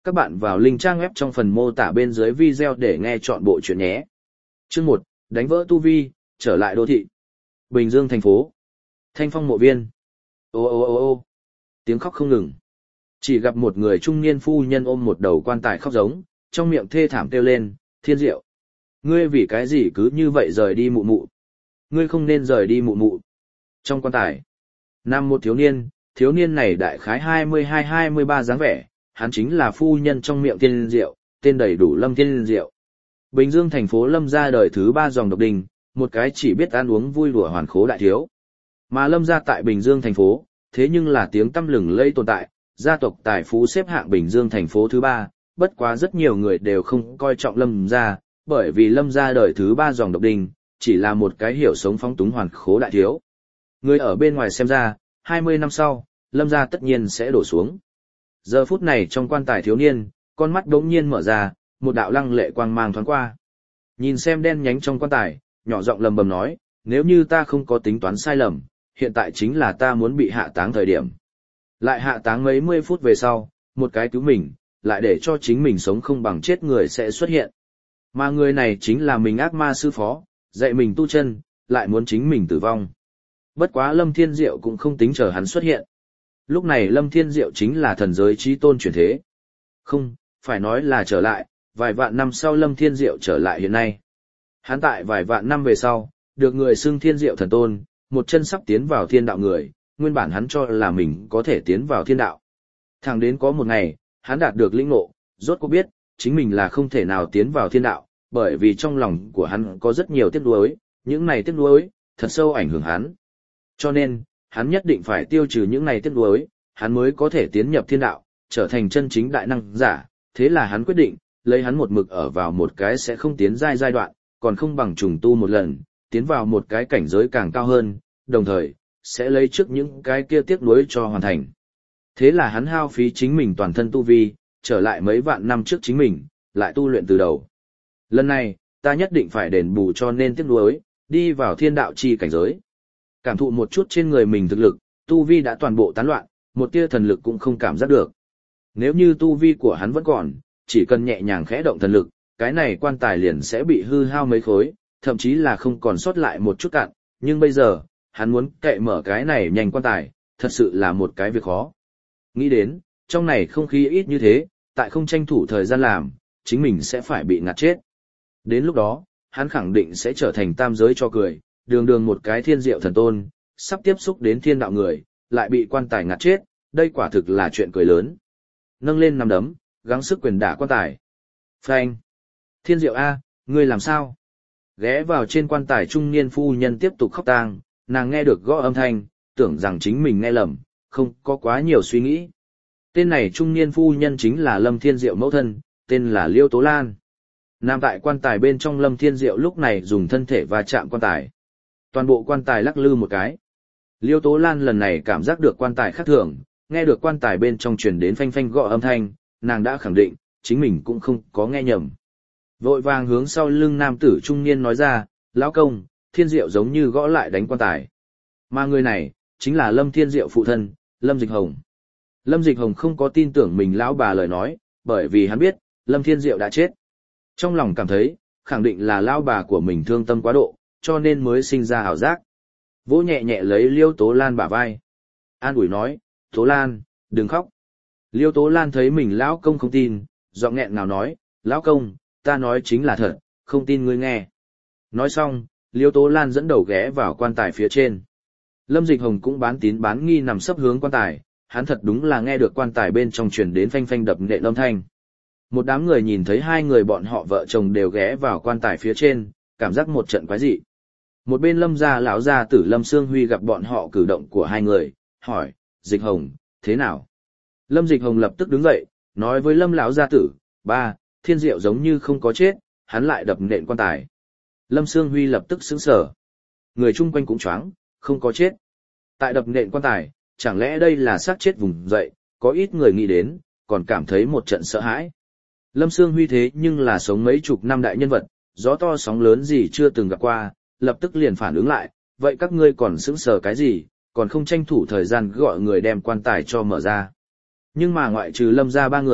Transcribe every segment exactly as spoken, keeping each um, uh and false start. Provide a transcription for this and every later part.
Các bạn vào link trang web trong phần mô tả bên dưới video để nghe chọn bộ chuyện nhé. Chương một, đánh vỡ tu vi, trở lại đô thị. Bình Dương thành phố. Thanh Phong mộ viên. Ô ô ô ô. Tiếng khóc không ngừng. Chỉ gặp một người trung niên phu nhân ôm một đầu quan tài khóc giống, trong miệng thê thảm kêu lên, Thiên Diệu. Ngươi vì cái gì cứ như vậy rời đi mụ mụ? Ngươi không nên rời đi mụ mụ. Trong quan tài, nằm một thiếu niên, thiếu niên này đại khái hai mươi hai hai mươi ba dáng vẻ, hắn chính là phu nhân trong miệng Thiên Diệu, tên đầy đủ Lâm Thiên Diệu. Bình Dương thành phố Lâm gia đời thứ ba dòng độc đình, một cái chỉ biết ăn uống vui đùa hoàn khố đại thiếu. Mà Lâm gia tại Bình Dương thành phố, thế nhưng là tiếng tăm lừng lẫy tồn tại, gia tộc tài phú xếp hạng Bình Dương thành phố thứ ba, bất quá rất nhiều người đều không coi trọng Lâm gia, bởi vì Lâm gia đời thứ ba dòng độc đình, chỉ là một cái hiểu sống phóng túng hoàn khố đại thiếu. Người ở bên ngoài xem ra, hai mươi năm sau, Lâm gia tất nhiên sẽ đổ xuống. Giờ phút này trong quan tài thiếu niên, con mắt đống nhiên mở ra, một đạo lăng lệ quang mang thoáng qua. Nhìn xem đen nhánh trong quan tài, nhỏ giọng lầm bầm nói, nếu như ta không có tính toán sai lầm, hiện tại chính là ta muốn bị hạ táng thời điểm. Lại hạ táng mấy mươi phút về sau, một cái cứu mình, lại để cho chính mình sống không bằng chết người sẽ xuất hiện. Mà người này chính là mình ác ma sư phó, dạy mình tu chân, lại muốn chính mình tử vong. Bất quá Lâm Thiên Diệu cũng không tính chờ hắn xuất hiện. Lúc này Lâm Thiên Diệu chính là thần giới chí tôn chuyển thế. Không, phải nói là trở lại, vài vạn năm sau Lâm Thiên Diệu trở lại hiện nay. Hắn tại vài vạn năm về sau, được người xưng Thiên Diệu thần tôn, một chân sắp tiến vào thiên đạo người, nguyên bản hắn cho là mình có thể tiến vào thiên đạo. Thẳng đến có một ngày, hắn đạt được lĩnh ngộ, rốt cuộc biết, chính mình là không thể nào tiến vào thiên đạo, bởi vì trong lòng của hắn có rất nhiều tiếc nuối, những này tiếc nuối, thật sâu ảnh hưởng hắn. Cho nên, hắn nhất định phải tiêu trừ những này tiếc nuối, hắn mới có thể tiến nhập thiên đạo, trở thành chân chính đại năng giả. Thế là hắn quyết định, lấy hắn một mực ở vào một cái sẽ không tiến giai giai đoạn, còn không bằng trùng tu một lần, tiến vào một cái cảnh giới càng cao hơn, đồng thời, sẽ lấy trước những cái kia tiếc nuối cho hoàn thành. Thế là hắn hao phí chính mình toàn thân tu vi, trở lại mấy vạn năm trước chính mình, lại tu luyện từ đầu. Lần này, ta nhất định phải đền bù cho nên tiếc nuối, đi vào thiên đạo chi cảnh giới. Cảm thụ một chút trên người mình thực lực, tu vi đã toàn bộ tán loạn, một tia thần lực cũng không cảm giác được. Nếu như tu vi của hắn vẫn còn, chỉ cần nhẹ nhàng khẽ động thần lực, cái này quan tài liền sẽ bị hư hao mấy khối, thậm chí là không còn sót lại một chút cạn, nhưng bây giờ, hắn muốn cậy mở cái này nhanh quan tài, thật sự là một cái việc khó. Nghĩ đến, trong này không khí ít như thế, tại không tranh thủ thời gian làm, chính mình sẽ phải bị ngạt chết. Đến lúc đó, hắn khẳng định sẽ trở thành tam giới cho cười, đường đường một cái thiên diệu thần tôn, sắp tiếp xúc đến thiên đạo người, lại bị quan tài ngạt chết, đây quả thực là chuyện cười lớn. Nâng lên nắm đấm, gắng sức quyền đả quan tài. Phanh! Thiên Diệu A, ngươi làm sao? Ghé vào trên quan tài trung niên phu nhân tiếp tục khóc tang, nàng nghe được gõ âm thanh, tưởng rằng chính mình nghe lầm, không có quá nhiều suy nghĩ. Tên này trung niên phu nhân chính là Lâm Thiên Diệu mẫu thân, tên là Liêu Tố Lan. Nam tại quan tài bên trong Lâm Thiên Diệu lúc này dùng thân thể va chạm quan tài. Toàn bộ quan tài lắc lư một cái. Liêu Tố Lan lần này cảm giác được quan tài khác thường, nghe được quan tài bên trong truyền đến phanh phanh gõ âm thanh, nàng đã khẳng định, chính mình cũng không có nghe nhầm. Vội vàng hướng sau lưng nam tử trung niên nói ra, lão công, Thiên Diệu giống như gõ lại đánh quan tài. Mà người này, chính là Lâm Thiên Diệu phụ thân, Lâm Dịch Hồng. Lâm Dịch Hồng không có tin tưởng mình lão bà lời nói, bởi vì hắn biết, Lâm Thiên Diệu đã chết. Trong lòng cảm thấy, khẳng định là lão bà của mình thương tâm quá độ, cho nên mới sinh ra ảo giác. Vỗ nhẹ nhẹ lấy Liêu Tố Lan bả vai. An ủi nói, Tố Lan, đừng khóc. Liêu Tố Lan thấy mình lão công không tin, giọng nghẹn ngào nói, lão công, ta nói chính là thật, không tin ngươi nghe. Nói xong, Liêu Tố Lan dẫn đầu ghé vào quan tài phía trên. Lâm Dịch Hồng cũng bán tín bán nghi nằm sấp hướng quan tài, hắn thật đúng là nghe được quan tài bên trong truyền đến phanh phanh đập nện âm thanh. Một đám người nhìn thấy hai người bọn họ vợ chồng đều ghé vào quan tài phía trên, cảm giác một trận quái dị. Một bên Lâm gia lão gia tử Lâm Sương Huy gặp bọn họ cử động của hai người, hỏi, Dịch Hồng, thế nào? Lâm Dịch Hồng lập tức đứng dậy, nói với Lâm lão gia tử, ba, Thiên Diệu giống như không có chết, hắn lại đập nện quan tài. Lâm Sương Huy lập tức sững sờ. Người chung quanh cũng choáng, không có chết. Tại đập nện quan tài, chẳng lẽ đây là xác chết vùng dậy, có ít người nghĩ đến, còn cảm thấy một trận sợ hãi. Lâm Sương Huy thế nhưng là sống mấy chục năm đại nhân vật, gió to sóng lớn gì chưa từng gặp qua, lập tức liền phản ứng lại, vậy các ngươi còn sững sờ cái gì, còn không tranh thủ thời gian gọi người đem quan tài cho mở ra. Nhưng mà ngoại trừ Lâm gia ba người,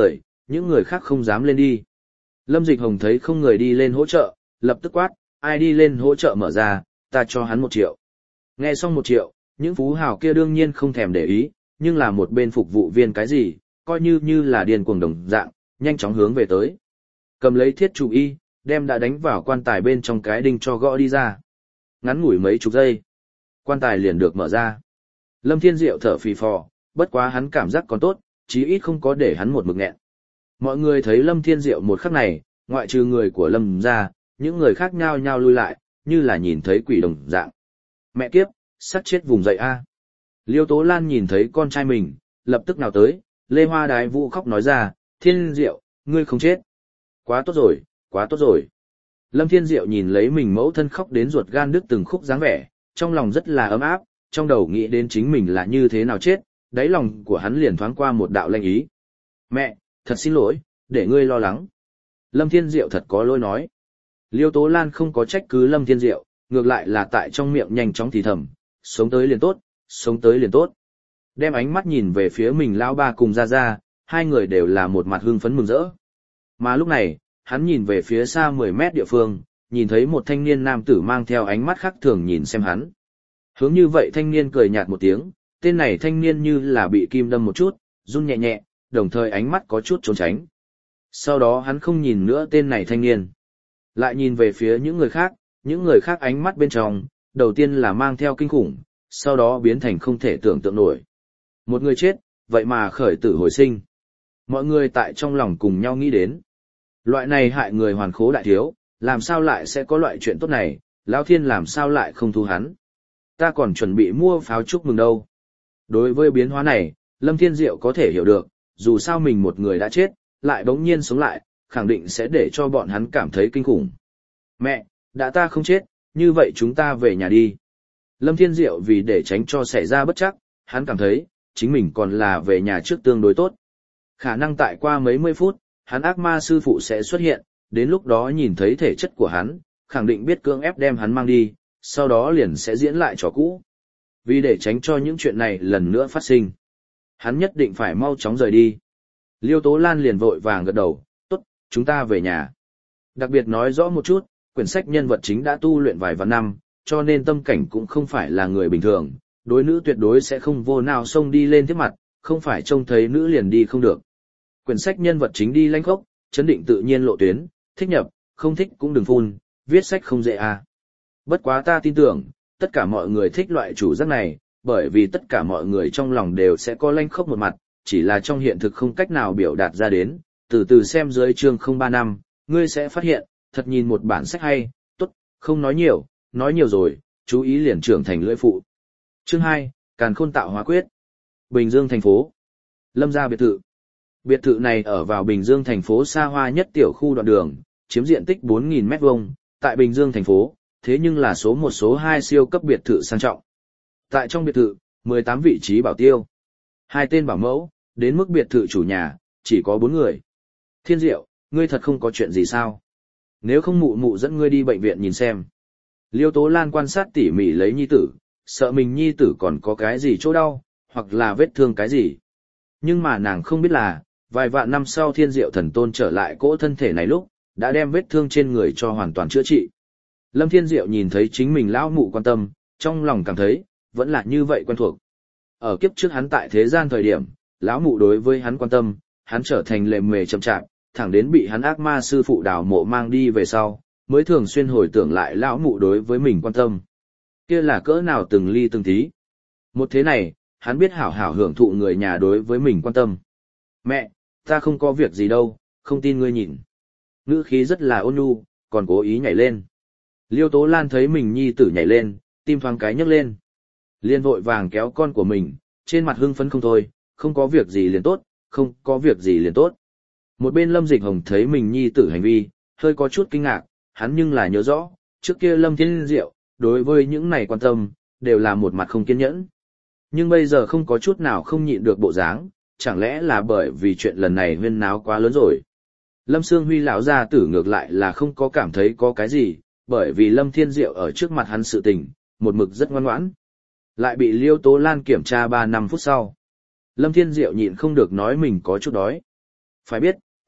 những người khác không dám lên đi. Lâm Dịch Hồng thấy không người đi lên hỗ trợ, lập tức quát, ai đi lên hỗ trợ mở ra, ta cho hắn một triệu. Nghe xong một triệu, những phú hào kia đương nhiên không thèm để ý, nhưng là một bên phục vụ viên cái gì, coi như như là điên cuồng đồng dạng, nhanh chóng hướng về tới. Cầm lấy thiết trụ y, đem đã đánh vào quan tài bên trong cái đinh cho gõ đi ra. Ngắn ngủi mấy chục giây, quan tài liền được mở ra. Lâm Thiên Diệu thở phì phò, bất quá hắn cảm giác còn tốt, chí ít không có để hắn một mực nghẹn. Mọi người thấy Lâm Thiên Diệu một khắc này, ngoại trừ người của Lâm ra, những người khác nhao nhao lui lại, như là nhìn thấy quỷ đồng dạng. Mẹ kiếp, sắp chết vùng dậy a. Liêu Tố Lan nhìn thấy con trai mình, lập tức nào tới, Lê Hoa Đái Vũ khóc nói ra, Thiên Diệu, ngươi không chết. Quá tốt rồi, quá tốt rồi. Lâm Thiên Diệu nhìn lấy mình mẫu thân khóc đến ruột gan đứt từng khúc dáng vẻ, trong lòng rất là ấm áp, trong đầu nghĩ đến chính mình là như thế nào chết, đáy lòng của hắn liền thoáng qua một đạo lanh ý. Mẹ, thật xin lỗi, để ngươi lo lắng. Lâm Thiên Diệu thật có lỗi nói. Liêu Tố Lan không có trách cứ Lâm Thiên Diệu, ngược lại là tại trong miệng nhanh chóng thì thầm, sống tới liền tốt, sống tới liền tốt. Đem ánh mắt nhìn về phía mình lão ba cùng Gia Gia, hai người đều là một mặt hưng phấn mừng rỡ. Mà lúc này, hắn nhìn về phía xa mười mét địa phương, nhìn thấy một thanh niên nam tử mang theo ánh mắt khác thường nhìn xem hắn. Hướng như vậy thanh niên cười nhạt một tiếng, tên này thanh niên như là bị kim đâm một chút, run nhẹ nhẹ, đồng thời ánh mắt có chút trốn tránh. Sau đó hắn không nhìn nữa tên này thanh niên. Lại nhìn về phía những người khác, những người khác ánh mắt bên trong, đầu tiên là mang theo kinh khủng, sau đó biến thành không thể tưởng tượng nổi. Một người chết, vậy mà khởi tử hồi sinh. Mọi người tại trong lòng cùng nhau nghĩ đến. Loại này hại người hoàn khố đại thiếu, làm sao lại sẽ có loại chuyện tốt này, Lão Thiên làm sao lại không thu hắn. Ta còn chuẩn bị mua pháo chúc mừng đâu. Đối với biến hóa này, Lâm Thiên Diệu có thể hiểu được, dù sao mình một người đã chết, lại bỗng nhiên sống lại, khẳng định sẽ để cho bọn hắn cảm thấy kinh khủng. Mẹ, đã ta không chết, như vậy chúng ta về nhà đi. Lâm Thiên Diệu vì để tránh cho xảy ra bất chắc, hắn cảm thấy, chính mình còn là về nhà trước tương đối tốt. Khả năng tại qua mấy mươi phút, hắn ác ma sư phụ sẽ xuất hiện, đến lúc đó nhìn thấy thể chất của hắn, khẳng định biết cưỡng ép đem hắn mang đi, sau đó liền sẽ diễn lại trò cũ. Vì để tránh cho những chuyện này lần nữa phát sinh, hắn nhất định phải mau chóng rời đi. Liêu Tố Lan liền vội vàng gật đầu, tốt, chúng ta về nhà. Đặc biệt nói rõ một chút, quyển sách nhân vật chính đã tu luyện vài vạn năm, cho nên tâm cảnh cũng không phải là người bình thường, đối nữ tuyệt đối sẽ không vô nào xông đi lên tiếp mặt, không phải trông thấy nữ liền đi không được. Quyển sách nhân vật chính đi lanh khốc, chấn định tự nhiên lộ tuyến, thích nhập, không thích cũng đừng phun, viết sách không dễ à. Bất quá ta tin tưởng, tất cả mọi người thích loại chủ giác này, bởi vì tất cả mọi người trong lòng đều sẽ có lanh khốc một mặt, chỉ là trong hiện thực không cách nào biểu đạt ra đến, từ từ xem dưới chương không ba năm, ngươi sẽ phát hiện, thật nhìn một bản sách hay, tốt, không nói nhiều, nói nhiều rồi, chú ý liền trưởng thành lưỡi phụ. Chương hai, Càn Khôn Tạo Hóa Quyết. Bình Dương thành phố. Lâm gia biệt thự. Biệt thự này ở vào Bình Dương thành phố xa hoa nhất tiểu khu đoạn đường, chiếm diện tích bốn nghìn mét vuông, tại Bình Dương thành phố, thế nhưng là số một số hai siêu cấp biệt thự sang trọng. Tại trong biệt thự, mười tám vị trí bảo tiêu, hai tên bảo mẫu, đến mức biệt thự chủ nhà, chỉ có bốn người. Thiên Diệu, ngươi thật không có chuyện gì sao? Nếu không mụ mụ dẫn ngươi đi bệnh viện nhìn xem. Liêu Tố Lan quan sát tỉ mỉ lấy nhi tử, sợ mình nhi tử còn có cái gì chỗ đau, hoặc là vết thương cái gì. Nhưng mà nàng không biết là, vài vạn năm sau Thiên Diệu thần tôn trở lại cỗ thân thể này lúc, đã đem vết thương trên người cho hoàn toàn chữa trị. Lâm Thiên Diệu nhìn thấy chính mình lão mụ quan tâm, trong lòng cảm thấy, vẫn là như vậy quen thuộc. Ở kiếp trước hắn tại thế gian thời điểm, lão mụ đối với hắn quan tâm, hắn trở thành lề mề chậm chạp, thẳng đến bị hắn ác ma sư phụ đào mộ mang đi về sau, mới thường xuyên hồi tưởng lại lão mụ đối với mình quan tâm. Kia là cỡ nào từng ly từng tí. Một thế này, hắn biết hảo hảo hưởng thụ người nhà đối với mình quan tâm. Mẹ, ta không có việc gì đâu, không tin ngươi nhìn. Ngữ khí rất là ôn nhu, còn cố ý nhảy lên. Liêu Tố Lan thấy mình nhi tử nhảy lên, tim thoáng cái nhấc lên. Liên vội vàng kéo con của mình, trên mặt hưng phấn không thôi, không có việc gì liền tốt, không có việc gì liền tốt. Một bên Lâm Dịch Hồng thấy mình nhi tử hành vi, hơi có chút kinh ngạc, hắn nhưng là nhớ rõ, trước kia Lâm Thiên Diệu, đối với những này quan tâm, đều là một mặt không kiên nhẫn. Nhưng bây giờ không có chút nào không nhịn được bộ dáng, chẳng lẽ là bởi vì chuyện lần này huyên náo quá lớn rồi. Lâm Sương Huy lão gia tử ngược lại là không có cảm thấy có cái gì, bởi vì Lâm Thiên Diệu ở trước mặt hắn sự tình, một mực rất ngoan ngoãn. Lại bị Liêu Tố Lan kiểm tra ba năm phút sau. Lâm Thiên Diệu nhịn không được nói mình có chút đói. Phải biết,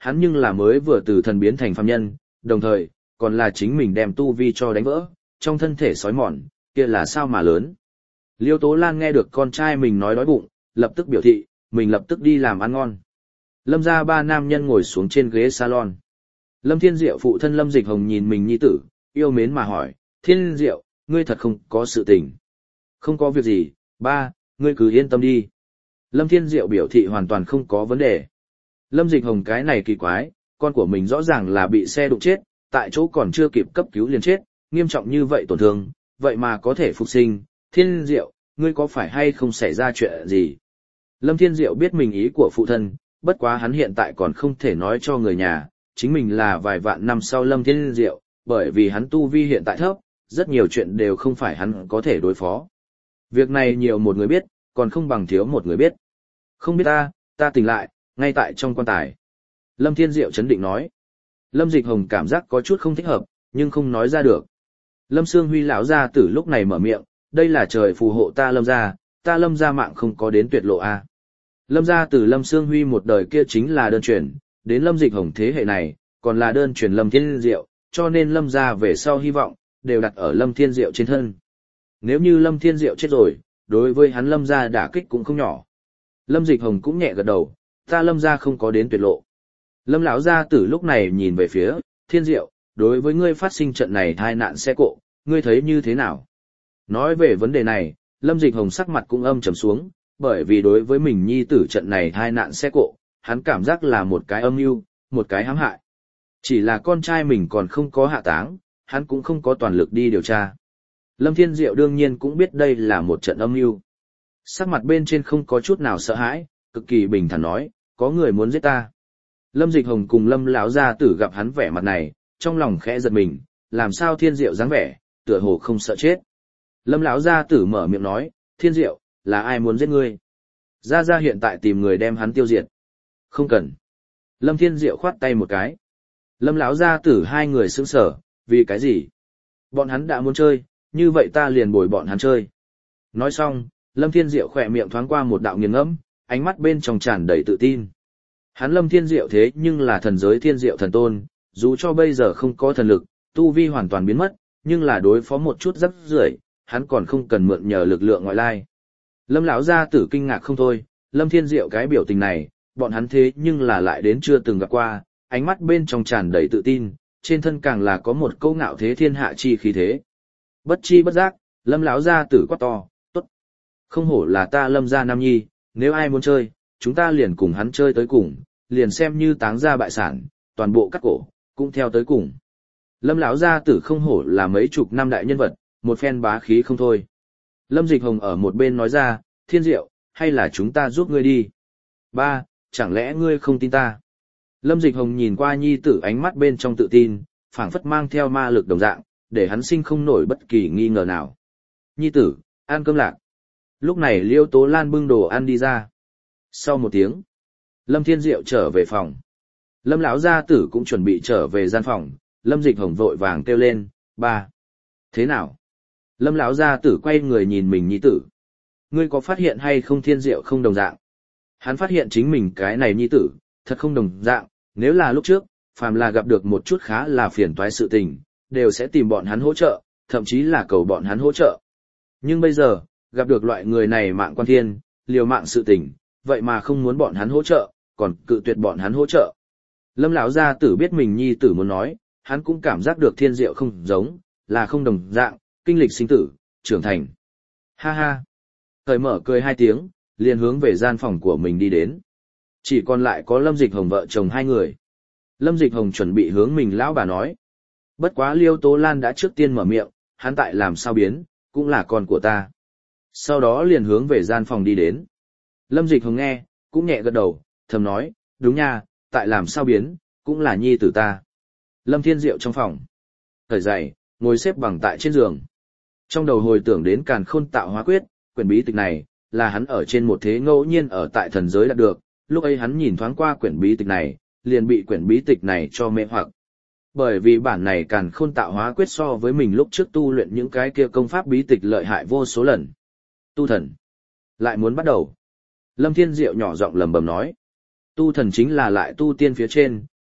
hắn nhưng là mới vừa từ thần biến thành phàm nhân, đồng thời, còn là chính mình đem tu vi cho đánh vỡ, trong thân thể sói mòn, kia là sao mà lớn. Liêu Tố Lan nghe được con trai mình nói đói bụng, lập tức biểu thị, mình lập tức đi làm ăn ngon. Lâm gia ba nam nhân ngồi xuống trên ghế salon. Lâm Thiên Diệu phụ thân Lâm Dịch Hồng nhìn mình nhi tử, yêu mến mà hỏi, Thiên Diệu, ngươi thật không có sự tình. Không có việc gì, ba, ngươi cứ yên tâm đi. Lâm Thiên Diệu biểu thị hoàn toàn không có vấn đề. Lâm Dịch Hồng cái này kỳ quái, con của mình rõ ràng là bị xe đụng chết, tại chỗ còn chưa kịp cấp cứu liền chết, nghiêm trọng như vậy tổn thương, vậy mà có thể phục sinh. Thiên Diệu, ngươi có phải hay không xảy ra chuyện gì? Lâm Thiên Diệu biết mình ý của phụ thân, bất quá hắn hiện tại còn không thể nói cho người nhà, chính mình là vài vạn năm sau Lâm Thiên Diệu, bởi vì hắn tu vi hiện tại thấp, rất nhiều chuyện đều không phải hắn có thể đối phó. Việc này nhiều một người biết, còn không bằng thiếu một người biết. Không biết ta, ta tỉnh lại, ngay tại trong quan tài. Lâm Thiên Diệu chấn định nói. Lâm Dịch Hồng cảm giác có chút không thích hợp, nhưng không nói ra được. Lâm Sương Huy lão gia tử lúc này mở miệng, đây là trời phù hộ ta Lâm gia, ta Lâm gia mạng không có đến tuyệt lộ a. Lâm gia từ Lâm Sương Huy một đời kia chính là đơn truyền, đến Lâm Dịch Hồng thế hệ này, còn là đơn truyền Lâm Thiên Diệu, cho nên Lâm gia về sau hy vọng, đều đặt ở Lâm Thiên Diệu trên thân. Nếu như Lâm Thiên Diệu chết rồi, đối với hắn Lâm gia đả kích cũng không nhỏ. Lâm Dịch Hồng cũng nhẹ gật đầu, ta Lâm gia không có đến tuyệt lộ. Lâm lão gia tử lúc này nhìn về phía Thiên Diệu, đối với ngươi phát sinh trận này tai nạn xe cộ, ngươi thấy như thế nào? Nói về vấn đề này, Lâm Dịch Hồng sắc mặt cũng âm trầm xuống, bởi vì đối với mình nhi tử trận này tai nạn xe cộ, hắn cảm giác là một cái âm mưu, một cái hãm hại. Chỉ là con trai mình còn không có hạ táng, hắn cũng không có toàn lực đi điều tra. Lâm Thiên Diệu đương nhiên cũng biết đây là một trận âm mưu. Sắc mặt bên trên không có chút nào sợ hãi, cực kỳ bình thản nói, có người muốn giết ta. Lâm Dịch Hồng cùng Lâm lão gia tử gặp hắn vẻ mặt này, trong lòng khẽ giật mình, làm sao Thiên Diệu dáng vẻ, tựa hồ không sợ chết. Lâm lão gia tử mở miệng nói, Thiên Diệu, là ai muốn giết ngươi? Gia Gia hiện tại tìm người đem hắn tiêu diệt. Không cần. Lâm Thiên Diệu khoát tay một cái. Lâm lão gia tử hai người sững sờ, vì cái gì? Bọn hắn đã muốn chơi, như vậy ta liền bồi bọn hắn chơi. Nói xong, Lâm Thiên Diệu khỏe miệng thoáng qua một đạo nghiền ngẫm, ánh mắt bên trong tràn đầy tự tin. Hắn Lâm Thiên Diệu thế nhưng là thần giới Thiên Diệu thần tôn, dù cho bây giờ không có thần lực, tu vi hoàn toàn biến mất, nhưng là đối phó một chút rắc rưởi, hắn còn không cần mượn nhờ lực lượng ngoại lai. Lâm lão gia tử kinh ngạc không thôi, Lâm Thiên Diệu cái biểu tình này, bọn hắn thế nhưng là lại đến chưa từng gặp qua, ánh mắt bên trong tràn đầy tự tin, trên thân càng là có một câu ngạo thế thiên hạ chi khí thế. Bất chi bất giác, Lâm lão gia tử quát to, tốt. Không hổ là ta Lâm gia nam nhi, nếu ai muốn chơi, chúng ta liền cùng hắn chơi tới cùng, liền xem như táng ra bại sản, toàn bộ cắt cổ, cũng theo tới cùng. Lâm lão gia tử không hổ là mấy chục năm đại nhân vật, một phen bá khí không thôi. Lâm Dịch Hồng ở một bên nói ra, Thiên Diệu, hay là chúng ta giúp ngươi đi. Ba, chẳng lẽ ngươi không tin ta? Lâm Dịch Hồng nhìn qua nhi tử ánh mắt bên trong tự tin, phảng phất mang theo ma lực đồng dạng, để hắn sinh không nổi bất kỳ nghi ngờ nào. Nhi tử, ăn cơm lạc. Lúc này Liêu Tố Lan bưng đồ ăn đi ra. Sau một tiếng, Lâm Thiên Diệu trở về phòng. Lâm lão gia tử cũng chuẩn bị trở về gian phòng, Lâm Dịch Hồng vội vàng kêu lên, ba. Thế nào? Lâm lão gia tử quay người nhìn mình nhi tử. Ngươi có phát hiện hay không Thiên Diệu không đồng dạng? Hắn phát hiện chính mình cái này nhi tử, thật không đồng dạng, nếu là lúc trước, phàm là gặp được một chút khá là phiền toái sự tình, đều sẽ tìm bọn hắn hỗ trợ, thậm chí là cầu bọn hắn hỗ trợ. Nhưng bây giờ, gặp được loại người này mạng quan thiên, liều mạng sự tình, vậy mà không muốn bọn hắn hỗ trợ, còn cự tuyệt bọn hắn hỗ trợ. Lâm lão gia tử biết mình nhi tử muốn nói, hắn cũng cảm giác được Thiên Diệu không giống, là không đồng dạng, kinh lịch sinh tử, trưởng thành. Ha ha. Thời mở cười hai tiếng, liền hướng về gian phòng của mình đi đến. Chỉ còn lại có Lâm Dịch Hồng vợ chồng hai người. Lâm Dịch Hồng chuẩn bị hướng mình lão bà nói. Bất quá Liêu Tố Lan đã trước tiên mở miệng, hắn tại làm sao biến, cũng là con của ta. Sau đó liền hướng về gian phòng đi đến. Lâm Dịch Hồng nghe, cũng nhẹ gật đầu, thầm nói, đúng nha, tại làm sao biến, cũng là nhi tử ta. Lâm Thiên Diệu trong phòng. Thời dậy, ngồi xếp bằng tại trên giường. Trong đầu hồi tưởng đến Càn Khôn Tạo Hóa Quyết, quyển bí tịch này, là hắn ở trên một thế ngẫu nhiên ở tại thần giới đạt được, lúc ấy hắn nhìn thoáng qua quyển bí tịch này, liền bị quyển bí tịch này cho mê hoặc. Bởi vì bản này Càn Khôn Tạo Hóa Quyết so với mình lúc trước tu luyện những cái kia công pháp bí tịch lợi hại vô số lần. Tu thần. Lại muốn bắt đầu. Lâm Thiên Diệu nhỏ giọng lầm bầm nói. Tu thần chính là lại tu tiên phía trên,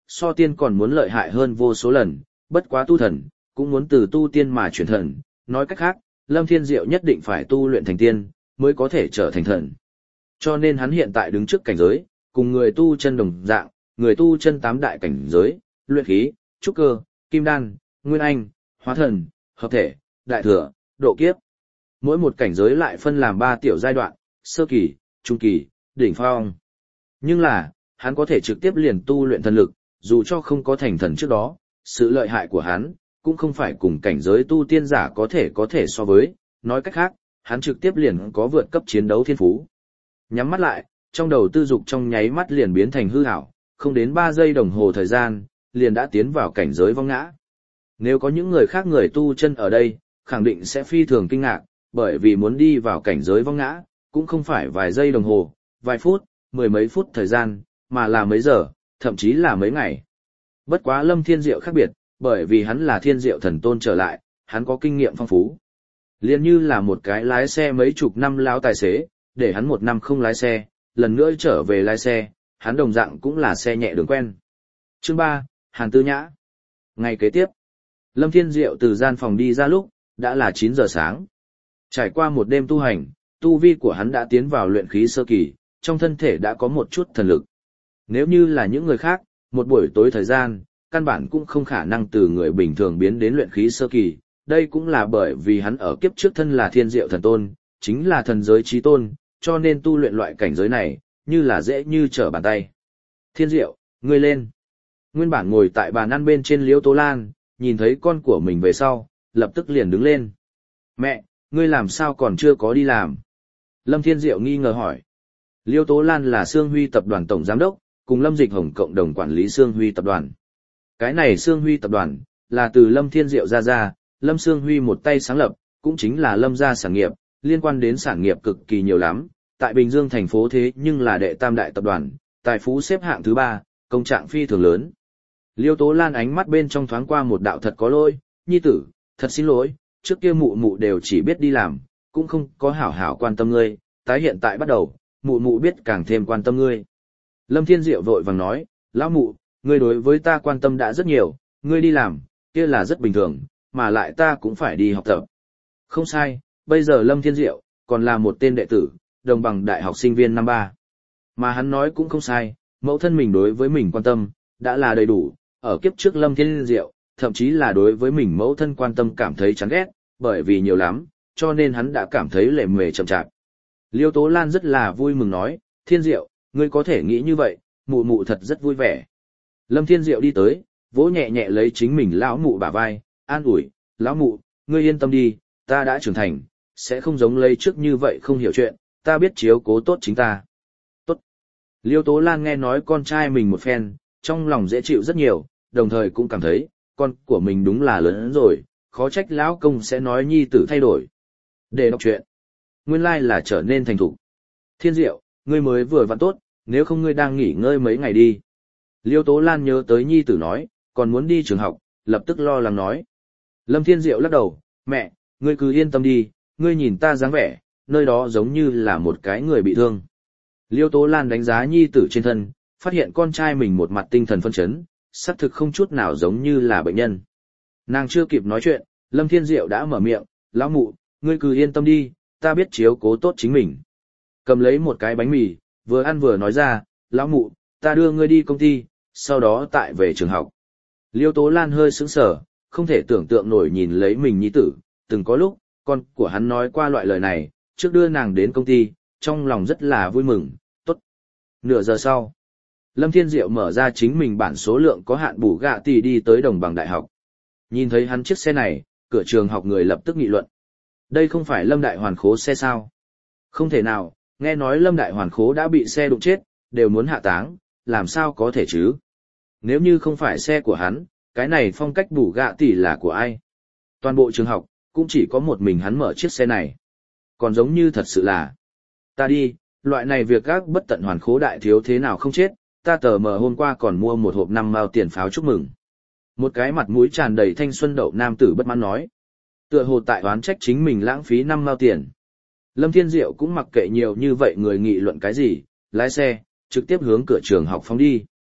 so tiên còn muốn lợi hại hơn vô số lần, bất quá tu thần, cũng muốn từ tu tiên mà chuyển thần, nói cách khác, Lâm Thiên Diệu nhất định phải tu luyện thành tiên, mới có thể trở thành thần. Cho nên hắn hiện tại đứng trước cảnh giới, cùng người tu chân đồng dạng, người tu chân tám đại cảnh giới, luyện khí, trúc cơ, kim đan, nguyên anh, hóa thần, hợp thể, đại thừa, độ kiếp. Mỗi một cảnh giới lại phân làm ba tiểu giai đoạn, sơ kỳ, trung kỳ, đỉnh phong. Nhưng là, hắn có thể trực tiếp liền tu luyện thần lực, dù cho không có thành thần trước đó, sự lợi hại của hắn cũng không phải cùng cảnh giới tu tiên giả có thể có thể so với, nói cách khác, hắn trực tiếp liền có vượt cấp chiến đấu thiên phú. Nhắm mắt lại, trong đầu tư dục trong nháy mắt liền biến thành hư ảo, không đến ba giây đồng hồ thời gian, liền đã tiến vào cảnh giới vong ngã. Nếu có những người khác người tu chân ở đây, khẳng định sẽ phi thường kinh ngạc, bởi vì muốn đi vào cảnh giới vong ngã, cũng không phải vài giây đồng hồ, vài phút, mười mấy phút thời gian, mà là mấy giờ, thậm chí là mấy ngày. Bất quá Lâm Thiên Diệu khác biệt, bởi vì hắn là Thiên Diệu thần tôn trở lại, hắn có kinh nghiệm phong phú. Liên như là một cái lái xe mấy chục năm láo tài xế, để hắn một năm không lái xe, lần nữa trở về lái xe, hắn đồng dạng cũng là xe nhẹ đường quen. Chương ba, Hàn Tư Nhã. Ngày kế tiếp, Lâm Thiên Diệu từ gian phòng đi ra lúc, đã là chín giờ sáng. Trải qua một đêm tu hành, tu vi của hắn đã tiến vào luyện khí sơ kỳ, trong thân thể đã có một chút thần lực. Nếu như là những người khác, một buổi tối thời gian, căn bản cũng không khả năng từ người bình thường biến đến luyện khí sơ kỳ, đây cũng là bởi vì hắn ở kiếp trước thân là Thiên Diệu thần tôn, chính là thần giới chí tôn, cho nên tu luyện loại cảnh giới này, như là dễ như trở bàn tay. Thiên Diệu, ngươi lên. Nguyên bản ngồi tại bàn ăn bên trên Liễu Tố Lan, nhìn thấy con của mình về sau, lập tức liền đứng lên. Mẹ, ngươi làm sao còn chưa có đi làm? Lâm Thiên Diệu nghi ngờ hỏi. Liễu Tố Lan là Sương Huy tập đoàn tổng giám đốc, cùng Lâm Dịch Hồng cộng đồng quản lý Sương Huy tập đoàn. Cái này Sương Huy tập đoàn, là từ Lâm Thiên Diệu ra ra, Lâm Sương Huy một tay sáng lập, cũng chính là Lâm gia sản nghiệp, liên quan đến sản nghiệp cực kỳ nhiều lắm, tại Bình Dương thành phố thế nhưng là đệ tam đại tập đoàn, tài phú xếp hạng thứ ba, công trạng phi thường lớn. Liêu Tố Lan ánh mắt bên trong thoáng qua một đạo thật có lỗi, nhi tử, thật xin lỗi, trước kia mụ mụ đều chỉ biết đi làm, cũng không có hảo hảo quan tâm ngươi, tái hiện tại bắt đầu, mụ mụ biết càng thêm quan tâm ngươi. Lâm Thiên Diệu vội vàng nói, lão mụ, ngươi đối với ta quan tâm đã rất nhiều, ngươi đi làm, kia là rất bình thường, mà lại ta cũng phải đi học tập. Không sai, bây giờ Lâm Thiên Diệu, còn là một tên đệ tử, đồng bằng đại học sinh viên năm ba. Mà hắn nói cũng không sai, mẫu thân mình đối với mình quan tâm, đã là đầy đủ, ở kiếp trước Lâm Thiên Diệu, thậm chí là đối với mình mẫu thân quan tâm cảm thấy chán ghét, bởi vì nhiều lắm, cho nên hắn đã cảm thấy lề mề chậm chạp. Liêu Tố Lan rất là vui mừng nói, Thiên Diệu, ngươi có thể nghĩ như vậy, mụ mụ thật rất vui vẻ. Lâm Thiên Diệu đi tới, vỗ nhẹ nhẹ lấy chính mình lão mụ bả vai, an ủi, lão mụ, ngươi yên tâm đi, ta đã trưởng thành, sẽ không giống lấy trước như vậy không hiểu chuyện, ta biết chiếu cố tốt chính ta. Tốt. Liêu Tố Lan nghe nói con trai mình một phen, trong lòng dễ chịu rất nhiều, đồng thời cũng cảm thấy, con của mình đúng là lớn rồi, khó trách lão công sẽ nói nhi tử thay đổi. Để đọc chuyện. Nguyên lai là trở nên thành thục. Thiên Diệu, ngươi mới vừa vặn tốt, nếu không ngươi đang nghỉ ngơi mấy ngày đi. Liêu Tố Lan nhớ tới nhi tử nói, còn muốn đi trường học, lập tức lo lắng nói. Lâm Thiên Diệu lắc đầu, mẹ, ngươi cứ yên tâm đi, ngươi nhìn ta dáng vẻ, nơi đó giống như là một cái người bị thương. Liêu Tố Lan đánh giá nhi tử trên thân, phát hiện con trai mình một mặt tinh thần phân chấn, xác thực không chút nào giống như là bệnh nhân. Nàng chưa kịp nói chuyện, Lâm Thiên Diệu đã mở miệng, lão mụ, ngươi cứ yên tâm đi, ta biết chiếu cố tốt chính mình. Cầm lấy một cái bánh mì, vừa ăn vừa nói ra, lão mụ, ta đưa ngươi đi công ty, sau đó tại về trường học. Liêu Tố Lan hơi sững sờ, không thể tưởng tượng nổi nhìn lấy mình nhi tử, từng có lúc, con của hắn nói qua loại lời này, trước đưa nàng đến công ty, trong lòng rất là vui mừng, tốt. Nửa giờ sau, Lâm Thiên Diệu mở ra chính mình bản số lượng có hạn bù gạ tỷ đi tới đồng bằng đại học. Nhìn thấy hắn chiếc xe này, cửa trường học người lập tức nghị luận. Đây không phải Lâm Đại Hoàn Khố xe sao? Không thể nào, nghe nói Lâm Đại Hoàn Khố đã bị xe đụng chết, đều muốn hạ táng, làm sao có thể chứ? Nếu như không phải xe của hắn, cái này phong cách bù gạ tỷ là của ai? Toàn bộ trường học, cũng chỉ có một mình hắn mở chiếc xe này. Còn giống như thật sự là, ta đi, loại này việc gác bất tận hoàn khố đại thiếu thế nào không chết, ta tờ mờ hôm qua còn mua một hộp năm mao tiền pháo chúc mừng. Một cái mặt mũi tràn đầy thanh xuân đậu nam tử bất mãn nói. Tựa hồ tại oán trách chính mình lãng phí năm mao tiền. Lâm Thiên Diệu cũng mặc kệ nhiều như vậy người nghị luận cái gì, lái xe, trực tiếp hướng cửa trường học phóng đi.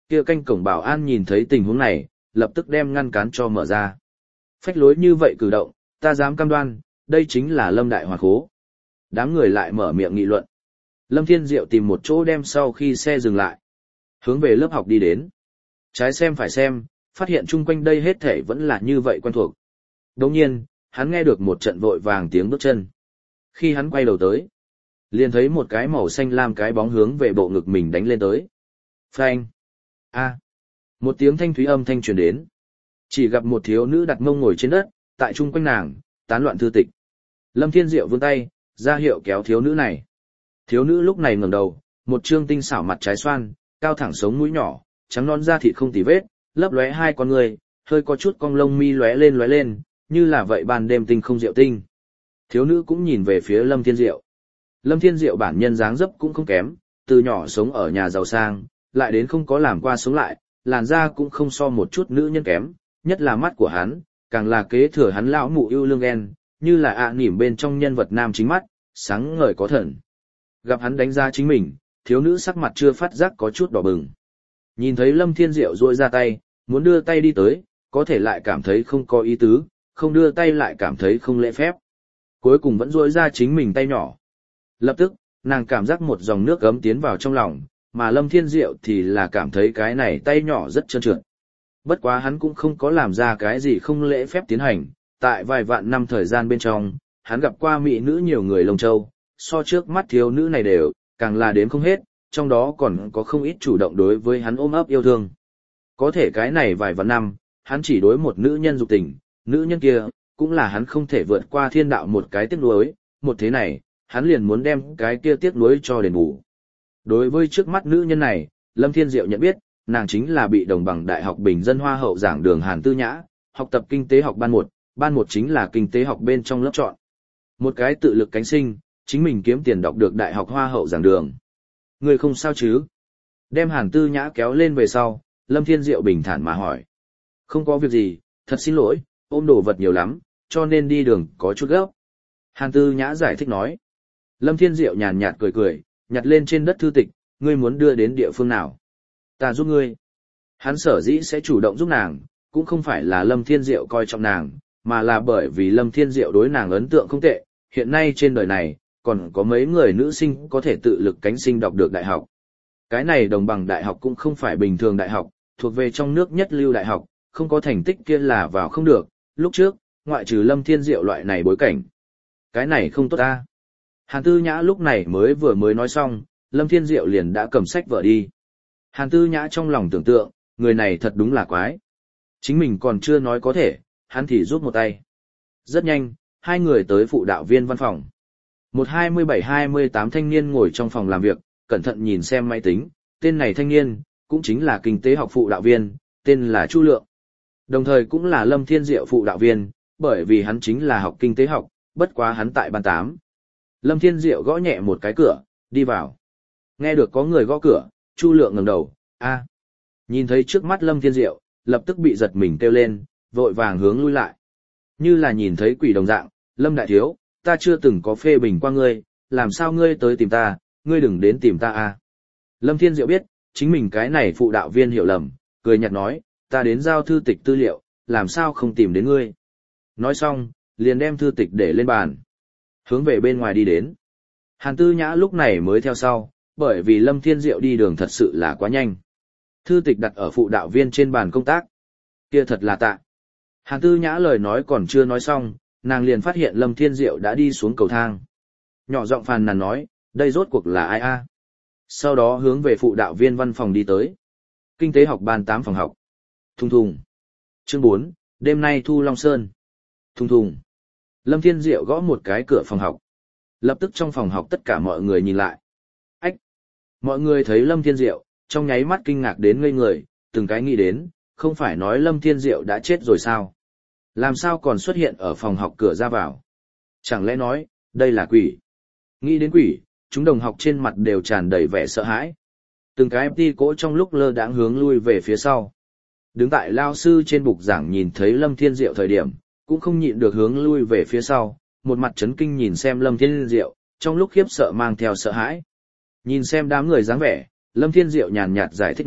kia canh cổng bảo an nhìn thấy tình huống này, lập tức đem ngăn cản cho mở ra. Phách lối như vậy cử động, ta dám cam đoan, đây chính là Lâm Đại Hoàn Khố. Đám người lại mở miệng nghị luận. Lâm Thiên Diệu tìm một chỗ đem sau khi xe dừng lại. Hướng về lớp học đi đến. Trái xem phải xem, phát hiện chung quanh đây hết thể vẫn là như vậy quen thuộc. Đồng nhiên, hắn nghe được một trận vội vàng tiếng bước chân. Khi hắn quay đầu tới, liền thấy một cái màu xanh lam cái bóng hướng về bộ ngực mình đánh lên tới. Phanh! A! Một tiếng thanh thúy âm thanh truyền đến. Chỉ gặp một thiếu nữ đặt mông ngồi trên đất, tại chung quanh nàng, tán loạn thư tịch. Lâm Thiên Diệu vươn tay, ra hiệu kéo thiếu nữ này. Thiếu nữ lúc này ngẩng đầu, một trương tinh xảo mặt trái xoan, cao thẳng sống mũi nhỏ, trắng non da thịt không tì vết, lấp lóe hai con người, hơi có chút cong lông mi lóe lên lóe lên, như là vậy ban đêm tinh không diệu tinh. Thiếu nữ cũng nhìn về phía Lâm Thiên Diệu. Lâm Thiên Diệu bản nhân dáng dấp cũng không kém, từ nhỏ sống ở nhà giàu sang, lại đến không có làm qua sống lại, làn da cũng không so một chút nữ nhân kém, nhất là mắt của hắn, càng là kế thừa hắn lão mụ yêu lương ghen, như là ạ à nỉm bên trong nhân vật nam chính mắt, sáng ngời có thần. Gặp hắn đánh giá chính mình, thiếu nữ sắc mặt chưa phát giác có chút đỏ bừng. Nhìn thấy Lâm Thiên Diệu duỗi ra tay, muốn đưa tay đi tới, có thể lại cảm thấy không có ý tứ, không đưa tay lại cảm thấy không lễ phép. Cuối cùng vẫn duỗi ra chính mình tay nhỏ. Lập tức, nàng cảm giác một dòng nước ấm tiến vào trong lòng, mà Lâm Thiên Diệu thì là cảm thấy cái này tay nhỏ rất trơn trượt. Bất quá hắn cũng không có làm ra cái gì không lễ phép tiến hành, tại vài vạn năm thời gian bên trong, hắn gặp qua mỹ nữ nhiều người lông châu, so trước mắt thiếu nữ này đều, càng là đếm không hết, trong đó còn có không ít chủ động đối với hắn ôm ấp yêu thương. Có thể cái này vài vạn năm, hắn chỉ đối một nữ nhân dục tình, nữ nhân kia, cũng là hắn không thể vượt qua thiên đạo một cái tiếc nuối, một thế này, hắn liền muốn đem cái kia tiếc nuối cho đền bù. Đối với trước mắt nữ nhân này, Lâm Thiên Diệu nhận biết, nàng chính là bị đồng bằng Đại học Bình dân Hoa hậu giảng đường Hàn Tư Nhã, học tập kinh tế học ban một, ban một chính là kinh tế học bên trong lớp chọn. Một cái tự lực cánh sinh, chính mình kiếm tiền đọc được Đại học Hoa hậu giảng đường. Người không sao chứ? Đem Hàn Tư Nhã kéo lên về sau, Lâm Thiên Diệu bình thản mà hỏi. Không có việc gì, thật xin lỗi, ôm đồ vật nhiều lắm, cho nên đi đường có chút gấp. Hàn Tư Nhã giải thích nói. Lâm Thiên Diệu nhàn nhạt cười cười, nhặt lên trên đất thư tịch, ngươi muốn đưa đến địa phương nào? Ta giúp ngươi. Hắn sở dĩ sẽ chủ động giúp nàng, cũng không phải là Lâm Thiên Diệu coi trọng nàng, mà là bởi vì Lâm Thiên Diệu đối nàng ấn tượng không tệ. Hiện nay trên đời này, còn có mấy người nữ sinh có thể tự lực cánh sinh đọc được đại học. Cái này đồng bằng đại học cũng không phải bình thường đại học, thuộc về trong nước nhất lưu đại học, không có thành tích kia là vào không được. Lúc trước, ngoại trừ Lâm Thiên Diệu loại này bối cảnh. Cái này không tốt ta. Hàn Tư Nhã lúc này mới vừa mới nói xong, Lâm Thiên Diệu liền đã cầm sách vở đi. Hàn Tư Nhã trong lòng tưởng tượng, người này thật đúng là quái. Chính mình còn chưa nói có thể, hắn thì rút một tay. Rất nhanh, hai người tới phụ đạo viên văn phòng. Một hai mươi bảy hai mươi tám thanh niên ngồi trong phòng làm việc, cẩn thận nhìn xem máy tính, tên này thanh niên, cũng chính là kinh tế học phụ đạo viên, tên là Chu Lượng. Đồng thời cũng là Lâm Thiên Diệu phụ đạo viên, bởi vì hắn chính là học kinh tế học, bất quá hắn tại ban tám. Lâm Thiên Diệu gõ nhẹ một cái cửa, đi vào. Nghe được có người gõ cửa, Chu Lượng ngẩng đầu, a. Nhìn thấy trước mắt Lâm Thiên Diệu, lập tức bị giật mình kêu lên, vội vàng hướng lui lại. Như là nhìn thấy quỷ đồng dạng, Lâm Đại Thiếu, ta chưa từng có phê bình qua ngươi, làm sao ngươi tới tìm ta, ngươi đừng đến tìm ta a. Lâm Thiên Diệu biết, chính mình cái này phụ đạo viên hiểu lầm, cười nhạt nói, ta đến giao thư tịch tư liệu, làm sao không tìm đến ngươi. Nói xong, liền đem thư tịch để lên bàn. Hướng về bên ngoài đi đến. Hàn Tư Nhã lúc này mới theo sau, bởi vì Lâm Thiên Diệu đi đường thật sự là quá nhanh. Thư tịch đặt ở phụ đạo viên trên bàn công tác. Kia thật là tạ. Hàn Tư Nhã lời nói còn chưa nói xong, nàng liền phát hiện Lâm Thiên Diệu đã đi xuống cầu thang. Nhỏ giọng phàn nàn nói, đây rốt cuộc là ai a? Sau đó hướng về phụ đạo viên văn phòng đi tới. Kinh tế học ban tám phòng học. Thùng thùng. Chương bốn, đêm nay thu Long Sơn. Thùng thùng. Lâm Thiên Diệu gõ một cái cửa phòng học. Lập tức trong phòng học tất cả mọi người nhìn lại. Ách! Mọi người thấy Lâm Thiên Diệu, trong nháy mắt kinh ngạc đến ngây người, từng cái nghĩ đến, không phải nói Lâm Thiên Diệu đã chết rồi sao? Làm sao còn xuất hiện ở phòng học cửa ra vào? Chẳng lẽ nói, đây là quỷ? Nghĩ đến quỷ, chúng đồng học trên mặt đều tràn đầy vẻ sợ hãi. Từng cái ép tê cỗ trong lúc lơ đãng hướng lui về phía sau. Đứng tại lao sư trên bục giảng nhìn thấy Lâm Thiên Diệu thời điểm, cũng không nhịn được hướng lui về phía sau, một mặt chấn kinh nhìn xem Lâm Thiên Diệu, trong lúc khiếp sợ mang theo sợ hãi. Nhìn xem đám người dáng vẻ, Lâm Thiên Diệu nhàn nhạt giải thích nói,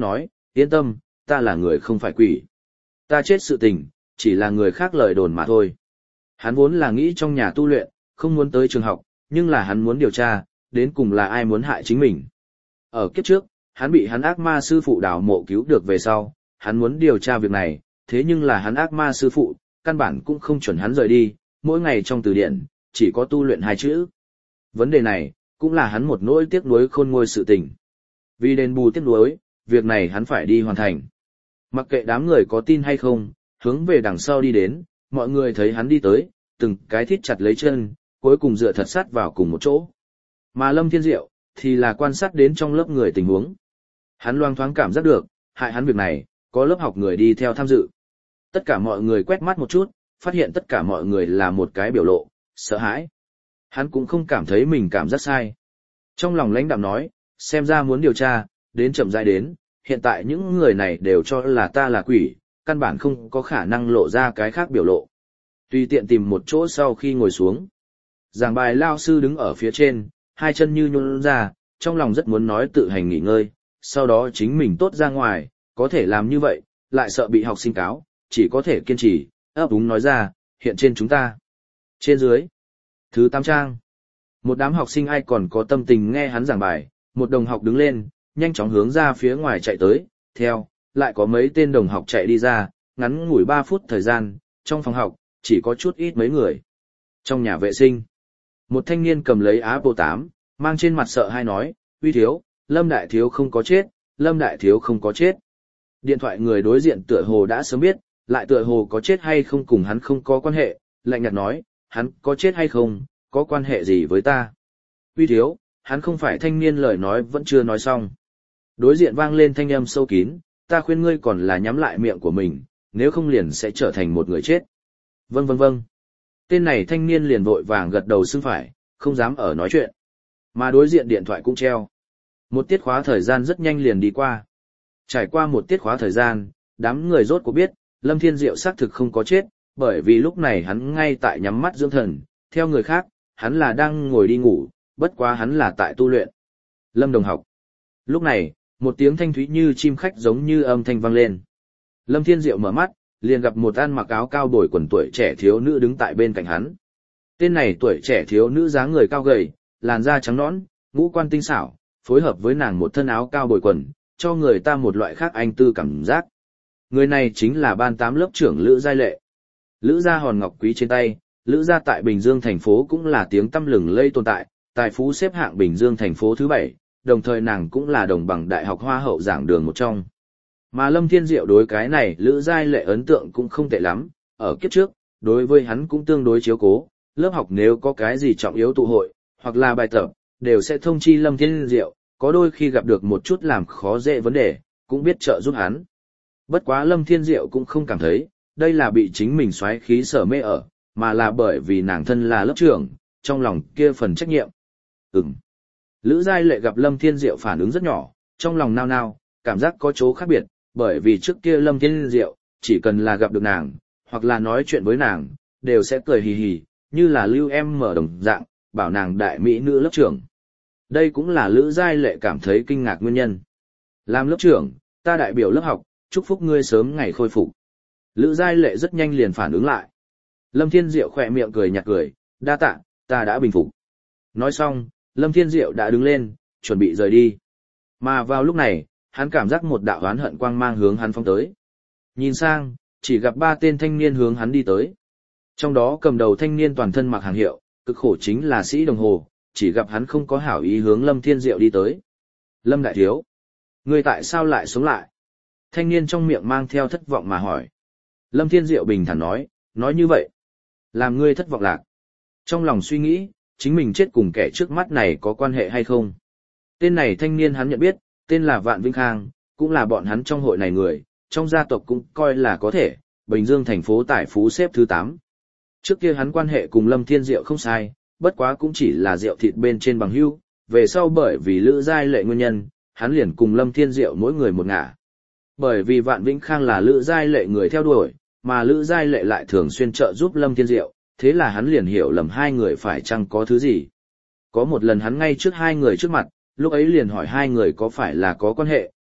yên tâm, ta là người không phải quỷ. Ta chết sự tình, chỉ là người khác lời đồn mà thôi. Hắn vốn là nghĩ trong nhà tu luyện, không muốn tới trường học, nhưng là hắn muốn điều tra, đến cùng là ai muốn hại chính mình. Ở kiếp trước, hắn bị hắn ác ma sư phụ đào mộ cứu được về sau, hắn muốn điều tra việc này, thế nhưng là hắn ác ma sư phụ, căn bản cũng không chuẩn hắn rời đi, mỗi ngày trong từ điển, chỉ có tu luyện hai chữ. Vấn đề này, cũng là hắn một nỗi tiếc nuối khôn nguôi sự tình. Vì đền bù tiếc nuối, việc này hắn phải đi hoàn thành. Mặc kệ đám người có tin hay không, hướng về đằng sau đi đến, mọi người thấy hắn đi tới, từng cái thít chặt lấy chân, cuối cùng dựa thật sát vào cùng một chỗ. Mà Lâm Thiên Diệu, thì là quan sát đến trong lớp người tình huống. Hắn loang thoáng cảm giác được, hại hắn việc này, có lớp học người đi theo tham dự. Tất cả mọi người quét mắt một chút, phát hiện tất cả mọi người là một cái biểu lộ, sợ hãi. Hắn cũng không cảm thấy mình cảm giác sai. Trong lòng lãnh đạm nói, xem ra muốn điều tra, đến chậm rãi đến, hiện tại những người này đều cho là ta là quỷ, căn bản không có khả năng lộ ra cái khác biểu lộ. Tùy tiện tìm một chỗ sau khi ngồi xuống. Giảng bài lao sư đứng ở phía trên, hai chân như nhún ra, trong lòng rất muốn nói tự hành nghỉ ngơi, sau đó chính mình tốt ra ngoài, có thể làm như vậy, lại sợ bị học sinh cáo, chỉ có thể kiên trì, ấp úng nói ra, hiện trên chúng ta. Trên dưới. Thứ tám trang. Một đám học sinh ai còn có tâm tình nghe hắn giảng bài, một đồng học đứng lên, nhanh chóng hướng ra phía ngoài chạy tới, theo, lại có mấy tên đồng học chạy đi ra, ngắn ngủi ba phút thời gian, trong phòng học, chỉ có chút ít mấy người. Trong nhà vệ sinh, một thanh niên cầm lấy Apple tám, mang trên mặt sợ hai nói, uy thiếu, Lâm Đại Thiếu không có chết, Lâm Đại Thiếu không có chết. Điện thoại người đối diện tựa hồ đã sớm biết, lại tựa hồ có chết hay không cùng hắn không có quan hệ, lạnh nhạt nói, hắn có chết hay không, có quan hệ gì với ta. Uy thiếu, hắn không phải thanh niên lời nói vẫn chưa nói xong. Đối diện vang lên thanh âm sâu kín, ta khuyên ngươi còn là nhắm lại miệng của mình, nếu không liền sẽ trở thành một người chết. Vâng vâng vâng. Tên này thanh niên liền vội vàng gật đầu xưng phải, không dám ở nói chuyện. Mà đối diện điện thoại cũng treo. Một tiết khóa thời gian rất nhanh liền đi qua. Trải qua một tiết khóa thời gian, đám người rốt cuộc biết, Lâm Thiên Diệu xác thực không có chết, bởi vì lúc này hắn ngay tại nhắm mắt dưỡng thần, theo người khác, hắn là đang ngồi đi ngủ, bất quá hắn là tại tu luyện. Lâm đồng học. Lúc này, một tiếng thanh thúy như chim khách giống như âm thanh vang lên. Lâm Thiên Diệu mở mắt, liền gặp một ăn mặc áo cao bồi quần tuổi trẻ thiếu nữ đứng tại bên cạnh hắn. Tên này tuổi trẻ thiếu nữ dáng người cao gầy, làn da trắng nõn, ngũ quan tinh xảo, phối hợp với nàng một thân áo cao bồi quần, cho người ta một loại khác anh tư cảm giác. Người này chính là ban tám lớp trưởng Lữ Giai Lệ. Lữ gia hòn ngọc quý trên tay, Lữ gia tại Bình Dương thành phố cũng là tiếng tăm lừng lây tồn tại, tài phú xếp hạng Bình Dương thành phố thứ bảy, đồng thời nàng cũng là đồng bằng đại học hoa hậu giảng đường một trong. Mà Lâm Thiên Diệu đối cái này Lữ Giai Lệ ấn tượng cũng không tệ lắm, ở kiếp trước, đối với hắn cũng tương đối chiếu cố, lớp học nếu có cái gì trọng yếu tụ hội, hoặc là bài tập, đều sẽ thông chi Lâm Thiên Diệu, có đôi khi gặp được một chút làm khó dễ vấn đề, cũng biết trợ giúp hắn. Bất quá Lâm Thiên Diệu cũng không cảm thấy, đây là bị chính mình xoáy khí sở mê ở, mà là bởi vì nàng thân là lớp trưởng, trong lòng kia phần trách nhiệm. Ừm. Lữ Giai Lệ gặp Lâm Thiên Diệu phản ứng rất nhỏ, trong lòng nao nao, cảm giác có chỗ khác biệt, bởi vì trước kia Lâm Thiên Diệu, chỉ cần là gặp được nàng, hoặc là nói chuyện với nàng, đều sẽ cười hì hì, như là lưu em mở đồng dạng, bảo nàng đại mỹ nữ lớp trưởng. Đây cũng là Lữ Giai Lệ cảm thấy kinh ngạc nguyên nhân. Làm lớp trưởng, ta đại biểu lớp học, chúc phúc ngươi sớm ngày khôi phục. Lữ Giai Lệ rất nhanh liền phản ứng lại. Lâm Thiên Diệu khỏe miệng cười nhạt cười, đa tạ, ta đã bình phục. Nói xong, Lâm Thiên Diệu đã đứng lên, chuẩn bị rời đi. Mà vào lúc này, hắn cảm giác một đạo oán hận quang mang hướng hắn phóng tới. Nhìn sang, chỉ gặp ba tên thanh niên hướng hắn đi tới. Trong đó cầm đầu thanh niên toàn thân mặc hàng hiệu, cực khổ chính là sĩ đồng hồ, chỉ gặp hắn không có hảo ý hướng Lâm Thiên Diệu đi tới. Lâm đại thiếu, ngươi tại sao lại sống lại? Thanh niên trong miệng mang theo thất vọng mà hỏi. Lâm Thiên Diệu bình thản nói, nói như vậy, làm ngươi thất vọng lạc. Trong lòng suy nghĩ, chính mình chết cùng kẻ trước mắt này có quan hệ hay không? Tên này thanh niên hắn nhận biết, tên là Vạn Vĩnh Khang, cũng là bọn hắn trong hội này người, trong gia tộc cũng coi là có thể, Bình Dương thành phố tài phú xếp thứ tám. Trước kia hắn quan hệ cùng Lâm Thiên Diệu không sai, bất quá cũng chỉ là rượu thịt bên trên bằng hữu, về sau bởi vì Lữ Giai Lệ nguyên nhân, hắn liền cùng Lâm Thiên Diệu mỗi người một ngả. Bởi vì Vạn Vĩnh Khang là Lữ Giai Lệ người theo đuổi, mà Lữ Giai Lệ lại thường xuyên trợ giúp Lâm Thiên Diệu, thế là hắn liền hiểu lầm hai người phải chăng có thứ gì. Có một lần hắn ngay trước hai người trước mặt, lúc ấy liền hỏi hai người có phải là có quan hệ,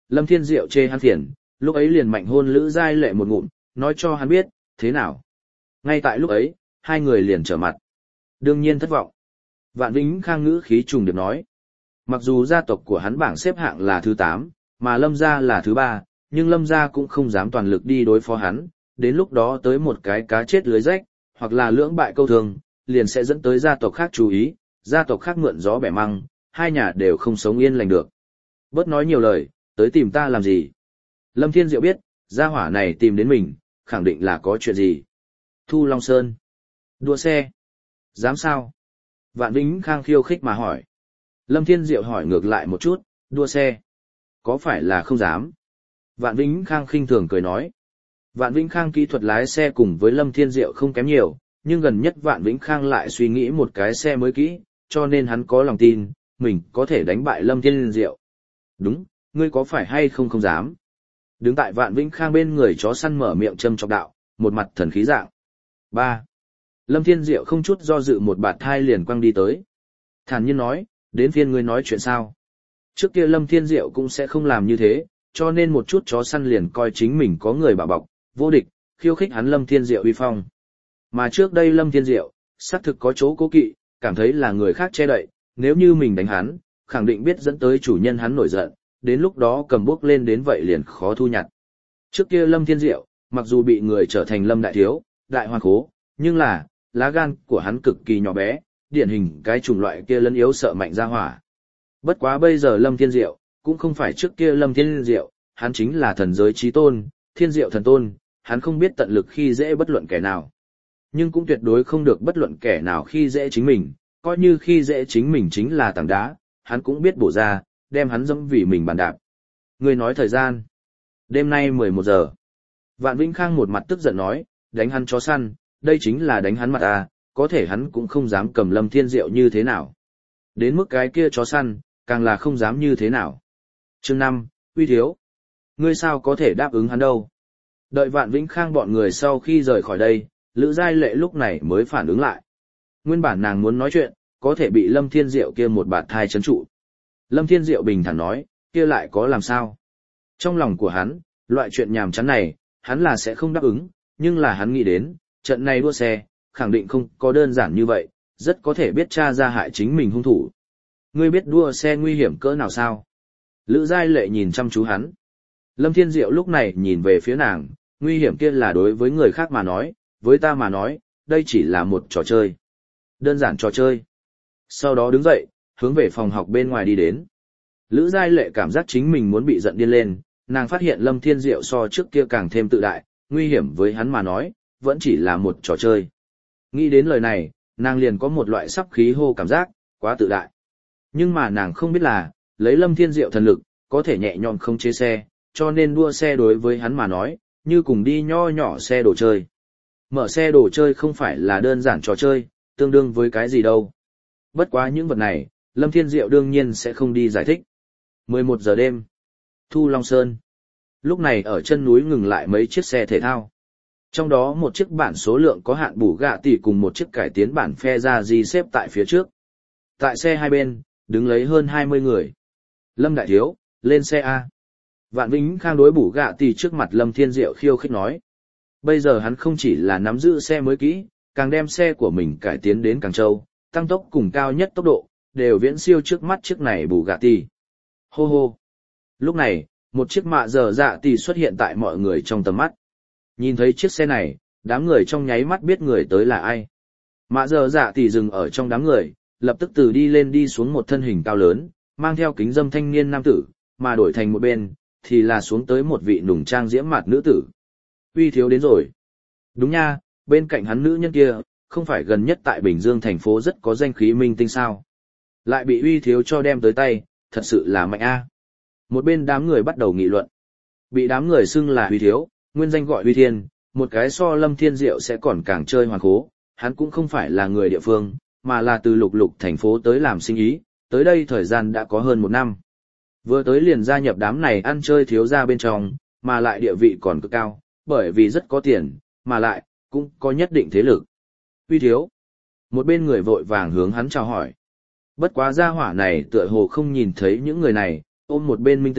Lâm Thiên Diệu chê hắn phiền, lúc ấy liền mạnh hôn Lữ Giai Lệ một ngụm, nói cho hắn biết, thế nào. Ngay tại lúc ấy, hai người liền trở mặt. Đương nhiên thất vọng. Vạn Vĩnh Khang ngữ khí trùng điệp nói. Mặc dù gia tộc của hắn bảng xếp hạng là thứ tám, mà Lâm gia là thứ ba, nhưng Lâm gia cũng không dám toàn lực đi đối phó hắn, đến lúc đó tới một cái cá chết lưới rách, hoặc là lưỡng bại câu thương, liền sẽ dẫn tới gia tộc khác chú ý, gia tộc khác mượn gió bẻ măng, hai nhà đều không sống yên lành được. Bớt nói nhiều lời, tới tìm ta làm gì? Lâm Thiên Diệu biết, gia hỏa này tìm đến mình, khẳng định là có chuyện gì. Thu Long Sơn. Đua xe. Dám sao? Vạn Vĩnh Khang khiêu khích mà hỏi. Lâm Thiên Diệu hỏi ngược lại một chút, đua xe. Có phải là không dám? Vạn Vĩnh Khang khinh thường cười nói. Vạn Vĩnh Khang kỹ thuật lái xe cùng với Lâm Thiên Diệu không kém nhiều, nhưng gần nhất Vạn Vĩnh Khang lại suy nghĩ một cái xe mới kỹ, cho nên hắn có lòng tin, mình có thể đánh bại Lâm Thiên Diệu. Đúng, ngươi có phải hay không không dám? Đứng tại Vạn Vĩnh Khang bên người chó săn mở miệng châm chọc đạo, một mặt thần khí dạng. Ba. Lâm Thiên Diệu không chút do dự một bạt thai liền quăng đi tới. Thản nhiên nói, đến phiên ngươi nói chuyện sao? Trước kia Lâm Thiên Diệu cũng sẽ không làm như thế, cho nên một chút chó săn liền coi chính mình có người bảo bọc, vô địch, khiêu khích hắn Lâm Thiên Diệu uy phong. Mà trước đây Lâm Thiên Diệu, xác thực có chỗ cố kỵ, cảm thấy là người khác che đậy, nếu như mình đánh hắn, khẳng định biết dẫn tới chủ nhân hắn nổi giận, đến lúc đó cầm bước lên đến vậy liền khó thu nhặt. Trước kia Lâm Thiên Diệu, mặc dù bị người trở thành Lâm Đại Thiếu, Đại Hoàn Khố, nhưng là, lá gan của hắn cực kỳ nhỏ bé, điển hình cái chủng loại kia lân yếu sợ mạnh ra hỏa. Bất quá bây giờ Lâm Thiên Diệu, cũng không phải trước kia Lâm Thiên Diệu, hắn chính là thần giới chí tôn, thiên diệu thần tôn, hắn không biết tận lực khi dễ bất luận kẻ nào. Nhưng cũng tuyệt đối không được bất luận kẻ nào khi dễ chính mình, coi như khi dễ chính mình chính là tảng đá, hắn cũng biết bổ ra, đem hắn dẫm vì mình bàn đạp. Người nói thời gian. Đêm nay mười một giờ. Vạn Vĩnh Khang một mặt tức giận nói, đánh hắn chó săn, đây chính là đánh hắn mặt à, có thể hắn cũng không dám cầm Lâm Thiên Diệu như thế nào. Đến mức cái kia chó săn, càng là không dám như thế nào. Chương năm, uy thiếu. Ngươi sao có thể đáp ứng hắn đâu? Đợi Vạn Vĩnh Khang bọn người sau khi rời khỏi đây, Lữ Giai Lệ lúc này mới phản ứng lại. Nguyên bản nàng muốn nói chuyện, có thể bị Lâm Thiên Diệu kia một bạt thai chấn trụ. Lâm Thiên Diệu bình thản nói, kia lại có làm sao? Trong lòng của hắn, loại chuyện nhàm chán này, hắn là sẽ không đáp ứng, nhưng là hắn nghĩ đến, trận này đua xe, khẳng định không có đơn giản như vậy, rất có thể biết tra ra hại chính mình hung thủ. Ngươi biết đua xe nguy hiểm cỡ nào sao? Lữ Giai Lệ nhìn chăm chú hắn. Lâm Thiên Diệu lúc này nhìn về phía nàng, nguy hiểm kia là đối với người khác mà nói, với ta mà nói, đây chỉ là một trò chơi. Đơn giản trò chơi. Sau đó đứng dậy, hướng về phòng học bên ngoài đi đến. Lữ Giai Lệ cảm giác chính mình muốn bị giận điên lên, nàng phát hiện Lâm Thiên Diệu so trước kia càng thêm tự đại, nguy hiểm với hắn mà nói, vẫn chỉ là một trò chơi. Nghĩ đến lời này, nàng liền có một loại sắp khí hô cảm giác, quá tự đại. Nhưng mà nàng không biết là, lấy Lâm Thiên Diệu thần lực, có thể nhẹ nhõm không chế xe, cho nên đua xe đối với hắn mà nói, như cùng đi nho nhỏ xe đồ chơi. Mở xe đồ chơi không phải là đơn giản trò chơi, tương đương với cái gì đâu. Bất quá những vật này, Lâm Thiên Diệu đương nhiên sẽ không đi giải thích. mười một giờ đêm. Thu Long Sơn. Lúc này ở chân núi ngừng lại mấy chiếc xe thể thao. Trong đó một chiếc bản số lượng có hạn bù gạ tỷ cùng một chiếc cải tiến bản phe ra di xếp tại phía trước. Tại xe hai bên, đứng lấy hơn hai mươi người. Lâm Đại Thiếu, lên xe A. Vạn Vĩnh Khang đối bù gạ tỷ trước mặt Lâm Thiên Diệu khiêu khích nói. Bây giờ hắn không chỉ là nắm giữ xe mới kỹ, càng đem xe của mình cải tiến đến càng trâu, tăng tốc cùng cao nhất tốc độ, đều viễn siêu trước mắt chiếc này bù gạ tỷ. Hô hô. Lúc này, một chiếc mạ giờ dạ tỷ xuất hiện tại mọi người trong tầm mắt. Nhìn thấy chiếc xe này, đám người trong nháy mắt biết người tới là ai. Mạ giờ dạ tỷ dừng ở trong đám người, lập tức từ đi lên đi xuống một thân hình cao lớn, mang theo kính dâm thanh niên nam tử, mà đổi thành một bên, thì là xuống tới một vị nùng trang diễm mặt nữ tử. Uy thiếu đến rồi. Đúng nha, bên cạnh hắn nữ nhân kia, không phải gần nhất tại Bình Dương thành phố rất có danh khí minh tinh sao. Lại bị uy thiếu cho đem tới tay, thật sự là mạnh a. Một bên đám người bắt đầu nghị luận. Bị đám người xưng là uy thiếu, nguyên danh gọi uy thiên, một cái so Lâm Thiên Diệu sẽ còn càng chơi hoàn khố, hắn cũng không phải là người địa phương, mà là từ lục lục thành phố tới làm sinh ý, tới đây thời gian đã có hơn một năm. Vừa tới liền gia nhập đám này ăn chơi thiếu gia bên trong, mà lại địa vị còn cực cao, bởi vì rất có tiền, mà lại, cũng có nhất định thế lực. Uy thiếu. Một bên người vội vàng hướng hắn chào hỏi. Bất quá gia hỏa này tựa hồ không nhìn thấy những người này, ôm một bên minh tinh,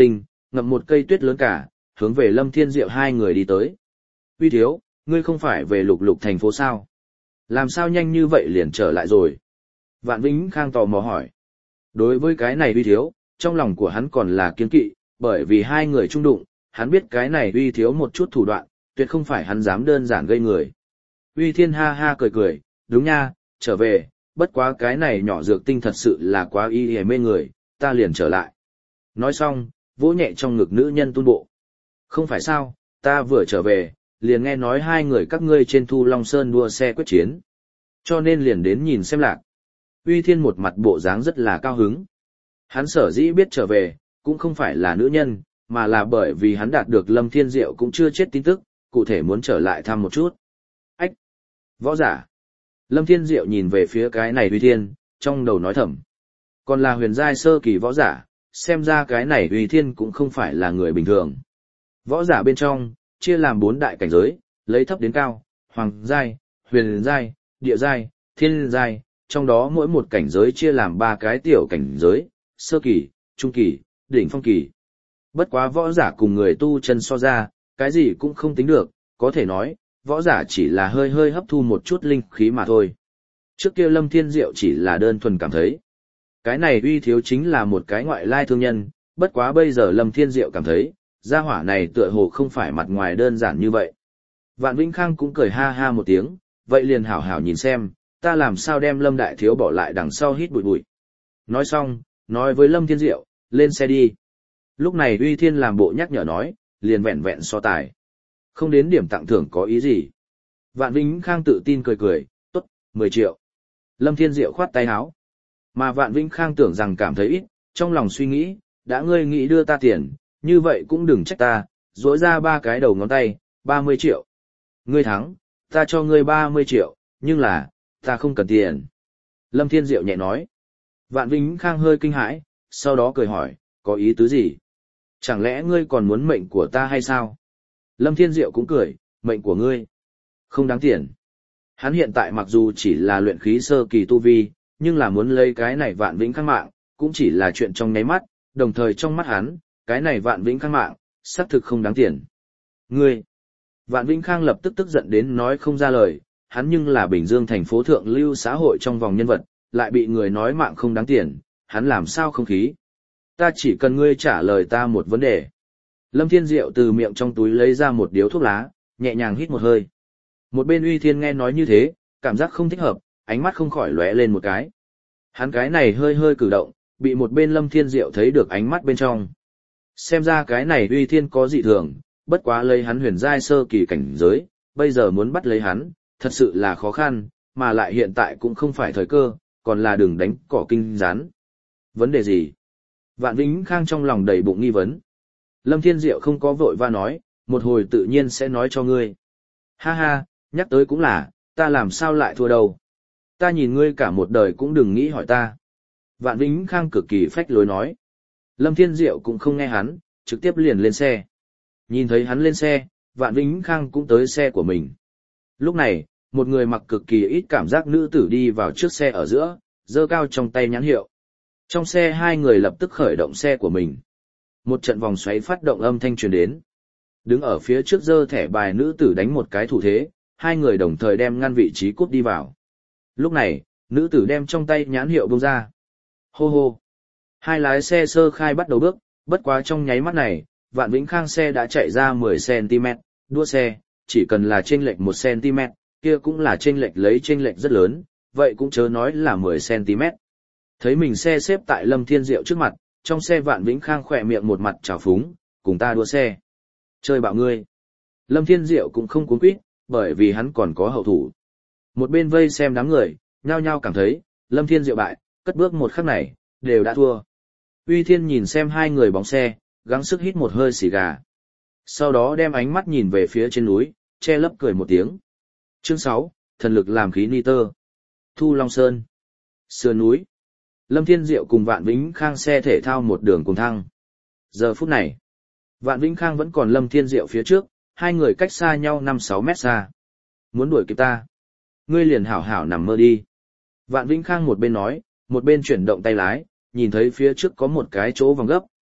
ngậm một cây tuyết lớn cả, hướng về Lâm Thiên Diệu hai người đi tới. Uy thiếu, ngươi không phải về lục lục thành phố sao? Làm sao nhanh như vậy liền trở lại rồi? Vạn Vĩnh Khang tò mò hỏi. Đối với cái này Uy thiếu, trong lòng của hắn còn là kiên kỵ, bởi vì hai người chung đụng, hắn biết cái này Uy thiếu một chút thủ đoạn, tuyệt không phải hắn dám đơn giản gây người. Uy Thiên ha ha cười cười, đúng nha, trở về, bất quá cái này nhỏ dược tinh thật sự là quá y hề mê người, ta liền trở lại. Nói xong, vỗ nhẹ trong ngực nữ nhân tun bộ. Không phải sao, ta vừa trở về, liền nghe nói hai người các ngươi trên Thu Long Sơn đua xe quyết chiến. Cho nên liền đến nhìn xem lạc. Uy Thiên một mặt bộ dáng rất là cao hứng. Hắn sở dĩ biết trở về, cũng không phải là nữ nhân, mà là bởi vì hắn đạt được Lâm Thiên Diệu cũng chưa chết tin tức, cụ thể muốn trở lại thăm một chút. Ách! Võ giả! Lâm Thiên Diệu nhìn về phía cái này Uy Thiên, trong đầu nói thầm. Còn là huyền giai sơ kỳ võ giả, xem ra cái này Uy Thiên cũng không phải là người bình thường. Võ giả bên trong, chia làm bốn đại cảnh giới, lấy thấp đến cao, hoàng giai, huyền giai, địa giai, thiên giai, trong đó mỗi một cảnh giới chia làm ba cái tiểu cảnh giới, sơ kỳ, trung kỳ, đỉnh phong kỳ. Bất quá võ giả cùng người tu chân so ra, cái gì cũng không tính được, có thể nói, võ giả chỉ là hơi hơi hấp thu một chút linh khí mà thôi. Trước kia Lâm Thiên Diệu chỉ là đơn thuần cảm thấy, cái này Uy thiếu chính là một cái ngoại lai thương nhân, bất quá bây giờ Lâm Thiên Diệu cảm thấy, gia hỏa này tựa hồ không phải mặt ngoài đơn giản như vậy. Vạn Vĩnh Khang cũng cười ha ha một tiếng, vậy liền hảo hảo nhìn xem, ta làm sao đem Lâm Đại Thiếu bỏ lại đằng sau hít bụi bụi. Nói xong, nói với Lâm Thiên Diệu, lên xe đi. Lúc này Uy Thiên làm bộ nhắc nhở nói, liền vẹn vẹn so tài. Không đến điểm tặng thưởng có ý gì. Vạn Vĩnh Khang tự tin cười cười, tốt, mười triệu. Lâm Thiên Diệu khoát tay áo. Mà Vạn Vĩnh Khang tưởng rằng cảm thấy ít, trong lòng suy nghĩ, đã ngươi nghĩ đưa ta tiền, như vậy cũng đừng trách ta, dỗi ra ba cái đầu ngón tay, ba mươi triệu. Ngươi thắng, ta cho ngươi ba mươi triệu, nhưng là, ta không cần tiền. Lâm Thiên Diệu nhẹ nói. Vạn Vĩnh Khang hơi kinh hãi, sau đó cười hỏi, có ý tứ gì? Chẳng lẽ ngươi còn muốn mệnh của ta hay sao? Lâm Thiên Diệu cũng cười, mệnh của ngươi không đáng tiền. Hắn hiện tại mặc dù chỉ là luyện khí sơ kỳ tu vi, nhưng là muốn lấy cái này Vạn Vĩnh Khang mạng, cũng chỉ là chuyện trong nháy mắt, đồng thời trong mắt hắn, cái này Vạn Vĩnh Khang mạng, xác thực không đáng tiền. Ngươi! Vạn Vĩnh Khang lập tức tức giận đến nói không ra lời, hắn nhưng là Bình Dương thành phố thượng lưu xã hội trong vòng nhân vật, lại bị người nói mạng không đáng tiền, hắn làm sao không khí. Ta chỉ cần ngươi trả lời ta một vấn đề. Lâm Thiên Diệu từ miệng trong túi lấy ra một điếu thuốc lá, nhẹ nhàng hít một hơi. Một bên Uy Thiên nghe nói như thế, cảm giác không thích hợp, ánh mắt không khỏi lóe lên một cái. Hắn cái này hơi hơi cử động, bị một bên Lâm Thiên Diệu thấy được ánh mắt bên trong. Xem ra cái này Uy Thiên có dị thường, bất quá lấy hắn huyền giai sơ kỳ cảnh giới, bây giờ muốn bắt lấy hắn, thật sự là khó khăn, mà lại hiện tại cũng không phải thời cơ, còn là đường đánh cỏ kinh rán. Vấn đề gì? Vạn Vĩnh Khang trong lòng đầy bụng nghi vấn. Lâm Thiên Diệu không có vội va nói, một hồi tự nhiên sẽ nói cho ngươi. Ha ha, nhắc tới cũng là, ta làm sao lại thua đâu. Ta nhìn ngươi cả một đời cũng đừng nghĩ hỏi ta. Vạn Vĩnh Khang cực kỳ phách lối nói. Lâm Thiên Diệu cũng không nghe hắn, trực tiếp liền lên xe. Nhìn thấy hắn lên xe, Vạn Vĩnh Khang cũng tới xe của mình. Lúc này, một người mặc cực kỳ ít cảm giác nữ tử đi vào trước xe ở giữa, giơ cao trong tay nhãn hiệu. Trong xe hai người lập tức khởi động xe của mình. Một trận vòng xoáy phát động âm thanh truyền đến. Đứng ở phía trước giơ thẻ bài nữ tử đánh một cái thủ thế, hai người đồng thời đem ngăn vị trí cút đi vào. Lúc này, nữ tử đem trong tay nhãn hiệu bung ra. Hô hô. Hai lái xe sơ khai bắt đầu bước, bất quá trong nháy mắt này, Vạn Vĩnh Khang xe đã chạy ra mười xăng ti mét, đua xe, chỉ cần là chênh lệch một xăng ti mét, kia cũng là chênh lệch lấy chênh lệch rất lớn, vậy cũng chớ nói là mười xăng ti mét. Thấy mình xe xếp tại Lâm Thiên Diệu trước mặt, trong xe Vạn Vĩnh Khang khỏe miệng một mặt trào phúng, cùng ta đua xe. Chơi bạo ngươi. Lâm Thiên Diệu cũng không cuống quýt, bởi vì hắn còn có hậu thủ. Một bên vây xem đám người, nhao nhao cảm thấy, Lâm Thiên Diệu bại, cất bước một khắc này, đều đã thua. Uy Thiên nhìn xem hai người bóng xe, gắng sức hít một hơi xì gà. Sau đó đem ánh mắt nhìn về phía trên núi, che lấp cười một tiếng. Chương sáu, thần lực làm khí nitơ. Thu Long Sơn. Sườn núi. Lâm Thiên Diệu cùng Vạn Vĩnh Khang xe thể thao một đường cùng thăng. Giờ phút này, Vạn Vĩnh Khang vẫn còn Lâm Thiên Diệu phía trước, hai người cách xa nhau năm sáu mét xa. Muốn đuổi kịp ta, ngươi liền hảo hảo nằm mơ đi. Vạn Vĩnh Khang một bên nói, một bên chuyển động tay lái, nhìn thấy phía trước có một cái chỗ vòng gấp,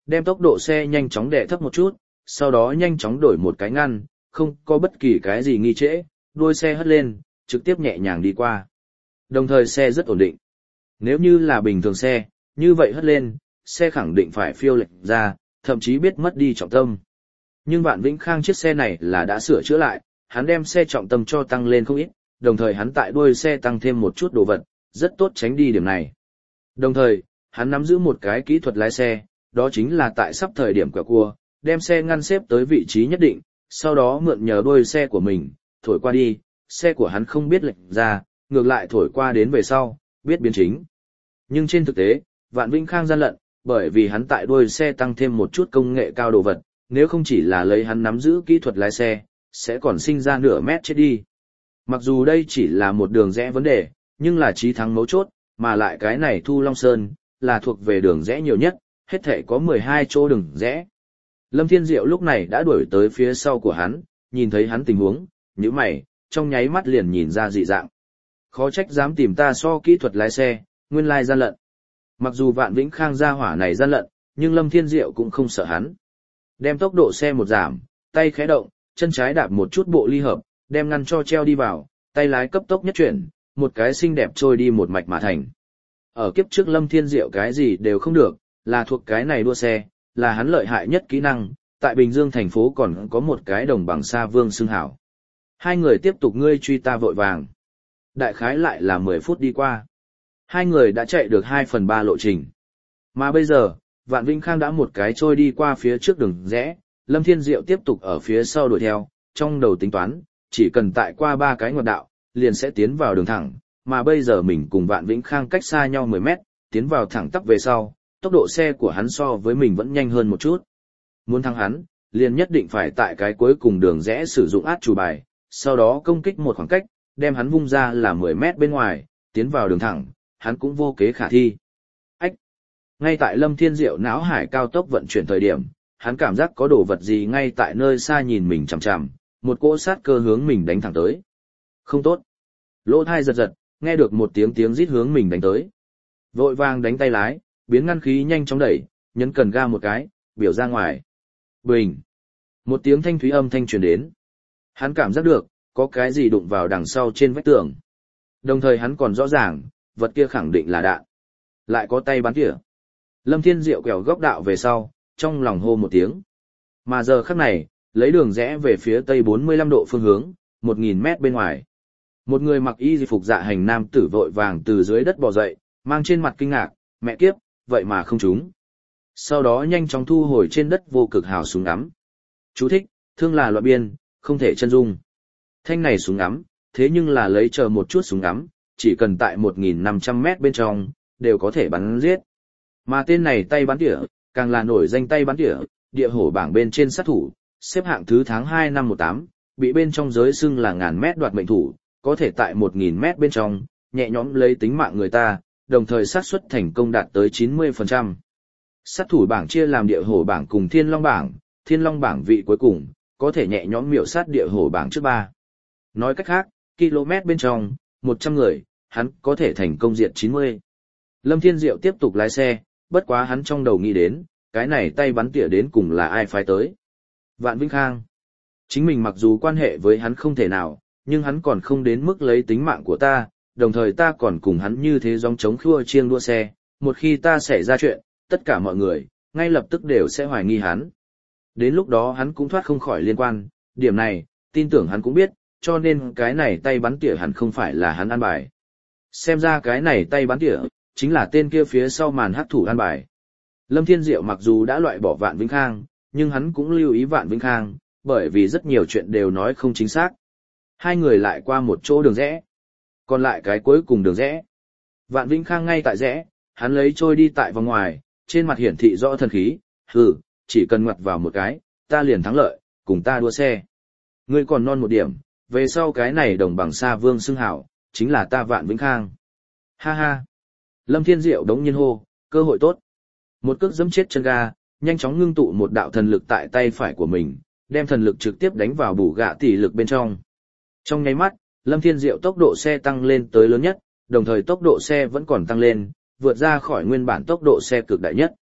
đem tốc độ xe nhanh chóng đè thấp một chút, sau đó nhanh chóng đổi một cái ngăn, không có bất kỳ cái gì nghi trễ, đuôi xe hất lên, trực tiếp nhẹ nhàng đi qua. Đồng thời xe rất ổn định. Nếu như là bình thường xe, như vậy hất lên, xe khẳng định phải phiêu lệch ra, thậm chí biết mất đi trọng tâm. Nhưng Vạn Vĩnh Khang chiếc xe này là đã sửa chữa lại, hắn đem xe trọng tâm cho tăng lên không ít, đồng thời hắn tại đuôi xe tăng thêm một chút đồ vật, rất tốt tránh đi điểm này. Đồng thời, hắn nắm giữ một cái kỹ thuật lái xe, đó chính là tại sắp thời điểm quẹo cua, đem xe ngăn xếp tới vị trí nhất định, sau đó mượn nhờ đuôi xe của mình, thổi qua đi, xe của hắn không biết lệch ra, ngược lại thổi qua đến về sau, biết biến chính. Nhưng trên thực tế, Vạn Vĩnh Khang gian lận, bởi vì hắn tại đuôi xe tăng thêm một chút công nghệ cao đồ vật, nếu không chỉ là lấy hắn nắm giữ kỹ thuật lái xe, sẽ còn sinh ra nửa mét chết đi. Mặc dù đây chỉ là một đường rẽ vấn đề, nhưng là chí thắng mấu chốt, mà lại cái này Thu Long Sơn, là thuộc về đường rẽ nhiều nhất, hết thể có mười hai chỗ đường rẽ. Lâm Thiên Diệu lúc này đã đuổi tới phía sau của hắn, nhìn thấy hắn tình huống, nhíu mày, trong nháy mắt liền nhìn ra dị dạng. Khó trách dám tìm ta so kỹ thuật lái xe, nguyên lai gian lận. Mặc dù Vạn Vĩnh Khang gia hỏa này gian lận, nhưng Lâm Thiên Diệu cũng không sợ hắn. Đem tốc độ xe một giảm, tay khẽ động, chân trái đạp một chút bộ ly hợp, đem ngăn cho treo đi vào, tay lái cấp tốc nhất chuyển, một cái xinh đẹp trôi đi một mạch mà thành. Ở kiếp trước Lâm Thiên Diệu cái gì đều không được, là thuộc cái này đua xe, là hắn lợi hại nhất kỹ năng, tại Bình Dương thành phố còn có một cái đồng bằng sa vương xưng hảo. Hai người tiếp tục ngươi truy ta vội vàng. Đại khái lại là mười phút đi qua. Hai người đã chạy được hai phần ba lộ trình. Mà bây giờ, Vạn Vĩnh Khang đã một cái trôi đi qua phía trước đường rẽ, Lâm Thiên Diệu tiếp tục ở phía sau đuổi theo, trong đầu tính toán, chỉ cần tại qua ba cái ngoặt đạo, liền sẽ tiến vào đường thẳng, mà bây giờ mình cùng Vạn Vĩnh Khang cách xa nhau mười mét, tiến vào thẳng tắp về sau, tốc độ xe của hắn so với mình vẫn nhanh hơn một chút. Muốn thắng hắn, liền nhất định phải tại cái cuối cùng đường rẽ sử dụng át chủ bài, sau đó công kích một khoảng cách, đem hắn vung ra là mười mét bên ngoài, tiến vào đường thẳng, hắn cũng vô kế khả thi. Ách! Ngay tại Lâm Thiên Diệu não hải cao tốc vận chuyển thời điểm, hắn cảm giác có đồ vật gì ngay tại nơi xa nhìn mình chằm chằm, một cỗ sát cơ hướng mình đánh thẳng tới. Không tốt! Lỗ thai giật giật, nghe được một tiếng tiếng rít hướng mình đánh tới. Vội vàng đánh tay lái, biến ngăn khí nhanh chóng đẩy, nhấn cần ga một cái, biểu ra ngoài. Bình! Một tiếng thanh thúy âm thanh truyền đến. Hắn cảm giác được, có cái gì đụng vào đằng sau trên vách tường. Đồng thời hắn còn rõ ràng, vật kia khẳng định là đạn. Lại có tay bắn tỉa. Lâm Thiên Diệu quẹo góc đạo về sau, trong lòng hô một tiếng. Mà giờ khắc này, lấy đường rẽ về phía tây bốn mươi lăm độ phương hướng, một nghìn mét bên ngoài. Một người mặc y phục dạ hành nam tử vội vàng từ dưới đất bò dậy, mang trên mặt kinh ngạc, mẹ kiếp, vậy mà không trúng. Sau đó nhanh chóng thu hồi trên đất vô cực hào súng ngắm. Chú thích, thương là loại biên, không thể chân dung. Thanh này súng ngắm, thế nhưng là lấy chờ một chút súng ngắm, chỉ cần tại một nghìn năm trăm mét bên trong, đều có thể bắn giết. Mà tên này tay bắn tỉa, càng là nổi danh tay bắn tỉa, địa hổ bảng bên trên sát thủ, xếp hạng thứ tháng hai năm một tám, bị bên trong giới xưng là ngàn mét đoạt mệnh thủ, có thể tại một nghìn mét bên trong, nhẹ nhõm lấy tính mạng người ta, đồng thời xác suất thành công đạt tới chín mươi phần trăm. Sát thủ bảng chia làm địa hổ bảng cùng thiên long bảng, thiên long bảng vị cuối cùng, có thể nhẹ nhõm miểu sát địa hổ bảng trước ba. Nói cách khác, km bên trong, một trăm người, hắn có thể thành công diệt chín mươi. Lâm Thiên Diệu tiếp tục lái xe, bất quá hắn trong đầu nghĩ đến, cái này tay bắn tỉa đến cùng là ai phái tới. Vạn Vĩnh Khang. Chính mình mặc dù quan hệ với hắn không thể nào, nhưng hắn còn không đến mức lấy tính mạng của ta, đồng thời ta còn cùng hắn như thế gióng chống khua chiêng đua xe, một khi ta xảy ra chuyện, tất cả mọi người, ngay lập tức đều sẽ hoài nghi hắn. Đến lúc đó hắn cũng thoát không khỏi liên quan, điểm này, tin tưởng hắn cũng biết, cho nên cái này tay bắn tỉa hắn không phải là hắn an bài. Xem ra cái này tay bắn tỉa, chính là tên kia phía sau màn hắc thủ an bài. Lâm Thiên Diệu mặc dù đã loại bỏ Vạn Vĩnh Khang, nhưng hắn cũng lưu ý Vạn Vĩnh Khang, bởi vì rất nhiều chuyện đều nói không chính xác. Hai người lại qua một chỗ đường rẽ. Còn lại cái cuối cùng đường rẽ. Vạn Vĩnh Khang ngay tại rẽ, hắn lấy trôi đi tại vòng ngoài, trên mặt hiển thị rõ thần khí, hừ, chỉ cần ngoặt vào một cái, ta liền thắng lợi, cùng ta đua xe. Ngươi còn non một điểm, về sau cái này đồng bằng sa vương xưng hảo, chính là ta Vạn Vĩnh Khang. Ha ha. Lâm Thiên Diệu đống nhiên hô, cơ hội tốt. Một cước giẫm chết chân ga, nhanh chóng ngưng tụ một đạo thần lực tại tay phải của mình, đem thần lực trực tiếp đánh vào bù gạ tỷ lực bên trong. Trong nháy mắt, Lâm Thiên Diệu tốc độ xe tăng lên tới lớn nhất, đồng thời tốc độ xe vẫn còn tăng lên, vượt ra khỏi nguyên bản tốc độ xe cực đại nhất.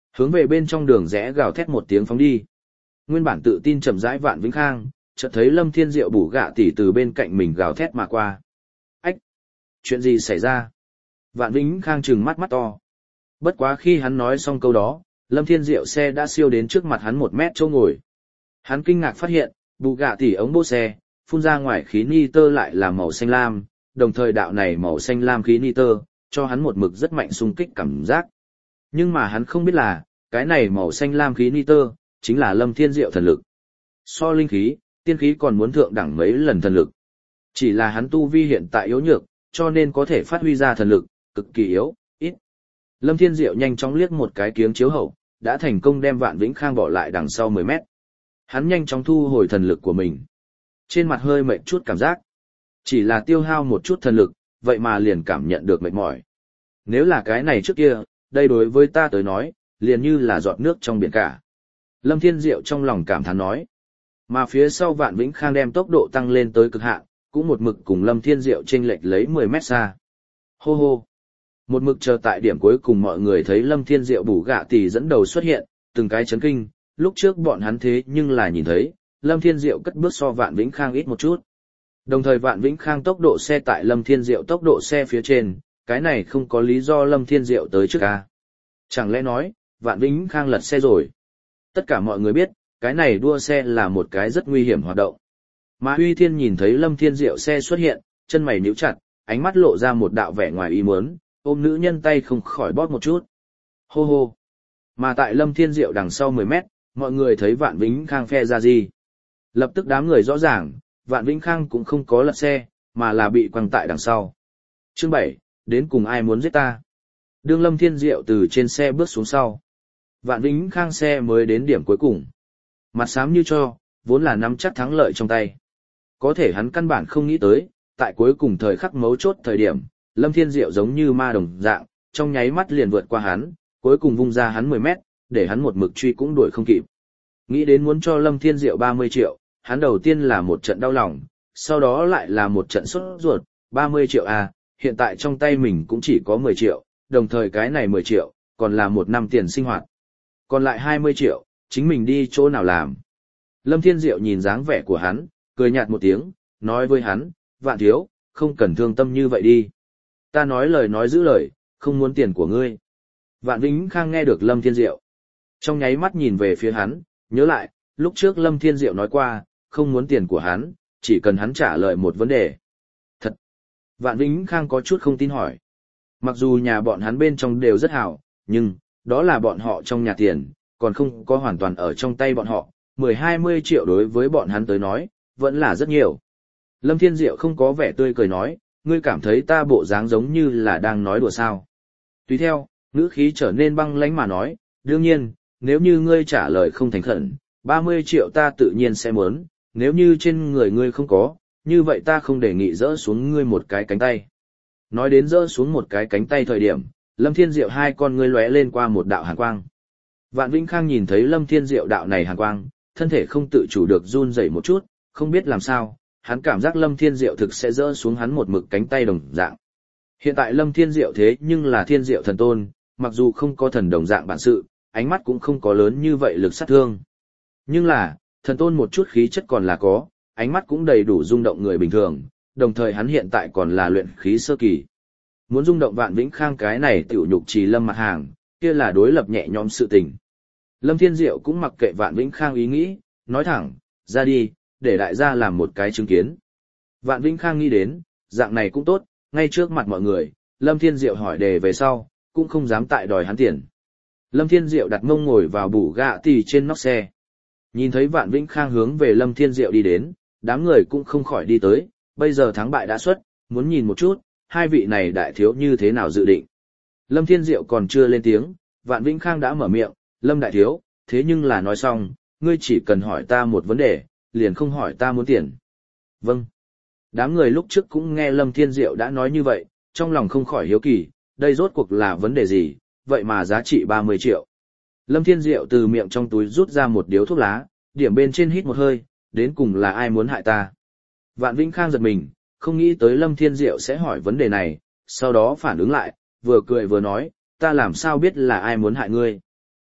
Hướng về bên trong đường rẽ gào thét một tiếng phóng đi. Nguyên bản tự tin chậm rãi Vạn Vĩnh Khang, chợt thấy Lâm Thiên Diệu bù gạ tỷ từ bên cạnh mình gào thét mà qua. Ách! Chuyện gì xảy ra? Vạn Vĩnh Khang trừng mắt mắt to. Bất quá khi hắn nói xong câu đó, Lâm Thiên Diệu xe đã siêu đến trước mặt hắn một mét chỗ ngồi. Hắn kinh ngạc phát hiện, bù gạ tỷ ống bô xe, phun ra ngoài khí nitơ lại là màu xanh lam, đồng thời đạo này màu xanh lam khí nitơ, cho hắn một mực rất mạnh xung kích cảm giác. Nhưng mà hắn không biết là, cái này màu xanh lam khí nitơ, chính là Lâm Thiên Diệu thần lực. So linh khí, tiên khí còn muốn thượng đẳng mấy lần thần lực. Chỉ là hắn tu vi hiện tại yếu nhược, cho nên có thể phát huy ra thần lực, cực kỳ yếu, ít. Lâm Thiên Diệu nhanh chóng liếc một cái kiếng chiếu hậu, đã thành công đem Vạn Vĩnh Khang bỏ lại đằng sau mười mét. Hắn nhanh chóng thu hồi thần lực của mình. Trên mặt hơi mệt chút cảm giác. Chỉ là tiêu hao một chút thần lực, vậy mà liền cảm nhận được mệt mỏi. Nếu là cái này trước kia, đây đối với ta tới nói, liền như là giọt nước trong biển cả. Lâm Thiên Diệu trong lòng cảm thán nói. Mà phía sau Vạn Vĩnh Khang đem tốc độ tăng lên tới cực hạn, cũng một mực cùng Lâm Thiên Diệu chênh lệch lấy mười mét xa. Hô hô. Một mực chờ tại điểm cuối cùng mọi người thấy Lâm Thiên Diệu bù gạ tỷ dẫn đầu xuất hiện, từng cái chấn kinh, lúc trước bọn hắn thế nhưng là nhìn thấy, Lâm Thiên Diệu cất bước so Vạn Vĩnh Khang ít một chút. Đồng thời Vạn Vĩnh Khang tốc độ xe tại Lâm Thiên Diệu tốc độ xe phía trên, cái này không có lý do Lâm Thiên Diệu tới trước à. Chẳng lẽ nói, Vạn Vĩnh Khang lật xe rồi. Tất cả mọi người biết, cái này đua xe là một cái rất nguy hiểm hoạt động. Mà Huy Thiên nhìn thấy Lâm Thiên Diệu xe xuất hiện, chân mày nhíu chặt, ánh mắt lộ ra một đạo vẻ ngoài ý muốn, ôm nữ nhân tay không khỏi bóp một chút. Hô hô. Mà tại Lâm Thiên Diệu đằng sau mười mét, mọi người thấy Vạn Vĩnh Khang phe ra gì. Lập tức đám người rõ ràng, Vạn Vĩnh Khang cũng không có lật xe, mà là bị quăng tại đằng sau. Chương bảy, đến cùng ai muốn giết ta? Đương Lâm Thiên Diệu từ trên xe bước xuống sau. Vạn Vĩnh Khang xe mới đến điểm cuối cùng. Mặt xám như cho, vốn là nắm chắc thắng lợi trong tay. Có thể hắn căn bản không nghĩ tới, tại cuối cùng thời khắc mấu chốt thời điểm, Lâm Thiên Diệu giống như ma đồng dạng, trong nháy mắt liền vượt qua hắn, cuối cùng vung ra hắn mười mét, để hắn một mực truy cũng đuổi không kịp. Nghĩ đến muốn cho Lâm Thiên Diệu ba mươi triệu, hắn đầu tiên là một trận đau lòng, sau đó lại là một trận sốt ruột, ba mươi triệu à, hiện tại trong tay mình cũng chỉ có mười triệu, đồng thời cái này mười triệu, còn là một năm tiền sinh hoạt. Còn lại hai mươi triệu, chính mình đi chỗ nào làm. Lâm Thiên Diệu nhìn dáng vẻ của hắn, cười nhạt một tiếng, nói với hắn, Vạn thiếu, không cần thương tâm như vậy đi. Ta nói lời nói giữ lời, không muốn tiền của ngươi. Vạn Vĩnh Khang nghe được Lâm Thiên Diệu. Trong nháy mắt nhìn về phía hắn, nhớ lại, lúc trước Lâm Thiên Diệu nói qua, không muốn tiền của hắn, chỉ cần hắn trả lời một vấn đề. Thật! Vạn Vĩnh Khang có chút không tin hỏi. Mặc dù nhà bọn hắn bên trong đều rất hảo, nhưng, đó là bọn họ trong nhà tiền, còn không có hoàn toàn ở trong tay bọn họ, mười hai mươi triệu đối với bọn hắn tới nói, vẫn là rất nhiều. Lâm Thiên Diệu không có vẻ tươi cười nói, ngươi cảm thấy ta bộ dáng giống như là đang nói đùa sao. Tùy theo, ngữ khí trở nên băng lãnh mà nói, đương nhiên, nếu như ngươi trả lời không thành khẩn, ba mươi triệu ta tự nhiên sẽ muốn, nếu như trên người ngươi không có, như vậy ta không đề nghị dỡ xuống ngươi một cái cánh tay. Nói đến dỡ xuống một cái cánh tay thời điểm, Lâm Thiên Diệu hai con ngươi lóe lên qua một đạo hàn quang. Vạn Vĩnh Khang nhìn thấy Lâm Thiên Diệu đạo này hàn quang, thân thể không tự chủ được run rẩy một chút, không biết làm sao, hắn cảm giác Lâm Thiên Diệu thực sẽ dỡ xuống hắn một mực cánh tay đồng dạng. Hiện tại Lâm Thiên Diệu thế nhưng là Thiên Diệu thần tôn, mặc dù không có thần đồng dạng bản sự, ánh mắt cũng không có lớn như vậy lực sát thương. Nhưng là, thần tôn một chút khí chất còn là có, ánh mắt cũng đầy đủ rung động người bình thường, đồng thời hắn hiện tại còn là luyện khí sơ kỳ. Muốn rung động Vạn Vĩnh Khang cái này tiểu nhục trì Lâm mặt hàng, kia là đối lập nhẹ nhõm sự tình. Lâm Thiên Diệu cũng mặc kệ Vạn Vĩnh Khang ý nghĩ, nói thẳng, ra đi, để đại gia làm một cái chứng kiến. Vạn Vĩnh Khang nghĩ đến, dạng này cũng tốt, ngay trước mặt mọi người, Lâm Thiên Diệu hỏi đề về sau, cũng không dám tại đòi hắn tiền. Lâm Thiên Diệu đặt mông ngồi vào bù gạ tì trên nóc xe. Nhìn thấy Vạn Vĩnh Khang hướng về Lâm Thiên Diệu đi đến, đám người cũng không khỏi đi tới, bây giờ thắng bại đã xuất, muốn nhìn một chút, hai vị này đại thiếu như thế nào dự định. Lâm Thiên Diệu còn chưa lên tiếng, Vạn Vĩnh Khang đã mở miệng, Lâm đại thiếu, thế nhưng là nói xong, ngươi chỉ cần hỏi ta một vấn đề, liền không hỏi ta muốn tiền. Vâng. Đám người lúc trước cũng nghe Lâm Thiên Diệu đã nói như vậy, trong lòng không khỏi hiếu kỳ, đây rốt cuộc là vấn đề gì, vậy mà giá trị ba mươi triệu. Lâm Thiên Diệu từ miệng trong túi rút ra một điếu thuốc lá, điểm bên trên hít một hơi, đến cùng là ai muốn hại ta. Vạn Vĩnh Khang giật mình, không nghĩ tới Lâm Thiên Diệu sẽ hỏi vấn đề này, sau đó phản ứng lại, vừa cười vừa nói, ta làm sao biết là ai muốn hại ngươi.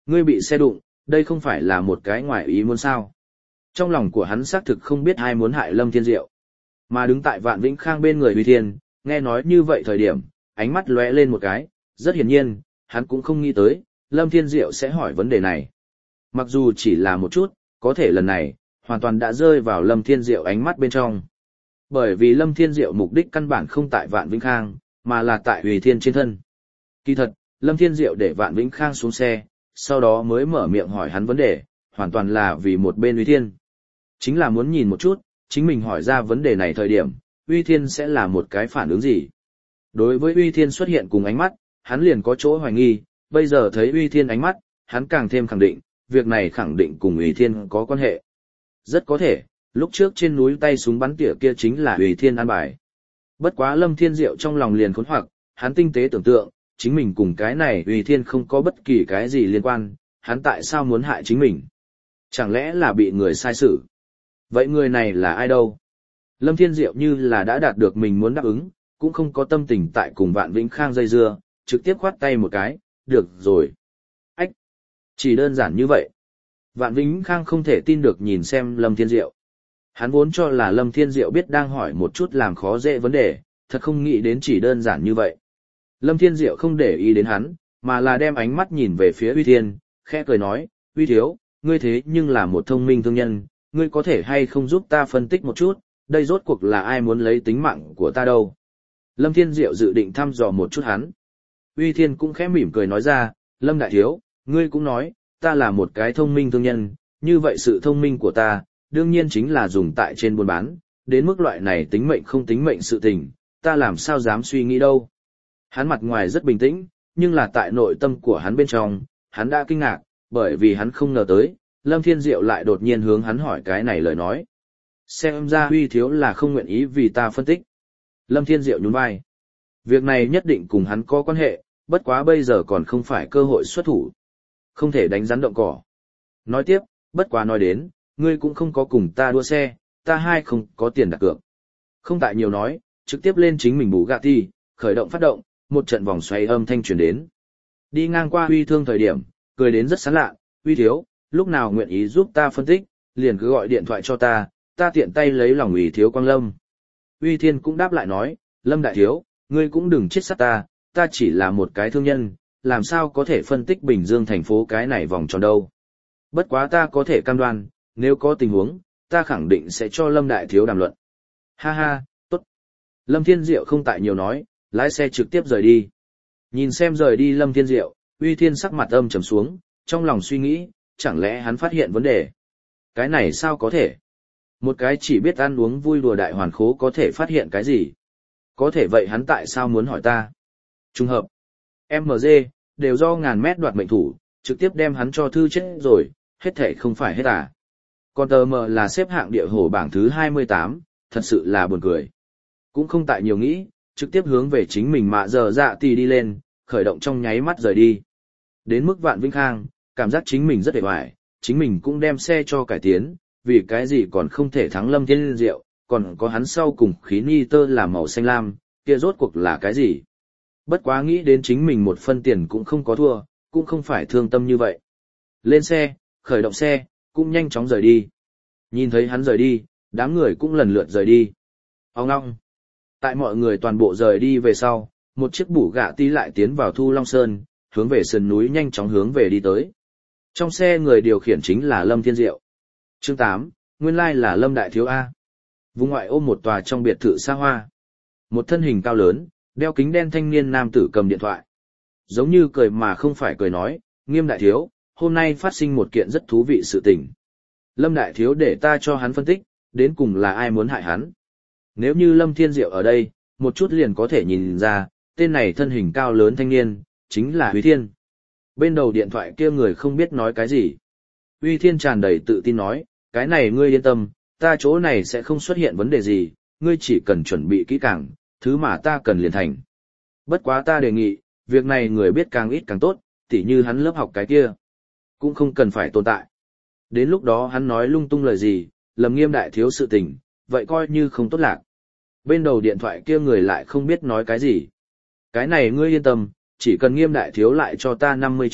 Ngươi bị xe đụng, đây không phải là một cái ngoại ý muốn sao. Trong lòng của hắn xác thực không biết ai muốn hại Lâm Thiên Diệu. Mà đứng tại Vạn Vĩnh Khang bên người Uy Thiên, nghe nói như vậy thời điểm, ánh mắt lóe lên một cái, rất hiển nhiên, hắn cũng không nghĩ tới, Lâm Thiên Diệu sẽ hỏi vấn đề này. Mặc dù chỉ là một chút, có thể lần này, hoàn toàn đã rơi vào Lâm Thiên Diệu ánh mắt bên trong. Bởi vì Lâm Thiên Diệu mục đích căn bản không tại Vạn Vĩnh Khang, mà là tại Uy Thiên trên thân. Kỳ thật, Lâm Thiên Diệu để Vạn Vĩnh Khang xuống xe, sau đó mới mở miệng hỏi hắn vấn đề, hoàn toàn là vì một bên Uy Thiên. Chính là muốn nhìn một chút, chính mình hỏi ra vấn đề này thời điểm, Uy Thiên sẽ là một cái phản ứng gì. Đối với Uy Thiên xuất hiện cùng ánh mắt, hắn liền có chỗ hoài nghi, bây giờ thấy Uy Thiên ánh mắt, hắn càng thêm khẳng định, việc này khẳng định cùng Uy Thiên có quan hệ. Rất có thể, lúc trước trên núi tay súng bắn tỉa kia chính là Uy Thiên an bài. Bất quá Lâm Thiên Diệu trong lòng liền khốn hoặc, hắn tinh tế tưởng tượng, chính mình cùng cái này Uy Thiên không có bất kỳ cái gì liên quan, hắn tại sao muốn hại chính mình? Chẳng lẽ là bị người sai xử? Vậy người này là ai đâu? Lâm Thiên Diệu như là đã đạt được mình muốn đáp ứng, cũng không có tâm tình tại cùng Vạn Vĩnh Khang dây dưa, trực tiếp khoát tay một cái, được rồi. Ách! Chỉ đơn giản như vậy. Vạn Vĩnh Khang không thể tin được nhìn xem Lâm Thiên Diệu. Hắn vốn cho là Lâm Thiên Diệu biết đang hỏi một chút làm khó dễ vấn đề, thật không nghĩ đến chỉ đơn giản như vậy. Lâm Thiên Diệu không để ý đến hắn, mà là đem ánh mắt nhìn về phía Uy Thiên, khẽ cười nói, Uy Thiếu, ngươi thế nhưng là một thông minh thương nhân, ngươi có thể hay không giúp ta phân tích một chút, đây rốt cuộc là ai muốn lấy tính mạng của ta đâu. Lâm Thiên Diệu dự định thăm dò một chút hắn. Uy Thiên cũng khẽ mỉm cười nói ra, Lâm Đại Thiếu, ngươi cũng nói, ta là một cái thông minh thương nhân, như vậy sự thông minh của ta, đương nhiên chính là dùng tại trên buôn bán, đến mức loại này tính mệnh không tính mệnh sự tình, ta làm sao dám suy nghĩ đâu. Hắn mặt ngoài rất bình tĩnh, nhưng là tại nội tâm của hắn bên trong, hắn đã kinh ngạc, bởi vì hắn không ngờ tới, Lâm Thiên Diệu lại đột nhiên hướng hắn hỏi cái này lời nói. Xem ra Uy Thiếu là không nguyện ý vì ta phân tích. Lâm Thiên Diệu nhún vai. Việc này nhất định cùng hắn có quan hệ, bất quá bây giờ còn không phải cơ hội xuất thủ. Không thể đánh rắn động cỏ. Nói tiếp, bất quá nói đến, ngươi cũng không có cùng ta đua xe, ta hai không có tiền đặt cược. Không tại nhiều nói, trực tiếp lên chính mình Bugatti, khởi động phát động, một trận vòng xoay âm thanh truyền đến. Đi ngang qua Uy Thương thời điểm, cười đến rất sán lạ, Uy Thiếu, lúc nào nguyện ý giúp ta phân tích, liền cứ gọi điện thoại cho ta, ta tiện tay lấy lòng Uy Thiếu Quang Lâm. Uy Thiên cũng đáp lại nói, Lâm Đại Thiếu, ngươi cũng đừng chết sát ta, ta chỉ là một cái thương nhân, làm sao có thể phân tích Bình Dương thành phố cái này vòng tròn đâu. Bất quá ta có thể cam đoan, nếu có tình huống, ta khẳng định sẽ cho Lâm Đại Thiếu đàm luận. Ha ha, tốt. Lâm Thiên Diệu không tại nhiều nói, lái xe trực tiếp rời đi. Nhìn xem rời đi Lâm Thiên Diệu, Uy Thiên sắc mặt âm trầm xuống, trong lòng suy nghĩ, chẳng lẽ hắn phát hiện vấn đề. Cái này sao có thể? Một cái chỉ biết ăn uống vui đùa đại hoàn khố có thể phát hiện cái gì? Có thể vậy hắn tại sao muốn hỏi ta? Trùng hợp. em em giê, đều do ngàn mét đoạt mệnh thủ, trực tiếp đem hắn cho thư chết rồi, hết thể không phải hết à. Còn tờ mờ là xếp hạng địa hổ bảng thứ hai mươi tám, thật sự là buồn cười. Cũng không tại nhiều nghĩ, trực tiếp hướng về chính mình mạ giờ dạ tì đi lên, khởi động trong nháy mắt rời đi. Đến mức Vạn Vĩnh Khang, cảm giác chính mình rất hề hoài, chính mình cũng đem xe cho cải tiến, vì cái gì còn không thể thắng Lâm Thiên Diệu, còn có hắn sau cùng khí nitơ là màu xanh lam, kia rốt cuộc là cái gì. Bất quá nghĩ đến chính mình một phân tiền cũng không có thua, cũng không phải thương tâm như vậy. Lên xe, khởi động xe, cũng nhanh chóng rời đi. Nhìn thấy hắn rời đi, đám người cũng lần lượt rời đi. Ông ngong. Tại mọi người toàn bộ rời đi về sau, một chiếc bủ gạ tí lại tiến vào Thu Long Sơn, hướng về sườn núi nhanh chóng hướng về đi tới. Trong xe người điều khiển chính là Lâm Thiên Diệu. Chương tám, nguyên lai là Lâm Đại Thiếu A. Vùng ngoại ô một tòa trong biệt thự xa hoa. Một thân hình cao lớn, đeo kính đen thanh niên nam tử cầm điện thoại. Giống như cười mà không phải cười nói, Nghiêm Đại Thiếu, hôm nay phát sinh một kiện rất thú vị sự tình. Lâm Đại Thiếu để ta cho hắn phân tích, đến cùng là ai muốn hại hắn. Nếu như Lâm Thiên Diệu ở đây, một chút liền có thể nhìn ra, tên này thân hình cao lớn thanh niên, chính là Uy Thiên. Bên đầu điện thoại kia người không biết nói cái gì. Uy Thiên tràn đầy tự tin nói, cái này ngươi yên tâm, ta chỗ này sẽ không xuất hiện vấn đề gì, ngươi chỉ cần chuẩn bị kỹ càng, thứ mà ta cần liền thành. Bất quá ta đề nghị, việc này người biết càng ít càng tốt, tỉ như hắn lớp học cái kia, cũng không cần phải tồn tại. Đến lúc đó hắn nói lung tung lời gì, lầm Nghiêm Đại Thiếu sự tình, vậy coi như không tốt lạc. Bên đầu điện thoại kia người lại không biết nói cái gì. Cái này ngươi yên tâm, chỉ cần Nghiêm Đại Thiếu lại cho ta năm mươi triệu,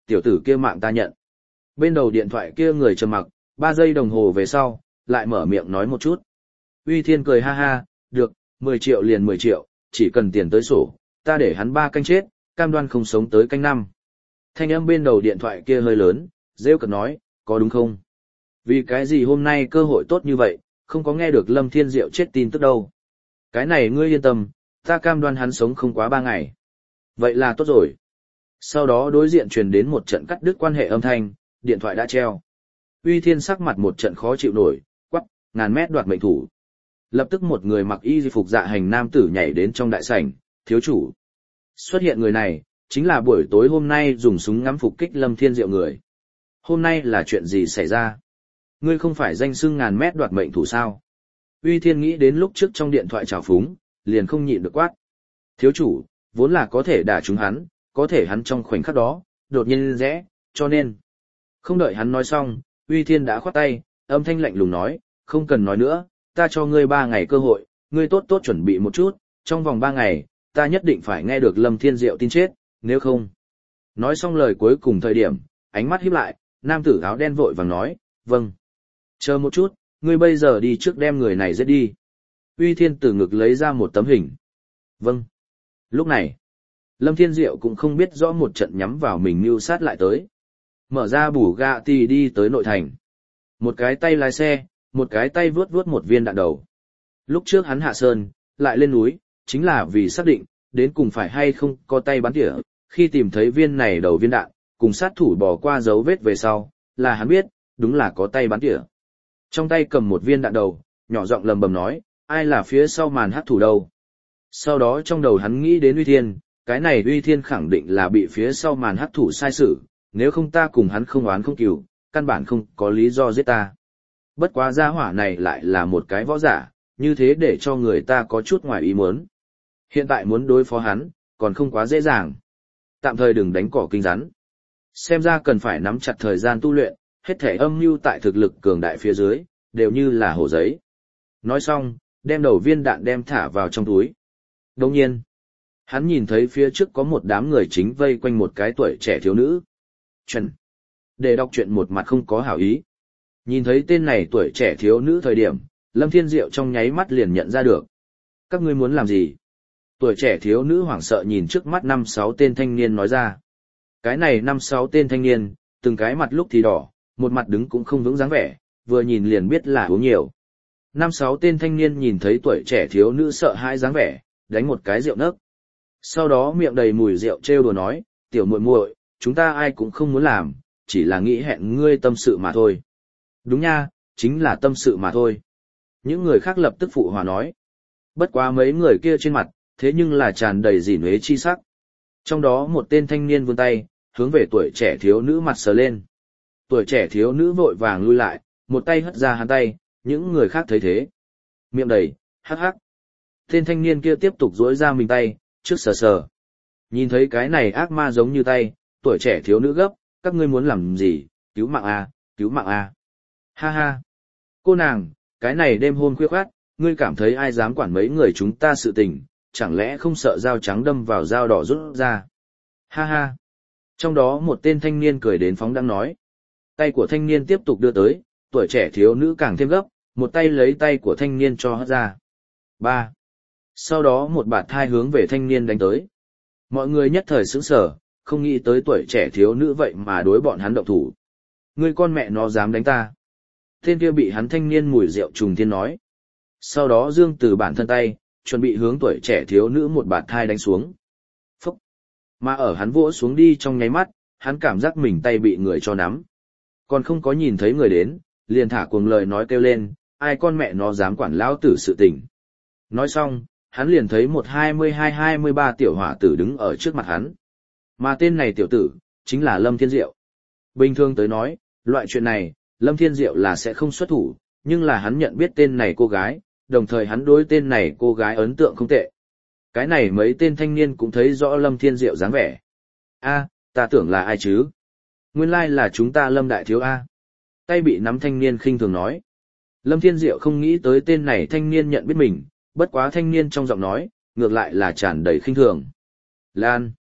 tiểu tử kia mạng ta nhận. Bên đầu điện thoại kia người trầm mặc, ba giây đồng hồ về sau, lại mở miệng nói một chút. Uy Thiên cười ha ha, được, mười triệu liền mười triệu, chỉ cần tiền tới sổ, ta để hắn ba canh chết, cam đoan không sống tới canh năm. Thanh âm bên đầu điện thoại kia hơi lớn, rêu cợt nói, có đúng không? Vì cái gì hôm nay cơ hội tốt như vậy, không có nghe được Lâm Thiên Diệu chết tin tức đâu. Cái này ngươi yên tâm, ta cam đoan hắn sống không quá ba ngày. Vậy là tốt rồi. Sau đó đối diện truyền đến một trận cắt đứt quan hệ âm thanh, điện thoại đã treo. Uy Thiên sắc mặt một trận khó chịu nổi, quắc, ngàn mét đoạt mệnh thủ. Lập tức một người mặc y phục dạ hành nam tử nhảy đến trong đại sảnh, thiếu chủ. Xuất hiện người này, chính là buổi tối hôm nay dùng súng ngắm phục kích Lâm Thiên Diệu người. Hôm nay là chuyện gì xảy ra? Ngươi không phải danh xưng ngàn mét đoạt mệnh thủ sao? Uy Thiên nghĩ đến lúc trước trong điện thoại trào phúng, liền không nhịn được quát. Thiếu chủ, vốn là có thể đả trúng hắn, có thể hắn trong khoảnh khắc đó, đột nhiên rẽ, cho nên. Không đợi hắn nói xong, Uy Thiên đã khoát tay, âm thanh lạnh lùng nói, không cần nói nữa, ta cho ngươi ba ngày cơ hội, ngươi tốt tốt chuẩn bị một chút, trong vòng ba ngày, ta nhất định phải nghe được Lâm Thiên Diệu tin chết, nếu không. Nói xong lời cuối cùng thời điểm, ánh mắt híp lại, nam tử áo đen vội vàng nói, vâng. Chờ một chút, ngươi bây giờ đi trước đem người này giết đi. Uy Thiên từ ngực lấy ra một tấm hình. Vâng. Lúc này, Lâm Thiên Diệu cũng không biết rõ một trận nhắm vào mình mưu sát lại tới. Mở ra bù gạ tì đi tới nội thành. Một cái tay lái xe, một cái tay vướt vướt một viên đạn đầu. Lúc trước hắn hạ sơn, lại lên núi, chính là vì xác định, đến cùng phải hay không có tay bắn tỉa. Khi tìm thấy viên này đầu viên đạn, cùng sát thủ bỏ qua dấu vết về sau, là hắn biết, đúng là có tay bắn tỉa. Trong tay cầm một viên đạn đầu, nhỏ giọng lầm bầm nói, ai là phía sau màn hắc thủ đâu. Sau đó trong đầu hắn nghĩ đến Uy Thiên, cái này Uy Thiên khẳng định là bị phía sau màn hắc thủ sai xử, nếu không ta cùng hắn không oán không cừu, căn bản không có lý do giết ta. Bất quá gia hỏa này lại là một cái võ giả, như thế để cho người ta có chút ngoài ý muốn. Hiện tại muốn đối phó hắn, còn không quá dễ dàng. Tạm thời đừng đánh cỏ kinh rắn. Xem ra cần phải nắm chặt thời gian tu luyện, hết thể âm mưu tại thực lực cường đại phía dưới, đều như là hồ giấy. Nói xong, đem đầu viên đạn đem thả vào trong túi. Đồng nhiên, hắn nhìn thấy phía trước có một đám người chính vây quanh một cái tuổi trẻ thiếu nữ. Trần. Để đọc chuyện một mặt không có hảo ý. Nhìn thấy tên này tuổi trẻ thiếu nữ thời điểm, Lâm Thiên Diệu trong nháy mắt liền nhận ra được. Các ngươi muốn làm gì? Tuổi trẻ thiếu nữ hoảng sợ nhìn trước mắt năm sáu tên thanh niên nói ra. Cái này năm sáu tên thanh niên, từng cái mặt lúc thì đỏ, một mặt đứng cũng không vững dáng vẻ, vừa nhìn liền biết là uống nhiều. Năm sáu tên thanh niên nhìn thấy tuổi trẻ thiếu nữ sợ hãi dáng vẻ, đánh một cái rượu nấc. Sau đó miệng đầy mùi rượu trêu đùa nói, tiểu muội muội, chúng ta ai cũng không muốn làm, chỉ là nghĩ hẹn ngươi tâm sự mà thôi. Đúng nha, chính là tâm sự mà thôi. Những người khác lập tức phụ hòa nói. Bất quá mấy người kia trên mặt, thế nhưng là tràn đầy dỉ nuế chi sắc. Trong đó một tên thanh niên vươn tay, hướng về tuổi trẻ thiếu nữ mặt sờ lên. Tuổi trẻ thiếu nữ vội vàng lui lại, một tay hất ra hắn tay, những người khác thấy thế. Miệng đầy, hắc hắc. Tên thanh niên kia tiếp tục duỗi ra mình tay, trước sờ sờ. Nhìn thấy cái này ác ma giống như tay, tuổi trẻ thiếu nữ gấp, các ngươi muốn làm gì, cứu mạng a, cứu mạng a. Ha ha. Cô nàng, cái này đêm hôm khuya khoát, ngươi cảm thấy ai dám quản mấy người chúng ta sự tình, chẳng lẽ không sợ dao trắng đâm vào dao đỏ rút ra. Ha ha. Trong đó một tên thanh niên cười đến phóng đang nói. Tay của thanh niên tiếp tục đưa tới, tuổi trẻ thiếu nữ càng thêm gấp, một tay lấy tay của thanh niên cho hất ra. Ba. Sau đó một bạt thai hướng về thanh niên đánh tới. Mọi người nhất thời sững sờ, không nghĩ tới tuổi trẻ thiếu nữ vậy mà đối bọn hắn động thủ. Ngươi con mẹ nó dám đánh ta. Tên kia bị hắn thanh niên mùi rượu trùng thiên nói. Sau đó dương từ bản thân tay, chuẩn bị hướng tuổi trẻ thiếu nữ một bạt thai đánh xuống. Phúc. Mà ở hắn vỗ xuống đi trong nháy mắt, hắn cảm giác mình tay bị người cho nắm. Còn không có nhìn thấy người đến, liền thả cuồng lời nói kêu lên, ai con mẹ nó dám quản lão tử sự tình. Nói xong, hắn liền thấy một hai mươi hai hai mươi ba tiểu hỏa tử đứng ở trước mặt hắn. Mà tên này tiểu tử, chính là Lâm Thiên Diệu. Bình thường tới nói, loại chuyện này, Lâm Thiên Diệu là sẽ không xuất thủ, nhưng là hắn nhận biết tên này cô gái, đồng thời hắn đối tên này cô gái ấn tượng không tệ. Cái này mấy tên thanh niên cũng thấy rõ Lâm Thiên Diệu dáng vẻ. A, ta tưởng là ai chứ? Nguyên lai là chúng ta Lâm Đại Thiếu A. Tay bị nắm thanh niên khinh thường nói. Lâm Thiên Diệu không nghĩ tới tên này thanh niên nhận biết mình, bất quá thanh niên trong giọng nói, ngược lại là tràn đầy khinh thường. Lan.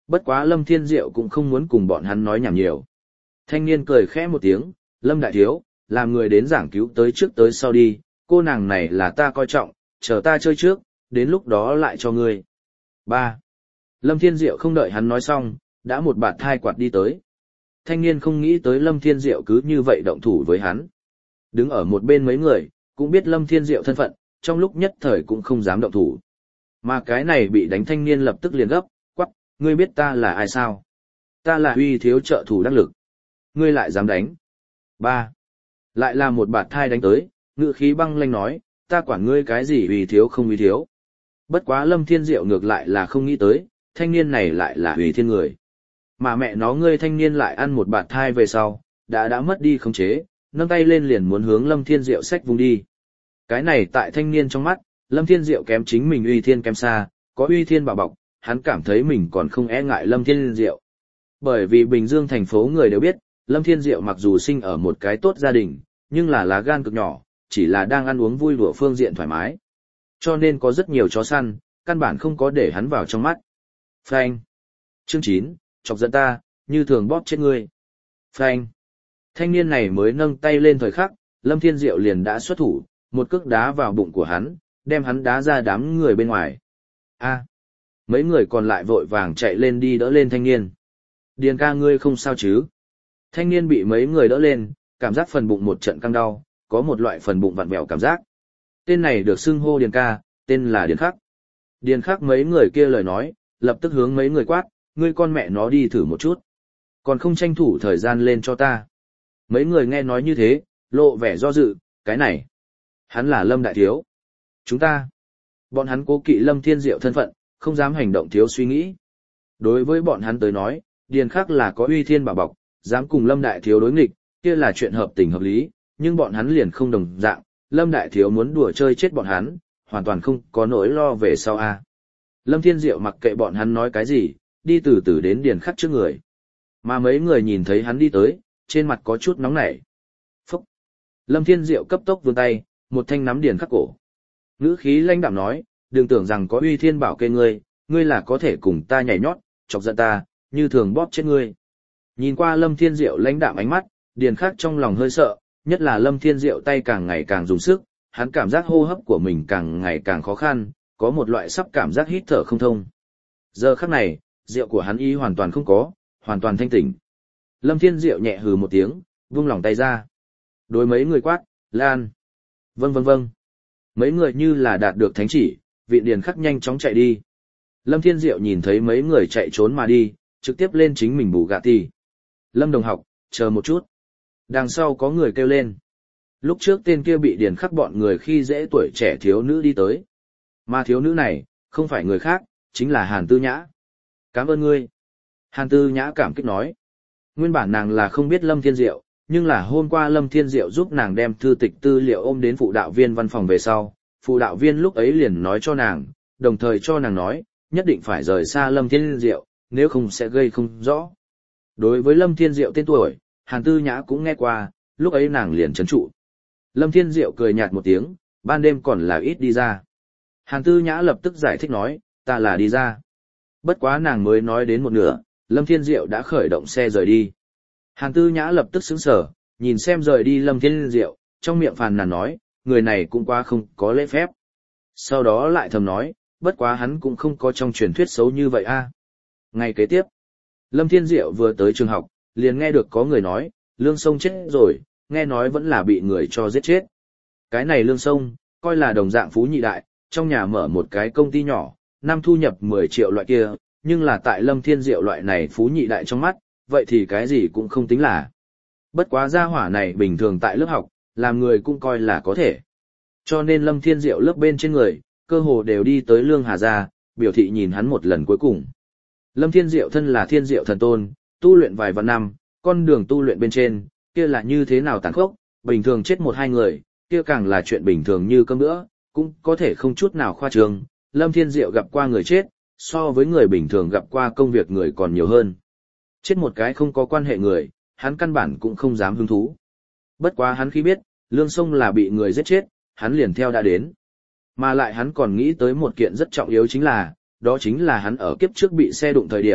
Bất quá Lâm Thiên Diệu cũng không muốn cùng bọn hắn nói nhảm nhiều. Thanh niên cười khẽ một tiếng, Lâm đại thiếu, làm người đến giảng cứu tới trước tới sau đi, cô nàng này là ta coi trọng, chờ ta chơi trước, đến lúc đó lại cho ngươi. Ba. Lâm Thiên Diệu không đợi hắn nói xong, đã một bạt thai quạt đi tới. Thanh niên không nghĩ tới Lâm Thiên Diệu cứ như vậy động thủ với hắn. Đứng ở một bên mấy người, cũng biết Lâm Thiên Diệu thân phận, trong lúc nhất thời cũng không dám động thủ. Mà cái này bị đánh thanh niên lập tức liền gấp, quắc, ngươi biết ta là ai sao? Ta là Uy thiếu trợ thủ đắc lực. Ngươi lại dám đánh. Ba. Lại là một bạt thai đánh tới, ngự khí băng lanh nói, ta quản ngươi cái gì Uy thiếu không Uy thiếu. Bất quá Lâm Thiên Diệu ngược lại là không nghĩ tới, thanh niên này lại là Uy Thiên người. Mà mẹ nó ngươi thanh niên lại ăn một bạt thai về sau, đã đã mất đi khống chế, nâng tay lên liền muốn hướng Lâm Thiên Diệu xách vùng đi. Cái này tại thanh niên trong mắt, Lâm Thiên Diệu kém chính mình Uy Thiên kém xa, có Uy Thiên bảo bọc, hắn cảm thấy mình còn không e ngại Lâm Thiên Diệu. Bởi vì Bình Dương thành phố người đều biết, Lâm Thiên Diệu mặc dù sinh ở một cái tốt gia đình, nhưng là lá gan cực nhỏ, chỉ là đang ăn uống vui đùa phương diện thoải mái. Cho nên có rất nhiều chó săn, căn bản không có để hắn vào trong mắt. Phanh. Chương chín, chọc giận ta, như thường bóp chết ngươi. Phanh. Thanh niên này mới nâng tay lên thời khắc, Lâm Thiên Diệu liền đã xuất thủ, một cước đá vào bụng của hắn, đem hắn đá ra đám người bên ngoài. A. Mấy người còn lại vội vàng chạy lên đi đỡ lên thanh niên. Điền ca ngươi không sao chứ? Thanh niên bị mấy người đỡ lên, cảm giác phần bụng một trận căng đau, có một loại phần bụng vặn vẹo cảm giác. Tên này được xưng hô Điền ca, tên là Điền Khắc. Điền Khắc mấy người kia lời nói, lập tức hướng mấy người quát, ngươi con mẹ nó đi thử một chút. Còn không tranh thủ thời gian lên cho ta. Mấy người nghe nói như thế, lộ vẻ do dự, cái này. Hắn là Lâm Đại Thiếu. Chúng ta. Bọn hắn cố kỵ Lâm Thiên Diệu thân phận, không dám hành động thiếu suy nghĩ. Đối với bọn hắn tới nói, Điền Khắc là có Uy Thiên bảo bọc, dám cùng Lâm Đại Thiếu đối nghịch, kia là chuyện hợp tình hợp lý, nhưng bọn hắn liền không đồng dạng, Lâm Đại Thiếu muốn đùa chơi chết bọn hắn, hoàn toàn không có nỗi lo về sau a. Lâm Thiên Diệu mặc kệ bọn hắn nói cái gì, đi từ từ đến Điền Khắc trước người. Mà mấy người nhìn thấy hắn đi tới, trên mặt có chút nóng nảy. Phúc! Lâm Thiên Diệu cấp tốc vươn tay, một thanh nắm Điền Khắc cổ. Ngữ khí lãnh đạm nói, đừng tưởng rằng có Uy Thiên bảo kê ngươi, ngươi là có thể cùng ta nhảy nhót, chọc giận ta, như thường bóp chết ngươi. Nhìn qua Lâm Thiên Diệu lãnh đạm ánh mắt, Điền Khắc trong lòng hơi sợ, nhất là Lâm Thiên Diệu tay càng ngày càng dùng sức, hắn cảm giác hô hấp của mình càng ngày càng khó khăn, có một loại sắp cảm giác hít thở không thông. Giờ khắc này, rượu của hắn y hoàn toàn không có, hoàn toàn thanh tỉnh. Lâm Thiên Diệu nhẹ hừ một tiếng, vung lòng tay ra. Đối mấy người quát, Lan. Vâng vâng vâng. Mấy người như là đạt được thánh chỉ, vị Điền Khắc nhanh chóng chạy đi. Lâm Thiên Diệu nhìn thấy mấy người chạy trốn mà đi, trực tiếp lên chính mình bù gạ tì. Lâm đồng học, chờ một chút. Đằng sau có người kêu lên. Lúc trước tên kia bị Điền Khắc bọn người khi dễ tuổi trẻ thiếu nữ đi tới. Mà thiếu nữ này, không phải người khác, chính là Hàn Tư Nhã. Cảm ơn ngươi. Hàn Tư Nhã cảm kích nói. Nguyên bản nàng là không biết Lâm Thiên Diệu, nhưng là hôm qua Lâm Thiên Diệu giúp nàng đem thư tịch tư liệu ôm đến phụ đạo viên văn phòng về sau. Phụ đạo viên lúc ấy liền nói cho nàng, đồng thời cho nàng nói, nhất định phải rời xa Lâm Thiên Diệu, nếu không sẽ gây không rõ. Đối với Lâm Thiên Diệu tên tuổi, Hàn Tư Nhã cũng nghe qua, lúc ấy nàng liền chấn trụ. Lâm Thiên Diệu cười nhạt một tiếng, ban đêm còn là ít đi ra. Hàn Tư Nhã lập tức giải thích nói, ta là đi ra. Bất quá nàng mới nói đến một nửa, Lâm Thiên Diệu đã khởi động xe rời đi. Hàn Tư Nhã lập tức sững sờ, nhìn xem rời đi Lâm Thiên Diệu, trong miệng phàn nàn nói, người này cũng quá không có lễ phép. Sau đó lại thầm nói, bất quá hắn cũng không có trong truyền thuyết xấu như vậy a. Ngày kế tiếp, Lâm Thiên Diệu vừa tới trường học, liền nghe được có người nói, Lương Sông chết rồi, nghe nói vẫn là bị người cho giết chết. Cái này Lương Sông, coi là đồng dạng phú nhị đại, trong nhà mở một cái công ty nhỏ, năm thu nhập mười triệu loại kia, nhưng là tại Lâm Thiên Diệu loại này phú nhị đại trong mắt, vậy thì cái gì cũng không tính là. Bất quá gia hỏa này bình thường tại lớp học, làm người cũng coi là có thể. Cho nên Lâm Thiên Diệu lớp bên trên người, cơ hồ đều đi tới Lương Hà gia, biểu thị nhìn hắn một lần cuối cùng. Lâm Thiên Diệu thân là Thiên Diệu thần tôn, tu luyện vài vạn năm, con đường tu luyện bên trên, kia là như thế nào tàn khốc, bình thường chết một hai người, kia càng là chuyện bình thường như cơm bữa, cũng có thể không chút nào khoa trương. Lâm Thiên Diệu gặp qua người chết, so với người bình thường gặp qua công việc người còn nhiều hơn. Chết một cái không có quan hệ người, hắn căn bản cũng không dám hứng thú. Bất quá hắn khi biết, Lương Sông là bị người giết chết, hắn liền theo đã đến. Mà lại hắn còn nghĩ tới một kiện rất trọng yếu chính là, đó chính là hắn ở kiếp trước bị xe đụng thời điểm,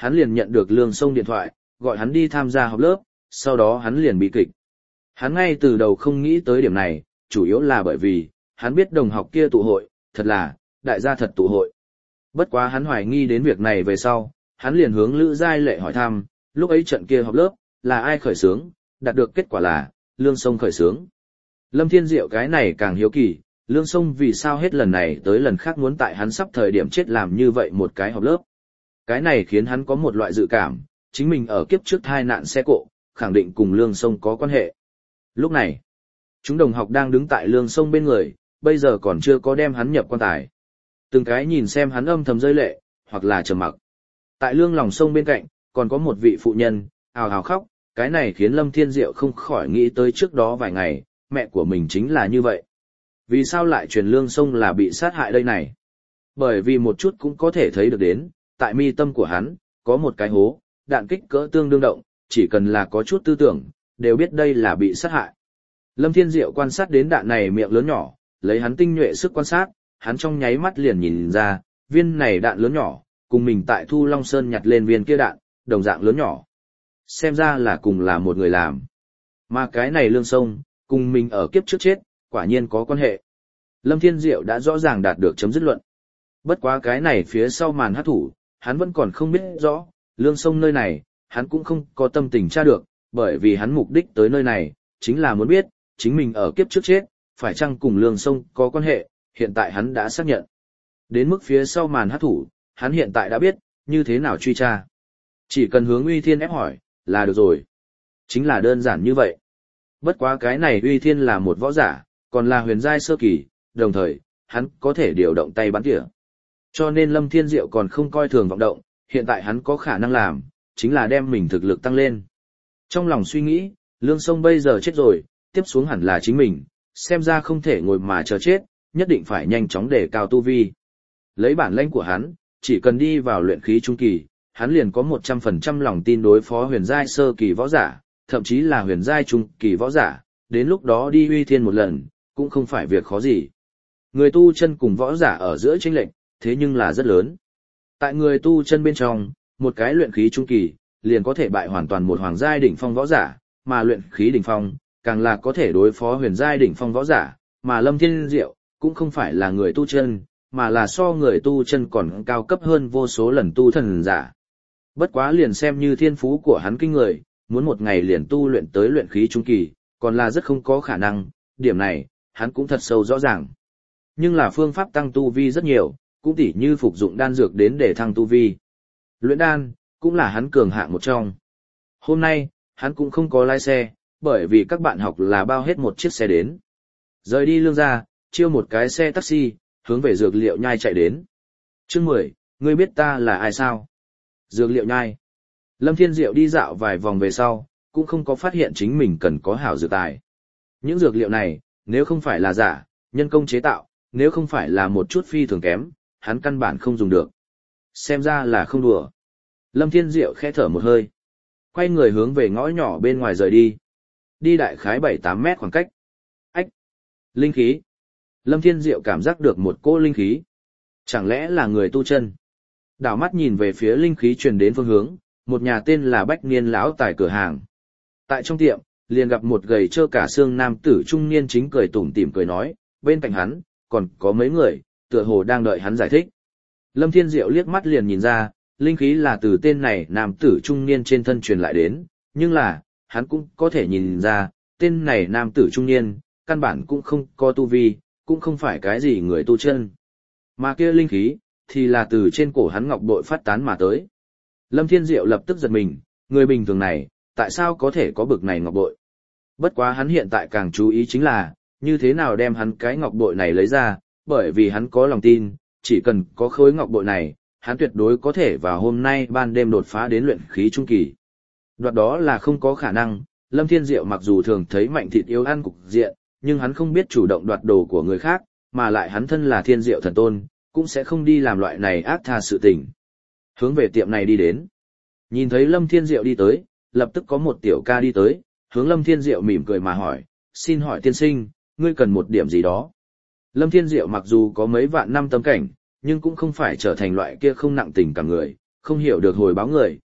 hắn liền nhận được Lương Sông điện thoại, gọi hắn đi tham gia học lớp, sau đó hắn liền bị kịch. Hắn ngay từ đầu không nghĩ tới điểm này, chủ yếu là bởi vì, hắn biết đồng học kia tụ hội, thật là, đại gia thật tụ hội. Bất quá hắn hoài nghi đến việc này về sau, hắn liền hướng Lữ Giai Lệ hỏi thăm, lúc ấy trận kia học lớp, là ai khởi xướng, đạt được kết quả là, Lương Sông khởi xướng. Lâm Thiên Diệu cái này càng hiếu kỳ, Lương Sông vì sao hết lần này tới lần khác muốn tại hắn sắp thời điểm chết làm như vậy một cái học lớp. Cái này khiến hắn có một loại dự cảm, chính mình ở kiếp trước thai nạn xe cộ, khẳng định cùng Lương Sông có quan hệ. Lúc này, chúng đồng học đang đứng tại Lương Sông bên người, bây giờ còn chưa có đem hắn nhập quan tài. Từng cái nhìn xem hắn âm thầm rơi lệ, hoặc là trầm mặc. Tại Lương lòng sông bên cạnh, còn có một vị phụ nhân, ào ào khóc, cái này khiến Lâm Thiên Diệu không khỏi nghĩ tới trước đó vài ngày, mẹ của mình chính là như vậy. Vì sao lại truyền Lương Sông là bị sát hại đây này? Bởi vì một chút cũng có thể thấy được đến, tại mi tâm của hắn, có một cái hố, đạn kích cỡ tương đương động, chỉ cần là có chút tư tưởng, đều biết đây là bị sát hại. Lâm Thiên Diệu quan sát đến đạn này miệng lớn nhỏ, lấy hắn tinh nhuệ sức quan sát, hắn trong nháy mắt liền nhìn ra, viên này đạn lớn nhỏ, cùng mình tại Thu Long Sơn nhặt lên viên kia đạn, đồng dạng lớn nhỏ. Xem ra là cùng là một người làm. Mà cái này Lương Sông, cùng mình ở kiếp trước chết, quả nhiên có quan hệ. Lâm Thiên Diệu đã rõ ràng đạt được chấm dứt luận. Bất quá cái này phía sau màn hát thủ, hắn vẫn còn không biết rõ, Lương Sông nơi này, hắn cũng không có tâm tình tra được, bởi vì hắn mục đích tới nơi này, chính là muốn biết, chính mình ở kiếp trước chết, phải chăng cùng Lương Sông có quan hệ, hiện tại hắn đã xác nhận. Đến mức phía sau màn hát thủ, hắn hiện tại đã biết, như thế nào truy tra. Chỉ cần hướng Uy Thiên ép hỏi, là được rồi. Chính là đơn giản như vậy. Bất quá cái này Uy Thiên là một võ giả, còn là huyền giai sơ kỳ, đồng thời, hắn có thể điều động tay bắn tỉa. Cho nên Lâm Thiên Diệu còn không coi thường vọng động, hiện tại hắn có khả năng làm, chính là đem mình thực lực tăng lên. Trong lòng suy nghĩ, Lương Sông bây giờ chết rồi, tiếp xuống hẳn là chính mình, xem ra không thể ngồi mà chờ chết, nhất định phải nhanh chóng để cao tu vi. Lấy bản lĩnh của hắn, chỉ cần đi vào luyện khí trung kỳ, hắn liền có một trăm phần trăm lòng tin đối phó huyền giai sơ kỳ võ giả, thậm chí là huyền giai trung kỳ võ giả, đến lúc đó đi Uy Thiên một lần, cũng không phải việc khó gì. Người tu chân cùng võ giả ở giữa chênh lệch, thế nhưng là rất lớn. Tại người tu chân bên trong, một cái luyện khí trung kỳ, liền có thể bại hoàn toàn một hoàng giai đỉnh phong võ giả, mà luyện khí đỉnh phong, càng là có thể đối phó huyền giai đỉnh phong võ giả, mà Lâm Thiên Diệu, cũng không phải là người tu chân, mà là so người tu chân còn cao cấp hơn vô số lần tu thần giả. Bất quá liền xem như thiên phú của hắn kinh người, muốn một ngày liền tu luyện tới luyện khí trung kỳ, còn là rất không có khả năng, điểm này, hắn cũng thật sâu rõ ràng. Nhưng là phương pháp tăng tu vi rất nhiều, cũng tỉ như phục dụng đan dược đến để thăng tu vi. Luyện đan, cũng là hắn cường hạng một trong. Hôm nay, hắn cũng không có lái xe, bởi vì các bạn học là bao hết một chiếc xe đến. Rời đi Lương gia, chiêu một cái xe taxi, hướng về dược liệu nhai chạy đến. Chương mười, ngươi biết ta là ai sao? Dược liệu nhai. Lâm Thiên Diệu đi dạo vài vòng về sau, cũng không có phát hiện chính mình cần có hảo dược tài. Những dược liệu này, nếu không phải là giả, nhân công chế tạo, nếu không phải là một chút phi thường kém, hắn căn bản không dùng được. Xem ra là không đùa. Lâm Thiên Diệu khẽ thở một hơi. Quay người hướng về ngõ nhỏ bên ngoài rời đi. Đi đại khái bảy tám mét khoảng cách. Ách! Linh khí! Lâm Thiên Diệu cảm giác được một cỗ linh khí. Chẳng lẽ là người tu chân? Đảo mắt nhìn về phía linh khí truyền đến phương hướng, một nhà tên là Bách Niên lão tài cửa hàng. Tại trong tiệm, liền gặp một gầy trơ cả xương nam tử trung niên chính cười tủm tỉm cười nói, bên cạnh hắn, còn có mấy người, tựa hồ đang đợi hắn giải thích. Lâm Thiên Diệu liếc mắt liền nhìn ra, linh khí là từ tên này nam tử trung niên trên thân truyền lại đến, nhưng là, hắn cũng có thể nhìn ra, tên này nam tử trung niên, căn bản cũng không có tu vi, cũng không phải cái gì người tu chân. Mà kia linh khí, thì là từ trên cổ hắn ngọc bội phát tán mà tới. Lâm Thiên Diệu lập tức giật mình, người bình thường này, tại sao có thể có bực này ngọc bội? Bất quá hắn hiện tại càng chú ý chính là, như thế nào đem hắn cái ngọc bội này lấy ra, bởi vì hắn có lòng tin, chỉ cần có khối ngọc bội này, hắn tuyệt đối có thể vào hôm nay ban đêm đột phá đến luyện khí trung kỳ. Đoạt đó là không có khả năng, Lâm Thiên Diệu mặc dù thường thấy mạnh thịt yếu ăn cục diện, nhưng hắn không biết chủ động đoạt đồ của người khác, mà lại hắn thân là Thiên Diệu thần tôn, cũng sẽ không đi làm loại này ác tha sự tình. Hướng về tiệm này đi đến. Nhìn thấy Lâm Thiên Diệu đi tới, lập tức có một tiểu ca đi tới, hướng Lâm Thiên Diệu mỉm cười mà hỏi, xin hỏi tiên sinh, ngươi cần một điểm gì đó. Lâm Thiên Diệu mặc dù có mấy vạn năm tâm cảnh, nhưng cũng không phải trở thành loại kia không nặng tình cảm người, không hiểu được hồi báo người,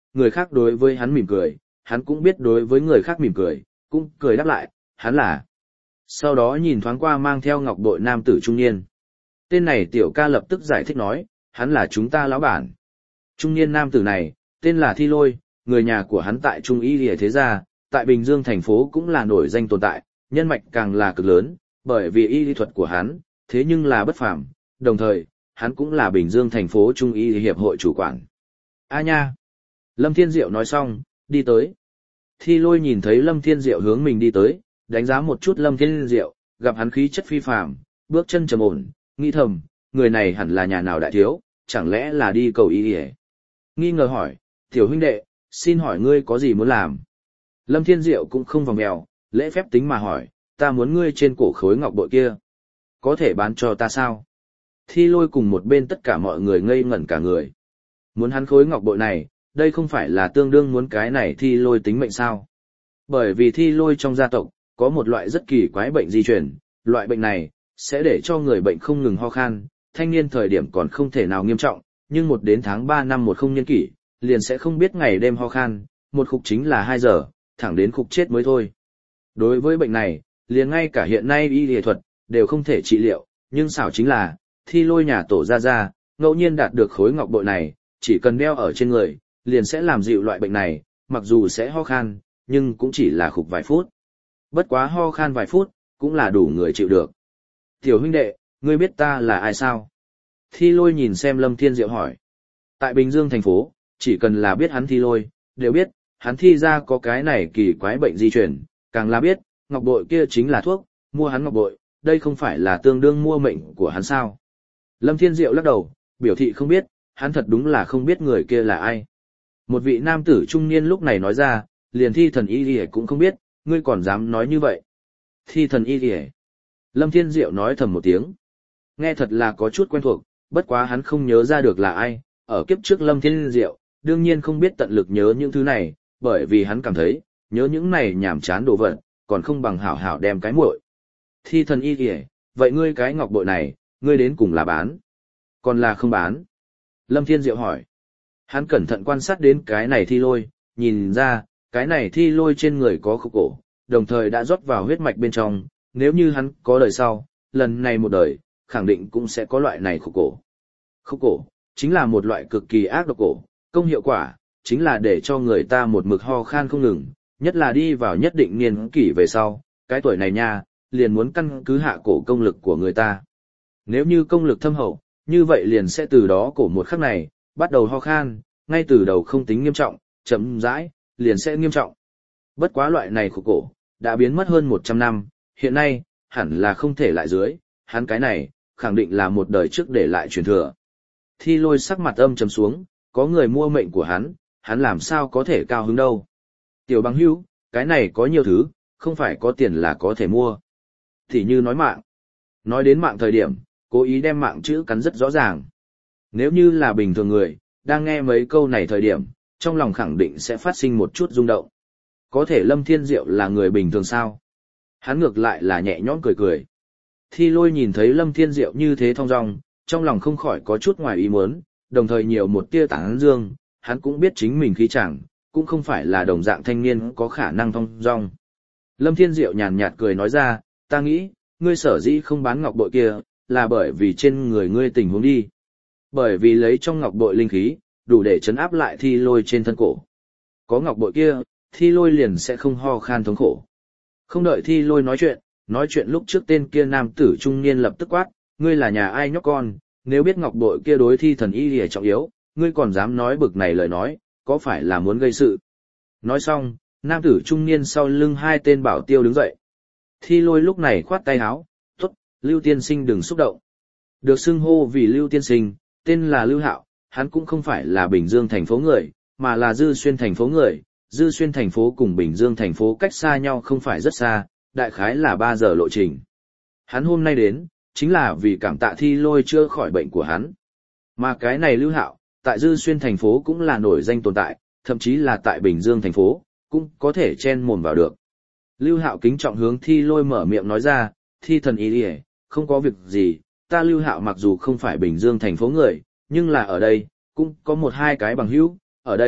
người khác đối với hắn mỉm cười, hắn cũng biết đối với người khác mỉm cười, cũng cười đáp lại, hắn là. Sau đó nhìn thoáng qua mang theo ngọc bội nam tử trung niên. Tên này tiểu ca lập tức giải thích nói, hắn là chúng ta lão bản. Trung niên nam tử này, tên là Thi Lôi, người nhà của hắn tại Trung Y Lìa Thế Gia, tại Bình Dương thành phố cũng là nổi danh tồn tại, nhân mạch càng là cực lớn, bởi vì y lý thuật của hắn, thế nhưng là bất phàm, đồng thời, hắn cũng là Bình Dương thành phố Trung Y Hiệp hội chủ quản. A nha! Lâm Thiên Diệu nói xong, đi tới. Thi Lôi nhìn thấy Lâm Thiên Diệu hướng mình đi tới, đánh giá một chút Lâm Thiên Diệu, gặp hắn khí chất phi phàm, bước chân trầm ổn, nghĩ thầm, người này hẳn là nhà nào đại thiếu, chẳng lẽ là đi cầu y y. Nghi ngờ hỏi, tiểu huynh đệ, xin hỏi ngươi có gì muốn làm? Lâm Thiên Diệu cũng không vòng mèo, lễ phép tính mà hỏi, ta muốn ngươi trên cổ khối ngọc bội kia. Có thể bán cho ta sao? Thi Lôi cùng một bên tất cả mọi người ngây ngẩn cả người. Muốn hắn khối ngọc bội này, đây không phải là tương đương muốn cái này Thi Lôi tính mệnh sao? Bởi vì Thi Lôi trong gia tộc, có một loại rất kỳ quái bệnh di truyền, loại bệnh này, sẽ để cho người bệnh không ngừng ho khan, thanh niên thời điểm còn không thể nào nghiêm trọng, nhưng một đến tháng ba năm một không niên kỷ, liền sẽ không biết ngày đêm ho khan, một khục chính là hai giờ, thẳng đến khục chết mới thôi. Đối với bệnh này, liền ngay cả hiện nay y y thuật, đều không thể trị liệu, nhưng xảo chính là, Thi Lôi nhà tổ ra ra, ngẫu nhiên đạt được khối ngọc bội này, chỉ cần đeo ở trên người, liền sẽ làm dịu loại bệnh này, mặc dù sẽ ho khan, nhưng cũng chỉ là khục vài phút. Bất quá ho khan vài phút, cũng là đủ người chịu được. Tiểu huynh đệ, ngươi biết ta là ai sao? Thi Lôi nhìn xem Lâm Thiên Diệu hỏi. Tại Bình Dương thành phố, chỉ cần là biết hắn Thi Lôi, đều biết, hắn Thi ra có cái này kỳ quái bệnh di truyền, càng là biết, ngọc bội kia chính là thuốc, mua hắn ngọc bội, đây không phải là tương đương mua mệnh của hắn sao? Lâm Thiên Diệu lắc đầu, biểu thị không biết, hắn thật đúng là không biết người kia là ai. Một vị nam tử trung niên lúc này nói ra, liền Thi thần y y cũng không biết, ngươi còn dám nói như vậy. Thi thần y y. Lâm Thiên Diệu nói thầm một tiếng. Nghe thật là có chút quen thuộc, bất quá hắn không nhớ ra được là ai, ở kiếp trước Lâm Thiên Diệu, đương nhiên không biết tận lực nhớ những thứ này, bởi vì hắn cảm thấy, nhớ những này nhảm chán đồ vật, còn không bằng hảo hảo đem cái muội. Thi thần y kìa, vậy ngươi cái ngọc bội này, ngươi đến cùng là bán, còn là không bán? Lâm Thiên Diệu hỏi. Hắn cẩn thận quan sát đến cái này Thi Lôi, nhìn ra, cái này Thi Lôi trên người có khúc cổ, đồng thời đã rót vào huyết mạch bên trong, nếu như hắn có đời sau, lần này một đời, khẳng định cũng sẽ có loại này khúc cổ. Khúc cổ, chính là một loại cực kỳ ác độc cổ, công hiệu quả, chính là để cho người ta một mực ho khan không ngừng, nhất là đi vào nhất định niên kỷ về sau, cái tuổi này nha, liền muốn căn cứ hạ cổ công lực của người ta. Nếu như công lực thâm hậu, như vậy liền sẽ từ đó cổ một khắc này, bắt đầu ho khan, ngay từ đầu không tính nghiêm trọng, chậm rãi, liền sẽ nghiêm trọng. Bất quá loại này khúc cổ, đã biến mất hơn một trăm năm, hiện nay, hẳn là không thể lại dưới, hắn cái này, khẳng định là một đời trước để lại truyền thừa. Thi Lôi sắc mặt âm trầm xuống, có người mua mệnh của hắn, hắn làm sao có thể cao hứng đâu. Tiểu bằng hữu, cái này có nhiều thứ, không phải có tiền là có thể mua. Thì như nói mạng. Nói đến mạng thời điểm, cố ý đem mạng chữ cắn rất rõ ràng. Nếu như là bình thường người, đang nghe mấy câu này thời điểm, trong lòng khẳng định sẽ phát sinh một chút rung động. Có thể Lâm Thiên Diệu là người bình thường sao? Hắn ngược lại là nhẹ nhõm cười cười. Thi Lôi nhìn thấy Lâm Thiên Diệu như thế thong dong, trong lòng không khỏi có chút ngoài ý muốn, đồng thời nhiều một tia tán dương, hắn cũng biết chính mình khí chẳng, cũng không phải là đồng dạng thanh niên có khả năng thong dong. Lâm Thiên Diệu nhàn nhạt cười nói ra, ta nghĩ, ngươi sở dĩ không bán ngọc bội kia, là bởi vì trên người ngươi tình huống đi. Bởi vì lấy trong ngọc bội linh khí, đủ để chấn áp lại Thi Lôi trên thân cổ. Có ngọc bội kia, Thi Lôi liền sẽ không ho khan thống khổ. Không đợi Thi Lôi nói chuyện, nói chuyện lúc trước tên kia nam tử trung niên lập tức quát, ngươi là nhà ai nhóc con, nếu biết ngọc bội kia đối Thi thần y lìa trọng yếu, ngươi còn dám nói bực này lời nói, có phải là muốn gây sự? Nói xong, nam tử trung niên sau lưng hai tên bảo tiêu đứng dậy. Thi Lôi lúc này khoát tay áo, tốt, Lưu tiên sinh đừng xúc động. Được xưng hô vì Lưu tiên sinh, tên là Lưu Hạo, hắn cũng không phải là Bình Dương thành phố người, mà là Dư Xuyên thành phố người. Dư Xuyên thành phố cùng Bình Dương thành phố cách xa nhau không phải rất xa, đại khái là ba giờ lộ trình. Hắn hôm nay đến, chính là vì cảm tạ Thi Lôi chữa khỏi bệnh của hắn. Mà cái này Lưu Hạo, tại Dư Xuyên thành phố cũng là nổi danh tồn tại, thậm chí là tại Bình Dương thành phố, cũng có thể chen mồm vào được. Lưu Hạo kính trọng hướng Thi Lôi mở miệng nói ra, Thi thần y đi, không có việc gì, ta Lưu Hạo mặc dù không phải Bình Dương thành phố người, nhưng là ở đây, cũng có một hai cái bằng hữu, ở đây,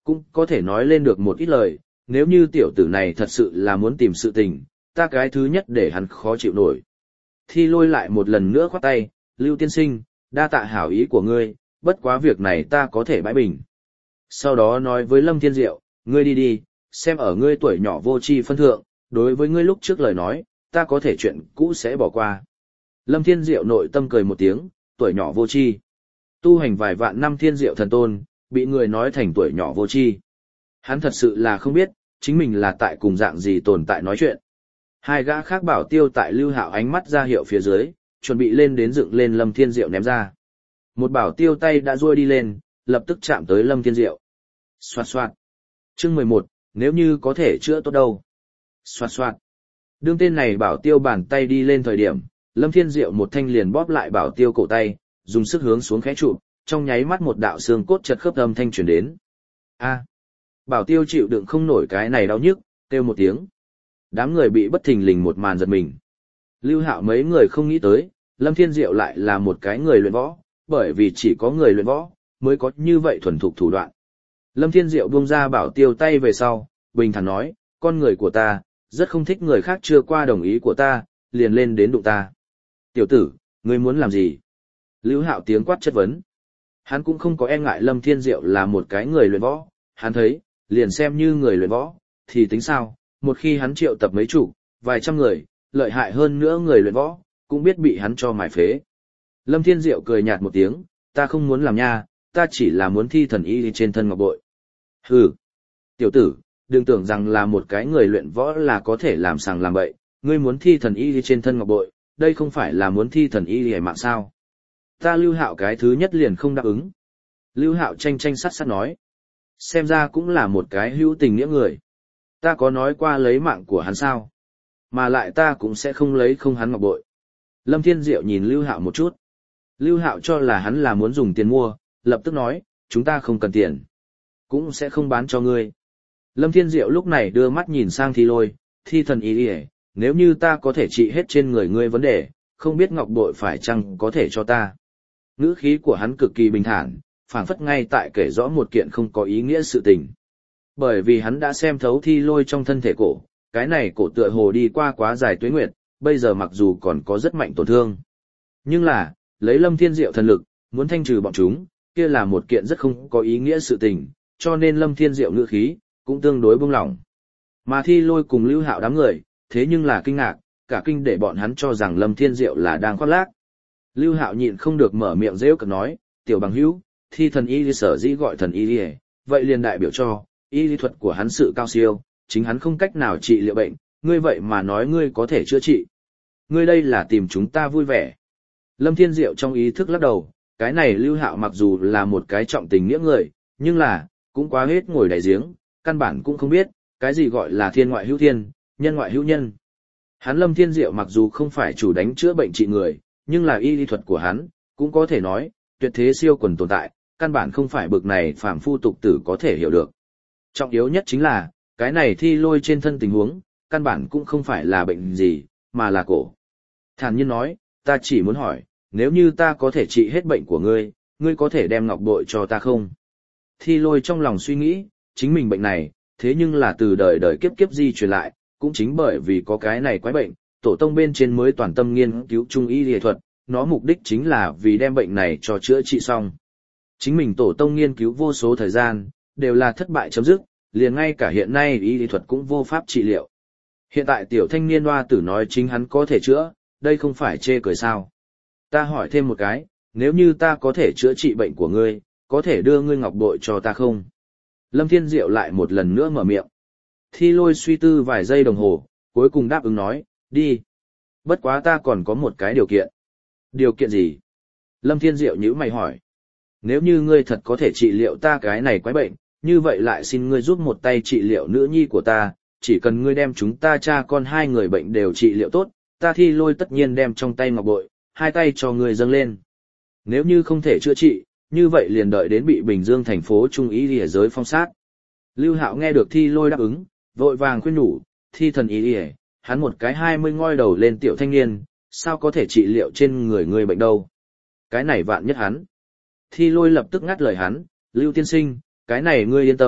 cũng có thể nói lên được một ít lời, nếu như tiểu tử này thật sự là muốn tìm sự tình, ta cái thứ nhất để hắn khó chịu nổi. Thi Lôi lại một lần nữa khoát tay, Lưu tiên sinh, đa tạ hảo ý của ngươi, bất quá việc này ta có thể bãi bình. Sau đó nói với Lâm Thiên Diệu, ngươi đi đi, xem ở ngươi tuổi nhỏ vô tri phân thượng, đối với ngươi lúc trước lời nói, ta có thể chuyện cũ sẽ bỏ qua. Lâm Thiên Diệu nội tâm cười một tiếng, tuổi nhỏ vô tri. Tu hành vài vạn năm Thiên Diệu thần tôn, bị người nói thành tuổi nhỏ vô tri. Hắn thật sự là không biết, chính mình là tại cùng dạng gì tồn tại nói chuyện. Hai gã khác bảo tiêu tại Lưu Hạo ánh mắt ra hiệu phía dưới, chuẩn bị lên đến dựng lên Lâm Thiên Diệu ném ra. Một bảo tiêu tay đã duỗi đi lên, lập tức chạm tới Lâm Thiên Diệu. Xoạt xoạt. Chương mười một, nếu như có thể chữa tốt đâu. Xoạt xoạt. Đương tên này bảo tiêu bàn tay đi lên thời điểm, Lâm Thiên Diệu một thanh liền bóp lại bảo tiêu cổ tay, dùng sức hướng xuống khẽ chụp, trong nháy mắt một đạo xương cốt chật khớp âm thanh truyền đến. A. Bảo tiêu chịu đựng không nổi cái này đau nhức, kêu một tiếng. Đám người bị bất thình lình một màn giật mình. Lưu Hạo mấy người không nghĩ tới, Lâm Thiên Diệu lại là một cái người luyện võ, bởi vì chỉ có người luyện võ mới có như vậy thuần thục thủ đoạn. Lâm Thiên Diệu buông ra bảo tiêu tay về sau, bình thản nói, con người của ta, rất không thích người khác chưa qua đồng ý của ta, liền lên đến đụng ta. Tiểu tử, ngươi muốn làm gì? Lưu Hạo tiếng quát chất vấn. Hắn cũng không có e ngại Lâm Thiên Diệu là một cái người luyện võ, hắn thấy, liền xem như người luyện võ, thì tính sao, một khi hắn triệu tập mấy chủ, vài trăm người, lợi hại hơn nữa người luyện võ, cũng biết bị hắn cho mài phế. Lâm Thiên Diệu cười nhạt một tiếng, ta không muốn làm nha, ta chỉ là muốn thi thần y trên thân ngọc bội. Hừ, tiểu tử, đừng tưởng rằng là một cái người luyện võ là có thể làm sàng làm bậy, ngươi muốn thi thần y trên thân ngọc bội, đây không phải là muốn thi thần y hề mạng sao. Ta Lưu Hạo cái thứ nhất liền không đáp ứng. Lưu Hạo tranh tranh sát sát nói, xem ra cũng là một cái hữu tình nghĩa người. Ta có nói qua lấy mạng của hắn sao? Mà lại ta cũng sẽ không lấy không hắn ngọc bội. Lâm Thiên Diệu nhìn Lưu Hạo một chút. Lưu Hạo cho là hắn là muốn dùng tiền mua, lập tức nói, chúng ta không cần tiền. Cũng sẽ không bán cho ngươi. Lâm Thiên Diệu lúc này đưa mắt nhìn sang Thi Lôi, thi thần ý đi, nếu như ta có thể trị hết trên người ngươi vấn đề, không biết ngọc bội phải chăng có thể cho ta. Ngữ khí của hắn cực kỳ bình thản, phảng phất ngay tại kể rõ một kiện không có ý nghĩa sự tình. Bởi vì hắn đã xem thấu Thi Lôi trong thân thể cổ, cái này cổ tựa hồ đi qua quá dài tuế nguyệt, bây giờ mặc dù còn có rất mạnh tổn thương. Nhưng là, lấy Lâm Thiên Diệu thần lực, muốn thanh trừ bọn chúng, kia là một kiện rất không có ý nghĩa sự tình, cho nên Lâm Thiên Diệu ngữ khí, cũng tương đối buông lỏng. Mà Thi Lôi cùng Lưu Hạo đám người, thế nhưng là kinh ngạc, cả kinh để bọn hắn cho rằng Lâm Thiên Diệu là đang khoác lác. Lưu Hạo nhịn không được mở miệng rêu cực nói, tiểu bằng hữu, thi thần y lý sở dĩ gọi thần y lý, vậy liền đại biểu cho, y lý thuật của hắn sự cao siêu, chính hắn không cách nào trị liệu bệnh, ngươi vậy mà nói ngươi có thể chữa trị. Ngươi đây là tìm chúng ta vui vẻ. Lâm Thiên Diệu trong ý thức lắc đầu, cái này Lưu Hạo mặc dù là một cái trọng tình nghĩa người, nhưng là, cũng quá hết ngồi đáy giếng, căn bản cũng không biết, cái gì gọi là thiên ngoại hữu thiên, nhân ngoại hữu nhân. Hắn Lâm Thiên Diệu mặc dù không phải chủ đánh chữa bệnh trị người, nhưng là y lý thuật của hắn, cũng có thể nói, tuyệt thế siêu quần tồn tại, căn bản không phải bực này phàm phu tục tử có thể hiểu được. Trọng yếu nhất chính là, cái này Thi Lôi trên thân tình huống, căn bản cũng không phải là bệnh gì, mà là cổ. Thản nhiên nói, ta chỉ muốn hỏi, nếu như ta có thể trị hết bệnh của ngươi, ngươi có thể đem ngọc bội cho ta không? Thi Lôi trong lòng suy nghĩ, chính mình bệnh này, thế nhưng là từ đời đời kiếp kiếp di truyền lại, cũng chính bởi vì có cái này quái bệnh, tổ tông bên trên mới toàn tâm nghiên cứu trung y y thuật, nó mục đích chính là vì đem bệnh này cho chữa trị xong. Chính mình tổ tông nghiên cứu vô số thời gian, đều là thất bại chấm dứt, liền ngay cả hiện nay y y thuật cũng vô pháp trị liệu. Hiện tại tiểu thanh niên hoa tử nói chính hắn có thể chữa, đây không phải chê cười sao. Ta hỏi thêm một cái, nếu như ta có thể chữa trị bệnh của ngươi, có thể đưa ngươi ngọc bội cho ta không? Lâm Thiên Diệu lại một lần nữa mở miệng. Thi Lôi suy tư vài giây đồng hồ, cuối cùng đáp ứng nói, đi. Bất quá ta còn có một cái điều kiện. Điều kiện gì? Lâm Thiên Diệu nhíu mày hỏi. Nếu như ngươi thật có thể trị liệu ta cái này quái bệnh, như vậy lại xin ngươi giúp một tay trị liệu nữ nhi của ta, chỉ cần ngươi đem chúng ta cha con hai người bệnh đều trị liệu tốt, ta Thi Lôi tất nhiên đem trong tay ngọc bội, hai tay cho ngươi dâng lên. Nếu như không thể chữa trị, như vậy liền đợi đến bị Bình Dương thành phố trung ý lìa giới phong sát. Lưu Hạo nghe được Thi Lôi đáp ứng, vội vàng khuyên nhủ, thi thần ý lìa, hắn một cái hai mươi ngoi đầu lên tiểu thanh niên, sao có thể trị liệu trên người người bệnh đâu. Cái này vạn nhất hắn. Thi Lôi lập tức ngắt lời hắn, Lưu tiên sinh, cái này ngươi yên tâm,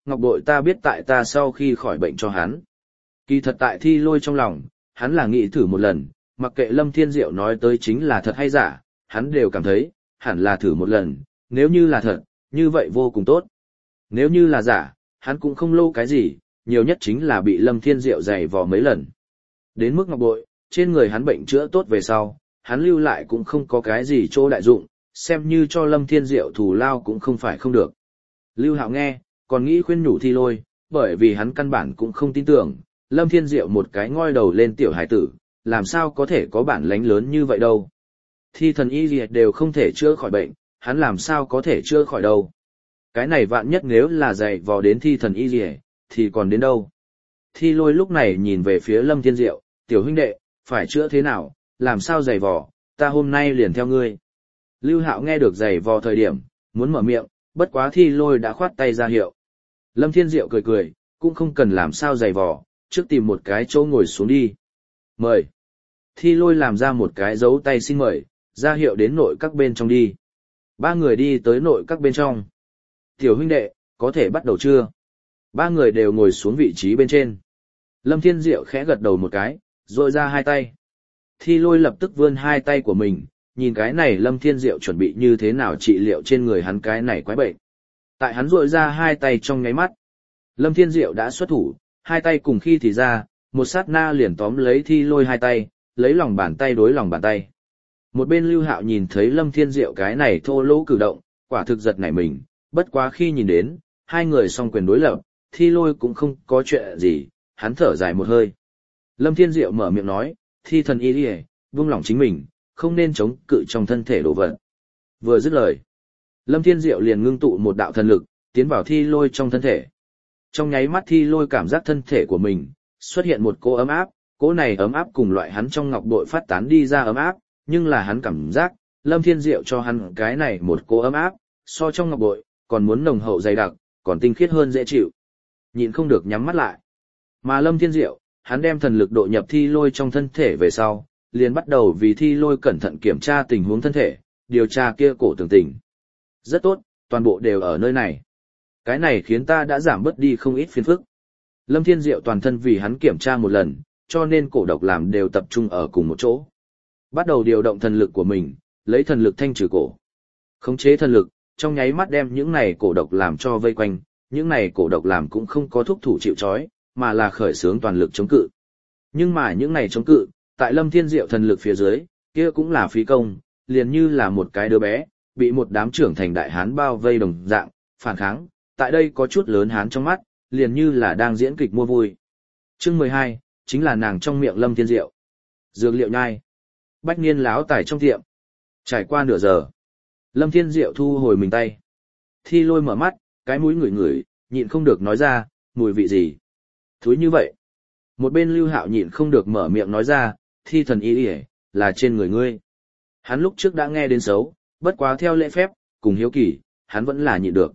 ngọc bội ta biết tại ta sau khi khỏi bệnh cho hắn. Kỳ thật tại thi lôi trong lòng, hắn là nghĩ thử một lần, mặc kệ Lâm Thiên Diệu nói tới chính là thật hay giả, hắn đều cảm thấy, hẳn là thử một lần, nếu như là thật, như vậy vô cùng tốt. Nếu như là giả, hắn cũng không lâu cái gì, nhiều nhất chính là bị Lâm Thiên Diệu giày vò mấy lần. Đến mức ngọc bội, trên người hắn bệnh chữa tốt về sau, hắn lưu lại cũng không có cái gì chỗ đại dụng, xem như cho Lâm Thiên Diệu thù lao cũng không phải không được. Lưu Hạo nghe, còn nghĩ khuyên nhủ thi lôi, bởi vì hắn căn bản cũng không tin tưởng, Lâm Thiên Diệu một cái ngoi đầu lên tiểu hải tử, làm sao có thể có bản lĩnh lớn như vậy đâu. Thi thần y liệt đều không thể chữa khỏi bệnh, hắn làm sao có thể chữa khỏi đâu. Cái này vạn nhất nếu là dày vò đến thi thần y liệt, thì còn đến đâu. Thi lôi lúc này nhìn về phía Lâm Thiên Diệu, tiểu huynh đệ, phải chữa thế nào, làm sao dày vò, ta hôm nay liền theo ngươi. Lưu Hạo nghe được dày vò thời điểm, muốn mở miệng, bất quá thi lôi đã khoát tay ra hiệu. Lâm Thiên Diệu cười cười, cũng không cần làm sao dày vò, trước tìm một cái chỗ ngồi xuống đi. Mời. Thi lôi làm ra một cái dấu tay xin mời, ra hiệu đến nội các bên trong đi. Ba người đi tới nội các bên trong. Tiểu huynh đệ, có thể bắt đầu chưa? Ba người đều ngồi xuống vị trí bên trên. Lâm Thiên Diệu khẽ gật đầu một cái, rồi ra hai tay. Thi lôi lập tức vươn hai tay của mình, nhìn cái này Lâm Thiên Diệu chuẩn bị như thế nào trị liệu trên người hắn cái này quái bệnh. Tại hắn rội ra hai tay trong nháy mắt. Lâm Thiên Diệu đã xuất thủ, hai tay cùng khi thì ra, một sát na liền tóm lấy thi lôi hai tay, lấy lòng bàn tay đối lòng bàn tay. Một bên Lưu Hạo nhìn thấy Lâm Thiên Diệu cái này thô lỗ cử động, quả thực giật nảy mình, bất quá khi nhìn đến, hai người song quyền đối lập, thi lôi cũng không có chuyện gì, hắn thở dài một hơi. Lâm Thiên Diệu mở miệng nói, thi thần y đi buông lỏng chính mình, không nên chống cự trong thân thể đồ vật. Vừa dứt lời, Lâm Thiên Diệu liền ngưng tụ một đạo thần lực, tiến vào thi lôi trong thân thể. Trong nháy mắt thi lôi cảm giác thân thể của mình, xuất hiện một cỗ ấm áp, cỗ này ấm áp cùng loại hắn trong ngọc bội phát tán đi ra ấm áp, nhưng là hắn cảm giác, Lâm Thiên Diệu cho hắn cái này một cỗ ấm áp, so trong ngọc bội, còn muốn nồng hậu dày đặc, còn tinh khiết hơn dễ chịu. Nhịn không được nhắm mắt lại. Mà Lâm Thiên Diệu, hắn đem thần lực độ nhập thi lôi trong thân thể về sau, liền bắt đầu vì thi lôi cẩn thận kiểm tra tình huống thân thể, điều tra kia cổ tường tình. Rất tốt, toàn bộ đều ở nơi này. Cái này khiến ta đã giảm bớt đi không ít phiền phức. Lâm Thiên Diệu toàn thân vì hắn kiểm tra một lần, cho nên cổ độc làm đều tập trung ở cùng một chỗ. Bắt đầu điều động thần lực của mình, lấy thần lực thanh trừ cổ. Khống chế thần lực, trong nháy mắt đem những này cổ độc làm cho vây quanh, những này cổ độc làm cũng không có thúc thủ chịu trói, mà là khởi xướng toàn lực chống cự. Nhưng mà những này chống cự, tại Lâm Thiên Diệu thần lực phía dưới, kia cũng là phí công, liền như là một cái đứa bé, bị một đám trưởng thành đại hán bao vây đồng dạng, phản kháng, tại đây có chút lớn hán trong mắt, liền như là đang diễn kịch mua vui. Chương mười hai, chính là nàng trong miệng Lâm Thiên Diệu. Dược liệu nhai. Bách niên láo tải trong tiệm. Trải qua nửa giờ, Lâm Thiên Diệu thu hồi mình tay. Thi lôi mở mắt, cái mũi ngửi ngửi, nhịn không được nói ra, mùi vị gì? Thúi như vậy. Một bên Lưu Hạo nhịn không được mở miệng nói ra, thi thần y y là trên người ngươi. Hắn lúc trước đã nghe đến xấu, bất quá theo lễ phép, cùng hiếu kỳ, hắn vẫn là nhịn được.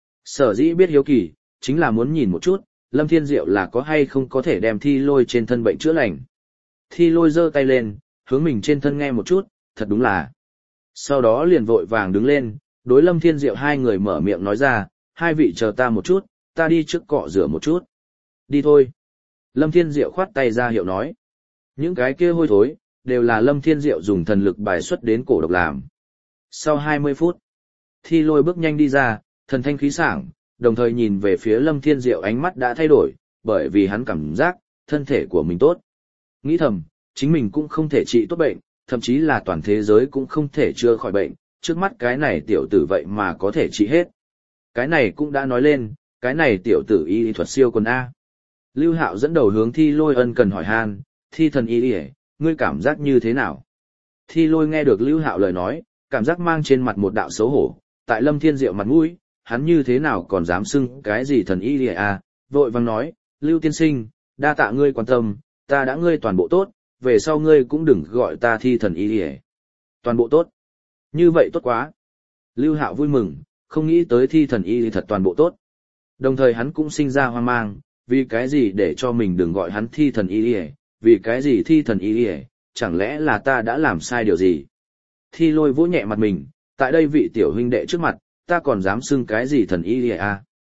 Sở dĩ biết hiếu kỳ, chính là muốn nhìn một chút, Lâm Thiên Diệu là có hay không có thể đem thi lôi trên thân bệnh chữa lành. Thi lôi giơ tay lên, hướng mình trên thân nghe một chút, thật đúng là. Sau đó liền vội vàng đứng lên, đối Lâm Thiên Diệu hai người mở miệng nói ra, hai vị chờ ta một chút, ta đi trước cọ rửa một chút. Đi thôi. Lâm Thiên Diệu khoát tay ra hiệu nói. Những cái kia hôi thối, đều là Lâm Thiên Diệu dùng thần lực bài xuất đến cổ độc làm. Sau hai mươi phút, thi lôi bước nhanh đi ra, thần thanh khí sảng, đồng thời nhìn về phía Lâm Thiên Diệu ánh mắt đã thay đổi, bởi vì hắn cảm giác, thân thể của mình tốt. Nghĩ thầm, chính mình cũng không thể trị tốt bệnh, thậm chí là toàn thế giới cũng không thể chữa khỏi bệnh, trước mắt cái này tiểu tử vậy mà có thể trị hết. Cái này cũng đã nói lên, cái này tiểu tử y thuật siêu quần A. Lưu Hạo dẫn đầu hướng thi lôi ân cần hỏi han, thi thần y y, ngươi cảm giác như thế nào? Thi lôi nghe được Lưu Hạo lời nói, cảm giác mang trên mặt một đạo xấu hổ, tại Lâm Thiên Diệu mặt mũi, hắn như thế nào còn dám xưng cái gì thần y y à, vội vàng nói, Lưu tiên sinh, đa tạ ngươi quan tâm, ta đã ngươi toàn bộ tốt, về sau ngươi cũng đừng gọi ta thi thần y y. Toàn bộ tốt. Như vậy tốt quá. Lưu Hạo vui mừng, không nghĩ tới thi thần y thật toàn bộ tốt. Đồng thời hắn cũng sinh ra hoang mang, vì cái gì để cho mình đừng gọi hắn thi thần y y, vì cái gì thi thần y y, chẳng lẽ là ta đã làm sai điều gì? Thi lôi vỗ nhẹ mặt mình, tại đây vị tiểu huynh đệ trước mặt, ta còn dám xưng cái gì thần y y à?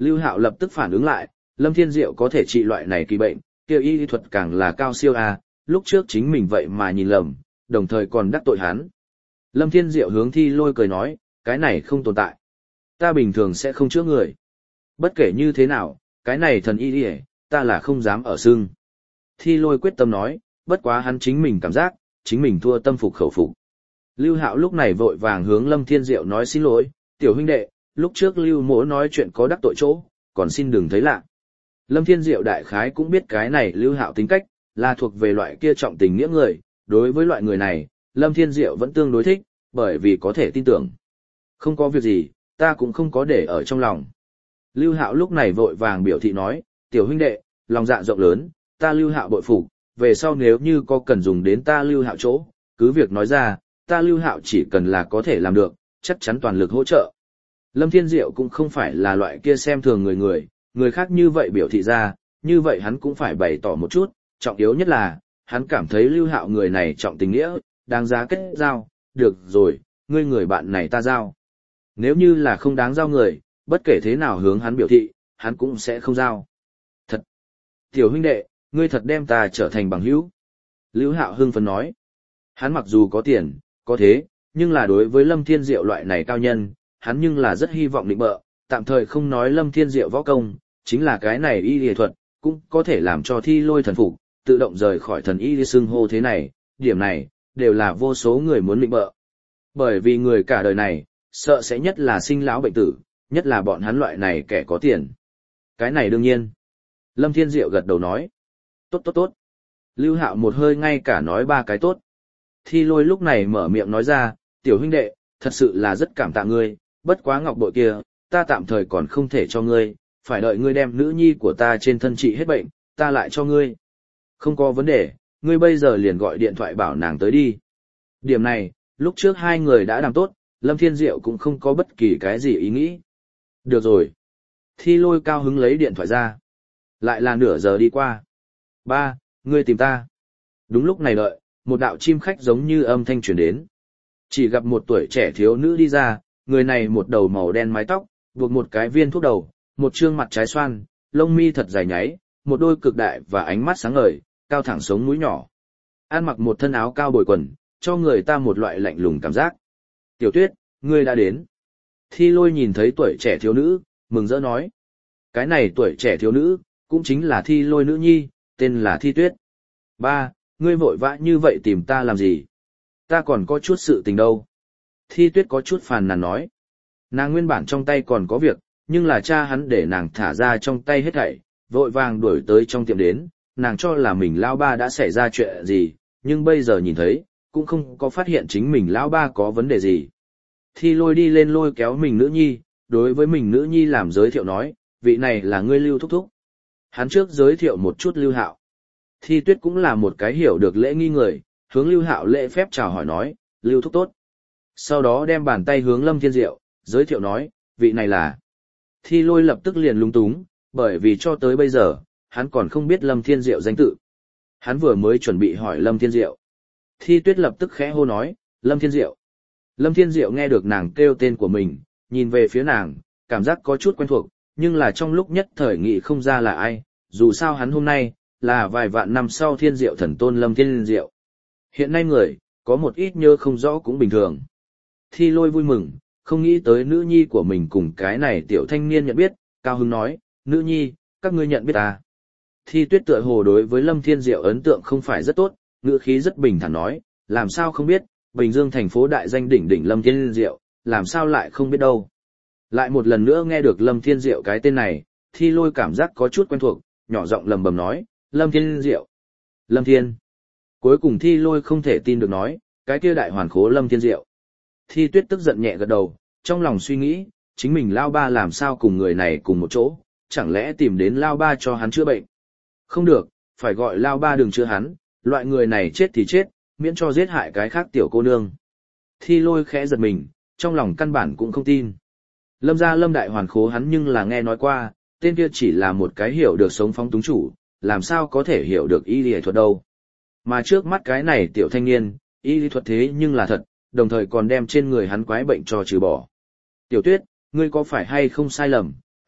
Lưu Hạo lập tức phản ứng lại, Lâm Thiên Diệu có thể trị loại này kỳ bệnh, kia y lý thuật càng là cao siêu a, lúc trước chính mình vậy mà nhìn lầm, đồng thời còn đắc tội hắn. Lâm Thiên Diệu hướng Thi Lôi cười nói, cái này không tồn tại. Ta bình thường sẽ không chữa người. Bất kể như thế nào, cái này thần y lý, ta là không dám ở xưng. Thi Lôi quyết tâm nói, bất quá hắn chính mình cảm giác, chính mình thua tâm phục khẩu phục. Lưu Hạo lúc này vội vàng hướng Lâm Thiên Diệu nói xin lỗi, tiểu huynh đệ, lúc trước Lưu Mỗ nói chuyện có đắc tội chỗ, còn xin đừng thấy lạ. Lâm Thiên Diệu đại khái cũng biết cái này Lưu Hạo tính cách, là thuộc về loại kia trọng tình nghĩa người, đối với loại người này, Lâm Thiên Diệu vẫn tương đối thích, bởi vì có thể tin tưởng. Không có việc gì, ta cũng không có để ở trong lòng. Lưu Hạo lúc này vội vàng biểu thị nói, tiểu huynh đệ, lòng dạ rộng lớn, ta Lưu Hạo bội phục, về sau nếu như có cần dùng đến ta Lưu Hạo chỗ, cứ việc nói ra, ta Lưu Hạo chỉ cần là có thể làm được, chắc chắn toàn lực hỗ trợ. Lâm Thiên Diệu cũng không phải là loại kia xem thường người người, người khác như vậy biểu thị ra, như vậy hắn cũng phải bày tỏ một chút, trọng yếu nhất là, hắn cảm thấy Lưu Hạo người này trọng tình nghĩa, đáng giá kết giao, được rồi, ngươi người bạn này ta giao. Nếu như là không đáng giao người, bất kể thế nào hướng hắn biểu thị, hắn cũng sẽ không giao. Thật! Tiểu huynh đệ, ngươi thật đem ta trở thành bằng hữu. Lưu Hạo hưng phấn nói. Hắn mặc dù có tiền, có thế, nhưng là đối với Lâm Thiên Diệu loại này cao nhân, hắn nhưng là rất hy vọng định bợ, tạm thời không nói Lâm Thiên Diệu võ công, chính là cái này y y thuật, cũng có thể làm cho Thi Lôi thần phục, tự động rời khỏi thần y xưng hô thế này, điểm này, đều là vô số người muốn định bợ. Bởi vì người cả đời này, sợ sẽ nhất là sinh lão bệnh tử, nhất là bọn hắn loại này kẻ có tiền. Cái này đương nhiên. Lâm Thiên Diệu gật đầu nói. Tốt tốt tốt. Lưu Hạo một hơi ngay cả nói ba cái tốt. Thi Lôi lúc này mở miệng nói ra, tiểu huynh đệ, thật sự là rất cảm tạ ngươi, bất quá ngọc bội kia, ta tạm thời còn không thể cho ngươi, phải đợi ngươi đem nữ nhi của ta trên thân trị hết bệnh, ta lại cho ngươi. Không có vấn đề, ngươi bây giờ liền gọi điện thoại bảo nàng tới đi. Điểm này, lúc trước hai người đã làm tốt, Lâm Thiên Diệu cũng không có bất kỳ cái gì ý nghĩ. Được rồi. Thi Lôi cao hứng lấy điện thoại ra. Lại là nửa giờ đi qua. Ba, ngươi tìm ta. Đúng lúc này đợi, một đạo chim khách giống như âm thanh truyền đến. Chỉ gặp một tuổi trẻ thiếu nữ đi ra, người này một đầu màu đen mái tóc, buộc một cái viên thuốc đầu, một trương mặt trái xoan, lông mi thật dài nháy, một đôi cực đại và ánh mắt sáng ngời, cao thẳng sống mũi nhỏ. Ăn mặc một thân áo cao bồi quần, cho người ta một loại lạnh lùng cảm giác. Tiểu Tuyết, ngươi đã đến. Thi Lôi nhìn thấy tuổi trẻ thiếu nữ, mừng rỡ nói. Cái này tuổi trẻ thiếu nữ, cũng chính là Thi Lôi nữ nhi, tên là Thi Tuyết. Ba, ngươi vội vã như vậy tìm ta làm gì? Ta còn có chút sự tình đâu. Thi Tuyết có chút phàn nàn nói. Nàng nguyên bản trong tay còn có việc, nhưng là cha hắn để nàng thả ra trong tay hết thảy, vội vàng đuổi tới trong tiệm đến, nàng cho là mình lão ba đã xảy ra chuyện gì, nhưng bây giờ nhìn thấy, cũng không có phát hiện chính mình lão ba có vấn đề gì. Thi Lôi đi lên lôi kéo mình nữ nhi, đối với mình nữ nhi làm giới thiệu nói, vị này là ngươi Lưu thúc thúc. Hắn trước giới thiệu một chút Lưu Hạo. Thi Tuyết cũng là một cái hiểu được lễ nghi người, hướng Lưu Hạo lễ phép chào hỏi nói, Lưu thúc tốt. Sau đó đem bàn tay hướng Lâm Thiên Diệu, giới thiệu nói, vị này là. Thi Lôi lập tức liền lung túng, bởi vì cho tới bây giờ, hắn còn không biết Lâm Thiên Diệu danh tự. Hắn vừa mới chuẩn bị hỏi Lâm Thiên Diệu. Thi Tuyết lập tức khẽ hô nói, Lâm Thiên Diệu. Lâm Thiên Diệu nghe được nàng kêu tên của mình, nhìn về phía nàng, cảm giác có chút quen thuộc, nhưng là trong lúc nhất thời nghĩ không ra là ai, dù sao hắn hôm nay, là vài vạn năm sau Thiên Diệu thần tôn Lâm Thiên Diệu. Hiện nay người, có một ít nhớ không rõ cũng bình thường. Thi Lôi vui mừng, không nghĩ tới nữ nhi của mình cùng cái này tiểu thanh niên nhận biết, cao hứng nói, nữ nhi, các ngươi nhận biết ta. Thi Tuyết tựa hồ đối với Lâm Thiên Diệu ấn tượng không phải rất tốt, ngữ khí rất bình thản nói, làm sao không biết, Bình Dương thành phố đại danh đỉnh đỉnh Lâm Thiên Diệu, làm sao lại không biết đâu. Lại một lần nữa nghe được Lâm Thiên Diệu cái tên này, Thi Lôi cảm giác có chút quen thuộc, nhỏ giọng lầm bầm nói, Lâm Thiên Diệu. Lâm Thiên. Cuối cùng Thi Lôi không thể tin được nói, cái kia đại hoàn khố Lâm Thiên Diệu. Thi Tuyết tức giận nhẹ gật đầu, trong lòng suy nghĩ, chính mình lao ba làm sao cùng người này cùng một chỗ, chẳng lẽ tìm đến lao ba cho hắn chữa bệnh. Không được, phải gọi lao ba đừng chữa hắn, loại người này chết thì chết, miễn cho giết hại cái khác tiểu cô nương. Thi Lôi khẽ giật mình, trong lòng căn bản cũng không tin. Lâm gia Lâm đại hoàn khố hắn nhưng là nghe nói qua, tên kia chỉ là một cái hiểu được sống phóng túng chủ, làm sao có thể hiểu được y lý thuật đâu. Mà trước mắt cái này tiểu thanh niên, y lý thuật thế nhưng là thật, đồng thời còn đem trên người hắn quái bệnh cho trừ bỏ. Tiểu Tuyết, ngươi có phải hay không sai lầm,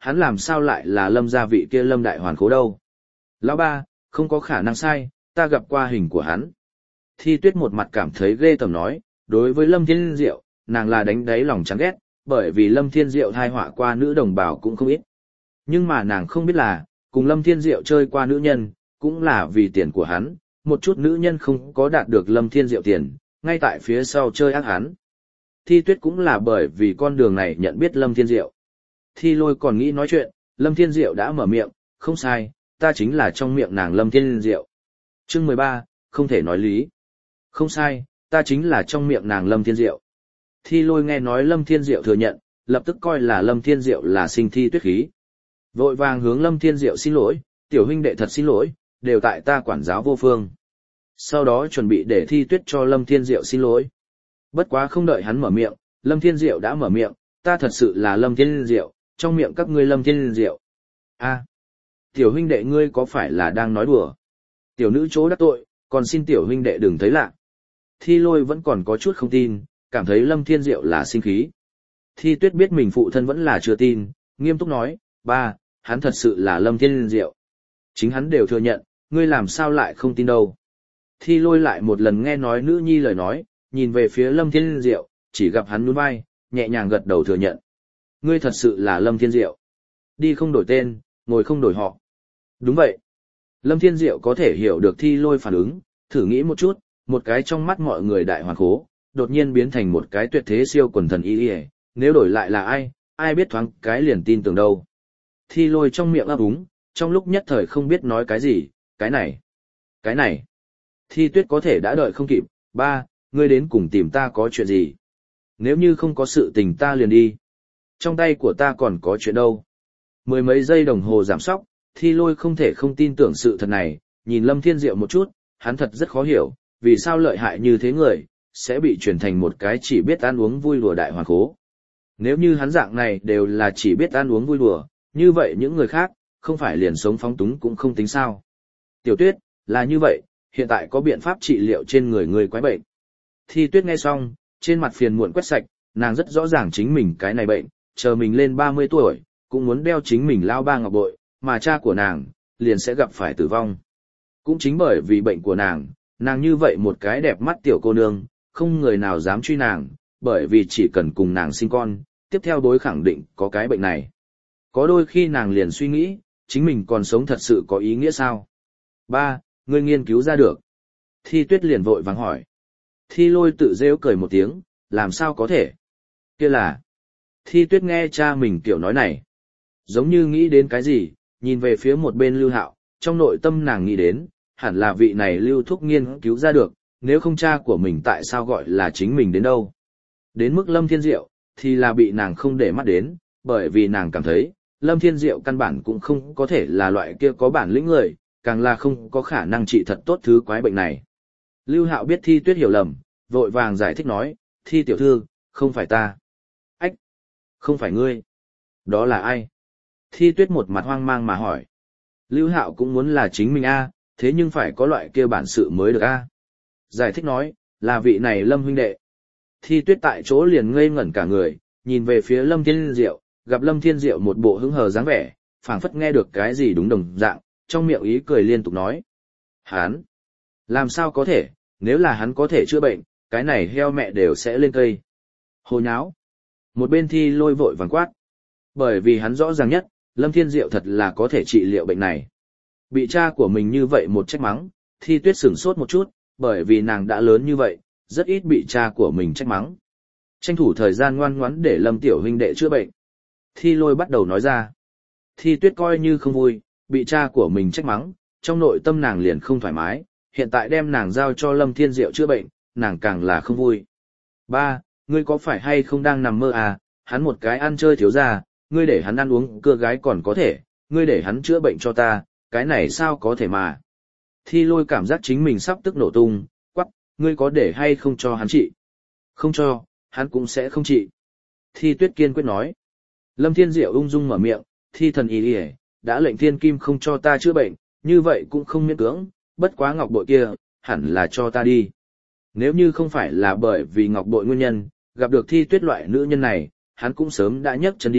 hắn làm sao lại là Lâm gia vị kia Lâm đại hoàn khố đâu. Lão ba, không có khả năng sai, ta gặp qua hình của hắn. Thi Tuyết một mặt cảm thấy ghê tởm nói, đối với Lâm Thiên Diệu, nàng là đánh đáy lòng chán ghét, bởi vì Lâm Thiên Diệu thai họa qua nữ đồng bào cũng không ít. Nhưng mà nàng không biết là, cùng Lâm Thiên Diệu chơi qua nữ nhân, cũng là vì tiền của hắn, một chút nữ nhân không có đạt được Lâm Thiên Diệu tiền, ngay tại phía sau chơi ác hắn. Thi Tuyết cũng là bởi vì con đường này nhận biết Lâm Thiên Diệu. Thi Lôi còn nghĩ nói chuyện, Lâm Thiên Diệu đã mở miệng, không sai, ta chính là trong miệng nàng Lâm Thiên Diệu. Chương mười ba, không thể nói lý. Không sai, ta chính là trong miệng nàng Lâm Thiên Diệu. Thi Lôi nghe nói Lâm Thiên Diệu thừa nhận, lập tức coi là Lâm Thiên Diệu là sinh Thi Tuyết khí. Vội vàng hướng Lâm Thiên Diệu xin lỗi, tiểu huynh đệ thật xin lỗi, đều tại ta quản giáo vô phương. Sau đó chuẩn bị để Thi Tuyết cho Lâm Thiên Diệu xin lỗi. Bất quá không đợi hắn mở miệng, Lâm Thiên Diệu đã mở miệng, ta thật sự là Lâm Thiên Diệu, trong miệng các ngươi Lâm Thiên Diệu. A, tiểu huynh đệ ngươi có phải là đang nói đùa? Tiểu nữ chỗ đắc tội, còn xin tiểu huynh đệ đừng thấy lạ. Thi Lôi vẫn còn có chút không tin, cảm thấy Lâm Thiên Diệu là sinh khí. Thi Tuyết biết mình phụ thân vẫn là chưa tin, nghiêm túc nói, ba, hắn thật sự là Lâm Thiên Diệu. Chính hắn đều thừa nhận, ngươi làm sao lại không tin đâu. Thi Lôi lại một lần nghe nói nữ nhi lời nói, nhìn về phía Lâm Thiên Diệu, chỉ gặp hắn nhún vai, nhẹ nhàng gật đầu thừa nhận. Ngươi thật sự là Lâm Thiên Diệu. Đi không đổi tên, ngồi không đổi họ. Đúng vậy. Lâm Thiên Diệu có thể hiểu được Thi Lôi phản ứng, thử nghĩ một chút, một cái trong mắt mọi người đại hoàn khố, đột nhiên biến thành một cái tuyệt thế siêu quần thần y y, nếu đổi lại là ai, ai biết thoáng cái liền tin tưởng đâu. Thi Lôi trong miệng ấp úng, trong lúc nhất thời không biết nói cái gì, cái này, cái này. Thi Tuyết có thể đã đợi không kịp, ba, ngươi đến cùng tìm ta có chuyện gì? Nếu như không có sự tình ta liền đi. Trong tay của ta còn có chuyện đâu. Mười mấy giây đồng hồ giảm sóc, Thi Lôi không thể không tin tưởng sự thật này, nhìn Lâm Thiên Diệu một chút, hắn thật rất khó hiểu, vì sao lợi hại như thế người, sẽ bị chuyển thành một cái chỉ biết ăn uống vui đùa đại hoàn khố. Nếu như hắn dạng này đều là chỉ biết ăn uống vui đùa, như vậy những người khác, không phải liền sống phóng túng cũng không tính sao. Tiểu Tuyết, là như vậy, hiện tại có biện pháp trị liệu trên người người quái bệnh. Thi Tuyết nghe xong, trên mặt phiền muộn quét sạch, nàng rất rõ ràng chính mình cái này bệnh, chờ mình lên ba mươi tuổi, cũng muốn đeo chính mình lao ba ngọc bội, mà cha của nàng, liền sẽ gặp phải tử vong. Cũng chính bởi vì bệnh của nàng, nàng như vậy một cái đẹp mắt tiểu cô nương, không người nào dám truy nàng, bởi vì chỉ cần cùng nàng sinh con, tiếp theo đối khẳng định có cái bệnh này. Có đôi khi nàng liền suy nghĩ, chính mình còn sống thật sự có ý nghĩa sao? Ba, ngươi nghiên cứu ra được. Thi Tuyết liền vội vàng hỏi. Thi Lôi tự rêu cười một tiếng, làm sao có thể? Kia là. Thi Tuyết nghe cha mình kiểu nói này. Giống như nghĩ đến cái gì, nhìn về phía một bên Lưu Hạo, trong nội tâm nàng nghĩ đến, hẳn là vị này Lưu Thúc nghiên cứu ra được, nếu không cha của mình tại sao gọi là chính mình đến đâu. Đến mức Lâm Thiên Diệu, thì là bị nàng không để mắt đến, bởi vì nàng cảm thấy, Lâm Thiên Diệu căn bản cũng không có thể là loại kia có bản lĩnh người, càng là không có khả năng trị thật tốt thứ quái bệnh này. Lưu Hạo biết Thi Tuyết hiểu lầm, vội vàng giải thích nói, Thi tiểu thư, không phải ta. Ách, không phải ngươi. Đó là ai? Thi Tuyết một mặt hoang mang mà hỏi. Lưu Hạo cũng muốn là chính mình a, thế nhưng phải có loại kia bản sự mới được a. Giải thích nói, là vị này Lâm huynh đệ. Thi Tuyết tại chỗ liền ngây ngẩn cả người, nhìn về phía Lâm Thiên Diệu, gặp Lâm Thiên Diệu một bộ hứng hờ dáng vẻ, phảng phất nghe được cái gì đúng đồng dạng, trong miệng ý cười liên tục nói. Hắn, làm sao có thể, nếu là hắn có thể chữa bệnh, cái này heo mẹ đều sẽ lên cây. Hồ nháo. Một bên Thi Lôi vội vàng quát. Bởi vì hắn rõ ràng nhất, Lâm Thiên Diệu thật là có thể trị liệu bệnh này. Bị cha của mình như vậy một trách mắng, Thi Tuyết sửng sốt một chút, bởi vì nàng đã lớn như vậy, rất ít bị cha của mình trách mắng. Tranh thủ thời gian ngoan ngoãn để Lâm tiểu huynh đệ chữa bệnh. Thi Lôi bắt đầu nói ra. Thi Tuyết coi như không vui, bị cha của mình trách mắng, trong nội tâm nàng liền không thoải mái, hiện tại đem nàng giao cho Lâm Thiên Diệu chữa bệnh, nàng càng là không vui. Ba, ngươi có phải hay không đang nằm mơ à, hắn một cái ăn chơi thiếu gia, ngươi để hắn ăn uống cưa gái còn có thể, ngươi để hắn chữa bệnh cho ta, cái này sao có thể mà. Thi Lôi cảm giác chính mình sắp tức nổ tung, quắc, ngươi có để hay không cho hắn trị? Không cho, hắn cũng sẽ không trị. Thi Tuyết kiên quyết nói. Lâm Thiên Diệu ung dung mở miệng, Thi thần y đi đã lệnh thiên kim không cho ta chữa bệnh, như vậy cũng không miễn cưỡng, bất quá ngọc bội kia, hẳn là cho ta đi. Nếu như không phải là bởi vì ngọc bội nguyên nhân, gặp được Thi Tuyết loại nữ nhân này, hắn cũng sớm đã nhấc chân đi,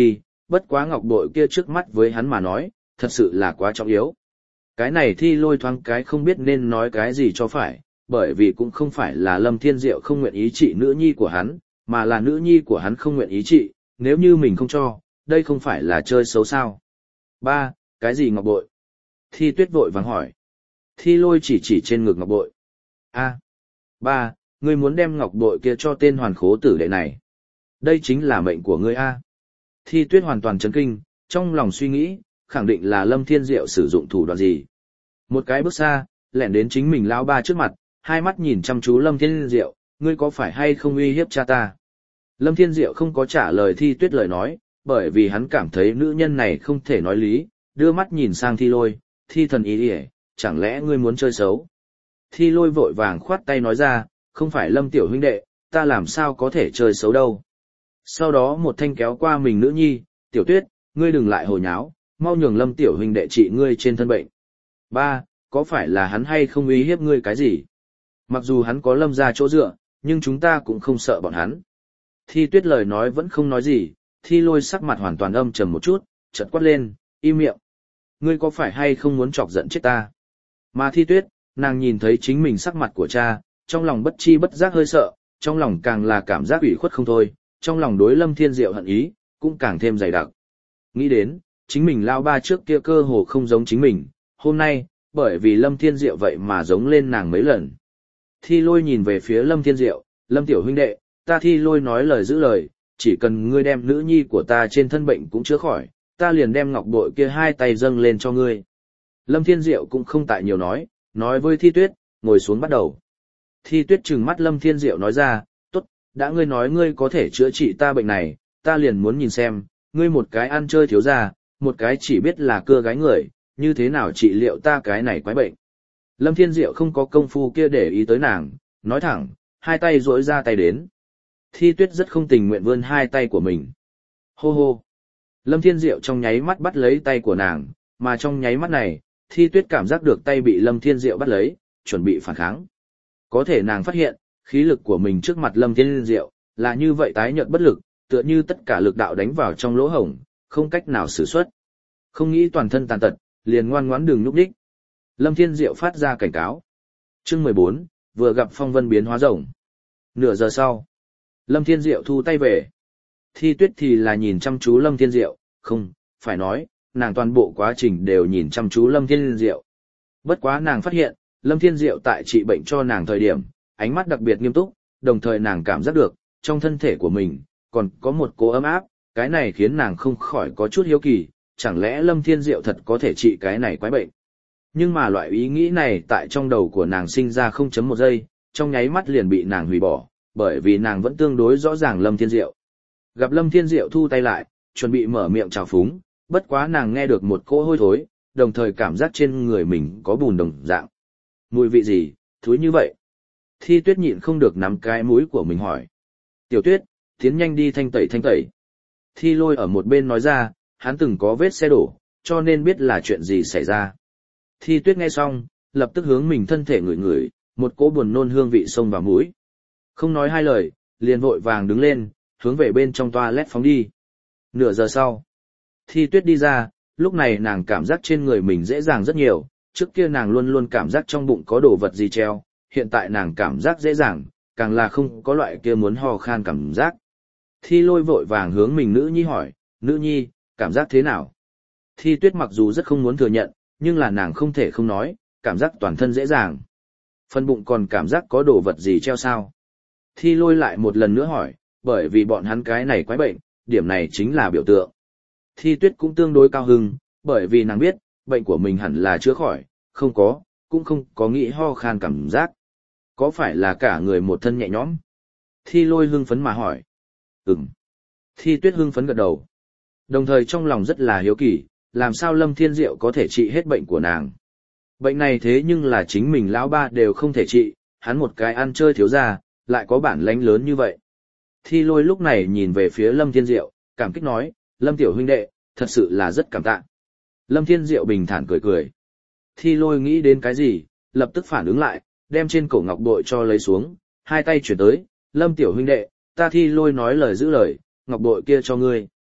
bất quá ngọc bội kia trước mắt với hắn mà nói, thật sự là quá trọng yếu. Cái này Thi Lôi thoáng cái không biết nên nói cái gì cho phải, bởi vì cũng không phải là Lâm Thiên Diệu không nguyện ý trị nữ nhi của hắn, mà là nữ nhi của hắn không nguyện ý trị, nếu như mình không cho, đây không phải là chơi xấu sao. Ba, cái gì ngọc bội? Thi Tuyết vội vàng hỏi. Thi Lôi chỉ chỉ trên ngực ngọc bội. A, ba, ngươi muốn đem ngọc bội kia cho tên hoàn khố tử đệ này. Đây chính là mệnh của ngươi a. Thi Tuyết hoàn toàn chấn kinh, trong lòng suy nghĩ, khẳng định là Lâm Thiên Diệu sử dụng thủ đoạn gì. Một cái bước xa, lẻn đến chính mình lão ba trước mặt, hai mắt nhìn chăm chú Lâm Thiên Diệu, ngươi có phải hay không uy hiếp cha ta? Lâm Thiên Diệu không có trả lời Thi Tuyết lời nói, bởi vì hắn cảm thấy nữ nhân này không thể nói lý, đưa mắt nhìn sang Thi Lôi, Thi thần ý đi, chẳng lẽ ngươi muốn chơi xấu? Thi Lôi vội vàng khoát tay nói ra, không phải Lâm tiểu huynh đệ, ta làm sao có thể chơi xấu đâu. Sau đó một thanh kéo qua mình nữ nhi, Tiểu Tuyết, ngươi đừng lại hồ nháo, mau nhường Lâm tiểu huynh đệ trị ngươi trên thân bệnh. Ba, có phải là hắn hay không uy hiếp ngươi cái gì? Mặc dù hắn có Lâm ra chỗ dựa, nhưng chúng ta cũng không sợ bọn hắn. Thi Tuyết lời nói vẫn không nói gì, Thi Lôi sắc mặt hoàn toàn âm trầm một chút, chợt quát lên, im miệng. Ngươi có phải hay không muốn chọc giận chết ta? Mà Thi Tuyết, nàng nhìn thấy chính mình sắc mặt của cha, trong lòng bất chi bất giác hơi sợ, trong lòng càng là cảm giác ủy khuất không thôi, trong lòng đối Lâm Thiên Diệu hận ý, cũng càng thêm dày đặc. Nghĩ đến, chính mình lao ba trước kia cơ hồ không giống chính mình, hôm nay, bởi vì Lâm Thiên Diệu vậy mà giống lên nàng mấy lần. Thi Lôi nhìn về phía Lâm Thiên Diệu, Lâm tiểu huynh đệ, ta Thi Lôi nói lời giữ lời, chỉ cần ngươi đem nữ nhi của ta trên thân bệnh cũng chữa khỏi, ta liền đem ngọc bội kia hai tay dâng lên cho ngươi. Lâm Thiên Diệu cũng không tại nhiều nói, nói với Thi Tuyết, ngồi xuống bắt đầu. Thi Tuyết trừng mắt Lâm Thiên Diệu nói ra, tốt, đã ngươi nói ngươi có thể chữa trị ta bệnh này, ta liền muốn nhìn xem, ngươi một cái ăn chơi thiếu gia, một cái chỉ biết là cưa gái người, như thế nào trị liệu ta cái này quái bệnh. Lâm Thiên Diệu không có công phu kia để ý tới nàng, nói thẳng, hai tay duỗi ra tay đến. Thi Tuyết rất không tình nguyện vươn hai tay của mình. Hô hô. Lâm Thiên Diệu trong nháy mắt bắt lấy tay của nàng, mà trong nháy mắt này, Thi Tuyết cảm giác được tay bị Lâm Thiên Diệu bắt lấy, chuẩn bị phản kháng. Có thể nàng phát hiện, khí lực của mình trước mặt Lâm Thiên Diệu, là như vậy tái nhợt bất lực, tựa như tất cả lực đạo đánh vào trong lỗ hổng, không cách nào sử xuất. Không nghĩ toàn thân tàn tật, liền ngoan ngoãn đừng nhúc nhích. Lâm Thiên Diệu phát ra cảnh cáo. Chương mười bốn, vừa gặp phong vân biến hóa rồng. Nửa giờ sau, Lâm Thiên Diệu thu tay về. Thi Tuyết thì là nhìn chăm chú Lâm Thiên Diệu, không, phải nói, nàng toàn bộ quá trình đều nhìn chăm chú Lâm Thiên Diệu. Bất quá nàng phát hiện, Lâm Thiên Diệu tại trị bệnh cho nàng thời điểm, ánh mắt đặc biệt nghiêm túc, đồng thời nàng cảm giác được, trong thân thể của mình, còn có một cỗ ấm áp, cái này khiến nàng không khỏi có chút hiếu kỳ, chẳng lẽ Lâm Thiên Diệu thật có thể trị cái này quái bệnh. Nhưng mà loại ý nghĩ này tại trong đầu của nàng sinh ra không chấm một giây, trong nháy mắt liền bị nàng hủy bỏ, bởi vì nàng vẫn tương đối rõ ràng Lâm Thiên Diệu. Gặp Lâm Thiên Diệu thu tay lại, chuẩn bị mở miệng chào phúng, bất quá nàng nghe được một cỗ hôi thối, đồng thời cảm giác trên người mình có bùn đồng dạng. Mùi vị gì, thúi như vậy? Thi Tuyết nhịn không được nắm cái mũi của mình hỏi. Tiểu Tuyết, tiến nhanh đi thanh tẩy thanh tẩy. Thi Lôi ở một bên nói ra, hắn từng có vết xe đổ, cho nên biết là chuyện gì xảy ra. Thi Tuyết nghe xong, lập tức hướng mình thân thể ngửi ngửi, một cỗ buồn nôn hương vị xông vào mũi. Không nói hai lời, liền vội vàng đứng lên, hướng về bên trong toilet phóng đi. Nửa giờ sau, Thi Tuyết đi ra, lúc này nàng cảm giác trên người mình dễ dàng rất nhiều, trước kia nàng luôn luôn cảm giác trong bụng có đồ vật gì treo, hiện tại nàng cảm giác dễ dàng, càng là không có loại kia muốn ho khan cảm giác. Thi Lôi vội vàng hướng mình nữ nhi hỏi, nữ nhi, cảm giác thế nào? Thi Tuyết mặc dù rất không muốn thừa nhận, nhưng là nàng không thể không nói, cảm giác toàn thân dễ dàng. Phần bụng còn cảm giác có đồ vật gì treo sao? Thi Lôi lại một lần nữa hỏi, bởi vì bọn hắn cái này quái bệnh, điểm này chính là biểu tượng. Thi Tuyết cũng tương đối cao hứng, bởi vì nàng biết, bệnh của mình hẳn là chữa khỏi, không có, cũng không có nghĩ ho khan cảm giác. Có phải là cả người một thân nhẹ nhõm? Thi Lôi hưng phấn mà hỏi. Ừm. Thi Tuyết hưng phấn gật đầu. Đồng thời trong lòng rất là hiếu kỳ, làm sao Lâm Thiên Diệu có thể trị hết bệnh của nàng. Bệnh này thế nhưng là chính mình lão ba đều không thể trị, hắn một cái ăn chơi thiếu gia, lại có bản lãnh lớn như vậy. Thi Lôi lúc này nhìn về phía Lâm Thiên Diệu, cảm kích nói, Lâm tiểu huynh đệ, thật sự là rất cảm tạ. Lâm Thiên Diệu bình thản cười cười. Thi Lôi nghĩ đến cái gì, lập tức phản ứng lại, đem trên cổ ngọc bội cho lấy xuống, hai tay chuyển tới, Lâm tiểu huynh đệ, ta Thi Lôi nói lời giữ lời, ngọc bội kia cho ngươi.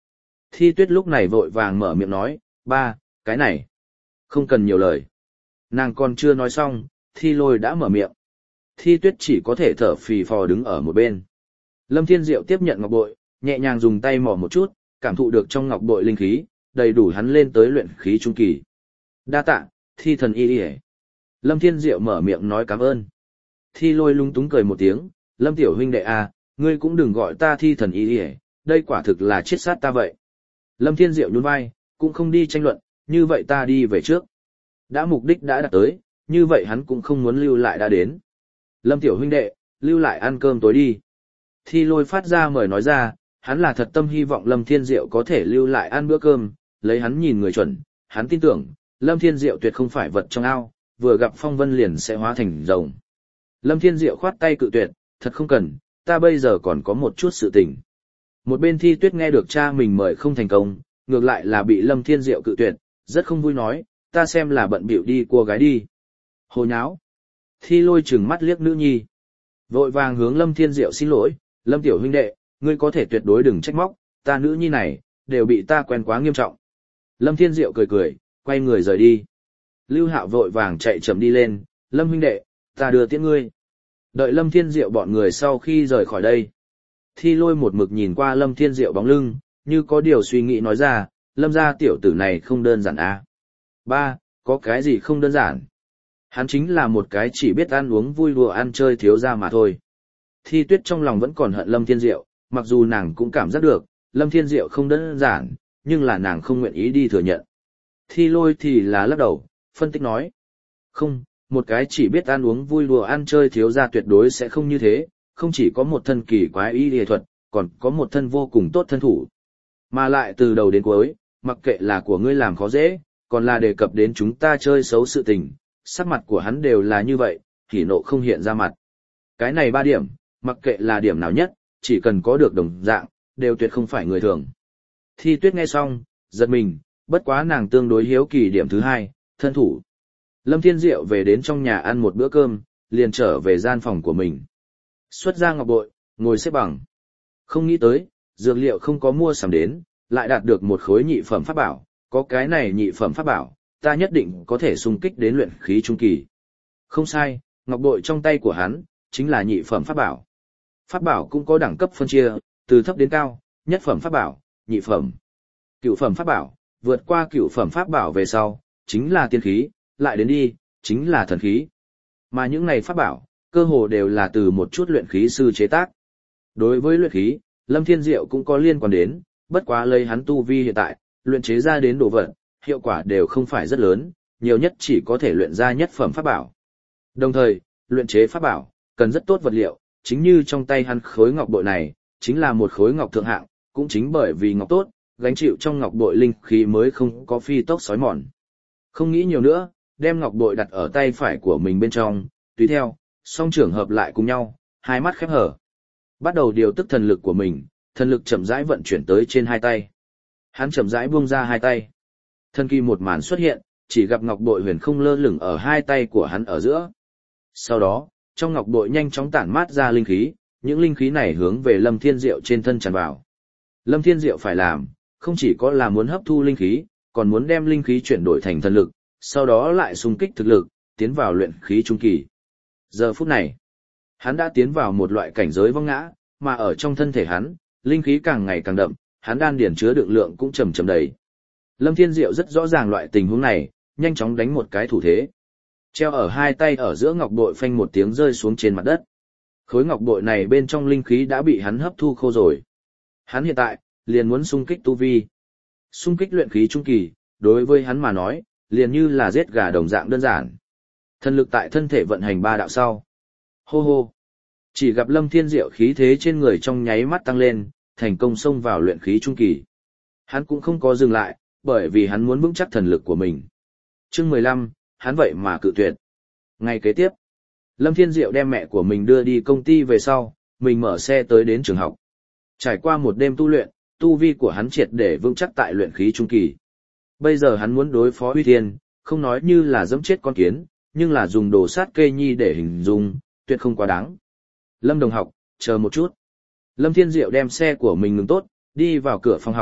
Thi Tuyết lúc này vội vàng mở miệng nói, ba, cái này, không cần nhiều lời. Nàng còn chưa nói xong, Thi Lôi đã mở miệng. Thi Tuyết chỉ có thể thở phì phò đứng ở một bên. Lâm Thiên Diệu tiếp nhận ngọc bội, nhẹ nhàng dùng tay mò một chút, cảm thụ được trong ngọc bội linh khí, đầy đủ hắn lên tới luyện khí trung kỳ. Đa tạ, Thi thần y y. Lâm Thiên Diệu mở miệng nói cảm ơn. Thi Lôi lung túng cười một tiếng, Lâm tiểu huynh đệ à, ngươi cũng đừng gọi ta Thi thần y y, đây quả thực là chết sát ta vậy. Lâm Thiên Diệu nhún vai, cũng không đi tranh luận, như vậy ta đi về trước. Đã mục đích đã đạt tới, như vậy hắn cũng không muốn lưu lại đã đến. Lâm tiểu huynh đệ, lưu lại ăn cơm tối đi. Thi Lôi phát ra mời nói ra, hắn là thật tâm hy vọng Lâm Thiên Diệu có thể lưu lại ăn bữa cơm, lấy hắn nhìn người chuẩn, hắn tin tưởng, Lâm Thiên Diệu tuyệt không phải vật trong ao, vừa gặp phong vân liền sẽ hóa thành rồng. Lâm Thiên Diệu khoát tay cự tuyệt, thật không cần, ta bây giờ còn có một chút sự tình. Một bên Thi Tuyết nghe được cha mình mời không thành công, ngược lại là bị Lâm Thiên Diệu cự tuyệt, rất không vui nói, ta xem là bận bịu đi cua gái đi. Hồ nháo. Thi Lôi trừng mắt liếc nữ nhi. Vội vàng hướng Lâm Thiên Diệu xin lỗi, Lâm tiểu huynh đệ, ngươi có thể tuyệt đối đừng trách móc, ta nữ nhi này, đều bị ta quen quá nghiêm trọng. Lâm Thiên Diệu cười cười, quay người rời đi. Lưu Hạo vội vàng chạy chậm đi lên, Lâm huynh đệ, ta đưa tiễn ngươi. Đợi Lâm Thiên Diệu bọn người sau khi rời khỏi đây. Thi Lôi một mực nhìn qua Lâm Thiên Diệu bóng lưng, như có điều suy nghĩ nói ra, Lâm gia tiểu tử này không đơn giản à. Ba, có cái gì không đơn giản? Hắn chính là một cái chỉ biết ăn uống vui đùa ăn chơi thiếu gia mà thôi. Thi Tuyết trong lòng vẫn còn hận Lâm Thiên Diệu, mặc dù nàng cũng cảm giác được, Lâm Thiên Diệu không đơn giản, nhưng là nàng không nguyện ý đi thừa nhận. Thi Lôi thì là lắc đầu, phân tích nói. Không, một cái chỉ biết ăn uống vui đùa ăn chơi thiếu gia tuyệt đối sẽ không như thế, không chỉ có một thân kỳ quái y y thuật, còn có một thân vô cùng tốt thân thủ. Mà lại từ đầu đến cuối, mặc kệ là của ngươi làm khó dễ, còn là đề cập đến chúng ta chơi xấu sự tình, sắc mặt của hắn đều là như vậy, hỉ nộ không hiện ra mặt. Cái này ba điểm, mặc kệ là điểm nào nhất, chỉ cần có được đồng dạng, đều tuyệt không phải người thường. Thi Tuyết nghe xong, giật mình, bất quá nàng tương đối hiếu kỳ điểm thứ hai, thân thủ. Lâm Thiên Diệu về đến trong nhà ăn một bữa cơm, liền trở về gian phòng của mình. Xuất ra ngọc bội, ngồi xếp bằng. Không nghĩ tới, dược liệu không có mua sắm đến, lại đạt được một khối nhị phẩm pháp bảo, có cái này nhị phẩm pháp bảo, ta nhất định có thể xung kích đến luyện khí trung kỳ. Không sai, ngọc bội trong tay của hắn, chính là nhị phẩm pháp bảo. Pháp bảo cũng có đẳng cấp phân chia, từ thấp đến cao, nhất phẩm pháp bảo, nhị phẩm. Cửu phẩm pháp bảo, vượt qua cửu phẩm pháp bảo về sau, chính là tiên khí, lại đến đi, chính là thần khí. Mà những này pháp bảo, cơ hồ đều là từ một chút luyện khí sư chế tác. Đối với luyện khí, Lâm Thiên Diệu cũng có liên quan đến, bất quá lấy hắn tu vi hiện tại, luyện chế ra đến đồ vật, hiệu quả đều không phải rất lớn, nhiều nhất chỉ có thể luyện ra nhất phẩm pháp bảo. Đồng thời, luyện chế pháp bảo, cần rất tốt vật liệu, chính như trong tay hắn khối ngọc bội này, chính là một khối ngọc thượng hạng, cũng chính bởi vì ngọc tốt, gánh chịu trong ngọc bội linh khí mới không có phi tốc sói mòn. Không nghĩ nhiều nữa, đem ngọc bội đặt ở tay phải của mình bên trong, tùy theo, song trưởng hợp lại cùng nhau, hai mắt khép hở. Bắt đầu điều tức thần lực của mình, thần lực chậm rãi vận chuyển tới trên hai tay. Hắn chậm rãi buông ra hai tay. Thần kỳ một màn xuất hiện, chỉ gặp ngọc bội huyền không lơ lửng ở hai tay của hắn ở giữa. Sau đó, trong ngọc bội nhanh chóng tản mát ra linh khí, những linh khí này hướng về Lâm Thiên Diệu trên thân tràn vào. Lâm Thiên Diệu phải làm, không chỉ có là muốn hấp thu linh khí, còn muốn đem linh khí chuyển đổi thành thần lực, sau đó lại xung kích thực lực, tiến vào luyện khí trung kỳ. Giờ phút này, hắn đã tiến vào một loại cảnh giới vong ngã, mà ở trong thân thể hắn, linh khí càng ngày càng đậm, hắn đan điển chứa đựng lượng cũng chậm chậm đầy. Lâm Thiên Diệu rất rõ ràng loại tình huống này, nhanh chóng đánh một cái thủ thế. Treo ở hai tay ở giữa ngọc bội phanh một tiếng rơi xuống trên mặt đất. Khối ngọc bội này bên trong linh khí đã bị hắn hấp thu khô rồi. Hắn hiện tại, liền muốn xung kích tu vi. Xung kích luyện khí trung kỳ, đối với hắn mà nói, liền như là giết gà đồng dạng đơn giản. Thần lực tại thân thể vận hành ba đạo sau. Hô hô. Chỉ gặp Lâm Thiên Diệu khí thế trên người trong nháy mắt tăng lên, thành công xông vào luyện khí trung kỳ. Hắn cũng không có dừng lại, bởi vì hắn muốn vững chắc thần lực của mình. Chương mười lăm, hắn vậy mà cự tuyệt. Ngày kế tiếp, Lâm Thiên Diệu đem mẹ của mình đưa đi công ty về sau, mình mở xe tới đến trường học. Trải qua một đêm tu luyện, tu vi của hắn triệt để vững chắc tại luyện khí trung kỳ. Bây giờ hắn muốn đối phó Uy Thiên, không nói như là giẫm chết con kiến, nhưng là dùng đồ sát kê nhi để hình dung, tuyệt không quá đáng. Lâm đồng học, chờ một chút. Lâm Thiên Diệu đem xe của mình ngừng tốt, đi vào cửa phòng học,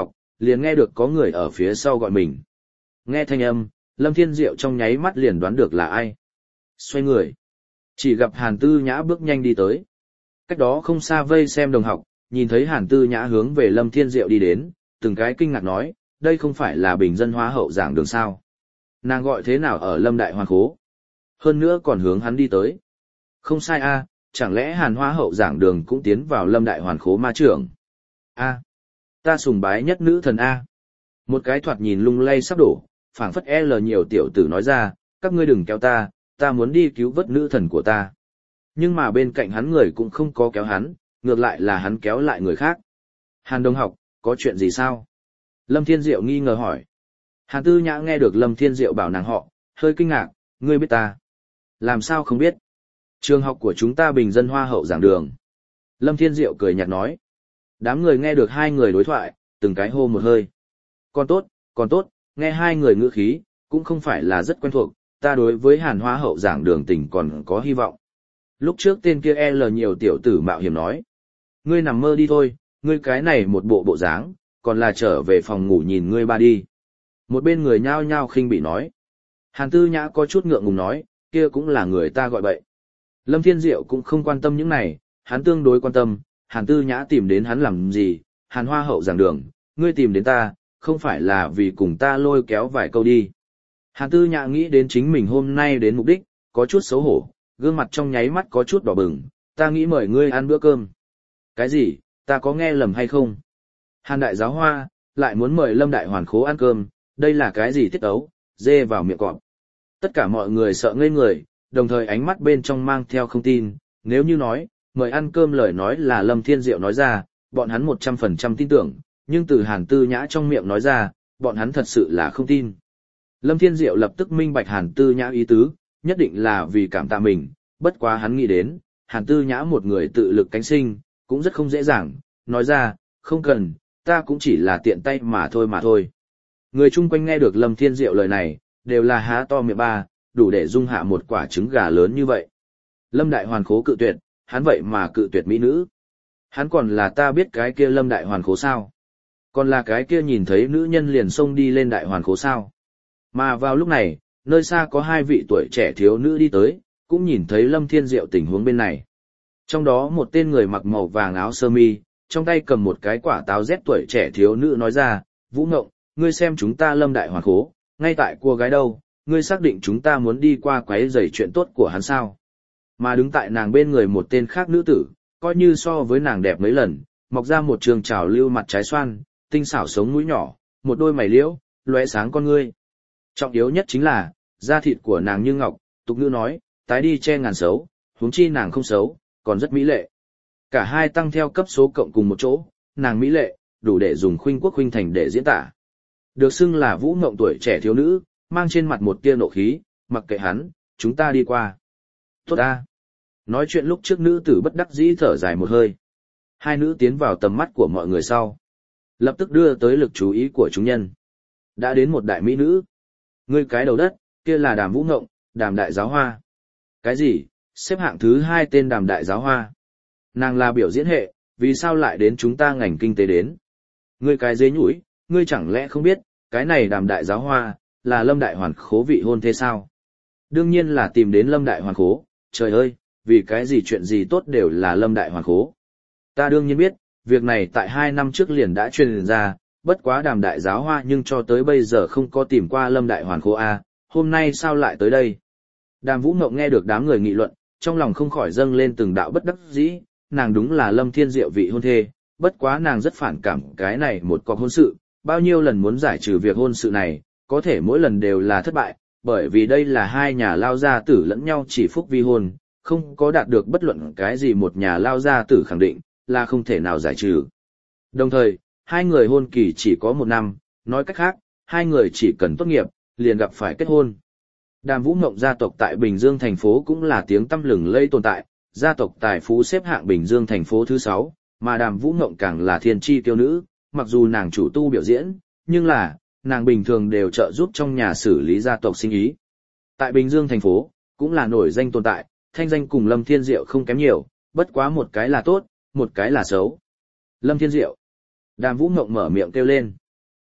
liền nghe được có người ở phía sau gọi mình. Nghe thanh âm, Lâm Thiên Diệu trong nháy mắt liền đoán được là ai. Xoay người, chỉ gặp Hàn Tư Nhã bước nhanh đi tới. Cách đó không xa vây xem đồng học, nhìn thấy Hàn Tư Nhã hướng về Lâm Thiên Diệu đi đến, từng cái kinh ngạc nói, đây không phải là bình dân hóa hậu giảng đường sao. Nàng gọi thế nào ở Lâm Đại Hoàn Khố? Hơn nữa còn hướng hắn đi tới. Không sai a, chẳng lẽ Hàn Hoa hậu giảng đường cũng tiến vào Lâm Đại Hoàn Khố ma trưởng? A, ta sùng bái nhất nữ thần A. Một cái thoạt nhìn lung lay sắp đổ, phảng phất L nhiều tiểu tử nói ra, các ngươi đừng kéo ta, ta muốn đi cứu vớt nữ thần của ta. Nhưng mà bên cạnh hắn người cũng không có kéo hắn, ngược lại là hắn kéo lại người khác. Hàn đồng học, có chuyện gì sao? Lâm Thiên Diệu nghi ngờ hỏi. Hàn Tư Nhã nghe được Lâm Thiên Diệu bảo nàng họ, hơi kinh ngạc, ngươi biết ta? Làm sao không biết? Trường học của chúng ta bình dân hoa hậu giảng đường. Lâm Thiên Diệu cười nhạt nói. Đám người nghe được hai người đối thoại, từng cái hô một hơi. Còn tốt, còn tốt, nghe hai người ngữ khí, cũng không phải là rất quen thuộc, ta đối với Hàn Hoa hậu giảng đường tình còn có hy vọng. Lúc trước tên kia L nhiều tiểu tử mạo hiểm nói. Ngươi nằm mơ đi thôi, ngươi cái này một bộ bộ dáng, còn là trở về phòng ngủ nhìn ngươi ba đi. Một bên người nhao nhao khinh bị nói. Hàn Tư Nhã có chút ngượng ngùng nói, kia cũng là người ta gọi bậy. Lâm Thiên Diệu cũng không quan tâm những này, hắn tương đối quan tâm, Hàn Tư Nhã tìm đến hắn làm gì, Hàn Hoa hậu giảng đường, ngươi tìm đến ta, không phải là vì cùng ta lôi kéo vài câu đi. Hàn Tư Nhã nghĩ đến chính mình hôm nay đến mục đích, có chút xấu hổ, gương mặt trong nháy mắt có chút đỏ bừng, ta nghĩ mời ngươi ăn bữa cơm. Cái gì, ta có nghe lầm hay không? Hàn Đại Giáo Hoa, lại muốn mời Lâm Đại Hoàn Khố ăn cơm, đây là cái gì tiết ấu, dê vào miệng cọp. Tất cả mọi người sợ ngây người, đồng thời ánh mắt bên trong mang theo không tin, nếu như nói, mời ăn cơm lời nói là Lâm Thiên Diệu nói ra, bọn hắn một trăm phần trăm tin tưởng, nhưng từ Hàn Tư Nhã trong miệng nói ra, bọn hắn thật sự là không tin. Lâm Thiên Diệu lập tức minh bạch Hàn Tư Nhã ý tứ, nhất định là vì cảm tạ mình, bất quá hắn nghĩ đến, Hàn Tư Nhã một người tự lực cánh sinh, cũng rất không dễ dàng, nói ra, không cần, ta cũng chỉ là tiện tay mà thôi mà thôi. Người chung quanh nghe được Lâm Thiên Diệu lời này, đều là há to miệng ba, đủ để dung hạ một quả trứng gà lớn như vậy. Lâm Đại Hoàn Khố cự tuyệt, hắn vậy mà cự tuyệt mỹ nữ. Hắn còn là ta biết cái kia Lâm Đại Hoàn Khố sao? Còn là cái kia nhìn thấy nữ nhân liền xông đi lên Đại Hoàn Khố sao? Mà vào lúc này, nơi xa có hai vị tuổi trẻ thiếu nữ đi tới, cũng nhìn thấy Lâm Thiên Diệu tình huống bên này. Trong đó một tên người mặc màu vàng áo sơ mi, trong tay cầm một cái quả táo rét tuổi trẻ thiếu nữ nói ra, Vũ Ngộng, ngươi xem chúng ta Lâm Đại Hoàn Khố, ngay tại cua gái đâu, ngươi xác định chúng ta muốn đi qua quấy rầy chuyện tốt của hắn sao? Mà đứng tại nàng bên người một tên khác nữ tử, coi như so với nàng đẹp mấy lần, mọc ra một trường trào lưu mặt trái xoan, tinh xảo sống mũi nhỏ, một đôi mày liễu, lóe sáng con ngươi. Trọng yếu nhất chính là, da thịt của nàng như ngọc, tục ngữ nói, tái đi che ngàn xấu, huống chi nàng không xấu, còn rất mỹ lệ. Cả hai tăng theo cấp số cộng cùng một chỗ, nàng mỹ lệ, đủ để dùng khuynh quốc khuynh thành để diễn tả. Được xưng là Vũ Ngộng tuổi trẻ thiếu nữ, mang trên mặt một tia nộ khí, mặc kệ hắn, chúng ta đi qua. Tốt ta. Nói chuyện lúc trước nữ tử bất đắc dĩ thở dài một hơi. Hai nữ tiến vào tầm mắt của mọi người sau. Lập tức đưa tới lực chú ý của chúng nhân. Đã đến một đại mỹ nữ. Ngươi cái đầu đất, kia là Đàm Vũ Ngộng, Đàm Đại Giáo Hoa. Cái gì, xếp hạng thứ hai tên Đàm Đại Giáo Hoa. Nàng là biểu diễn hệ, vì sao lại đến chúng ta ngành kinh tế đến? Ngươi cái dế nhũi, ngươi chẳng lẽ không biết, cái này Đàm Đại Giáo Hoa, là Lâm Đại Hoàn Khố vị hôn thế sao? Đương nhiên là tìm đến Lâm Đại Hoàn Khố, trời ơi, vì cái gì chuyện gì tốt đều là Lâm Đại Hoàn Khố. Ta đương nhiên biết, việc này tại hai năm trước liền đã truyền ra, bất quá Đàm Đại Giáo Hoa nhưng cho tới bây giờ không có tìm qua Lâm Đại Hoàn Khố A, hôm nay sao lại tới đây? Đàm Vũ Ngộng nghe được đám người nghị luận, trong lòng không khỏi dâng lên từng đạo bất đắc dĩ, nàng đúng là Lâm Thiên Diệu vị hôn thê, bất quá nàng rất phản cảm cái này một cọc hôn sự, bao nhiêu lần muốn giải trừ việc hôn sự này, có thể mỗi lần đều là thất bại, bởi vì đây là hai nhà lao gia tử lẫn nhau chỉ phúc vi hôn, không có đạt được bất luận cái gì một nhà lao gia tử khẳng định, là không thể nào giải trừ. Đồng thời, hai người hôn kỳ chỉ có một năm, nói cách khác, hai người chỉ cần tốt nghiệp, liền gặp phải kết hôn. Đàm Vũ Ngộng gia tộc tại Bình Dương thành phố cũng là tiếng tăm lừng lây tồn tại, gia tộc tài phú xếp hạng Bình Dương thành phố thứ sáu, mà Đàm Vũ Ngộng càng là thiên chi tiêu nữ, mặc dù nàng chủ tu biểu diễn, nhưng là, nàng bình thường đều trợ giúp trong nhà xử lý gia tộc sinh ý. Tại Bình Dương thành phố, cũng là nổi danh tồn tại, thanh danh cùng Lâm Thiên Diệu không kém nhiều, bất quá một cái là tốt, một cái là xấu. Lâm Thiên Diệu. Đàm Vũ Ngộng mở miệng kêu lên.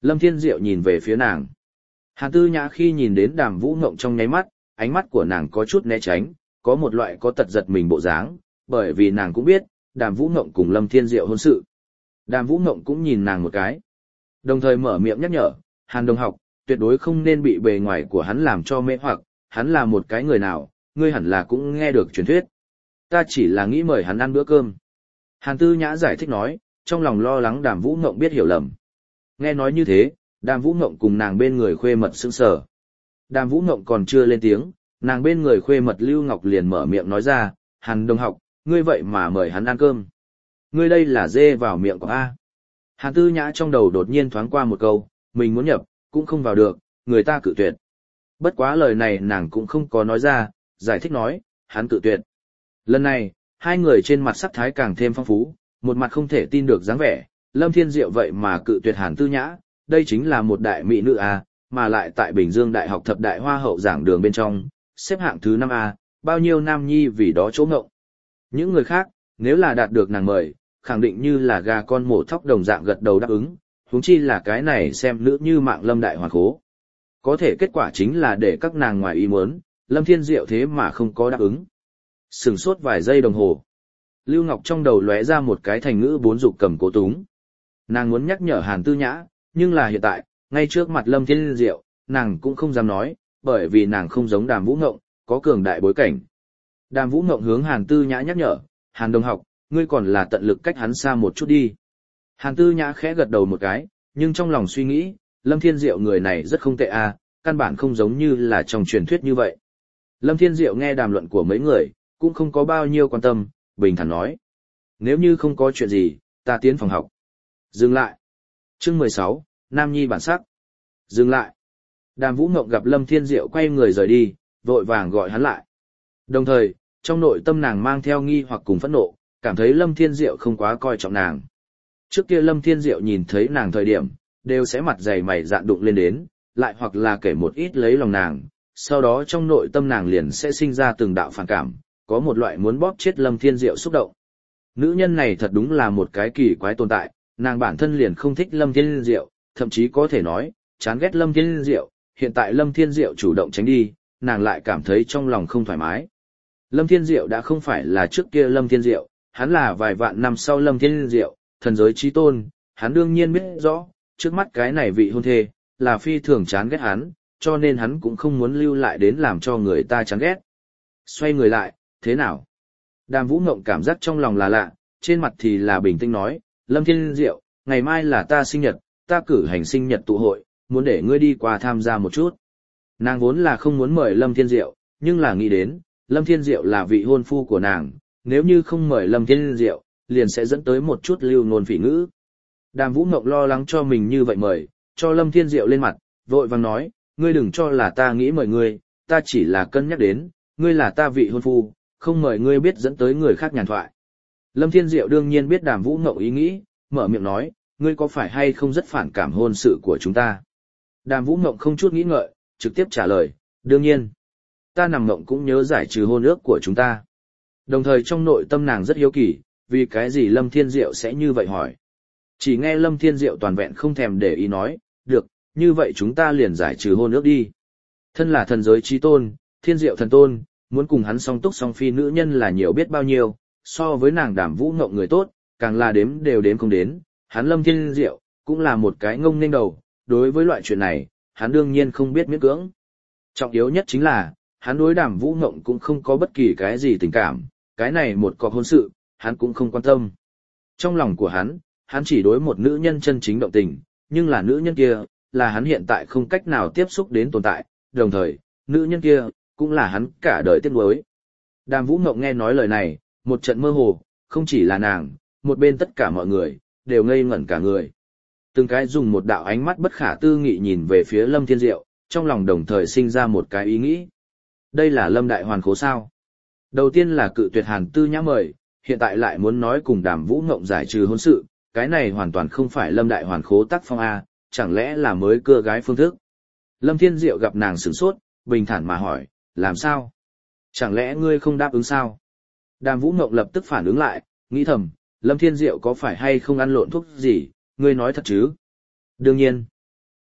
Lâm Thiên Diệu nhìn về phía nàng. Hàn Tư Nhã khi nhìn đến Đàm Vũ Ngộng trong nháy mắt, ánh mắt của nàng có chút né tránh, có một loại có tật giật mình bộ dáng, bởi vì nàng cũng biết, Đàm Vũ Ngộng cùng Lâm Thiên Diệu hôn sự. Đàm Vũ Ngộng cũng nhìn nàng một cái. Đồng thời mở miệng nhắc nhở, Hàn đồng học, tuyệt đối không nên bị bề ngoài của hắn làm cho mê hoặc, hắn là một cái người nào, ngươi hẳn là cũng nghe được truyền thuyết. Ta chỉ là nghĩ mời hắn ăn bữa cơm. Hàn Tư Nhã giải thích nói, trong lòng lo lắng Đàm Vũ Ngộng biết hiểu lầm. Nghe nói như thế, Đàm Vũ Ngộng cùng nàng bên người khuê mật sững sờ. Đàm Vũ Ngộng còn chưa lên tiếng, nàng bên người khuê mật Lưu Ngọc liền mở miệng nói ra, Hàn đồng học, ngươi vậy mà mời hắn ăn cơm. Ngươi đây là dê vào miệng của A. Hàn Tư Nhã trong đầu đột nhiên thoáng qua một câu, mình muốn nhập, cũng không vào được, người ta cự tuyệt. Bất quá lời này nàng cũng không có nói ra, giải thích nói, hắn cự tuyệt. Lần này, hai người trên mặt sắc thái càng thêm phong phú, một mặt không thể tin được dáng vẻ, Lâm Thiên Diệu vậy mà cự tuyệt Hàn Tư Nhã, đây chính là một đại mỹ nữ A, mà lại tại Bình Dương Đại học thập đại hoa hậu giảng đường bên trong, xếp hạng thứ năm A, bao nhiêu nam nhi vì đó chỗ ngộng. Những người khác, nếu là đạt được nàng mời, khẳng định như là gà con mổ thóc đồng dạng gật đầu đáp ứng, huống chi là cái này xem nữ như mạng Lâm đại hoàn khố. Có thể kết quả chính là để các nàng ngoài ý muốn, Lâm Thiên Diệu thế mà không có đáp ứng. Sừng sốt vài giây đồng hồ. Lưu Ngọc trong đầu lóe ra một cái thành ngữ bốn dục cầm cố túng. Nàng muốn nhắc nhở Hàn Tư Nhã, nhưng là hiện tại, ngay trước mặt Lâm Thiên Diệu, nàng cũng không dám nói, bởi vì nàng không giống Đàm Vũ Ngộng, có cường đại bối cảnh. Đàm Vũ Ngộng hướng Hàn Tư Nhã nhắc nhở, Hàn đồng học, ngươi còn là tận lực cách hắn xa một chút đi. Hàn Tư Nhã khẽ gật đầu một cái, nhưng trong lòng suy nghĩ, Lâm Thiên Diệu người này rất không tệ à, căn bản không giống như là trong truyền thuyết như vậy. Lâm Thiên Diệu nghe đàm luận của mấy người, cũng không có bao nhiêu quan tâm, bình thản nói. Nếu như không có chuyện gì, ta tiến phòng học. Dừng lại. Chương mười sáu, Nam Nhi bản sắc. Dừng lại. Đàm Vũ Ngộng gặp Lâm Thiên Diệu quay người rời đi, vội vàng gọi hắn lại. Đồng thời, trong nội tâm nàng mang theo nghi hoặc cùng phẫn nộ, cảm thấy Lâm Thiên Diệu không quá coi trọng nàng. Trước kia Lâm Thiên Diệu nhìn thấy nàng thời điểm, đều sẽ mặt dày mày dạn đụng lên đến, lại hoặc là kể một ít lấy lòng nàng, sau đó trong nội tâm nàng liền sẽ sinh ra từng đạo phản cảm, có một loại muốn bóp chết Lâm Thiên Diệu xúc động. Nữ nhân này thật đúng là một cái kỳ quái tồn tại, nàng bản thân liền không thích Lâm Thiên Diệu, thậm chí có thể nói, chán ghét Lâm Thiên Diệu, hiện tại Lâm Thiên Diệu chủ động tránh đi, nàng lại cảm thấy trong lòng không thoải mái. Lâm Thiên Diệu đã không phải là trước kia Lâm Thiên Diệu, hắn là vài vạn năm sau Lâm Thiên Diệu, thần giới chí tôn, hắn đương nhiên biết rõ, trước mắt cái này vị hôn thê, là phi thường chán ghét hắn, cho nên hắn cũng không muốn lưu lại đến làm cho người ta chán ghét. Xoay người lại, thế nào? Đàm Vũ Ngộng cảm giác trong lòng là lạ, trên mặt thì là bình tĩnh nói, Lâm Thiên Diệu, ngày mai là ta sinh nhật, ta cử hành sinh nhật tụ hội, muốn để ngươi đi qua tham gia một chút. Nàng vốn là không muốn mời Lâm Thiên Diệu, nhưng là nghĩ đến, Lâm Thiên Diệu là vị hôn phu của nàng, nếu như không mời Lâm Thiên Diệu, liền sẽ dẫn tới một chút lưu ngôn phỉ ngữ. Đàm Vũ Ngộng lo lắng cho mình như vậy mời, cho Lâm Thiên Diệu lên mặt, vội vàng nói, ngươi đừng cho là ta nghĩ mời ngươi, ta chỉ là cân nhắc đến, ngươi là ta vị hôn phu, không mời ngươi biết dẫn tới người khác nhàn thoại. Lâm Thiên Diệu đương nhiên biết Đàm Vũ Ngộng ý nghĩ, mở miệng nói, ngươi có phải hay không rất phản cảm hôn sự của chúng ta? Đàm Vũ Ngộng không chút nghĩ ngợi, trực tiếp trả lời, đương nhiên. Ta nằm mộng cũng nhớ giải trừ hôn ước của chúng ta. Đồng thời trong nội tâm nàng rất hiếu kỳ, vì cái gì Lâm Thiên Diệu sẽ như vậy hỏi. Chỉ nghe Lâm Thiên Diệu toàn vẹn không thèm để ý nói, được, như vậy chúng ta liền giải trừ hôn ước đi. Thân là thần giới chí tôn, Thiên Diệu thần tôn, muốn cùng hắn song túc song phi nữ nhân là nhiều biết bao nhiêu, so với nàng Đàm Vũ Ngộng người tốt, càng là đếm đều đếm không đến, hắn Lâm Thiên Diệu, cũng là một cái ngông nghênh đầu, đối với loại chuyện này, hắn đương nhiên không biết miễn cưỡng. Trọng yếu nhất chính là, hắn đối Đàm Vũ Ngộng cũng không có bất kỳ cái gì tình cảm, cái này một cọc hôn sự, hắn cũng không quan tâm. Trong lòng của hắn, hắn chỉ đối một nữ nhân chân chính động tình, nhưng là nữ nhân kia, là hắn hiện tại không cách nào tiếp xúc đến tồn tại, đồng thời, nữ nhân kia, cũng là hắn cả đời tiếc nuối. Đàm Vũ Ngộng nghe nói lời này, một trận mơ hồ, không chỉ là nàng, một bên tất cả mọi người, đều ngây ngẩn cả người. Từng cái dùng một đạo ánh mắt bất khả tư nghị nhìn về phía Lâm Thiên Diệu, trong lòng đồng thời sinh ra một cái ý nghĩ. Đây là Lâm Đại Hoàn Khố sao? Đầu tiên là cự tuyệt Hàn Tư Nhã mời, hiện tại lại muốn nói cùng Đàm Vũ Ngộng giải trừ hôn sự, cái này hoàn toàn không phải Lâm Đại Hoàn Khố tác phong A, chẳng lẽ là mới cưa gái phương thức. Lâm Thiên Diệu gặp nàng sửng sốt, bình thản mà hỏi, làm sao? Chẳng lẽ ngươi không đáp ứng sao? Đàm Vũ Ngộng lập tức phản ứng lại, nghĩ thầm, Lâm Thiên Diệu có phải hay không ăn lộn thuốc gì, ngươi nói thật chứ? Đương nhiên.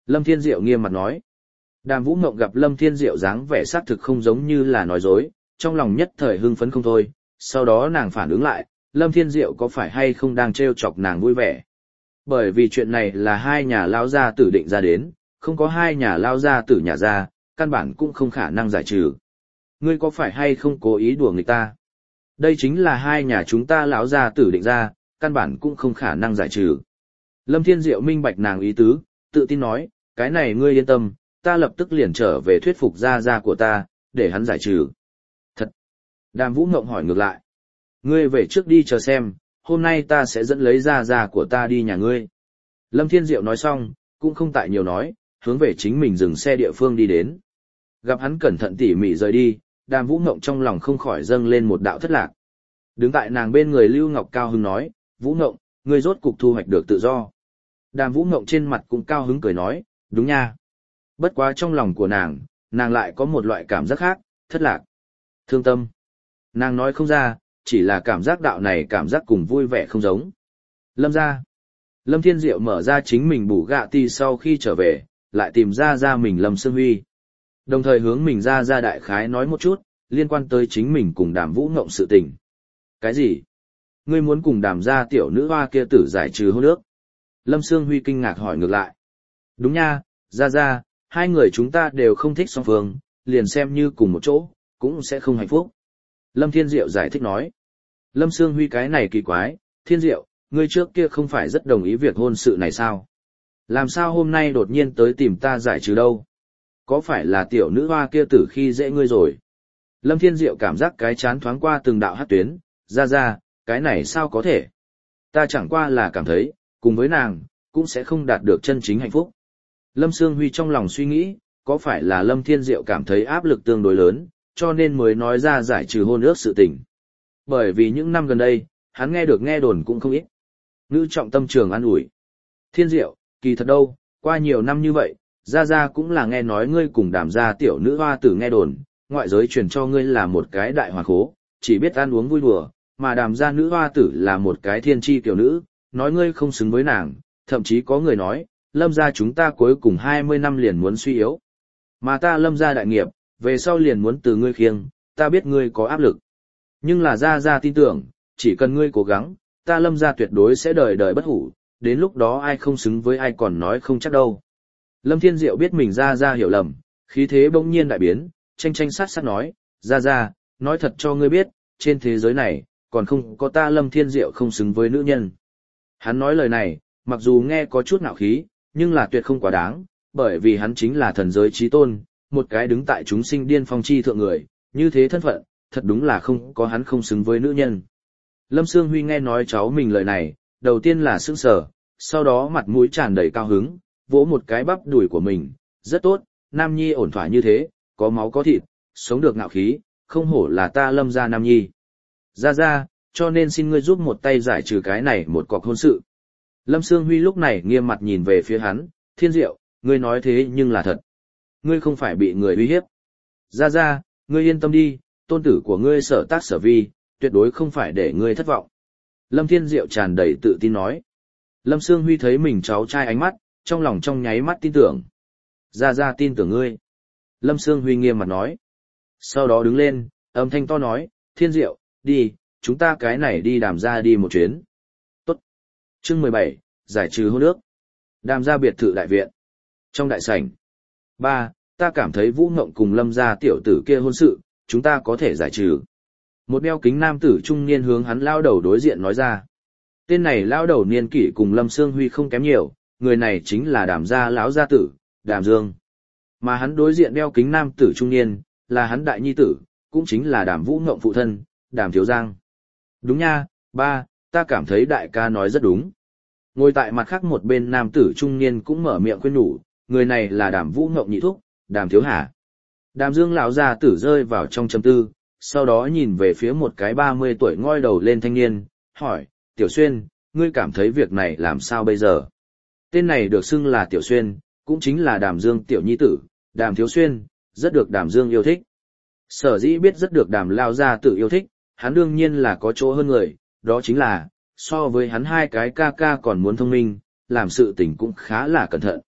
Lâm Thiên Diệu nghiêm mặt nói. Đàm Vũ Mộng gặp Lâm Thiên Diệu dáng vẻ xác thực không giống như là nói dối, trong lòng nhất thời hưng phấn không thôi, sau đó nàng phản ứng lại, Lâm Thiên Diệu có phải hay không đang trêu chọc nàng vui vẻ. Bởi vì chuyện này là hai nhà lao gia tử định ra đến, không có hai nhà lao gia tử nhà ra, căn bản cũng không khả năng giải trừ. Ngươi có phải hay không cố ý đùa người ta? Đây chính là hai nhà chúng ta lão gia tử định ra, căn bản cũng không khả năng giải trừ. Lâm Thiên Diệu minh bạch nàng ý tứ, tự tin nói, cái này ngươi yên tâm, ta lập tức liền trở về thuyết phục gia gia của ta, để hắn giải trừ. Thật! Đàm Vũ Ngộng hỏi ngược lại. Ngươi về trước đi chờ xem, hôm nay ta sẽ dẫn lấy gia gia của ta đi nhà ngươi. Lâm Thiên Diệu nói xong, cũng không tại nhiều nói, hướng về chính mình dừng xe địa phương đi đến. Gặp hắn cẩn thận tỉ mỉ rời đi, Đàm Vũ Ngộng trong lòng không khỏi dâng lên một đạo thất lạc. Đứng tại nàng bên người Lưu Ngọc cao hứng nói, Vũ Ngộng, ngươi rốt cục thu hoạch được tự do. Đàm Vũ Ngộng trên mặt cũng cao hứng cười nói, đúng nha. Bất quá trong lòng của nàng, nàng lại có một loại cảm giác khác, thất lạc, thương tâm. Nàng nói không ra, chỉ là cảm giác đạo này cảm giác cùng vui vẻ không giống. Lâm ra. Lâm Thiên Diệu mở ra chính mình bù gạ ti sau khi trở về, lại tìm ra ra mình Lâm Sương Huy. Đồng thời hướng mình ra ra đại khái nói một chút, liên quan tới chính mình cùng Đàm Vũ Ngộng sự tình. Cái gì? Ngươi muốn cùng Đàm gia tiểu nữ hoa kia tử giải trừ hôn ước? Lâm Sương Huy kinh ngạc hỏi ngược lại. Đúng nha, ra ra, hai người chúng ta đều không thích song phương, liền xem như cùng một chỗ, cũng sẽ không hạnh phúc. Lâm Thiên Diệu giải thích nói. Lâm Sương Huy cái này kỳ quái, Thiên Diệu, ngươi trước kia không phải rất đồng ý việc hôn sự này sao? Làm sao hôm nay đột nhiên tới tìm ta giải trừ đâu? Có phải là tiểu nữ hoa kia tử khi dễ ngươi rồi? Lâm Thiên Diệu cảm giác cái chán thoáng qua từng đạo hát tuyến, ra ra, cái này sao có thể? Ta chẳng qua là cảm thấy, cùng với nàng, cũng sẽ không đạt được chân chính hạnh phúc. Lâm Sương Huy trong lòng suy nghĩ, có phải là Lâm Thiên Diệu cảm thấy áp lực tương đối lớn, cho nên mới nói ra giải trừ hôn ước sự tình. Bởi vì những năm gần đây, hắn nghe được nghe đồn cũng không ít. Ngữ trọng tâm trường an ủi. Thiên Diệu, kỳ thật đâu, qua nhiều năm như vậy, Gia Gia cũng là nghe nói ngươi cùng Đàm gia tiểu nữ hoa tử nghe đồn, ngoại giới truyền cho ngươi là một cái đại hoàn khố, chỉ biết ăn uống vui đùa, mà Đàm gia nữ hoa tử là một cái thiên chi tiểu nữ, nói ngươi không xứng với nàng, thậm chí có người nói, Lâm gia chúng ta cuối cùng hai mươi năm liền muốn suy yếu. Mà ta Lâm gia đại nghiệp, về sau liền muốn từ ngươi khiêng, ta biết ngươi có áp lực. Nhưng là Gia Gia tin tưởng, chỉ cần ngươi cố gắng, ta Lâm gia tuyệt đối sẽ đời đời bất hủ, đến lúc đó ai không xứng với ai còn nói không chắc đâu. Lâm Thiên Diệu biết mình Gia Gia hiểu lầm, khí thế bỗng nhiên đại biến, tranh tranh sát sát nói, Gia Gia, nói thật cho ngươi biết, trên thế giới này, còn không có ta Lâm Thiên Diệu không xứng với nữ nhân. Hắn nói lời này, mặc dù nghe có chút ngạo khí, nhưng là tuyệt không quá đáng, bởi vì hắn chính là thần giới chí tôn, một cái đứng tại chúng sinh điên phong chi thượng người, như thế thân phận, thật đúng là không có hắn không xứng với nữ nhân. Lâm Sương Huy nghe nói cháu mình lời này, đầu tiên là sững sờ, sau đó mặt mũi tràn đầy cao hứng, vỗ một cái bắp đùi của mình, rất tốt, Nam Nhi ổn thỏa như thế, có máu có thịt, sống được ngạo khí, không hổ là ta Lâm gia Nam Nhi. Ra ra, cho nên xin ngươi giúp một tay giải trừ cái này một cọc hôn sự. Lâm Sương Huy lúc này nghiêm mặt nhìn về phía hắn, Thiên Diệu, ngươi nói thế nhưng là thật. Ngươi không phải bị người uy hiếp. Ra ra, ngươi yên tâm đi, tôn tử của ngươi sở tác sở vi, tuyệt đối không phải để ngươi thất vọng. Lâm Thiên Diệu tràn đầy tự tin nói. Lâm Sương Huy thấy mình cháu trai ánh mắt, trong lòng trong nháy mắt tin tưởng. Ra ra tin tưởng ngươi. Lâm Sương Huy nghiêm mặt nói. Sau đó đứng lên, âm thanh to nói, Thiên Diệu, đi, chúng ta cái này đi Đàm gia đi một chuyến. Tốt. Chương mười bảy, giải trừ hôn ước. Đàm gia biệt thự đại viện. Trong đại sảnh. Ba, ta cảm thấy Vũ Ngộng cùng Lâm gia tiểu tử kia hôn sự, chúng ta có thể giải trừ. Một đeo kính nam tử trung niên hướng hắn lao đầu đối diện nói ra. Tên này lao đầu niên kỷ cùng Lâm Sương Huy không kém nhiều, người này chính là Đàm gia lão gia tử, Đàm Dương. Mà hắn đối diện đeo kính nam tử trung niên, là hắn đại nhi tử, cũng chính là Đàm Vũ Ngộng phụ thân, Đàm Thiếu Giang. Đúng nha, ba, ta cảm thấy đại ca nói rất đúng. Ngồi tại mặt khác một bên nam tử trung niên cũng mở miệng khuyên nhủ, người này là Đàm Vũ Ngộng nhị thúc, Đàm Thiếu Hà. Đàm Dương lão gia tử rơi vào trong trầm tư, sau đó nhìn về phía một cái ba mươi tuổi ngoi đầu lên thanh niên, hỏi, Tiểu Xuyên, ngươi cảm thấy việc này làm sao bây giờ? Tên này được xưng là Tiểu Xuyên, cũng chính là Đàm Dương tiểu nhi tử, Đàm Thiếu Xuyên, rất được Đàm Dương yêu thích. Sở dĩ biết rất được Đàm lão gia tử yêu thích, hắn đương nhiên là có chỗ hơn người, đó chính là, so với hắn hai cái ca ca còn muốn thông minh, làm sự tình cũng khá là cẩn thận.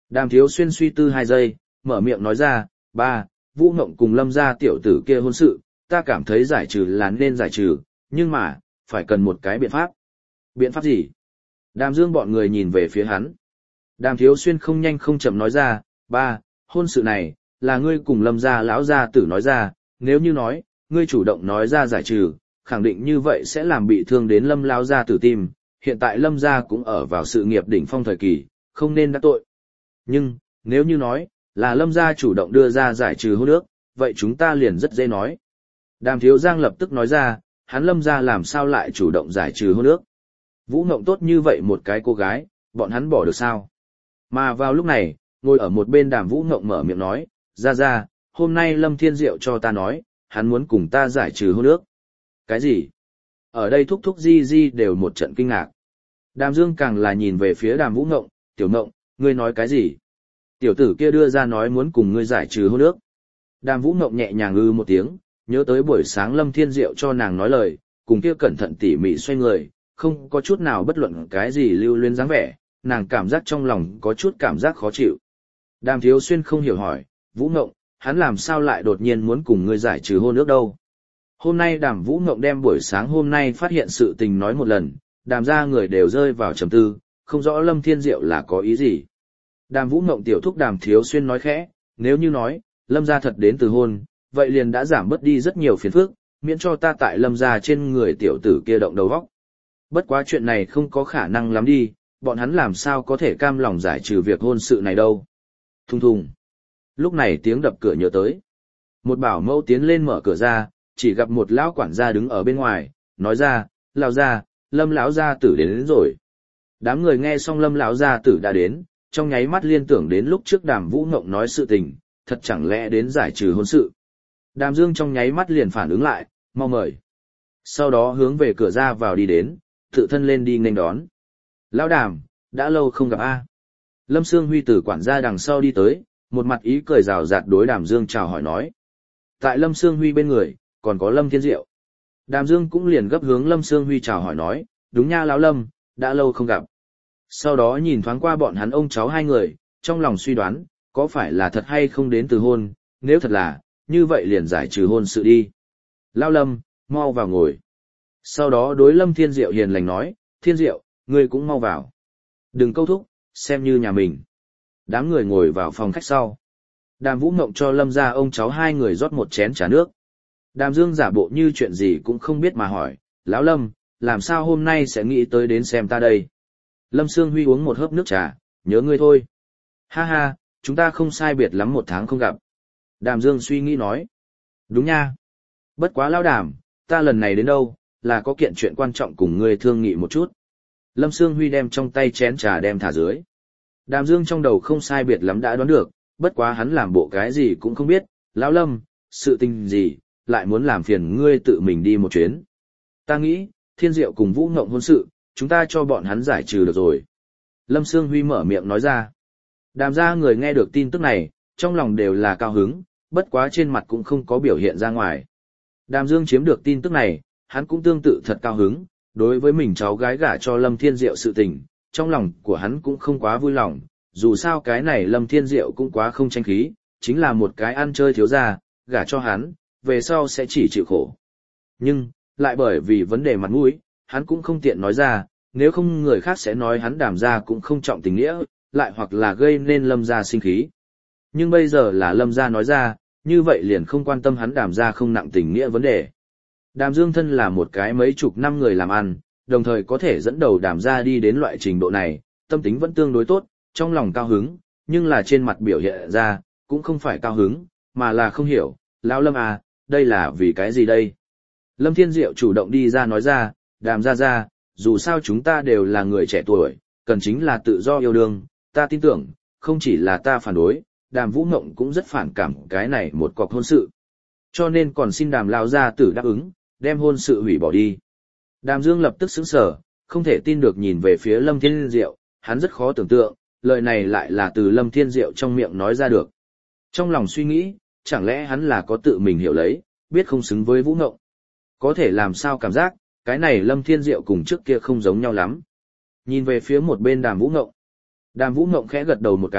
Đàm Thiếu Xuyên suy tư hai giây, mở miệng nói ra, ba, Vũ Ngộng cùng Lâm gia tiểu tử kia hôn sự, ta cảm thấy giải trừ là nên giải trừ, nhưng mà, phải cần một cái biện pháp. Biện pháp gì? Đàm Dương bọn người nhìn về phía hắn. Đàm Thiếu Xuyên không nhanh không chậm nói ra, ba, hôn sự này, là ngươi cùng Lâm gia lão gia tử nói ra, nếu như nói, ngươi chủ động nói ra giải trừ, khẳng định như vậy sẽ làm bị thương đến Lâm lão gia tử tim, hiện tại Lâm gia cũng ở vào sự nghiệp đỉnh phong thời kỳ, không nên đắc tội. Nhưng, nếu như nói, là Lâm gia chủ động đưa ra giải trừ hôn ước, vậy chúng ta liền rất dễ nói. Đàm Thiếu Giang lập tức nói ra, hắn Lâm gia làm sao lại chủ động giải trừ hôn ước. Vũ Ngộng tốt như vậy một cái cô gái, bọn hắn bỏ được sao? Mà vào lúc này, ngồi ở một bên Đàm Vũ Ngộng mở miệng nói, ra ra, hôm nay Lâm Thiên Diệu cho ta nói, hắn muốn cùng ta giải trừ hôn ước. Cái gì? Ở đây thúc thúc di di đều một trận kinh ngạc. Đàm Dương càng là nhìn về phía Đàm Vũ Ngộng, tiểu Ngộng, ngươi nói cái gì? Tiểu tử kia đưa ra nói muốn cùng ngươi giải trừ hôn ước. Đàm Vũ Ngộng nhẹ nhàng ư một tiếng, nhớ tới buổi sáng Lâm Thiên Diệu cho nàng nói lời, cùng kia cẩn thận tỉ mỉ xoay người, không có chút nào bất luận cái gì lưu luyến dáng vẻ, nàng cảm giác trong lòng có chút cảm giác khó chịu. Đàm Thiếu Xuyên không hiểu hỏi, Vũ Ngộng, hắn làm sao lại đột nhiên muốn cùng ngươi giải trừ hôn ước đâu? Hôm nay Đàm Vũ Ngộng đem buổi sáng hôm nay phát hiện sự tình nói một lần, Đàm ra người đều rơi vào trầm tư, không rõ Lâm Thiên Diệu là có ý gì. Đàm Vũ Ngộng tiểu thúc Đàm Thiếu Xuyên nói khẽ, nếu như nói, Lâm gia thật đến từ hôn, vậy liền đã giảm bớt đi rất nhiều phiền phức, miễn cho ta tại Lâm gia trên người tiểu tử kia động đầu óc. Bất quá chuyện này không có khả năng lắm đi, bọn hắn làm sao có thể cam lòng giải trừ việc hôn sự này đâu. Thùng thùng. Lúc này tiếng đập cửa nhớ tới. Một bảo mẫu tiến lên mở cửa ra, chỉ gặp một lão quản gia đứng ở bên ngoài, nói ra, lão gia, Lâm lão gia tử đến, đến rồi. Đám người nghe xong Lâm lão gia tử đã đến, trong nháy mắt liên tưởng đến lúc trước Đàm Vũ Ngộng nói sự tình, thật chẳng lẽ đến giải trừ hôn sự. Đàm Dương trong nháy mắt liền phản ứng lại, mau mời. Sau đó hướng về cửa ra vào đi đến, tự thân lên đi nghênh đón. Lão Đàm, đã lâu không gặp a. Lâm Sương Huy từ quản gia đằng sau đi tới, một mặt ý cười rào rạt đối Đàm Dương chào hỏi nói. Tại Lâm Sương Huy bên người, còn có Lâm Thiên Diệu. Đàm Dương cũng liền gấp hướng Lâm Sương Huy chào hỏi nói, đúng nha lão Lâm, đã lâu không gặp. Sau đó nhìn thoáng qua bọn hắn ông cháu hai người, trong lòng suy đoán, có phải là thật hay không đến từ hôn, nếu thật là, như vậy liền giải trừ hôn sự đi. Lão Lâm, mau vào ngồi. Sau đó đối Lâm Thiên Diệu hiền lành nói, Thiên Diệu, ngươi cũng mau vào. Đừng câu thúc, xem như nhà mình. Đám người ngồi vào phòng khách sau. Đàm Vũ Ngộng cho Lâm ra ông cháu hai người rót một chén trà nước. Đàm Dương giả bộ như chuyện gì cũng không biết mà hỏi, Lão Lâm, làm sao hôm nay sẽ nghĩ tới đến xem ta đây? Lâm Sương Huy uống một hớp nước trà, nhớ ngươi thôi. Ha ha, chúng ta không sai biệt lắm một tháng không gặp. Đàm Dương suy nghĩ nói. Đúng nha. Bất quá Lão Đàm, ta lần này đến đâu, là có kiện chuyện quan trọng cùng ngươi thương nghị một chút. Lâm Sương Huy đem trong tay chén trà đem thả dưới. Đàm Dương trong đầu không sai biệt lắm đã đoán được, bất quá hắn làm bộ cái gì cũng không biết. Lão Lâm, sự tình gì, lại muốn làm phiền ngươi tự mình đi một chuyến. Ta nghĩ, Thiên Diệu cùng Vũ Ngộng hôn sự, chúng ta cho bọn hắn giải trừ được rồi. Lâm Sương Huy mở miệng nói ra. Đàm ra người nghe được tin tức này, trong lòng đều là cao hứng, bất quá trên mặt cũng không có biểu hiện ra ngoài. Đàm Dương chiếm được tin tức này, hắn cũng tương tự thật cao hứng, đối với mình cháu gái gả cho Lâm Thiên Diệu sự tình, trong lòng của hắn cũng không quá vui lòng, dù sao cái này Lâm Thiên Diệu cũng quá không tranh khí, chính là một cái ăn chơi thiếu gia, gả cho hắn, về sau sẽ chỉ chịu khổ. Nhưng, lại bởi vì vấn đề mặt mũi, hắn cũng không tiện nói ra, nếu không người khác sẽ nói hắn Đàm gia cũng không trọng tình nghĩa, lại hoặc là gây nên Lâm gia sinh khí. Nhưng bây giờ là Lâm gia nói ra, như vậy liền không quan tâm hắn Đàm gia không nặng tình nghĩa vấn đề. Đàm Dương thân là một cái mấy chục năm người làm ăn, đồng thời có thể dẫn đầu Đàm gia đi đến loại trình độ này, tâm tính vẫn tương đối tốt, trong lòng cao hứng, nhưng là trên mặt biểu hiện ra, cũng không phải cao hứng, mà là không hiểu, Lão Lâm à, đây là vì cái gì đây? Lâm Thiên Diệu chủ động đi ra nói ra, Đàm gia gia, dù sao chúng ta đều là người trẻ tuổi, cần chính là tự do yêu đương, ta tin tưởng, không chỉ là ta phản đối, Đàm Vũ Ngộng cũng rất phản cảm cái này một cọc hôn sự. Cho nên còn xin Đàm lão gia tử đáp ứng, đem hôn sự hủy bỏ đi. Đàm Dương lập tức sững sờ, không thể tin được nhìn về phía Lâm Thiên Diệu, hắn rất khó tưởng tượng, lời này lại là từ Lâm Thiên Diệu trong miệng nói ra được. Trong lòng suy nghĩ, chẳng lẽ hắn là có tự mình hiểu lấy, biết không xứng với Vũ Ngộng. Có thể làm sao cảm giác, cái này Lâm Thiên Diệu cùng trước kia không giống nhau lắm. Nhìn về phía một bên Đàm Vũ Ngộng. Đàm Vũ Ngộng khẽ gật đầu một cái,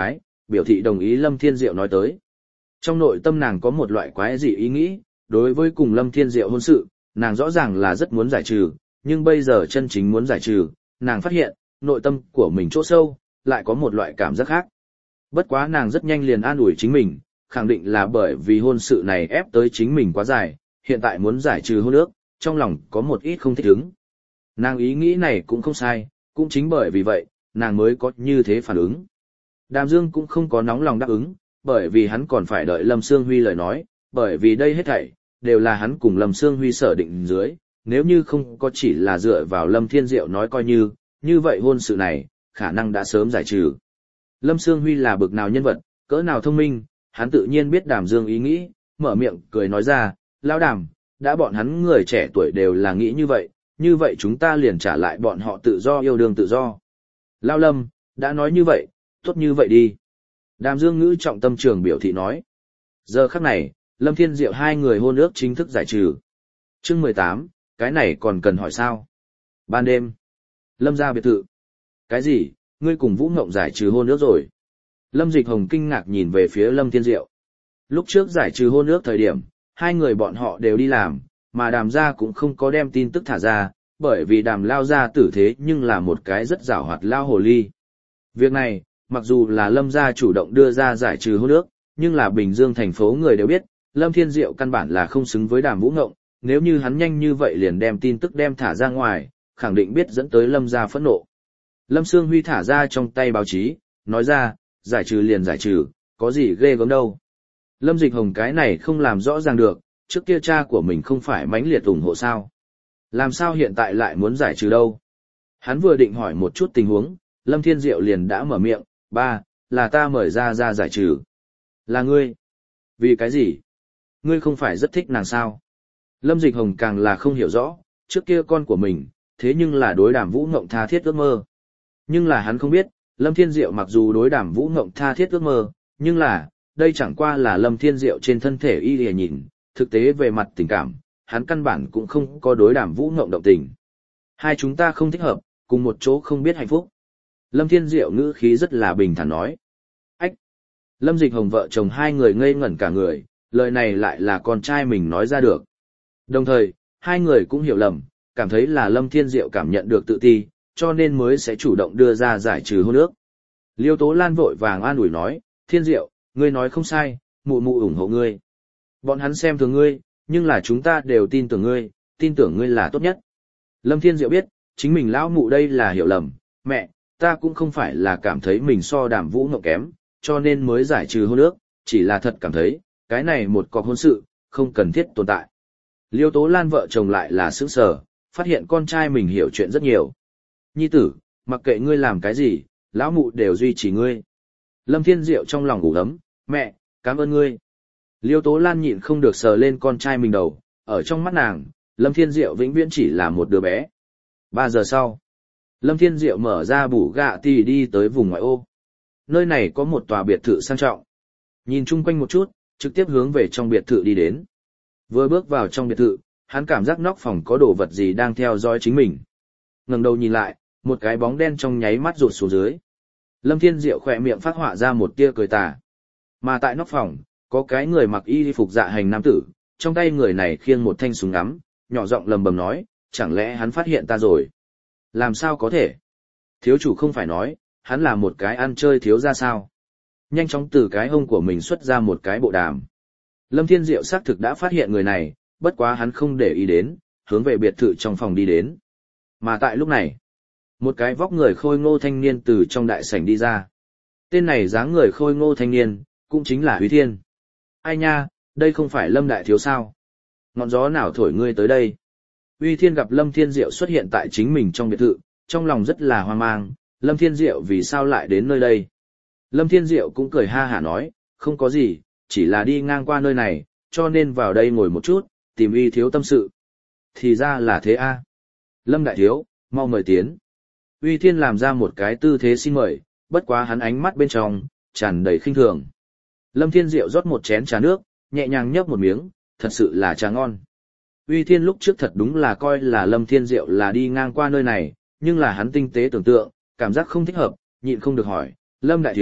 biểu thị đồng ý Lâm Thiên Diệu nói tới. Trong nội tâm nàng có một loại quái dị ý nghĩ, đối với cùng Lâm Thiên Diệu hôn sự, nàng rõ ràng là rất muốn giải trừ, nhưng bây giờ chân chính muốn giải trừ, nàng phát hiện, nội tâm của mình chỗ sâu, lại có một loại cảm giác khác. Bất quá nàng rất nhanh liền an ủi chính mình, khẳng định là bởi vì hôn sự này ép tới chính mình quá dài, hiện tại muốn giải trừ hôn ước, trong lòng có một ít không thích ứng. Nàng ý nghĩ này cũng không sai, cũng chính bởi vì vậy, nàng mới có như thế phản ứng. Đàm Dương cũng không có nóng lòng đáp ứng, bởi vì hắn còn phải đợi Lâm Sương Huy lời nói, bởi vì đây hết thảy, đều là hắn cùng Lâm Sương Huy sở định dưới, nếu như không có chỉ là dựa vào Lâm Thiên Diệu nói coi như, như vậy hôn sự này, khả năng đã sớm giải trừ. Lâm Sương Huy là bực nào nhân vật, cỡ nào thông minh, hắn tự nhiên biết Đàm Dương ý nghĩ, mở miệng cười nói ra, lão Đàm, đã bọn hắn người trẻ tuổi đều là nghĩ như vậy, như vậy chúng ta liền trả lại bọn họ tự do yêu đương tự do. Lão Lâm, đã nói như vậy, tốt như vậy đi. Đàm Dương ngữ trọng tâm trường biểu thị nói. Giờ khắc này, Lâm Thiên Diệu hai người hôn ước chính thức giải trừ. Chương mười tám, cái này còn cần hỏi sao? Ban đêm, Lâm ra biệt thự. Cái gì, ngươi cùng Vũ Ngộng giải trừ hôn ước rồi? Lâm Dịch Hồng kinh ngạc nhìn về phía Lâm Thiên Diệu. Lúc trước giải trừ hôn ước thời điểm, hai người bọn họ đều đi làm, mà Đàm gia cũng không có đem tin tức thả ra, bởi vì Đàm lao gia tử thế nhưng là một cái rất giàu hoạt lao hồ ly. Việc này, mặc dù là Lâm gia chủ động đưa ra giải trừ hôn ước, nhưng là Bình Dương thành phố người đều biết, Lâm Thiên Diệu căn bản là không xứng với Đàm Vũ Ngộng, nếu như hắn nhanh như vậy liền đem tin tức đem thả ra ngoài, khẳng định biết dẫn tới Lâm gia phẫn nộ. Lâm Sương Huy thả ra trong tay báo chí, nói ra, giải trừ liền giải trừ, có gì ghê gớm đâu. Lâm Dịch Hồng cái này không làm rõ ràng được, trước kia cha của mình không phải mãnh liệt ủng hộ sao. Làm sao hiện tại lại muốn giải trừ đâu. Hắn vừa định hỏi một chút tình huống, Lâm Thiên Diệu liền đã mở miệng, ba, là ta mời ra ra giải trừ. Là ngươi. Vì cái gì? Ngươi không phải rất thích nàng sao? Lâm Dịch Hồng càng là không hiểu rõ, trước kia con của mình, thế nhưng là đối Đàm Vũ Ngộng tha thiết ước mơ. Nhưng là hắn không biết, Lâm Thiên Diệu mặc dù đối Đàm Vũ Ngộng tha thiết ước mơ, nhưng là, đây chẳng qua là Lâm Thiên Diệu trên thân thể y lìa nhìn, thực tế về mặt tình cảm, hắn căn bản cũng không có đối Đàm Vũ Ngộng động tình. Hai chúng ta không thích hợp, cùng một chỗ không biết hạnh phúc. Lâm Thiên Diệu ngữ khí rất là bình thản nói. Ách! Lâm Dịch Hồng vợ chồng hai người ngây ngẩn cả người, lời này lại là con trai mình nói ra được. Đồng thời, hai người cũng hiểu lầm, cảm thấy là Lâm Thiên Diệu cảm nhận được tự ti, cho nên mới sẽ chủ động đưa ra giải trừ hôn ước. Liêu Tố Lan vội vàng an ủi nói, Thiên Diệu, ngươi nói không sai, mụ mụ ủng hộ ngươi. Bọn hắn xem thường ngươi, nhưng là chúng ta đều tin tưởng ngươi, tin tưởng ngươi là tốt nhất. Lâm Thiên Diệu biết, chính mình lão mụ đây là hiểu lầm, mẹ, ta cũng không phải là cảm thấy mình so Đàm Vũ Ngộng kém, cho nên mới giải trừ hôn ước, chỉ là thật cảm thấy, cái này một cọc hôn sự, không cần thiết tồn tại. Liêu Tố Lan vợ chồng lại là sững sờ, phát hiện con trai mình hiểu chuyện rất nhiều. Nhi tử, mặc kệ ngươi làm cái gì, lão mụ đều duy trì ngươi. Lâm Thiên Diệu trong lòng ngủ ấm, mẹ, cảm ơn ngươi. Liêu Tố Lan nhịn không được sờ lên con trai mình đầu, ở trong mắt nàng, Lâm Thiên Diệu vĩnh viễn chỉ là một đứa bé. Ba giờ sau, Lâm Thiên Diệu mở ra bủ gạ tì đi tới vùng ngoại ô. Nơi này có một tòa biệt thự sang trọng. Nhìn chung quanh một chút, trực tiếp hướng về trong biệt thự đi đến. Vừa bước vào trong biệt thự, hắn cảm giác nóc phòng có đồ vật gì đang theo dõi chính mình. Ngẩng đầu nhìn lại, một cái bóng đen trong nháy mắt rụt xuống dưới. Lâm Thiên Diệu khỏe miệng phát họa ra một tia cười tà. Mà tại nóc phòng, có cái người mặc y phục dạ hành nam tử, trong tay người này khiêng một thanh súng ngắm, nhỏ giọng lầm bầm nói, chẳng lẽ hắn phát hiện ta rồi? Làm sao có thể? Thiếu chủ không phải nói, hắn là một cái ăn chơi thiếu ra sao? Nhanh chóng từ cái hông của mình xuất ra một cái bộ đàm. Lâm Thiên Diệu xác thực đã phát hiện người này, bất quá hắn không để ý đến, hướng về biệt thự trong phòng đi đến. Mà tại lúc này, một cái vóc người khôi ngô thanh niên từ trong đại sảnh đi ra. Tên này dáng người khôi ngô thanh niên, cũng chính là Huy Thiên. Ai nha, đây không phải Lâm đại thiếu sao? Ngọn gió nào thổi ngươi tới đây? Huy Thiên gặp Lâm Thiên Diệu xuất hiện tại chính mình trong biệt thự, trong lòng rất là hoang mang, Lâm Thiên Diệu vì sao lại đến nơi đây? Lâm Thiên Diệu cũng cười ha hả nói, không có gì, chỉ là đi ngang qua nơi này, cho nên vào đây ngồi một chút, tìm Huy thiếu tâm sự. Thì ra là thế a. Lâm đại thiếu, mau mời tiến. Huy Thiên làm ra một cái tư thế xin mời, bất quá hắn ánh mắt bên trong, tràn đầy khinh thường. Lâm Thiên Diệu rót một chén trà nước, nhẹ nhàng nhấp một miếng, thật sự là trà ngon. Huy Thiên lúc trước thật đúng là coi là Lâm Thiên Diệu là đi ngang qua nơi này, nhưng là hắn tinh tế tưởng tượng, cảm giác không thích hợp, nhịn không được hỏi, Lâm đại thiếu,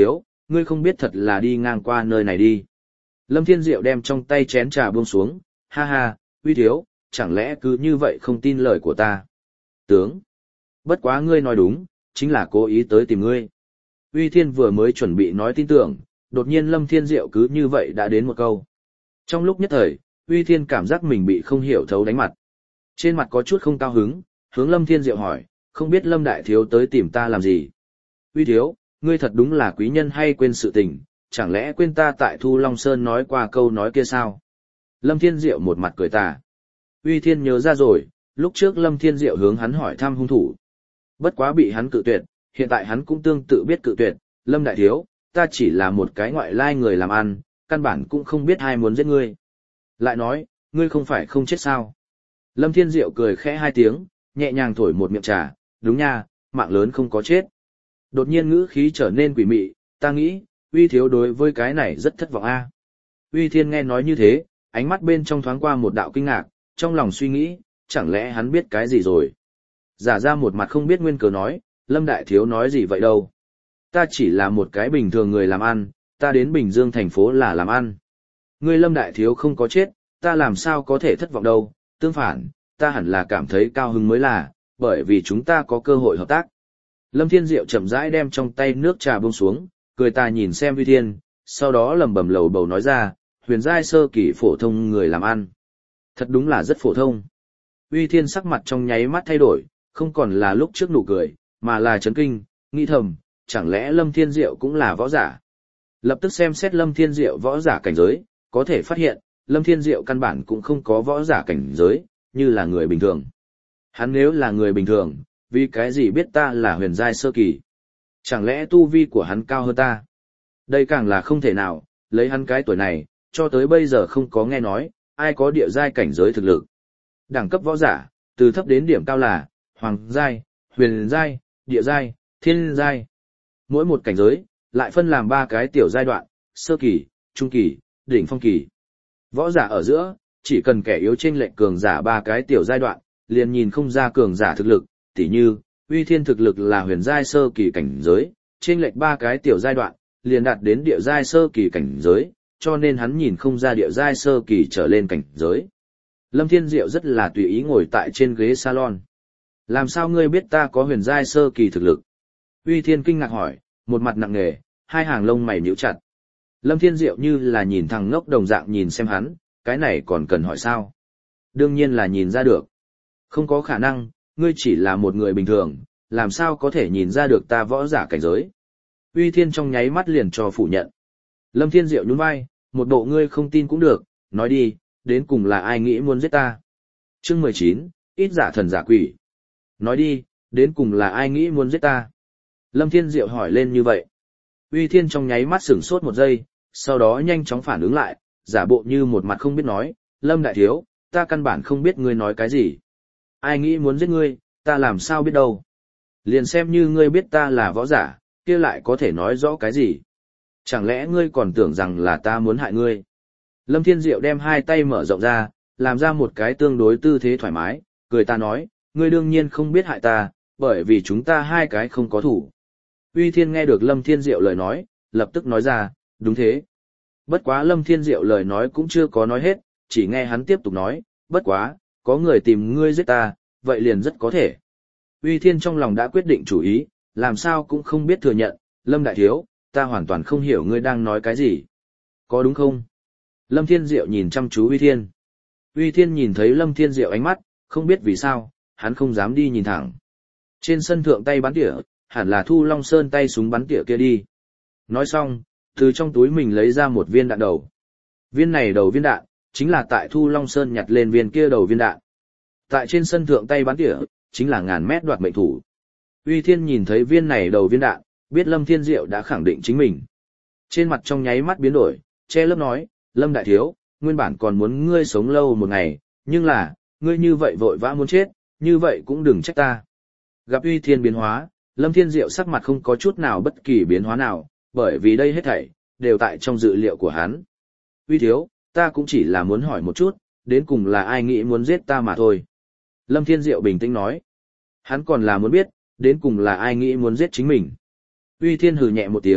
ngươi không biết thật là đi ngang qua nơi này đi. Lâm Thiên Diệu đem trong tay chén trà buông xuống, ha ha, Uy thiếu, chẳng lẽ cứ như vậy không tin lời của ta. Tướng, bất quá ngươi nói đúng, chính là cố ý tới tìm ngươi. Uy Thiên vừa mới chuẩn bị nói tin tưởng, đột nhiên Lâm Thiên Diệu cứ như vậy đã đến một câu. Trong lúc nhất thời, Uy Thiên cảm giác mình bị không hiểu thấu đánh mặt. Trên mặt có chút không cao hứng, hướng Lâm Thiên Diệu hỏi, không biết Lâm Đại Thiếu tới tìm ta làm gì. Uy Thiếu, ngươi thật đúng là quý nhân hay quên sự tình, chẳng lẽ quên ta tại Thu Long Sơn nói qua câu nói kia sao? Lâm Thiên Diệu một mặt cười tà. Uy Thiên nhớ ra rồi, lúc trước Lâm Thiên Diệu hướng hắn hỏi thăm hung thủ. Bất quá bị hắn cự tuyệt, hiện tại hắn cũng tương tự biết cự tuyệt, Lâm Đại Thiếu, ta chỉ là một cái ngoại lai người làm ăn, căn bản cũng không biết ai muốn giết ngươi. Lại nói, ngươi không phải không chết sao? Lâm Thiên Diệu cười khẽ hai tiếng, nhẹ nhàng thổi một miệng trà, đúng nha, mạng lớn không có chết. Đột nhiên ngữ khí trở nên quỷ mị, ta nghĩ, Uy Thiếu đối với cái này rất thất vọng a. Uy Thiên nghe nói như thế, ánh mắt bên trong thoáng qua một đạo kinh ngạc, trong lòng suy nghĩ, chẳng lẽ hắn biết cái gì rồi. Giả ra một mặt không biết nguyên cớ nói, Lâm Đại Thiếu nói gì vậy đâu. Ta chỉ là một cái bình thường người làm ăn, ta đến Bình Dương thành phố là làm ăn. Ngươi Lâm Đại Thiếu không có chết, ta làm sao có thể thất vọng đâu, tương phản, ta hẳn là cảm thấy cao hứng mới là, bởi vì chúng ta có cơ hội hợp tác. Lâm Thiên Diệu chậm rãi đem trong tay nước trà buông xuống, cười ta nhìn xem Uy Thiên, sau đó lẩm bẩm lầu bầu nói ra, huyền giai sơ kỳ phổ thông người làm ăn. Thật đúng là rất phổ thông. Uy Thiên sắc mặt trong nháy mắt thay đổi, không còn là lúc trước nụ cười, mà là chấn kinh, nghĩ thầm, chẳng lẽ Lâm Thiên Diệu cũng là võ giả. Lập tức xem xét Lâm Thiên Diệu võ giả cảnh giới, có thể phát hiện, Lâm Thiên Diệu căn bản cũng không có võ giả cảnh giới, như là người bình thường. Hắn nếu là người bình thường, vì cái gì biết ta là huyền giai sơ kỳ? Chẳng lẽ tu vi của hắn cao hơn ta? Đây càng là không thể nào, lấy hắn cái tuổi này, cho tới bây giờ không có nghe nói, ai có địa giai cảnh giới thực lực. Đẳng cấp võ giả, từ thấp đến điểm cao là, hoàng giai, huyền giai, địa giai, thiên giai. Mỗi một cảnh giới, lại phân làm ba cái tiểu giai đoạn, sơ kỳ, trung kỳ, đỉnh phong kỳ. Võ giả ở giữa, chỉ cần kẻ yếu chênh lệch cường giả ba cái tiểu giai đoạn, liền nhìn không ra cường giả thực lực, tỉ như, Uy Thiên thực lực là huyền giai sơ kỳ cảnh giới, chênh lệch ba cái tiểu giai đoạn, liền đạt đến địa giai sơ kỳ cảnh giới, cho nên hắn nhìn không ra địa giai sơ kỳ trở lên cảnh giới. Lâm Thiên Diệu rất là tùy ý ngồi tại trên ghế salon. Làm sao ngươi biết ta có huyền giai sơ kỳ thực lực? Uy Thiên kinh ngạc hỏi, một mặt nặng nề, hai hàng lông mày nhíu chặt. Lâm Thiên Diệu như là nhìn thằng ngốc đồng dạng nhìn xem hắn, cái này còn cần hỏi sao? Đương nhiên là nhìn ra được. Không có khả năng, ngươi chỉ là một người bình thường, làm sao có thể nhìn ra được ta võ giả cảnh giới? Uy Thiên trong nháy mắt liền cho phủ nhận. Lâm Thiên Diệu nhún vai, một bộ ngươi không tin cũng được, nói đi, đến cùng là ai nghĩ muốn giết ta? Chương mười chín, ít giả thần giả quỷ. Nói đi, đến cùng là ai nghĩ muốn giết ta? Lâm Thiên Diệu hỏi lên như vậy. Uy Thiên trong nháy mắt sửng sốt một giây, sau đó nhanh chóng phản ứng lại, giả bộ như một mặt không biết nói, Lâm Đại Thiếu, ta căn bản không biết ngươi nói cái gì. Ai nghĩ muốn giết ngươi, ta làm sao biết đâu. Liền xem như ngươi biết ta là võ giả, kia lại có thể nói rõ cái gì. Chẳng lẽ ngươi còn tưởng rằng là ta muốn hại ngươi? Lâm Thiên Diệu đem hai tay mở rộng ra, làm ra một cái tương đối tư thế thoải mái, cười ta nói, ngươi đương nhiên không biết hại ta, bởi vì chúng ta hai cái không có thủ. Uy Thiên nghe được Lâm Thiên Diệu lời nói, lập tức nói ra, đúng thế. Bất quá Lâm Thiên Diệu lời nói cũng chưa có nói hết, chỉ nghe hắn tiếp tục nói, bất quá, có người tìm ngươi giết ta, vậy liền rất có thể. Uy Thiên trong lòng đã quyết định chủ ý, làm sao cũng không biết thừa nhận, Lâm Đại Thiếu, ta hoàn toàn không hiểu ngươi đang nói cái gì. Có đúng không? Lâm Thiên Diệu nhìn chăm chú Uy Thiên. Uy Thiên nhìn thấy Lâm Thiên Diệu ánh mắt, không biết vì sao, hắn không dám đi nhìn thẳng. Trên sân thượng tay bắn tỉa, hẳn là Thu Long Sơn tay súng bắn tỉa kia đi. Nói xong, từ trong túi mình lấy ra một viên đạn đầu. Viên này đầu viên đạn, chính là tại Thu Long Sơn nhặt lên viên kia đầu viên đạn. Tại trên sân thượng tay bắn tỉa, chính là ngàn mét đoạt mệnh thủ. Uy Thiên nhìn thấy viên này đầu viên đạn, biết Lâm Thiên Diệu đã khẳng định chính mình. Trên mặt trong nháy mắt biến đổi, che lớp nói, Lâm Đại Thiếu, nguyên bản còn muốn ngươi sống lâu một ngày, nhưng là, ngươi như vậy vội vã muốn chết, như vậy cũng đừng trách ta. Gặp Uy Thiên biến hóa, Lâm Thiên Diệu sắc mặt không có chút nào bất kỳ biến hóa nào, bởi vì đây hết thảy đều tại trong dự liệu của hắn. Uy Thiếu, ta cũng chỉ là muốn hỏi một chút, đến cùng là ai nghĩ muốn giết ta mà thôi. Lâm Thiên Diệu bình tĩnh nói. Hắn còn là muốn biết, đến cùng là ai nghĩ muốn giết chính mình. Uy Thiên hừ nhẹ một tiếng,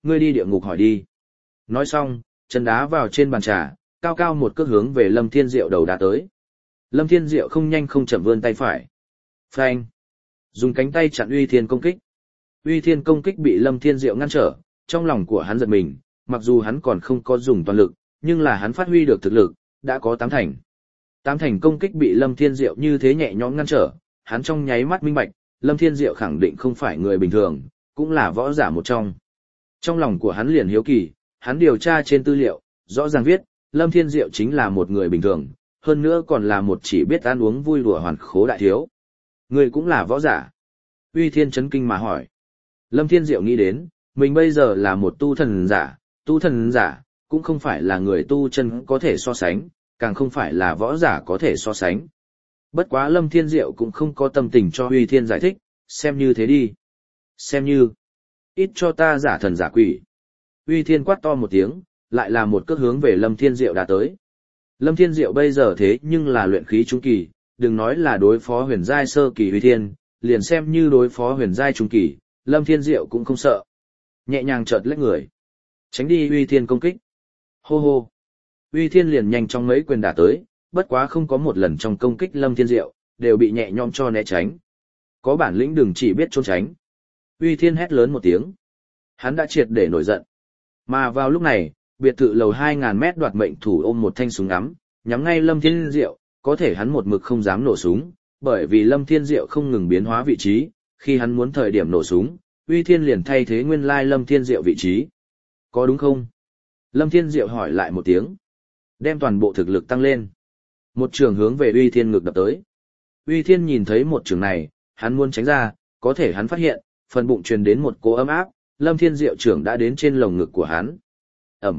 ngươi đi địa ngục hỏi đi. Nói xong, chân đá vào trên bàn trà, cao cao một cước hướng về Lâm Thiên Diệu đầu đá tới. Lâm Thiên Diệu không nhanh không chậm vươn tay phải. Phanh! Dùng cánh tay chặn Uy Thiên công kích. Uy Thiên công kích bị Lâm Thiên Diệu ngăn trở, trong lòng của hắn giật mình, mặc dù hắn còn không có dùng toàn lực, nhưng là hắn phát huy được thực lực, đã có tám thành. Tám thành công kích bị Lâm Thiên Diệu như thế nhẹ nhõm ngăn trở, hắn trong nháy mắt minh bạch, Lâm Thiên Diệu khẳng định không phải người bình thường, cũng là võ giả một trong. Trong lòng của hắn liền hiếu kỳ, hắn điều tra trên tư liệu, rõ ràng viết, Lâm Thiên Diệu chính là một người bình thường, hơn nữa còn là một chỉ biết ăn uống vui đùa hoàn khố đại thiếu. Người cũng là võ giả. Uy Thiên chấn kinh mà hỏi. Lâm Thiên Diệu nghĩ đến, mình bây giờ là một tu thần giả, tu thần giả, cũng không phải là người tu chân có thể so sánh, càng không phải là võ giả có thể so sánh. Bất quá Lâm Thiên Diệu cũng không có tâm tình cho Uy Thiên giải thích, xem như thế đi. Xem như, ít cho ta giả thần giả quỷ. Uy Thiên quát to một tiếng, lại là một cước hướng về Lâm Thiên Diệu đã tới. Lâm Thiên Diệu bây giờ thế nhưng là luyện khí trung kỳ, đừng nói là đối phó huyền giai sơ kỳ Uy Thiên, liền xem như đối phó huyền giai trung kỳ, Lâm Thiên Diệu cũng không sợ. Nhẹ nhàng chợt lách người, tránh đi Uy Thiên công kích. Hô hô. Uy Thiên liền nhanh trong mấy quyền đả tới, bất quá không có một lần trong công kích Lâm Thiên Diệu, đều bị nhẹ nhõm cho né tránh. Có bản lĩnh đừng chỉ biết trốn tránh. Uy Thiên hét lớn một tiếng. Hắn đã triệt để nổi giận. Mà vào lúc này, biệt thự lầu hai ngàn mét đoạt mệnh thủ ôm một thanh súng ngắm, nhắm ngay Lâm Thiên Diệu, có thể hắn một mực không dám nổ súng, bởi vì Lâm Thiên Diệu không ngừng biến hóa vị trí, khi hắn muốn thời điểm nổ súng, Uy Thiên liền thay thế nguyên lai Lâm Thiên Diệu vị trí. Có đúng không? Lâm Thiên Diệu hỏi lại một tiếng. Đem toàn bộ thực lực tăng lên. Một trường hướng về Uy Thiên ngực đập tới. Uy Thiên nhìn thấy một trường này, hắn muốn tránh ra, có thể hắn phát hiện, phần bụng truyền đến một cỗ ấm áp, Lâm Thiên Diệu trưởng đã đến trên lồng ngực của hắn. Ẩm.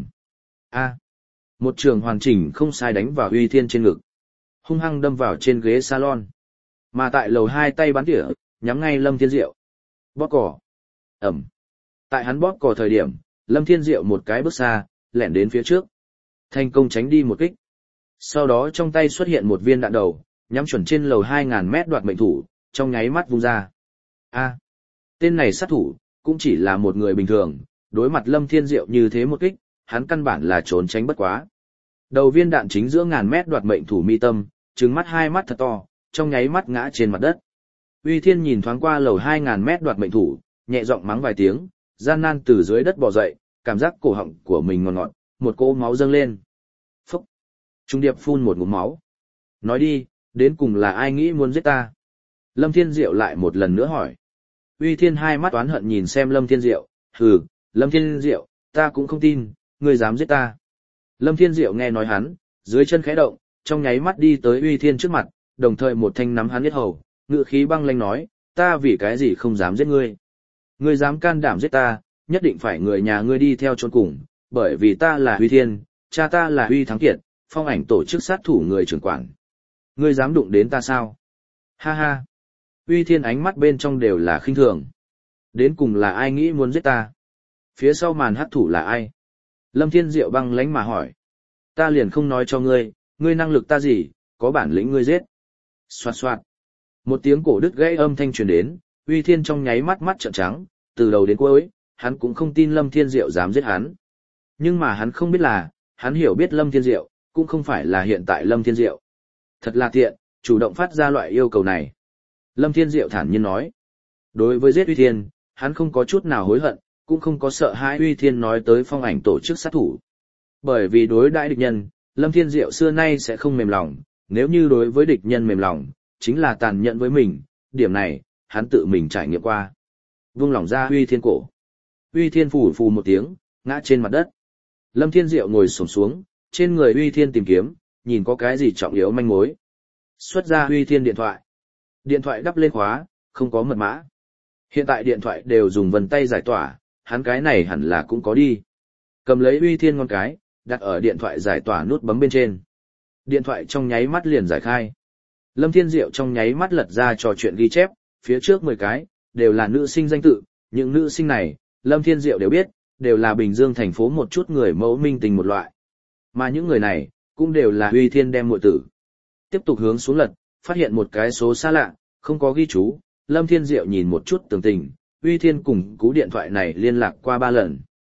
A. Một trường hoàn chỉnh không sai đánh vào Uy Thiên trên ngực. Hung hăng đâm vào trên ghế salon. Mà tại lầu hai tay bắn tỉa, nhắm ngay Lâm Thiên Diệu. Bóp cỏ. Ẩm. Tại hắn bóp cỏ thời điểm, Lâm Thiên Diệu một cái bước xa, lẻn đến phía trước. Thành công tránh đi một kích. Sau đó trong tay xuất hiện một viên đạn đầu, nhắm chuẩn trên lầu hai ngàn mét đoạt mệnh thủ, trong nháy mắt vung ra. A. Tên này sát thủ, cũng chỉ là một người bình thường, đối mặt Lâm Thiên Diệu như thế một kích, hắn căn bản là trốn tránh bất quá. Đầu viên đạn chính giữa ngàn mét đoạt mệnh thủ mi tâm, trừng mắt hai mắt thật to, trong nháy mắt ngã trên mặt đất. Uy Thiên nhìn thoáng qua lầu hai ngàn mét đoạt mệnh thủ, nhẹ giọng mắng vài tiếng, gian nan từ dưới đất bò dậy, cảm giác cổ họng của mình ngọt ngọt, một cỗ máu dâng lên. Phúc! Trung điệp phun một ngụm máu. Nói đi, đến cùng là ai nghĩ muốn giết ta? Lâm Thiên Diệu lại một lần nữa hỏi. Uy Thiên hai mắt oán hận nhìn xem Lâm Thiên Diệu, hừ, Lâm Thiên Diệu, ta cũng không tin, ngươi dám giết ta. Lâm Thiên Diệu nghe nói hắn, dưới chân khẽ động, trong nháy mắt đi tới Uy Thiên trước mặt, đồng thời một thanh nắm hắn yết hầu, ngựa khí băng lãnh nói, ta vì cái gì không dám giết ngươi. Ngươi dám can đảm giết ta, nhất định phải người nhà ngươi đi theo chôn cùng, bởi vì ta là Uy Thiên, cha ta là Uy Thắng Kiệt, phong ảnh tổ chức sát thủ người trưởng quản. Ngươi dám đụng đến ta sao? Ha ha. Uy Thiên ánh mắt bên trong đều là khinh thường. Đến cùng là ai nghĩ muốn giết ta? Phía sau màn hắc thủ là ai? Lâm Thiên Diệu băng lãnh mà hỏi. Ta liền không nói cho ngươi, ngươi năng lực ta gì, có bản lĩnh ngươi giết. Xoạt xoạt. Một tiếng cổ đứt gãy âm thanh truyền đến, Uy Thiên trong nháy mắt mắt trợn trắng, từ đầu đến cuối, hắn cũng không tin Lâm Thiên Diệu dám giết hắn. Nhưng mà hắn không biết là, hắn hiểu biết Lâm Thiên Diệu, cũng không phải là hiện tại Lâm Thiên Diệu. Thật là tiện, chủ động phát ra loại yêu cầu này. Lâm Thiên Diệu thản nhiên nói. Đối với giết Uy Thiên, hắn không có chút nào hối hận, cũng không có sợ hãi Uy Thiên nói tới phong ảnh tổ chức sát thủ. Bởi vì đối đãi địch nhân, Lâm Thiên Diệu xưa nay sẽ không mềm lòng, nếu như đối với địch nhân mềm lòng, chính là tàn nhẫn với mình, điểm này, hắn tự mình trải nghiệm qua. Vung lòng ra Uy Thiên cổ. Uy Thiên phù phù một tiếng, ngã trên mặt đất. Lâm Thiên Diệu ngồi xổm xuống, trên người Uy Thiên tìm kiếm, nhìn có cái gì trọng yếu manh mối. Xuất ra Uy Thiên điện thoại. Điện thoại đắp lên khóa, không có mật mã. Hiện tại điện thoại đều dùng vân tay giải tỏa, hắn cái này hẳn là cũng có đi. Cầm lấy Uy Thiên ngón cái, đặt ở điện thoại giải tỏa nút bấm bên trên. Điện thoại trong nháy mắt liền giải khai. Lâm Thiên Diệu trong nháy mắt lật ra trò chuyện ghi chép, phía trước mười cái, đều là nữ sinh danh tự, những nữ sinh này, Lâm Thiên Diệu đều biết, đều là Bình Dương thành phố một chút người mẫu minh tình một loại. Mà những người này, cũng đều là Uy Thiên đem muội tử. Tiếp tục hướng xuống lật, phát hiện một cái số xa lạ, không có ghi chú, Lâm Thiên Diệu nhìn một chút tường tình, Uy Thiên cùng cú điện thoại này liên lạc qua ba lần.